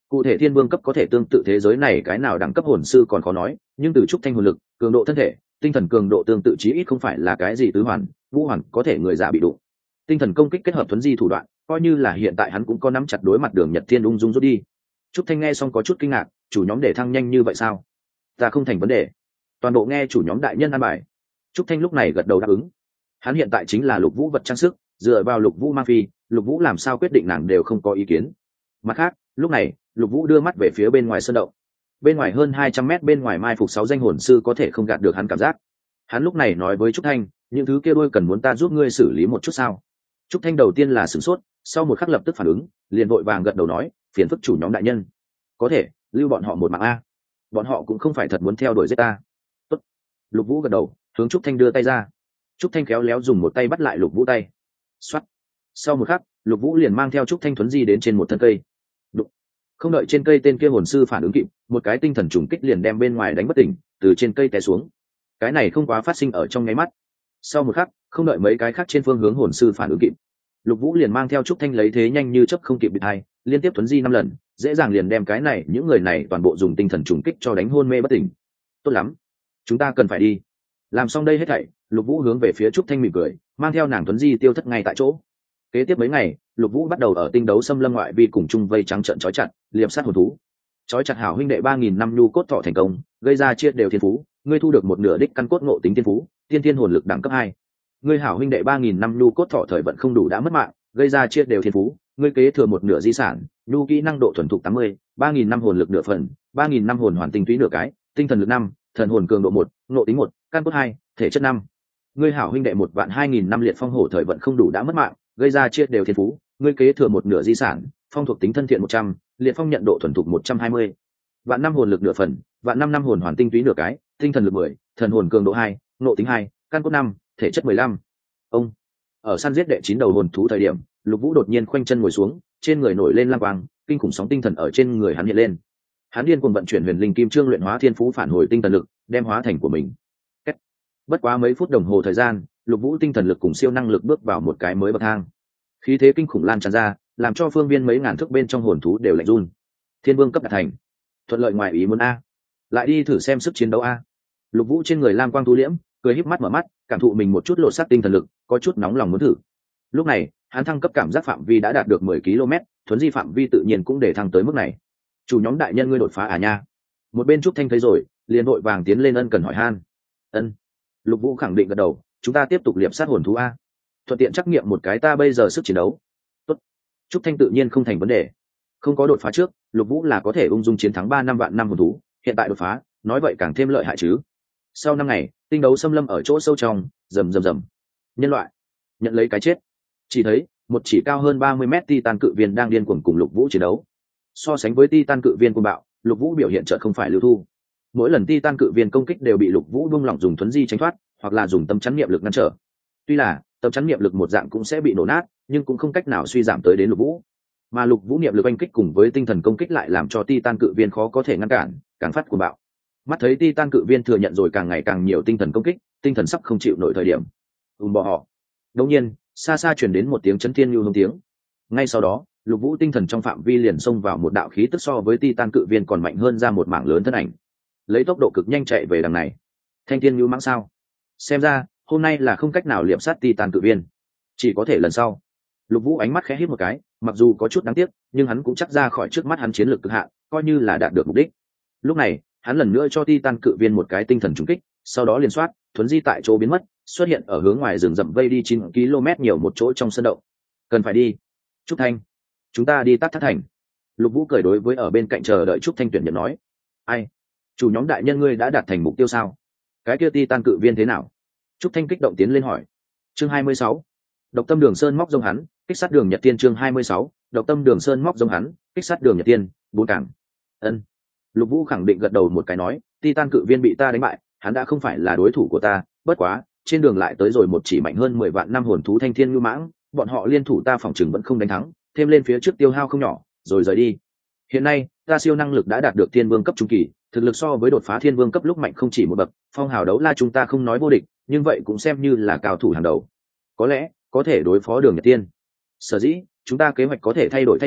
Cụ thể thiên vương cấp có thể tương tự thế giới này cái nào đẳng cấp hồn sư còn khó nói, nhưng từ trúc thanh hồn lực, cường độ thân thể, tinh thần cường độ tương tự chí ít không phải là cái gì tứ hoàn, vũ hoàn có thể người già bị đụng. Tinh thần công kích kết hợp thuấn di thủ đoạn, coi như là hiện tại hắn cũng có nắm chặt đối mặt Đường Nhật Thiên ung dung rút đi. Trúc Thanh nghe xong có chút kinh ngạc, chủ nhóm để thăng nhanh như vậy sao? Ta không thành vấn đề. Toàn bộ nghe chủ nhóm đại nhân an bài. Trúc Thanh lúc này gật đầu đáp ứng. Hắn hiện tại chính là Lục Vũ vật trang sức, dựa vào Lục Vũ mang phi, Lục Vũ làm sao quyết định nàng đều không có ý kiến. Mặt khác, lúc này, Lục Vũ đưa mắt về phía bên ngoài sơn động. Bên ngoài hơn hai trăm mét bên ngoài mai phục sáu danh hồn sư có thể không gạt được hắn cảm giác. Hắn lúc này nói với Trúc Thanh, những thứ kia đôi cần muốn ta giúp ngươi xử lý một chút sao? Trúc Thanh đầu tiên là sửng sốt, sau một khắc lập tức phản ứng, liền vội vàng gật đầu nói, phiền phức chủ nhóm đại nhân. Có thể, lưu bọn họ một mạng a. Bọn họ cũng không phải thật muốn theo đuổi giết ta. Tốt. Lục Vũ gật đầu, hướng Trúc Thanh đưa tay ra. Trúc Thanh khéo léo dùng một tay bắt lại Lục Vũ tay. Xoát. Sau một khắc, Lục Vũ liền mang theo Trúc Thanh thuấn di đến trên một thân cây. Đụng. Không đợi trên cây tên kia hồn sư phản ứng kịp, một cái tinh thần trùng kích liền đem bên ngoài đánh bất tỉnh, từ trên cây té xuống. Cái này không quá phát sinh ở trong nháy mắt. Sau một khắc, không đợi mấy cái khác trên phương hướng hồn sư phản ứng kịp, Lục Vũ liền mang theo Trúc Thanh lấy thế nhanh như chớp không kịp bị hai, liên tiếp thuấn di năm lần, dễ dàng liền đem cái này những người này toàn bộ dùng tinh thần trùng kích cho đánh hôn mê bất tỉnh. Tốt lắm, chúng ta cần phải đi. Làm xong đây hết thảy, Lục Vũ hướng về phía Trúc Thanh mỉm cười, mang theo nàng thuấn di tiêu thất ngay tại chỗ. Kế tiếp mấy ngày, Lục Vũ bắt đầu ở tinh đấu xâm lâm ngoại vi cùng chung vây trắng trận chói chặt, liệp sát hồn thú. Chói chặt hảo huynh đệ ba nghìn năm nhu cốt thọ thành công, gây ra chia đều thiên phú, ngươi thu được một nửa đích căn cốt ngộ tính thiên phú, tiên thiên hồn lực đẳng cấp hai. Ngươi hảo huynh đệ ba nghìn năm nhu cốt thọ thời vận không đủ đã mất mạng, gây ra chia đều thiên phú, ngươi kế thừa một nửa di sản, nhu kỹ năng độ thuần thục tám mươi, ba nghìn năm hồn lực nửa phần, ba nghìn năm hồn hoàn tinh túy nửa cái, tinh thần lực năm, thần hồn cường độ một, ngộ tính một, căn cốt hai, thể chất năm. Ngươi hảo huynh đệ một vạn hai nghìn năm liệt phong hổ thời vận không đủ đã mất mạng, gây ra chia đều thiên phú, ngươi kế thừa một nửa di sản, phong thuộc tính thân thiện một trăm, liệt phong nhận độ thuần thục một trăm hai mươi. Vạn năm hồn lực nửa phần, vạn năm năm hồn hoàn tinh túy nửa cái, tinh thần lực mười, thần hồn cường độ hai, ngộ tính hai, căn cốt năm, thể chất mười lăm. Ông ở săn giết đệ chín đầu hồn thú thời điểm, Lục Vũ đột nhiên khoanh chân ngồi xuống, trên người nổi lên lam quang, kinh khủng sóng tinh thần ở trên người hắn hiện lên. Hắn điên cuồng vận chuyển huyền linh kim chương luyện hóa thiên phú phản hồi tinh thần lực, đem hóa thành của mình. Kết. Bất quá mấy phút đồng hồ thời gian, Lục Vũ tinh thần lực cùng siêu năng lực bước vào một cái mới bậc thang. Khí thế kinh khủng lan tràn ra, làm cho phương viên mấy ngàn thước bên trong hồn thú đều lạnh run. Thiên vương cấp đạt thành, thuận lợi ngoài ý muốn a. Lại đi thử xem sức chiến đấu a. Lục Vũ trên người lam quang tu liễm, cười híp mắt mở mắt, cảm thụ mình một chút lộ sát tinh thần lực, có chút nóng lòng muốn thử. Lúc này, hắn thăng cấp cảm giác phạm vi đã đạt được mười ki lô mét, thuấn di phạm vi tự nhiên cũng để thăng tới mức này. Chủ nhóm đại nhân ngươi đột phá à nha. Một bên Trúc Thanh thấy rồi, liền vội vàng tiến lên ân cần hỏi han. Ân. Lục Vũ khẳng định gật đầu, chúng ta tiếp tục liệp sát hồn thú a. Thuận tiện trắc nghiệm một cái ta bây giờ sức chiến đấu. Tốt. Trúc Thanh tự nhiên không thành vấn đề. Không có đột phá trước, Lục Vũ là có thể ung dung chiến thắng ba năm vạn năm hồn thú, hiện tại đột phá, nói vậy càng thêm lợi hại chứ. Sau năm ngày, tinh đấu xâm lâm ở chỗ sâu trong, rầm rầm rầm. Nhân loại nhận lấy cái chết. Chỉ thấy một chỉ cao hơn ba mươi mét titan cự viên đang điên cuồng cùng Lục Vũ chiến đấu. So sánh với titan cự viên cuồng bạo, Lục Vũ biểu hiện chợt không phải lưu thu. Mỗi lần titan cự viên công kích đều bị Lục Vũ buông lỏng dùng thuấn di tránh thoát, hoặc là dùng tâm chắn niệm lực ngăn trở. Tuy là tâm chắn niệm lực một dạng cũng sẽ bị nổ nát, nhưng cũng không cách nào suy giảm tới đến Lục Vũ. Mà Lục Vũ niệm lực oanh kích cùng với tinh thần công kích lại làm cho titan cự viên khó có thể ngăn cản, càng phát cuồng bạo. Mắt thấy titan cự viên thừa nhận rồi càng ngày càng nhiều tinh thần công kích, tinh thần sắp không chịu nổi thời điểm. Ùm bò họ. Đột nhiên, xa xa truyền đến một tiếng chấn thiên lưu hùng tiếng. Ngay sau đó, Lục Vũ tinh thần trong phạm vi liền xông vào một đạo khí tức so với titan cự viên còn mạnh hơn ra một mảng lớn thân ảnh, lấy tốc độ cực nhanh chạy về đằng này. Thanh thiên lưu mãng sao? Xem ra hôm nay là không cách nào liệp sát titan cự viên, chỉ có thể lần sau. Lục Vũ ánh mắt khẽ híp một cái, mặc dù có chút đáng tiếc, nhưng hắn cũng chắc ra khỏi trước mắt hắn chiến lược cực hạn, coi như là đạt được mục đích. Lúc này, hắn lần nữa cho titan cự viên một cái tinh thần trùng kích, sau đó liền soát, thuấn di tại chỗ biến mất, xuất hiện ở hướng ngoài rừng rậm vây đi chín ki lô mét nhiều một chỗ trong sân động. Cần phải đi. Trúc Thanh, chúng ta đi Tát Thác Thành. Lục Vũ cười đối với ở bên cạnh chờ đợi Trúc Thanh tuyển nhận nói. Ai? Chủ nhóm đại nhân ngươi đã đạt thành mục tiêu sao? Cái kia titan cự viên thế nào? Trúc Thanh kích động tiến lên hỏi. Chương hai mươi sáu. Độc tâm Đường Sơn móc rông hắn, kích sát Đường Nhật Tiên. Chương hai mươi sáu. Độc tâm Đường Sơn móc rông hắn, kích sát Đường Nhật Tiên. Bốn cảng. Ân. Lục Vũ khẳng định gật đầu một cái nói, titan cự viên bị ta đánh bại, hắn đã không phải là đối thủ của ta, bất quá, trên đường lại tới rồi một chỉ mạnh hơn mười vạn năm hồn thú thanh thiên ngưu mãng, bọn họ liên thủ ta phòng chừng vẫn không đánh thắng, thêm lên phía trước tiêu hao không nhỏ, rồi rời đi. Hiện nay, ta siêu năng lực đã đạt được thiên vương cấp trung kỳ, thực lực so với đột phá thiên vương cấp lúc mạnh không chỉ một bậc, phong hào đấu la chúng ta không nói vô địch, nhưng vậy cũng xem như là cao thủ hàng đầu. Có lẽ, có thể đối phó Đường Nhật Tiên. Sở dĩ, chúng ta kế hoạch có thể thay đổi thay đổi,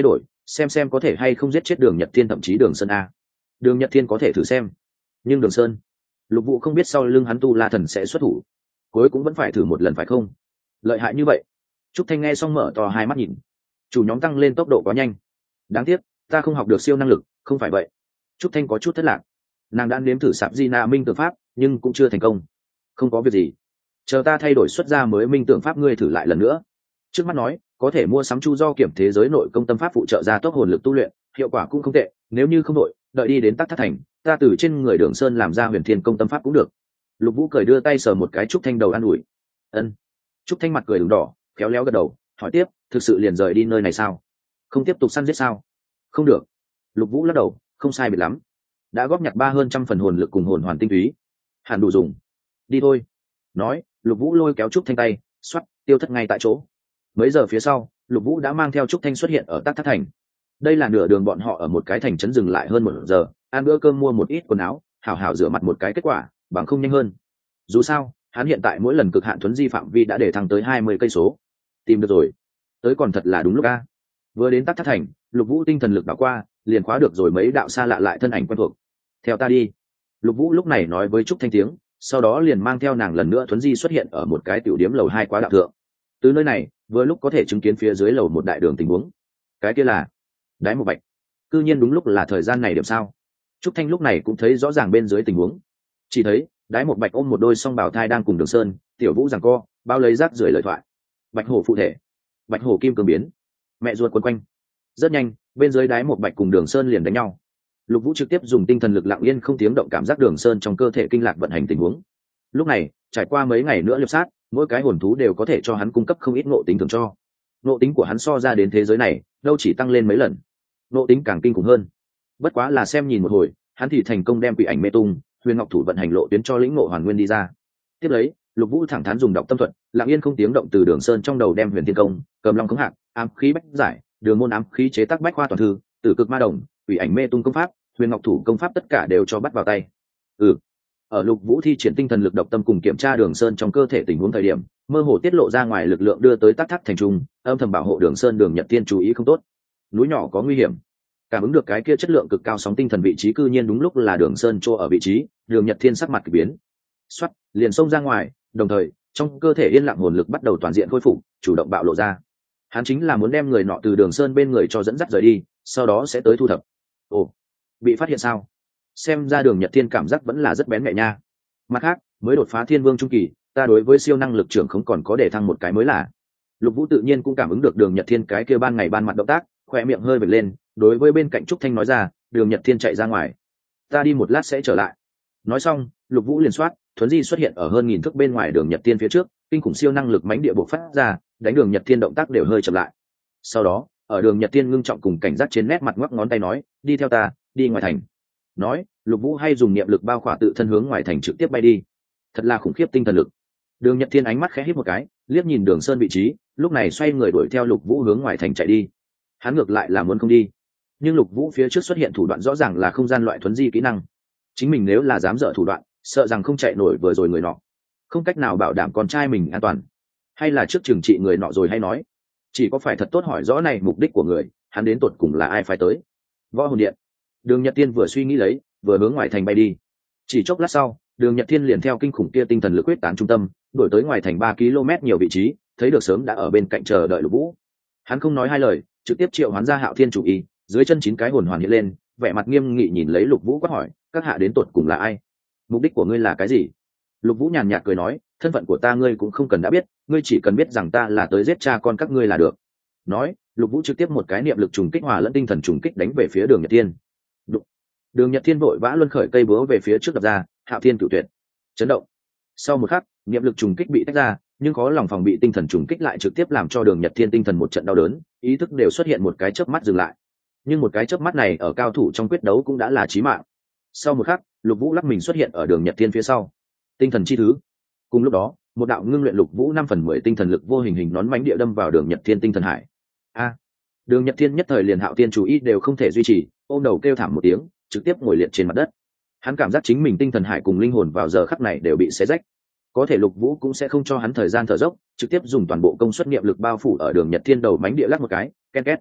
xem xem có thể hay không giết chết đường nhật thiên, thậm chí đường sơn a. Đường nhật thiên có thể thử xem, nhưng đường sơn, lục vũ không biết sau lưng hắn tu la thần sẽ xuất thủ, cuối cũng vẫn phải thử một lần phải không? Lợi hại như vậy? Trúc Thanh nghe xong mở to hai mắt nhìn. Chủ nhóm tăng lên tốc độ quá nhanh, đáng tiếc ta không học được siêu năng lực. Không phải vậy. Trúc Thanh có chút thất lạc, nàng đã nếm thử sạp di na minh tượng pháp nhưng cũng chưa thành công. Không có việc gì, chờ ta thay đổi xuất ra mới minh tượng pháp ngươi thử lại lần nữa. Trước mắt nói có thể mua sắm chu do kiểm thế giới nội công tâm pháp phụ trợ ra tốc hồn lực tu luyện, hiệu quả cũng không tệ. Nếu như không đội đợi đi đến Tắc Thác Thành, ta từ trên người Đường Sơn làm ra huyền thiên công tâm pháp cũng được. Lục Vũ cười đưa tay sờ một cái Trúc Thanh đầu an ủi. Ân. Trúc Thanh mặt cười đường đỏ, khéo léo gật đầu, hỏi tiếp, thực sự liền rời đi nơi này sao? Không tiếp tục săn giết sao? Không được. Lục Vũ lắc đầu, không sai biệt lắm, đã góp nhặt ba hơn trăm phần hồn lực cùng hồn hoàn tinh túy, hẳn đủ dùng. Đi thôi. Nói, Lục Vũ lôi kéo Trúc Thanh tay, xoắt, tiêu thất ngay tại chỗ. Mấy giờ phía sau, Lục Vũ đã mang theo Trúc Thanh xuất hiện ở Tắc Thác Thành. Đây là nửa đường bọn họ ở một cái thành trấn dừng lại hơn một giờ, ăn bữa cơm, mua một ít quần áo, hảo hảo rửa mặt một cái kết quả, bằng không nhanh hơn. Dù sao, hắn hiện tại mỗi lần cực hạn thuấn di phạm vi đã để thăng tới hai mươi cây số. Tìm được rồi. Tới còn thật là đúng lúc a. Vừa đến Tắc Thác Thành, Lục Vũ tinh thần lực đảo qua, liền khóa được rồi mấy đạo xa lạ lại thân ảnh quen thuộc. Theo ta đi. Lục Vũ lúc này nói với Trúc Thanh tiếng, sau đó liền mang theo nàng lần nữa thuấn di xuất hiện ở một cái tiểu điếm lầu hai quá đạo thượng. Từ nơi này, vừa lúc có thể chứng kiến phía dưới lầu một đại đường tình huống. Cái kia là Đái Một Bạch. Cư nhiên đúng lúc là thời gian này điểm sao? Trúc Thanh lúc này cũng thấy rõ ràng bên dưới tình huống. Chỉ thấy Đái Một Bạch ôm một đôi song bào thai đang cùng Đường Sơn, Tiểu Vũ giằng co, bao lấy rác rưởi lời thoại. Bạch hổ phụ thể, Bạch hổ kim cương biến, mẹ ruột quấn quanh. Rất nhanh, bên dưới Đái Một Bạch cùng Đường Sơn liền đánh nhau. Lục Vũ trực tiếp dùng tinh thần lực lặng yên không tiếng động cảm giác Đường Sơn trong cơ thể kinh lạc vận hành tình huống. Lúc này, trải qua mấy ngày nữa liệp sát, mỗi cái hồn thú đều có thể cho hắn cung cấp không ít ngộ tính thường cho. Ngộ tính của hắn so ra đến thế giới này, đâu chỉ tăng lên mấy lần, ngộ tính càng kinh khủng hơn. Bất quá là xem nhìn một hồi, hắn thì thành công đem Quỷ Ảnh Mê Tung, Huyền Ngọc Thủ vận hành lộ tuyến cho lĩnh ngộ hoàn nguyên đi ra. Tiếp lấy, Lục Vũ thẳng thắn dùng đọc tâm thuật, lặng yên không tiếng động từ Đường Sơn trong đầu đem Huyền Thiên Công, Cầm Long Khống Hạc, Ám Khí Bách Giải, Đường Môn Ám Khí chế tác bách khoa toàn thư, Tử Cực Ma Đồng, Quỷ Ảnh Mê Tung công pháp, Huyền Ngọc Thủ công pháp tất cả đều cho bắt vào tay. Ừ. Ở Lục Vũ thi triển tinh thần lực độc tâm cùng kiểm tra Đường Sơn trong cơ thể tình huống thời điểm, mơ hồ tiết lộ ra ngoài lực lượng đưa tới Tắc Thác Thành trung, âm thầm bảo hộ Đường Sơn Đường Nhật Thiên chú ý không tốt. Núi nhỏ có nguy hiểm. Cảm ứng được cái kia chất lượng cực cao sóng tinh thần vị trí cư nhiên đúng lúc là Đường Sơn chỗ ở vị trí, Đường Nhật Thiên sắc mặt kỳ biến. Xoát, liền xông ra ngoài, đồng thời, trong cơ thể yên lặng hồn lực bắt đầu toàn diện khôi phục, chủ động bạo lộ ra. Hắn chính là muốn đem người nọ từ Đường Sơn bên người cho dẫn dắt rời đi, sau đó sẽ tới thu thập. Ồ, bị phát hiện sao? Xem ra Đường Nhật Thiên cảm giác vẫn là rất bén nhạy nha. Mặt khác, mới đột phá Thiên Vương trung kỳ, ta đối với siêu năng lực trưởng không còn có để thăng một cái mới là. Lục Vũ tự nhiên cũng cảm ứng được Đường Nhật Thiên cái kia ban ngày ban mặt động tác, khỏe miệng hơi vểnh lên, đối với bên cạnh Trúc Thanh nói ra, Đường Nhật Thiên chạy ra ngoài, ta đi một lát sẽ trở lại. Nói xong, Lục Vũ liền soát, thuấn di xuất hiện ở hơn nghìn thước bên ngoài Đường Nhật Thiên phía trước, kinh khủng siêu năng lực mãnh địa bộc phát ra, đánh Đường Nhật Thiên động tác đều hơi chậm lại. Sau đó, ở Đường Nhật Thiên ngưng trọng cùng cảnh giác trên nét mặt ngoắc ngón tay nói, đi theo ta, đi ngoài thành. Nói, Lục Vũ hay dùng niệm lực bao khỏa tự thân hướng ngoài thành trực tiếp bay đi. Thật là khủng khiếp tinh thần lực. Đường Nhật Thiên ánh mắt khẽ híp một cái, liếc nhìn Đường Sơn vị trí, lúc này xoay người đuổi theo Lục Vũ hướng ngoài thành chạy đi. Hắn ngược lại là muốn không đi, nhưng Lục Vũ phía trước xuất hiện thủ đoạn rõ ràng là không gian loại thuấn di kỹ năng. Chính mình nếu là dám dở thủ đoạn, sợ rằng không chạy nổi vừa rồi người nọ, không cách nào bảo đảm con trai mình an toàn. Hay là trước trừng trị người nọ rồi hay nói, chỉ có phải thật tốt hỏi rõ này mục đích của người, hắn đến tột cùng là ai phái tới. Võ Hồn Điện. Đường Nhật Thiên vừa suy nghĩ lấy, vừa hướng ngoài thành bay đi. Chỉ chốc lát sau, Đường Nhật Thiên liền theo kinh khủng kia tinh thần lực quyết tán trung tâm, đuổi tới ngoài thành ba ki lô mét nhiều vị trí, thấy được sớm đã ở bên cạnh chờ đợi Lục Vũ. Hắn không nói hai lời, trực tiếp triệu hoán ra Hạo Thiên chủ y, dưới chân chín cái hồn hoàn hiện lên, vẻ mặt nghiêm nghị nhìn lấy Lục Vũ quát hỏi, các hạ đến tột cùng là ai? Mục đích của ngươi là cái gì? Lục Vũ nhàn nhạt cười nói, thân phận của ta ngươi cũng không cần đã biết, ngươi chỉ cần biết rằng ta là tới giết cha con các ngươi là được. Nói, Lục Vũ trực tiếp một cái niệm lực trùng kích hòa lẫn tinh thần trùng kích đánh về phía Đường Nhật Thiên. Đụng. Đường Nhật Thiên vội vã luân khởi cây búa về phía trước đập ra, Hạo Thiên cửu tuyệt. Chấn động. Sau một khắc, niệm lực trùng kích bị tách ra, nhưng có lòng phòng bị tinh thần trùng kích lại trực tiếp làm cho Đường Nhật Thiên tinh thần một trận đau đớn, ý thức đều xuất hiện một cái chớp mắt dừng lại. Nhưng một cái chớp mắt này ở cao thủ trong quyết đấu cũng đã là chí mạng. Sau một khắc, Lục Vũ lắc mình xuất hiện ở Đường Nhật Thiên phía sau. Tinh thần chi thứ. Cùng lúc đó, một đạo ngưng luyện Lục Vũ năm phần mười tinh thần lực vô hình hình nón mãnh địa đâm vào Đường Nhật Thiên tinh thần hải. A! Đường Nhật Thiên nhất thời liền Hạo Thiên chủ ý đều không thể duy trì, ôm đầu kêu thảm một tiếng, trực tiếp ngồi liệt trên mặt đất. Hắn cảm giác chính mình tinh thần hải cùng linh hồn vào giờ khắc này đều bị xé rách. Có thể Lục Vũ cũng sẽ không cho hắn thời gian thở dốc, trực tiếp dùng toàn bộ công suất niệm lực bao phủ ở Đường Nhật Thiên đầu mãnh địa lắc một cái, ken két.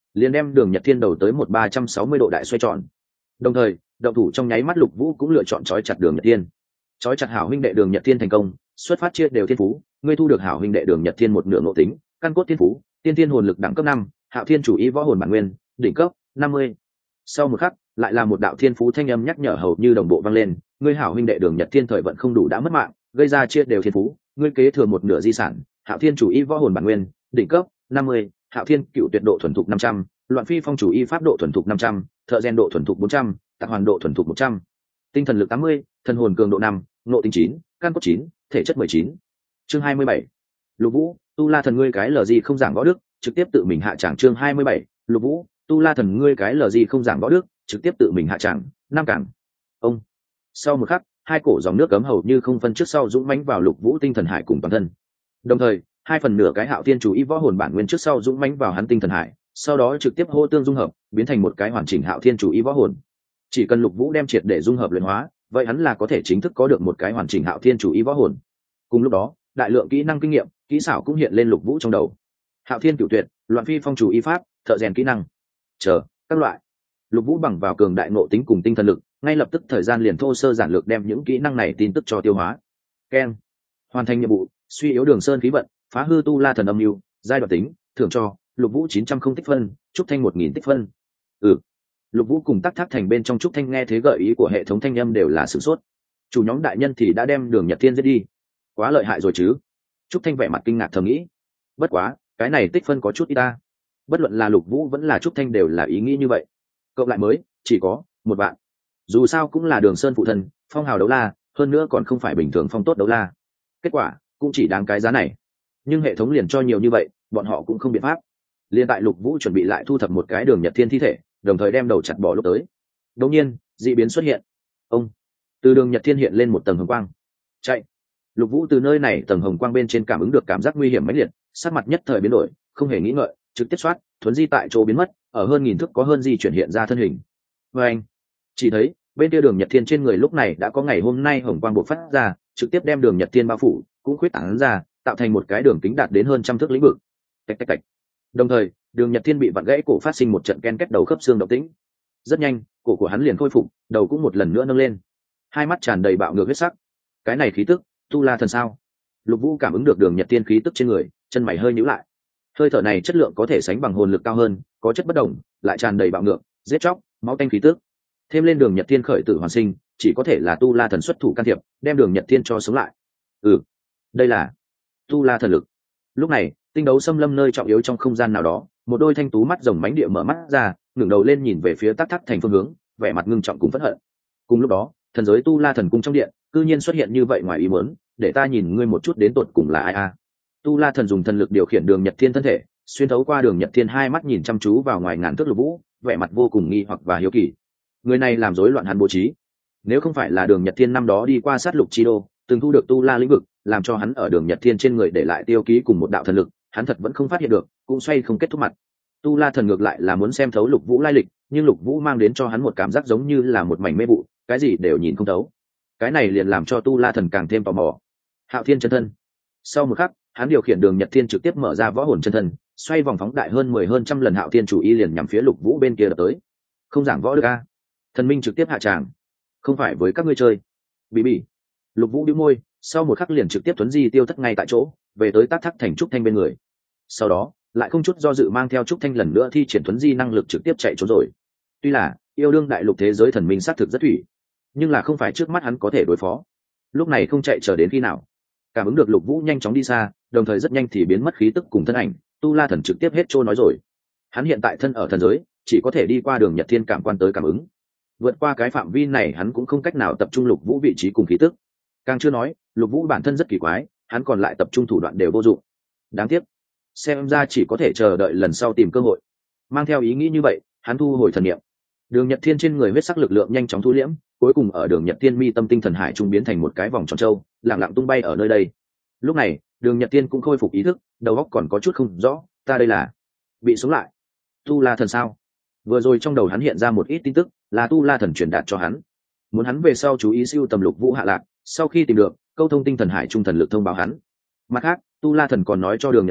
liền đem đường nhật thiên đầu tới một ba trăm sáu mươi độ đại xoay tròn. Đồng thời động thủ trong nháy mắt Lục Vũ cũng lựa chọn trói chặt đường nhật thiên. Trói chặt hảo huynh đệ đường nhật thiên thành công, xuất phát chia đều thiên phú, ngươi thu được hảo huynh đệ đường nhật thiên một nửa ngộ tính, căn cốt thiên phú, tiên thiên hồn lực đẳng cấp năm, hạo thiên chủ ý võ hồn bản nguyên đỉnh cấp năm mươi. Sau một khắc lại là một đạo thiên phú thanh âm nhắc nhở hầu như đồng bộ vang lên, ngươi hảo huynh đệ đường nhật thiên thời vận không đủ đã mất mạng, gây ra chia đều thiên phú, ngươi kế thừa một nửa di sản, hạo thiên chủ ý võ hồn bản nguyên đỉnh cấp năm mươi, hạo thiên cựu tuyệt độ thuần thục năm trăm, loạn phi phong chủ y pháp độ thuần thục năm trăm, thợ rèn độ thuần thục bốn trăm, tạc hoàn độ thuần thục một trăm, tinh thần lực tám mươi, thần hồn cường độ năm, ngộ tính chín, căn cốt chín, thể chất mười chín. Chương hai mươi bảy. Lục Vũ, tu la thần ngươi cái lờ gì không giảng võ đức, trực tiếp tự mình hạ tràng. Chương hai mươi bảy. Lục Vũ, tu la thần ngươi cái lờ gì không giảng võ đức, trực tiếp tự mình hạ tràng. Năm cảng. Ông. Sau một khắc, hai cổ dòng nước cấm hầu như không phân trước sau dũng mãnh vào Lục Vũ tinh thần hải cùng toàn thân. Đồng thời, hai phần nửa cái hạo thiên chủ ý võ hồn bản nguyên trước sau dũng mãnh vào hắn tinh thần hải, sau đó trực tiếp hô tương dung hợp, biến thành một cái hoàn chỉnh hạo thiên chủ ý võ hồn. Chỉ cần Lục Vũ đem triệt để dung hợp luyện hóa, vậy hắn là có thể chính thức có được một cái hoàn chỉnh hạo thiên chủ ý võ hồn. Cùng lúc đó, đại lượng kỹ năng kinh nghiệm, kỹ xảo cũng hiện lên Lục Vũ trong đầu. Hạo thiên cửu tuyệt, loạn phi phong chủ ý pháp, thợ rèn kỹ năng, chờ các loại. Lục Vũ bằng vào cường đại ngộ tính cùng tinh thần lực, ngay lập tức thời gian liền thô sơ giản lược đem những kỹ năng này tin tức cho tiêu hóa. Keng, hoàn thành nhiệm vụ, suy yếu đường sơn khí vận, phá hư tu la thần âm mưu, giai đoạn tính, thưởng cho Lục Vũ chín trăm không tích phân, trúc thanh một nghìn tích phân. Ừ. Lục Vũ cùng Tắc Thác Thành bên trong trúc thanh nghe thế gợi ý của hệ thống thanh âm đều là sửng sốt. Chủ nhóm đại nhân thì đã đem đường Nhật Thiên giết đi, quá lợi hại rồi chứ. Trúc thanh vẻ mặt kinh ngạc thầm nghĩ. Bất quá, cái này tích phân có chút ít ta. Bất luận là Lục Vũ vẫn là trúc thanh đều là ý nghĩ như vậy. Cộng lại mới chỉ có một vạn. Dù sao cũng là Đường Sơn phụ thân, phong hào đấu la, hơn nữa còn không phải bình thường phong tốt đấu la. Kết quả cũng chỉ đáng cái giá này. Nhưng hệ thống liền cho nhiều như vậy, bọn họ cũng không biện pháp. Liên tại Lục Vũ chuẩn bị lại thu thập một cái đường Nhật Thiên thi thể, đồng thời đem đầu chặt bỏ lúc tới. Đột nhiên, dị biến xuất hiện. Ông, từ đường Nhật Thiên hiện lên một tầng hồng quang. Chạy. Lục Vũ từ nơi này tầng hồng quang bên trên cảm ứng được cảm giác nguy hiểm mãnh liệt, sắc mặt nhất thời biến đổi, không hề nghĩ ngợi, trực tiếp xoát, thuấn di tại chỗ biến mất, ở hơn nghìn thước có hơn di chuyển hiện ra thân hình. Và anh, chỉ thấy bên kia đường Nhật Thiên trên người lúc này đã có ngày hôm nay hồng quang bộc phát ra, trực tiếp đem đường Nhật Thiên bao phủ, cũng khuyết tán ra, tạo thành một cái đường kính đạt đến hơn trăm thước lĩnh vực. Tạch tạch tạch. Đồng thời, đường Nhật Thiên bị vặn gãy cổ phát sinh một trận ken kết đầu khớp xương động tĩnh. Rất nhanh, cổ của hắn liền khôi phục, đầu cũng một lần nữa nâng lên, hai mắt tràn đầy bạo ngược huyết sắc. Cái này khí tức, tu la thần sao? Lục Vũ cảm ứng được đường Nhật Thiên khí tức trên người, chân mày hơi nhíu lại. Hơi thở này chất lượng có thể sánh bằng hồn lực cao hơn, có chất bất đồng, lại tràn đầy bạo ngược, giết chóc, máu tanh khí tức. Thêm lên đường Nhật Thiên khởi tử hoàn sinh, chỉ có thể là tu la thần xuất thủ can thiệp, đem đường Nhật Thiên cho sống lại. Ừ, đây là tu la thần lực. Lúc này, tinh đấu xâm lâm nơi trọng yếu trong không gian nào đó, một đôi thanh tú mắt rồng mánh địa mở mắt ra, ngẩng đầu lên nhìn về phía Tắc Thác Thành phương hướng, vẻ mặt ngưng trọng cùng phẫn hận. Cùng lúc đó, thần giới tu la thần cung trong điện, cư nhiên xuất hiện như vậy ngoài ý muốn, để ta nhìn ngươi một chút đến tột cùng là ai a? Tu la thần dùng thần lực điều khiển đường Nhật Thiên thân thể, xuyên thấu qua đường Nhật Thiên hai mắt nhìn chăm chú vào ngoài ngàn thước Lục Vũ, vẻ mặt vô cùng nghi hoặc và hiếu kỳ. Người này làm rối loạn hắn bố trí. Nếu không phải là đường Nhật Thiên năm đó đi qua sát lục chi đô, từng thu được tu la lĩnh vực, làm cho hắn ở đường Nhật Thiên trên người để lại tiêu ký cùng một đạo thần lực, hắn thật vẫn không phát hiện được, cũng xoay không kết thúc mặt. Tu la thần ngược lại là muốn xem thấu Lục Vũ lai lịch, nhưng Lục Vũ mang đến cho hắn một cảm giác giống như là một mảnh mê vụ, cái gì đều nhìn không thấu. Cái này liền làm cho tu la thần càng thêm tò mò. Hạo Thiên chân thân. Sau một khắc, hắn điều khiển đường Nhật Thiên trực tiếp mở ra võ hồn chân thân, xoay vòng phóng đại hơn mười hơn trăm lần Hạo Thiên chủ ý liền nhắm phía Lục Vũ bên kia đập tới. Không giảng võ được a? Thần minh trực tiếp hạ tràng. Không phải với các ngươi chơi. Bị bị. Lục Vũ bĩu môi, sau một khắc liền trực tiếp tuấn di tiêu thất ngay tại chỗ, về tới Tắc Thác Thành trúc thanh bên người. Sau đó, lại không chút do dự mang theo trúc thanh lần nữa thi triển tuấn di năng lực trực tiếp chạy trốn rồi. Tuy là yêu đương đại lục thế giới thần minh sát thực rất thủy, nhưng là không phải trước mắt hắn có thể đối phó. Lúc này không chạy chờ đến khi nào. Cảm ứng được Lục Vũ nhanh chóng đi xa, đồng thời rất nhanh thì biến mất khí tức cùng thân ảnh, tu la thần trực tiếp hết trôi nói rồi. Hắn hiện tại thân ở thần giới, chỉ có thể đi qua đường Nhật Thiên cảm quan tới cảm ứng. Vượt qua cái phạm vi này hắn cũng không cách nào tập trung Lục Vũ vị trí cùng khí tức. Càng chưa nói, Lục Vũ bản thân rất kỳ quái, hắn còn lại tập trung thủ đoạn đều vô dụng. Đáng tiếc, xem ra chỉ có thể chờ đợi lần sau tìm cơ hội. Mang theo ý nghĩ như vậy, hắn thu hồi thần niệm. Đường Nhật Thiên trên người huyết sắc lực lượng nhanh chóng thu liễm, cuối cùng ở đường Nhật Thiên mi tâm tinh thần hải trung biến thành một cái vòng tròn châu, lặng lặng tung bay ở nơi đây. Lúc này, đường Nhật Thiên cũng khôi phục ý thức, đầu óc còn có chút không rõ, ta đây là bị sống lại. Tu La thần sao? Vừa rồi trong đầu hắn hiện ra một ít tin tức, là Tu La thần truyền đạt cho hắn, muốn hắn về sau chú ý siêu tầm Lục Vũ hạ lạc, sau khi tìm được, câu thông tinh thần hải trung thần lực thông báo hắn. Mặt khác, Tu La thần còn nói cho đường Nhật Thiên,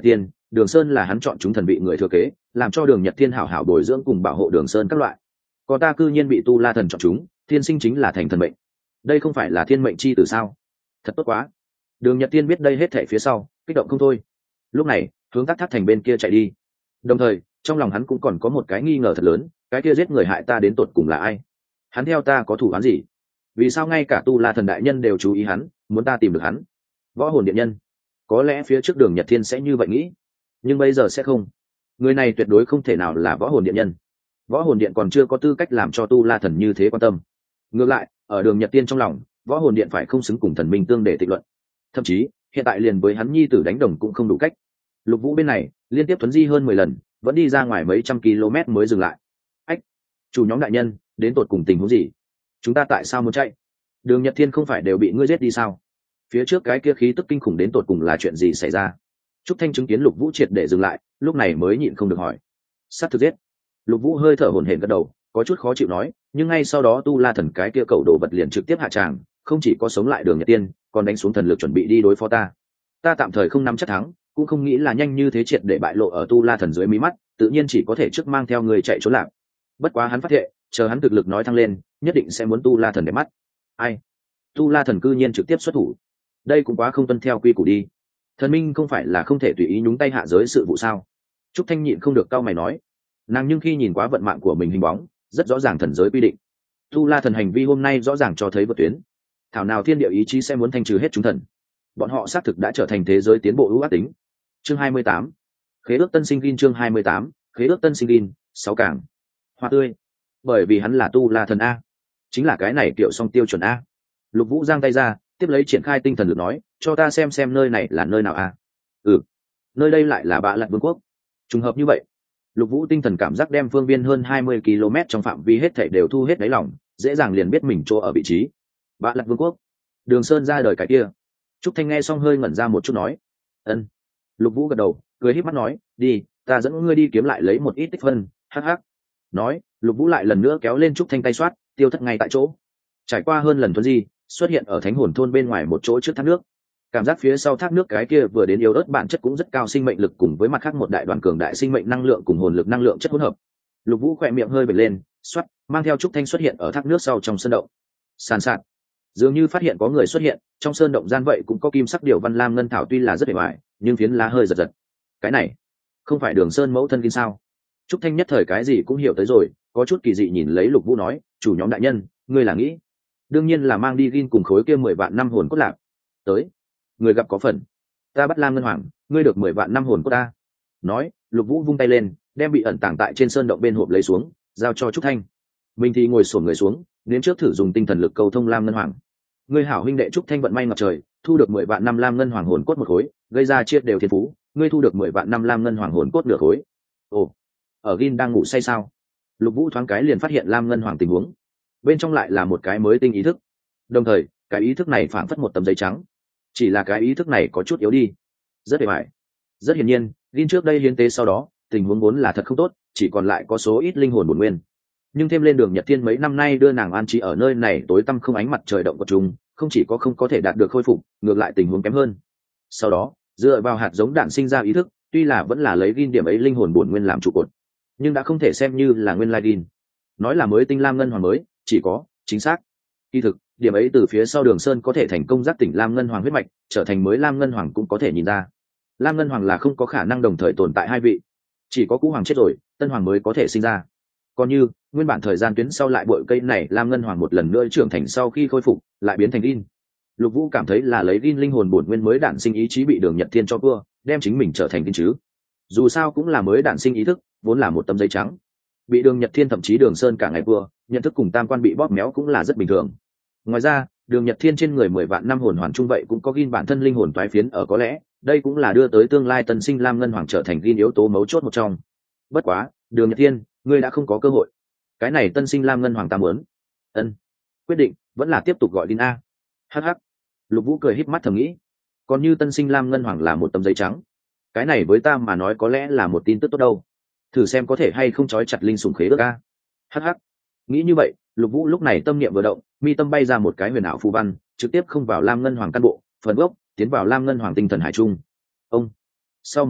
Đường Sơn là hắn chọn chúng thần vị người thừa kế, làm cho Đường Nhật Thiên hảo hảo bồi dưỡng cùng bảo hộ Đường Sơn các loại. Còn ta cư nhiên bị Tu La thần chọn chúng, thiên sinh chính là thành thần mệnh. Đây không phải là thiên mệnh chi tử sao? Thật tốt quá. Đường Nhật Thiên biết đây hết thảy phía sau, kích động không thôi. Lúc này, hướng Tắc Thác thành bên kia chạy đi. Đồng thời, trong lòng hắn cũng còn có một cái nghi ngờ thật lớn, cái kia giết người hại ta đến tột cùng là ai? Hắn theo ta có thủ án gì? Vì sao ngay cả Tu La thần đại nhân đều chú ý hắn, muốn ta tìm được hắn? Võ hồn điện nhân. Có lẽ phía trước Đường Nhật Thiên sẽ như vậy nghĩ, nhưng bây giờ sẽ không. Người này tuyệt đối không thể nào là võ hồn điện nhân. Võ hồn điện còn chưa có tư cách làm cho Tu La thần như thế quan tâm. Ngược lại, ở Đường Nhật Thiên trong lòng, võ hồn điện phải không xứng cùng thần minh tương để tịch luận. Thậm chí, hiện tại liền với hắn nhi tử đánh đồng cũng không đủ cách. Lục Vũ bên này liên tiếp tuấn di hơn mười lần, vẫn đi ra ngoài mấy trăm km mới dừng lại. Ách, chủ nhóm đại nhân, đến tột cùng tình huống gì? Chúng ta tại sao muốn chạy? Đường Nhật Thiên không phải đều bị ngươi giết đi sao? Phía trước cái kia khí tức kinh khủng đến tột cùng là chuyện gì xảy ra? Trúc Thanh chứng kiến Lục Vũ triệt để dừng lại, lúc này mới nhịn không được hỏi. Sát thực giết. Lục Vũ hơi thở hổn hển gật đầu, có chút khó chịu nói, nhưng ngay sau đó Tu La thần cái kia cầu đồ vật liền trực tiếp hạ tràng, không chỉ có sống lại Đường Nhật Tiên, còn đánh xuống thần lực chuẩn bị đi đối phó ta. Ta tạm thời không nắm chắc thắng, cũng không nghĩ là nhanh như thế triệt để bại lộ ở Tu La thần dưới mí mắt, tự nhiên chỉ có thể trước mang theo người chạy trốn lạc. Bất quá hắn phát hiện, chờ hắn thực lực nói thăng lên, nhất định sẽ muốn Tu La thần để mắt. Ai? Tu La thần cư nhiên trực tiếp xuất thủ. Đây cũng quá không tuân theo quy củ đi. Thần minh không phải là không thể tùy ý nhúng tay hạ giới sự vụ sao? Trúc Thanh nhịn không được cau mày nói. Nàng nhưng khi nhìn quá vận mạng của mình hình bóng, rất rõ ràng thần giới quy định. Tu La thần hành vi hôm nay rõ ràng cho thấy vượt tuyến. Thảo nào thiên địa ý chí sẽ muốn thanh trừ hết chúng thần. Bọn họ xác thực đã trở thành thế giới tiến bộ ưu ác tính. Chương hai mươi tám, khế ước tân sinh gin. Chương hai mươi tám, khế ước tân sinh gin. Sáu cảng hoa tươi. Bởi vì hắn là Tu La thần a, chính là cái này kiểu song tiêu chuẩn a. Lục Vũ giang tay ra, tiếp lấy triển khai tinh thần lực nói, cho ta xem xem nơi này là nơi nào a. Ừ, nơi đây lại là Bạ Lật Vương quốc. Trùng hợp như vậy. Lục Vũ tinh thần cảm giác đem phương viên hơn hai mươi ki lô mét trong phạm vi hết thảy đều thu hết đáy lòng, dễ dàng liền biết mình chỗ ở vị trí. Bạ Lật Vương quốc. Đường Sơn ra đời cái kia. Trúc Thanh nghe xong hơi ngẩn ra một chút nói, ân. Lục Vũ gật đầu, cười híp mắt nói, đi, ta dẫn ngươi đi kiếm lại lấy một ít tích phân. Hắc hắc. Nói, Lục Vũ lại lần nữa kéo lên Trúc Thanh tay xoát, tiêu thất ngay tại chỗ. Trải qua hơn lần tuần di, xuất hiện ở Thánh Hồn thôn bên ngoài một chỗ trước thác nước. Cảm giác phía sau thác nước cái kia vừa đến yếu ớt bản chất cũng rất cao sinh mệnh lực, cùng với mặt khác một đại đoàn cường đại sinh mệnh năng lượng cùng hồn lực năng lượng chất hỗn hợp. Lục Vũ khỏe miệng hơi bật lên, xoát, mang theo Trúc Thanh xuất hiện ở thác nước sau trong sơn động. Sàn sạt, dường như phát hiện có người xuất hiện, trong sơn động gian vậy cũng có kim sắc điều văn lam ngân thảo, tuy là rất bề ngoài, nhưng phiến lá hơi giật giật. Cái này, không phải Đường Sơn mẫu thân kim sao? Trúc Thanh nhất thời cái gì cũng hiểu tới rồi, có chút kỳ dị nhìn lấy Lục Vũ nói, chủ nhóm đại nhân, ngươi là nghĩ? Đương nhiên là mang đi gin cùng khối kia mười vạn năm hồn cốt lạc. Tới, người gặp có phần. Ta bắt Lam Ngân Hoàng, ngươi được mười vạn năm hồn cốt ta. Nói, Lục Vũ vung tay lên, đem bị ẩn tàng tại trên sơn động bên hộp lấy xuống, giao cho Trúc Thanh. Mình thì ngồi xổm người xuống, nếm trước thử dùng tinh thần lực cầu thông Lam Ngân Hoàng. Ngươi hảo huynh đệ Trúc Thanh vận may ngập trời, thu được mười vạn năm Lam Ngân Hoàng hồn cốt một khối, gây ra chia đều thiên phú, ngươi thu được mười vạn năm Lam Ngân Hoàng hồn cốt nửa khối. Ồ, ở gin đang ngủ say sao? Lục Vũ thoáng cái liền phát hiện Lam Ngân Hoàng tình huống. Bên trong lại là một cái mới tinh ý thức. Đồng thời, cái ý thức này phảng phất một tấm giấy trắng. Chỉ là cái ý thức này có chút yếu đi, rất bề bài. Rất hiển nhiên, gin trước đây hiến tế sau đó, tình huống vốn là thật không tốt, chỉ còn lại có số ít linh hồn bổn nguyên. Nhưng thêm lên Đường Nhật Thiên mấy năm nay đưa nàng an trí ở nơi này tối tăm không ánh mặt trời động của chúng, không chỉ có không có thể đạt được khôi phục, ngược lại tình huống kém hơn. Sau đó, dựa vào hạt giống đạn sinh ra ý thức, tuy là vẫn là lấy gin điểm ấy linh hồn bổn nguyên làm trụ cột, nhưng đã không thể xem như là nguyên lai gin. Nói là mới tinh Lam Ngân Hoàng mới, chỉ có chính xác. Kỳ thực, điểm ấy từ phía sau Đường Sơn có thể thành công giác tỉnh Lam Ngân Hoàng huyết mạch, trở thành mới Lam Ngân Hoàng cũng có thể nhìn ra. Lam Ngân Hoàng là không có khả năng đồng thời tồn tại hai vị, chỉ có cũ hoàng chết rồi, tân hoàng mới có thể sinh ra. Còn như nguyên bản thời gian tuyến sau lại bội cây này Lam Ngân Hoàng một lần nữa trưởng thành sau khi khôi phục, lại biến thành gin. Lục Vũ cảm thấy là lấy gin linh hồn bổn nguyên mới đản sinh ý chí bị Đường Nhật Thiên cho cưa, đem chính mình trở thành gin chứ. Dù sao cũng là mới đản sinh ý thức, vốn là một tấm giấy trắng. Bị Đường Nhật Thiên thậm chí Đường Sơn cả ngày cưa, nhận thức cùng tam quan bị bóp méo cũng là rất bình thường. Ngoài ra, Đường Nhật Thiên trên người mười vạn năm hồn hoàn trung vậy cũng có gin bản thân linh hồn toái phiến ở, có lẽ đây cũng là đưa tới tương lai tân sinh Lam Ngân Hoàng trở thành gin yếu tố mấu chốt một trong. Bất quá, Đường Nhật Thiên, ngươi đã không có cơ hội. Cái này tân sinh Lam Ngân Hoàng ta muốn. Ân, quyết định vẫn là tiếp tục gọi gin a. Hắc hắc. Lục Vũ cười híp mắt thầm nghĩ, còn như tân sinh Lam Ngân Hoàng là một tấm giấy trắng, cái này với ta mà nói có lẽ là một tin tức tốt đâu. Thử xem có thể hay không trói chặt linh sủng khế ước a. Hắc hắc. Nghĩ như vậy, Lục Vũ lúc này tâm niệm vừa động, mi tâm bay ra một cái huyền ảo phù văn, trực tiếp không vào Lam Ngân Hoàng căn bộ, phần gốc tiến vào Lam Ngân Hoàng tinh thần hải trung. Ông. Sau một khắc,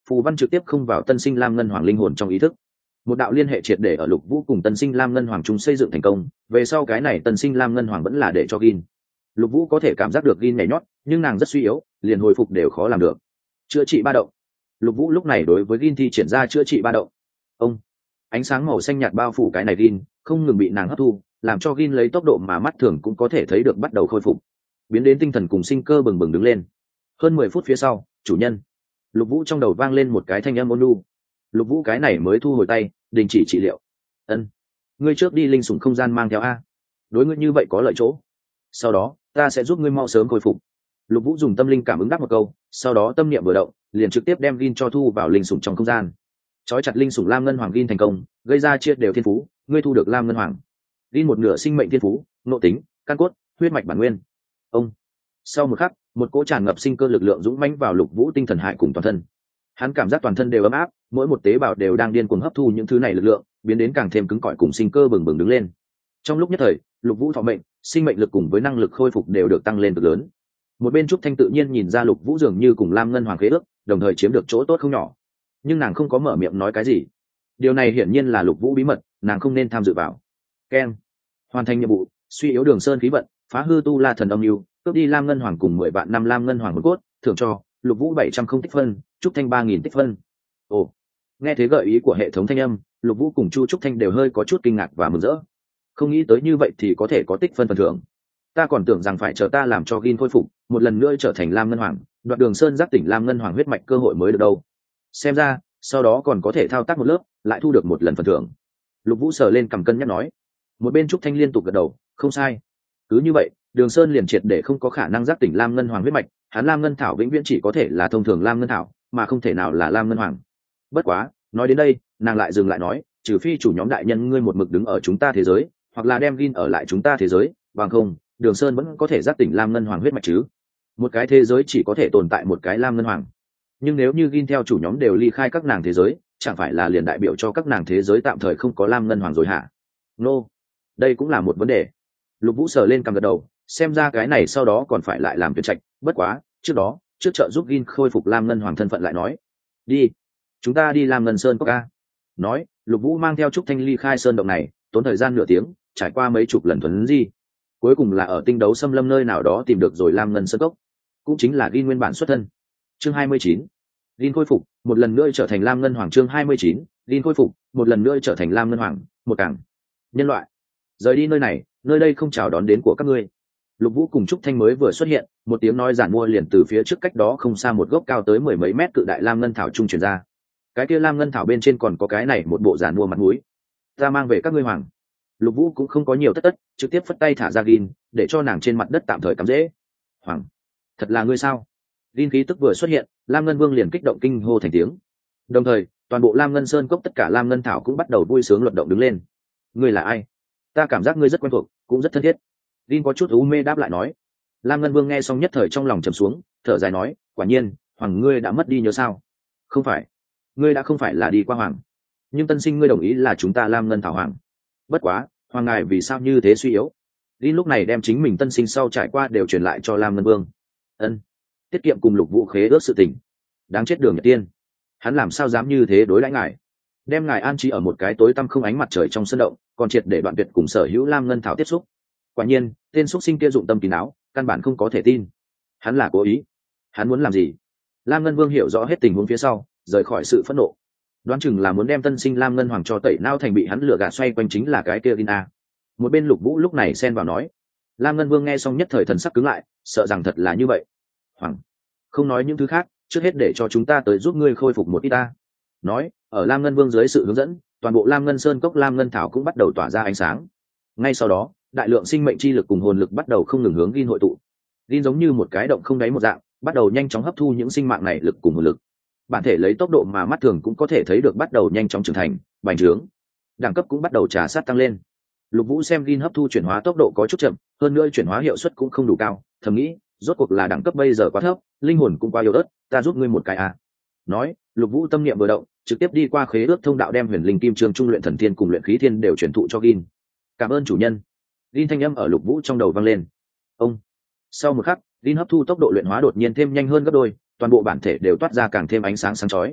phù văn trực tiếp không vào tân sinh lam ngân hoàng linh hồn trong ý thức. Một đạo liên hệ triệt để ở Lục Vũ cùng tân sinh lam ngân hoàng chúng xây dựng thành công, về sau cái này tân sinh lam ngân hoàng vẫn là để cho Gin. Lục Vũ có thể cảm giác được Gin nhảy nhót, nhưng nàng rất suy yếu, liền hồi phục đều khó làm được. Chữa trị ba động. Lục Vũ lúc này đối với Gin thi triển ra chữa trị ba động. Ông, ánh sáng màu xanh nhạt bao phủ cái này Gin, không ngừng bị nàng hấp thu, làm cho Gin lấy tốc độ mà mắt thường cũng có thể thấy được bắt đầu khôi phục, biến đến tinh thần cùng sinh cơ bừng bừng đứng lên. Hơn mười phút phía sau, chủ nhân. Lục Vũ trong đầu vang lên một cái thanh âm ôn nhu. Lục Vũ cái này mới thu hồi tay, đình chỉ trị liệu. Ân, ngươi trước đi linh sủng không gian mang theo a, đối ngươi như vậy có lợi chỗ. Sau đó ta sẽ giúp ngươi mau sớm khôi phục. Lục Vũ dùng tâm linh cảm ứng đáp một câu, sau đó tâm niệm vừa động, liền trực tiếp đem Gin cho thu vào linh sủng trong không gian. Chói chặt linh sủng lam ngân hoàng Gin thành công, gây ra chia đều thiên phú, ngươi thu được lam ngân hoàng. Gin một nửa sinh mệnh thiên phú, nội tính, căn cốt, huyết mạch bản nguyên. Ông, sau một khắc, một cỗ tràn ngập sinh cơ lực lượng dũng mãnh vào Lục Vũ tinh thần hải cùng toàn thân. Hắn cảm giác toàn thân đều ấm áp, mỗi một tế bào đều đang điên cuồng hấp thu những thứ này lực lượng, biến đến càng thêm cứng cỏi cùng sinh cơ bừng bừng đứng lên. Trong lúc nhất thời, Lục Vũ thọ mệnh, sinh mệnh lực cùng với năng lực khôi phục đều được tăng lên cực lớn. Một bên Trúc Thanh tự nhiên nhìn ra Lục Vũ dường như cùng lam ngân hoàng khế ước, đồng thời chiếm được chỗ tốt không nhỏ, nhưng nàng không có mở miệng nói cái gì. Điều này hiển nhiên là Lục Vũ bí mật, nàng không nên tham dự vào. Keng, hoàn thành nhiệm vụ, suy yếu Đường Sơn khí vận, phá hư tu la thần âm lưu, cướp đi lam ngân hoàng cùng mười vạn năm lam ngân hoàng hồn cốt, thưởng cho Lục Vũ bảy trăm không tích phân, Trúc Thanh ba nghìn tích phân. Ồ, nghe thế gợi ý của hệ thống thanh âm, Lục Vũ cùng Chu Trúc Thanh đều hơi có chút kinh ngạc và mừng rỡ. Không nghĩ tới như vậy thì có thể có tích phân phần thưởng. Ta còn tưởng rằng phải chờ ta làm cho Gin khôi phục, một lần nữa trở thành lam ngân hoàng, đoạt Đường Sơn giác tỉnh lam ngân hoàng huyết mạch cơ hội mới được đâu. Xem ra, sau đó còn có thể thao tác một lớp, lại thu được một lần phần thưởng. Lục Vũ sờ lên cầm cân nhắc nói. Một bên Trúc Thanh liên tục gật đầu, không sai. Cứ như vậy, Đường Sơn liền triệt để không có khả năng giác tỉnh lam ngân hoàng huyết mạch, hắn lam ngân thảo vĩnh viễn chỉ có thể là thông thường lam ngân thảo, mà không thể nào là lam ngân hoàng. Bất quá, nói đến đây, nàng lại dừng lại nói, trừ phi chủ nhóm đại nhân ngươi một mực đứng ở chúng ta thế giới, hoặc là đem Gin ở lại chúng ta thế giới, bằng không, Đường Sơn vẫn có thể giác tỉnh lam ngân hoàng huyết mạch chứ. Một cái thế giới chỉ có thể tồn tại một cái lam ngân hoàng, nhưng nếu như Gin theo chủ nhóm đều ly khai các nàng thế giới, chẳng phải là liền đại biểu cho các nàng thế giới tạm thời không có lam ngân hoàng rồi hả? Nô, no. Đây cũng là một vấn đề. Lục Vũ sờ lên cầm gật đầu, xem ra cái này sau đó còn phải lại làm tuyệt trạch, bất quá, trước đó, trước trợ giúp Gin khôi phục lam ngân hoàng thân phận lại nói. Đi, chúng ta đi làm ngân sơn cốc ca. Nói, Lục Vũ mang theo Trúc Thanh ly khai sơn động này, tốn thời gian nửa tiếng, trải qua mấy chục lần thuần di, cuối cùng là ở tinh đấu xâm lâm nơi nào đó tìm được rồi lam ngân sơn cốc, cũng chính là Gin nguyên bản xuất thân. Chương hai mươi chín, Gin khôi phục, một lần nữa trở thành lam ngân hoàng. Chương hai mươi chín, Gin khôi phục, một lần nữa trở thành lam ngân hoàng. Một cảng nhân loại rời đi nơi này, nơi đây không chào đón đến của các ngươi. Lục Vũ cùng Trúc Thanh mới vừa xuất hiện, một tiếng nói giản mua liền từ phía trước cách đó không xa một gốc cao tới mười mấy mét cự đại lam ngân thảo trung truyền ra. Cái kia lam ngân thảo bên trên còn có cái này một bộ giản mua mặt mũi. Ta mang về các ngươi hoàng. Lục Vũ cũng không có nhiều tất tất, trực tiếp phất tay thả ra Gin, để cho nàng trên mặt đất tạm thời cắm rễ. Hoàng, thật là ngươi sao? Gin khí tức vừa xuất hiện, lam ngân vương liền kích động kinh hô thành tiếng. Đồng thời, toàn bộ lam ngân sơn cốc tất cả lam ngân thảo cũng bắt đầu vui sướng luận động đứng lên. Ngươi là ai? Ta cảm giác ngươi rất quen thuộc, cũng rất thân thiết. Gin có chút u mê đáp lại nói. Lam ngân vương nghe xong nhất thời trong lòng trầm xuống, thở dài nói, quả nhiên, hoàng ngươi đã mất đi nhớ sao? Không phải, ngươi đã không phải là đi qua hoàng, nhưng tân sinh ngươi đồng ý là chúng ta lam ngân thảo hoàng. Bất quá, hoàng ngài vì sao như thế suy yếu? Gin lúc này đem chính mình tân sinh sau trải qua đều truyền lại cho Lam ngân vương. Ân, tiết kiệm cùng Lục Vũ khế ước sự tình. Đáng chết Đường Nhật Tiên, hắn làm sao dám như thế đối đãi ngài? Đem ngài an trí ở một cái tối tăm không ánh mặt trời trong sân động, còn triệt để đoạn tuyệt cùng sở hữu lam ngân thảo tiếp xúc. Quả nhiên, tên xuất sinh kia dụng tâm kín đáo, căn bản không có thể tin. Hắn là cố ý. Hắn muốn làm gì? Lam ngân vương hiểu rõ hết tình huống phía sau, rời khỏi sự phẫn nộ. Đoán chừng là muốn đem tân sinh lam ngân hoàng cho tẩy nao thành bị hắn lừa gạt xoay quanh chính là cái kia Gina. Một bên Lục Vũ lúc này xen vào nói. Lam ngân vương nghe xong nhất thời thần sắc cứng lại, sợ rằng thật là như vậy. Hoàng, không nói những thứ khác, trước hết để cho chúng ta tới giúp ngươi khôi phục một ít ta. Nói, ở Lam ngân vương dưới sự hướng dẫn, toàn bộ lam ngân sơn cốc lam ngân thảo cũng bắt đầu tỏa ra ánh sáng. Ngay sau đó, đại lượng sinh mệnh chi lực cùng hồn lực bắt đầu không ngừng hướng Gin hội tụ. Gin giống như một cái động không đáy một dạng, bắt đầu nhanh chóng hấp thu những sinh mạng này lực cùng hồn lực. Bản thể lấy tốc độ mà mắt thường cũng có thể thấy được bắt đầu nhanh chóng trưởng thành, bành trướng. Đẳng cấp cũng bắt đầu trà sát tăng lên. Lục Vũ xem Gin hấp thu chuyển hóa tốc độ có chút chậm, hơn nữa chuyển hóa hiệu suất cũng không đủ cao, thầm nghĩ, rốt cuộc là đẳng cấp bây giờ quá thấp, linh hồn cũng quá yếu ớt, ta giúp ngươi một cái à. Nói, Lục Vũ tâm niệm vừa động, trực tiếp đi qua khế ước thông đạo đem huyền linh kim trương trung luyện thần thiên cùng luyện khí thiên đều truyền thụ cho Gin. Cảm ơn chủ nhân. Gin thanh âm ở Lục Vũ trong đầu vang lên. Ông. Sau một khắc, Gin hấp thu tốc độ luyện hóa đột nhiên thêm nhanh hơn gấp đôi, toàn bộ bản thể đều toát ra càng thêm ánh sáng sáng chói.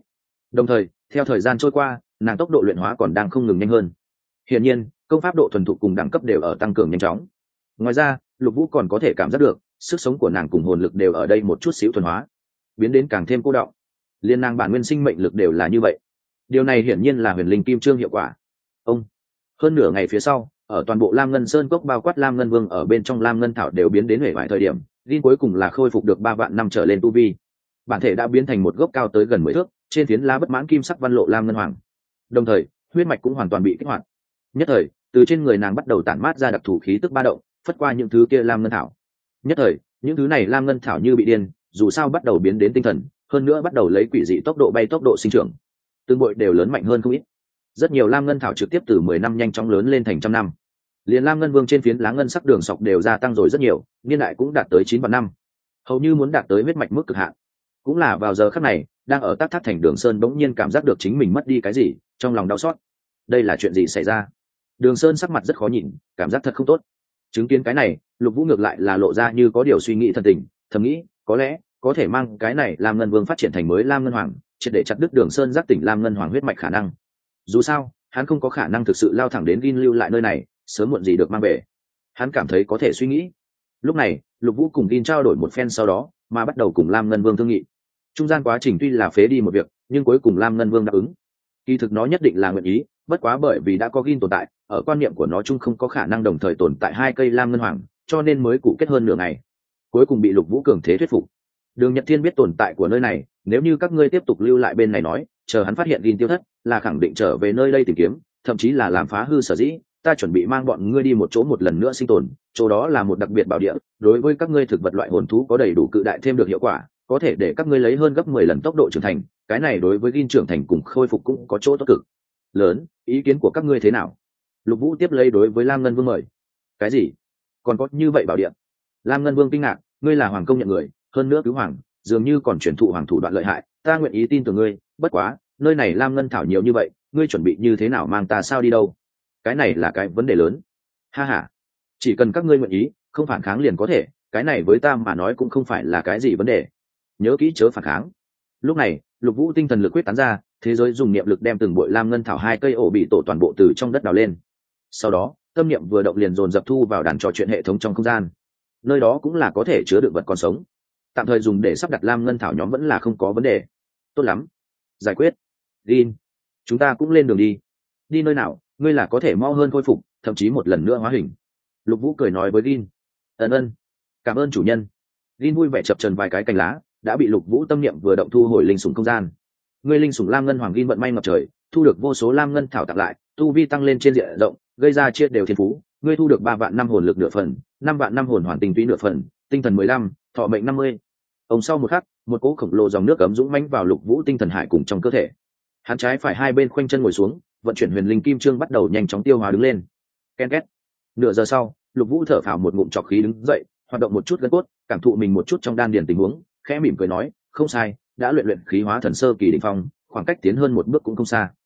Đồng thời theo thời gian trôi qua, nàng tốc độ luyện hóa còn đang không ngừng nhanh hơn. Hiển nhiên công pháp độ thuần thục cùng đẳng cấp đều ở tăng cường nhanh chóng. Ngoài ra Lục Vũ còn có thể cảm giác được sức sống của nàng cùng hồn lực đều ở đây một chút xíu thuần hóa, biến đến càng thêm cô đọng. Liên nàng bản nguyên sinh mệnh lực đều là như vậy. Điều này hiển nhiên là huyền linh kim trương hiệu quả. Ông hơn nửa ngày phía sau, ở toàn bộ Lam Ngân Sơn cốc bao quát Lam Ngân Vương ở bên trong Lam Ngân Thảo đều biến đến hể vải thời điểm, Linh cuối cùng là khôi phục được ba vạn năm trở lên tu vi. Bản thể đã biến thành một gốc cao tới gần mười thước, trên phiến lá bất mãn kim sắc văn lộ Lam Ngân Hoàng. Đồng thời, huyết mạch cũng hoàn toàn bị kích hoạt. Nhất thời, từ trên người nàng bắt đầu tản mát ra đặc thù khí tức ba động, phất qua những thứ kia Lam Ngân Thảo. Nhất thời, những thứ này Lam Ngân Thảo như bị điên, dù sao bắt đầu biến đến tinh thần, hơn nữa bắt đầu lấy quỷ dị tốc độ bay tốc độ sinh trưởng. Từng bội đều lớn mạnh hơn không ít. Rất nhiều Lam Ngân Thảo trực tiếp từ mười năm nhanh chóng lớn lên thành trăm năm. Liền Lam Ngân Vương trên phiến lá ngân sắc đường sọc đều gia tăng rồi rất nhiều, niên đại cũng đạt tới chín vạn năm, hầu như muốn đạt tới huyết mạch mức cực hạn. Cũng là vào giờ khắc này, đang ở Tắc Thác thành Đường Sơn bỗng nhiên cảm giác được chính mình mất đi cái gì, trong lòng đau xót. Đây là chuyện gì xảy ra? Đường Sơn sắc mặt rất khó nhìn, cảm giác thật không tốt. Chứng kiến cái này, Lục Vũ ngược lại là lộ ra như có điều suy nghĩ thần tình, thầm nghĩ, có lẽ có thể mang cái này Lam Ngân Vương phát triển thành mới Lam Ngân Hoàng, triệt để chặt đứt Đường Sơn giác tỉnh Lam Ngân Hoàng huyết mạch khả năng. Dù sao, hắn không có khả năng thực sự lao thẳng đến Gin lưu lại nơi này, sớm muộn gì được mang về. Hắn cảm thấy có thể suy nghĩ. Lúc này, Lục Vũ cùng Gin trao đổi một phen sau đó, mà bắt đầu cùng Lam Ngân Vương thương nghị. Trung gian quá trình tuy là phế đi một việc, nhưng cuối cùng Lam Ngân Vương đáp ứng. Kỳ thực nó nhất định là nguyện ý, bất quá bởi vì đã có Gin tồn tại, ở quan niệm của nó chung không có khả năng đồng thời tồn tại hai cây Lam Ngân Hoàng, cho nên mới cụ kết hơn nửa ngày. Cuối cùng bị Lục Vũ cường thế thuyết phục. Đường Nhật Thiên biết tồn tại của nơi này, nếu như các ngươi tiếp tục lưu lại bên này nói, chờ hắn phát hiện Gin tiêu thất, là khẳng định trở về nơi đây tìm kiếm, thậm chí là làm phá hư sở dĩ, ta chuẩn bị mang bọn ngươi đi một chỗ một lần nữa sinh tồn, chỗ đó là một đặc biệt bảo địa, đối với các ngươi thực vật loại hồn thú có đầy đủ cự đại thêm được hiệu quả, có thể để các ngươi lấy hơn gấp mười lần tốc độ trưởng thành, cái này đối với Gin trưởng thành cùng khôi phục cũng có chỗ tốt cực lớn, ý kiến của các ngươi thế nào? Lục Vũ tiếp lấy đối với Lam Ngân Vương mời. Cái gì? Còn có như vậy bảo địa? Lam Ngân Vương kinh ngạc, ngươi là hoàng công nhận người, hơn nữa cứu hoàng, dường như còn truyền thụ hoàng thủ đoạn lợi hại, ta nguyện ý tin tưởng ngươi, bất quá, nơi này Lam Ngân thảo nhiều như vậy, ngươi chuẩn bị như thế nào mang ta sao đi đâu? Cái này là cái vấn đề lớn. Ha ha, chỉ cần các ngươi nguyện ý, không phản kháng liền có thể, cái này với ta mà nói cũng không phải là cái gì vấn đề. Nhớ kỹ chớ phản kháng. Lúc này, Lục Vũ tinh thần lực quyết tán ra, thế giới dùng niệm lực đem từng bội Lam Ngân thảo hai cây ổ bị tổ toàn bộ từ trong đất đào lên. Sau đó, tâm niệm vừa động liền dồn dập thu vào đàn trò chuyện hệ thống trong không gian. Nơi đó cũng là có thể chứa được vật còn sống. Tạm thời dùng để sắp đặt Lam Ngân thảo nhóm vẫn là không có vấn đề. Tốt lắm, giải quyết. Gin, chúng ta cũng lên đường đi. Đi nơi nào, ngươi là có thể mau hơn khôi phục, thậm chí một lần nữa hóa hình. Lục Vũ cười nói với Gin. Ân ân, cảm ơn chủ nhân. Gin vui vẻ chập chờn vài cái cành lá, đã bị Lục Vũ tâm niệm vừa động thu hồi linh sủng không gian. Ngươi linh sủng Lam Ngân Hoàng Gin vận may ngập trời, thu được vô số Lam Ngân thảo tặng lại, tu vi tăng lên trên diện rộng, gây ra chia đều thiên phú. Ngươi thu được ba vạn năm hồn lực nửa phần, năm vạn năm hồn hoàn tinh túy nửa phần, tinh thần mười lăm, thọ mệnh năm mươi. Ông sau một khắc, một cỗ khổng lồ dòng nước ấm dũng mãnh vào Lục Vũ tinh thần hải cùng trong cơ thể. Hắn trái phải hai bên khoanh chân ngồi xuống, vận chuyển huyền linh kim trương bắt đầu nhanh chóng tiêu hóa đứng lên. Ken két. Nửa giờ sau, Lục Vũ thở phào một ngụm trọc khí đứng dậy, hoạt động một chút gân cốt, cảm thụ mình một chút trong đan điền tình huống, khẽ mỉm cười nói, không sai, đã luyện luyện khí hóa thần sơ kỳ đỉnh phong, khoảng cách tiến hơn một bước cũng không xa.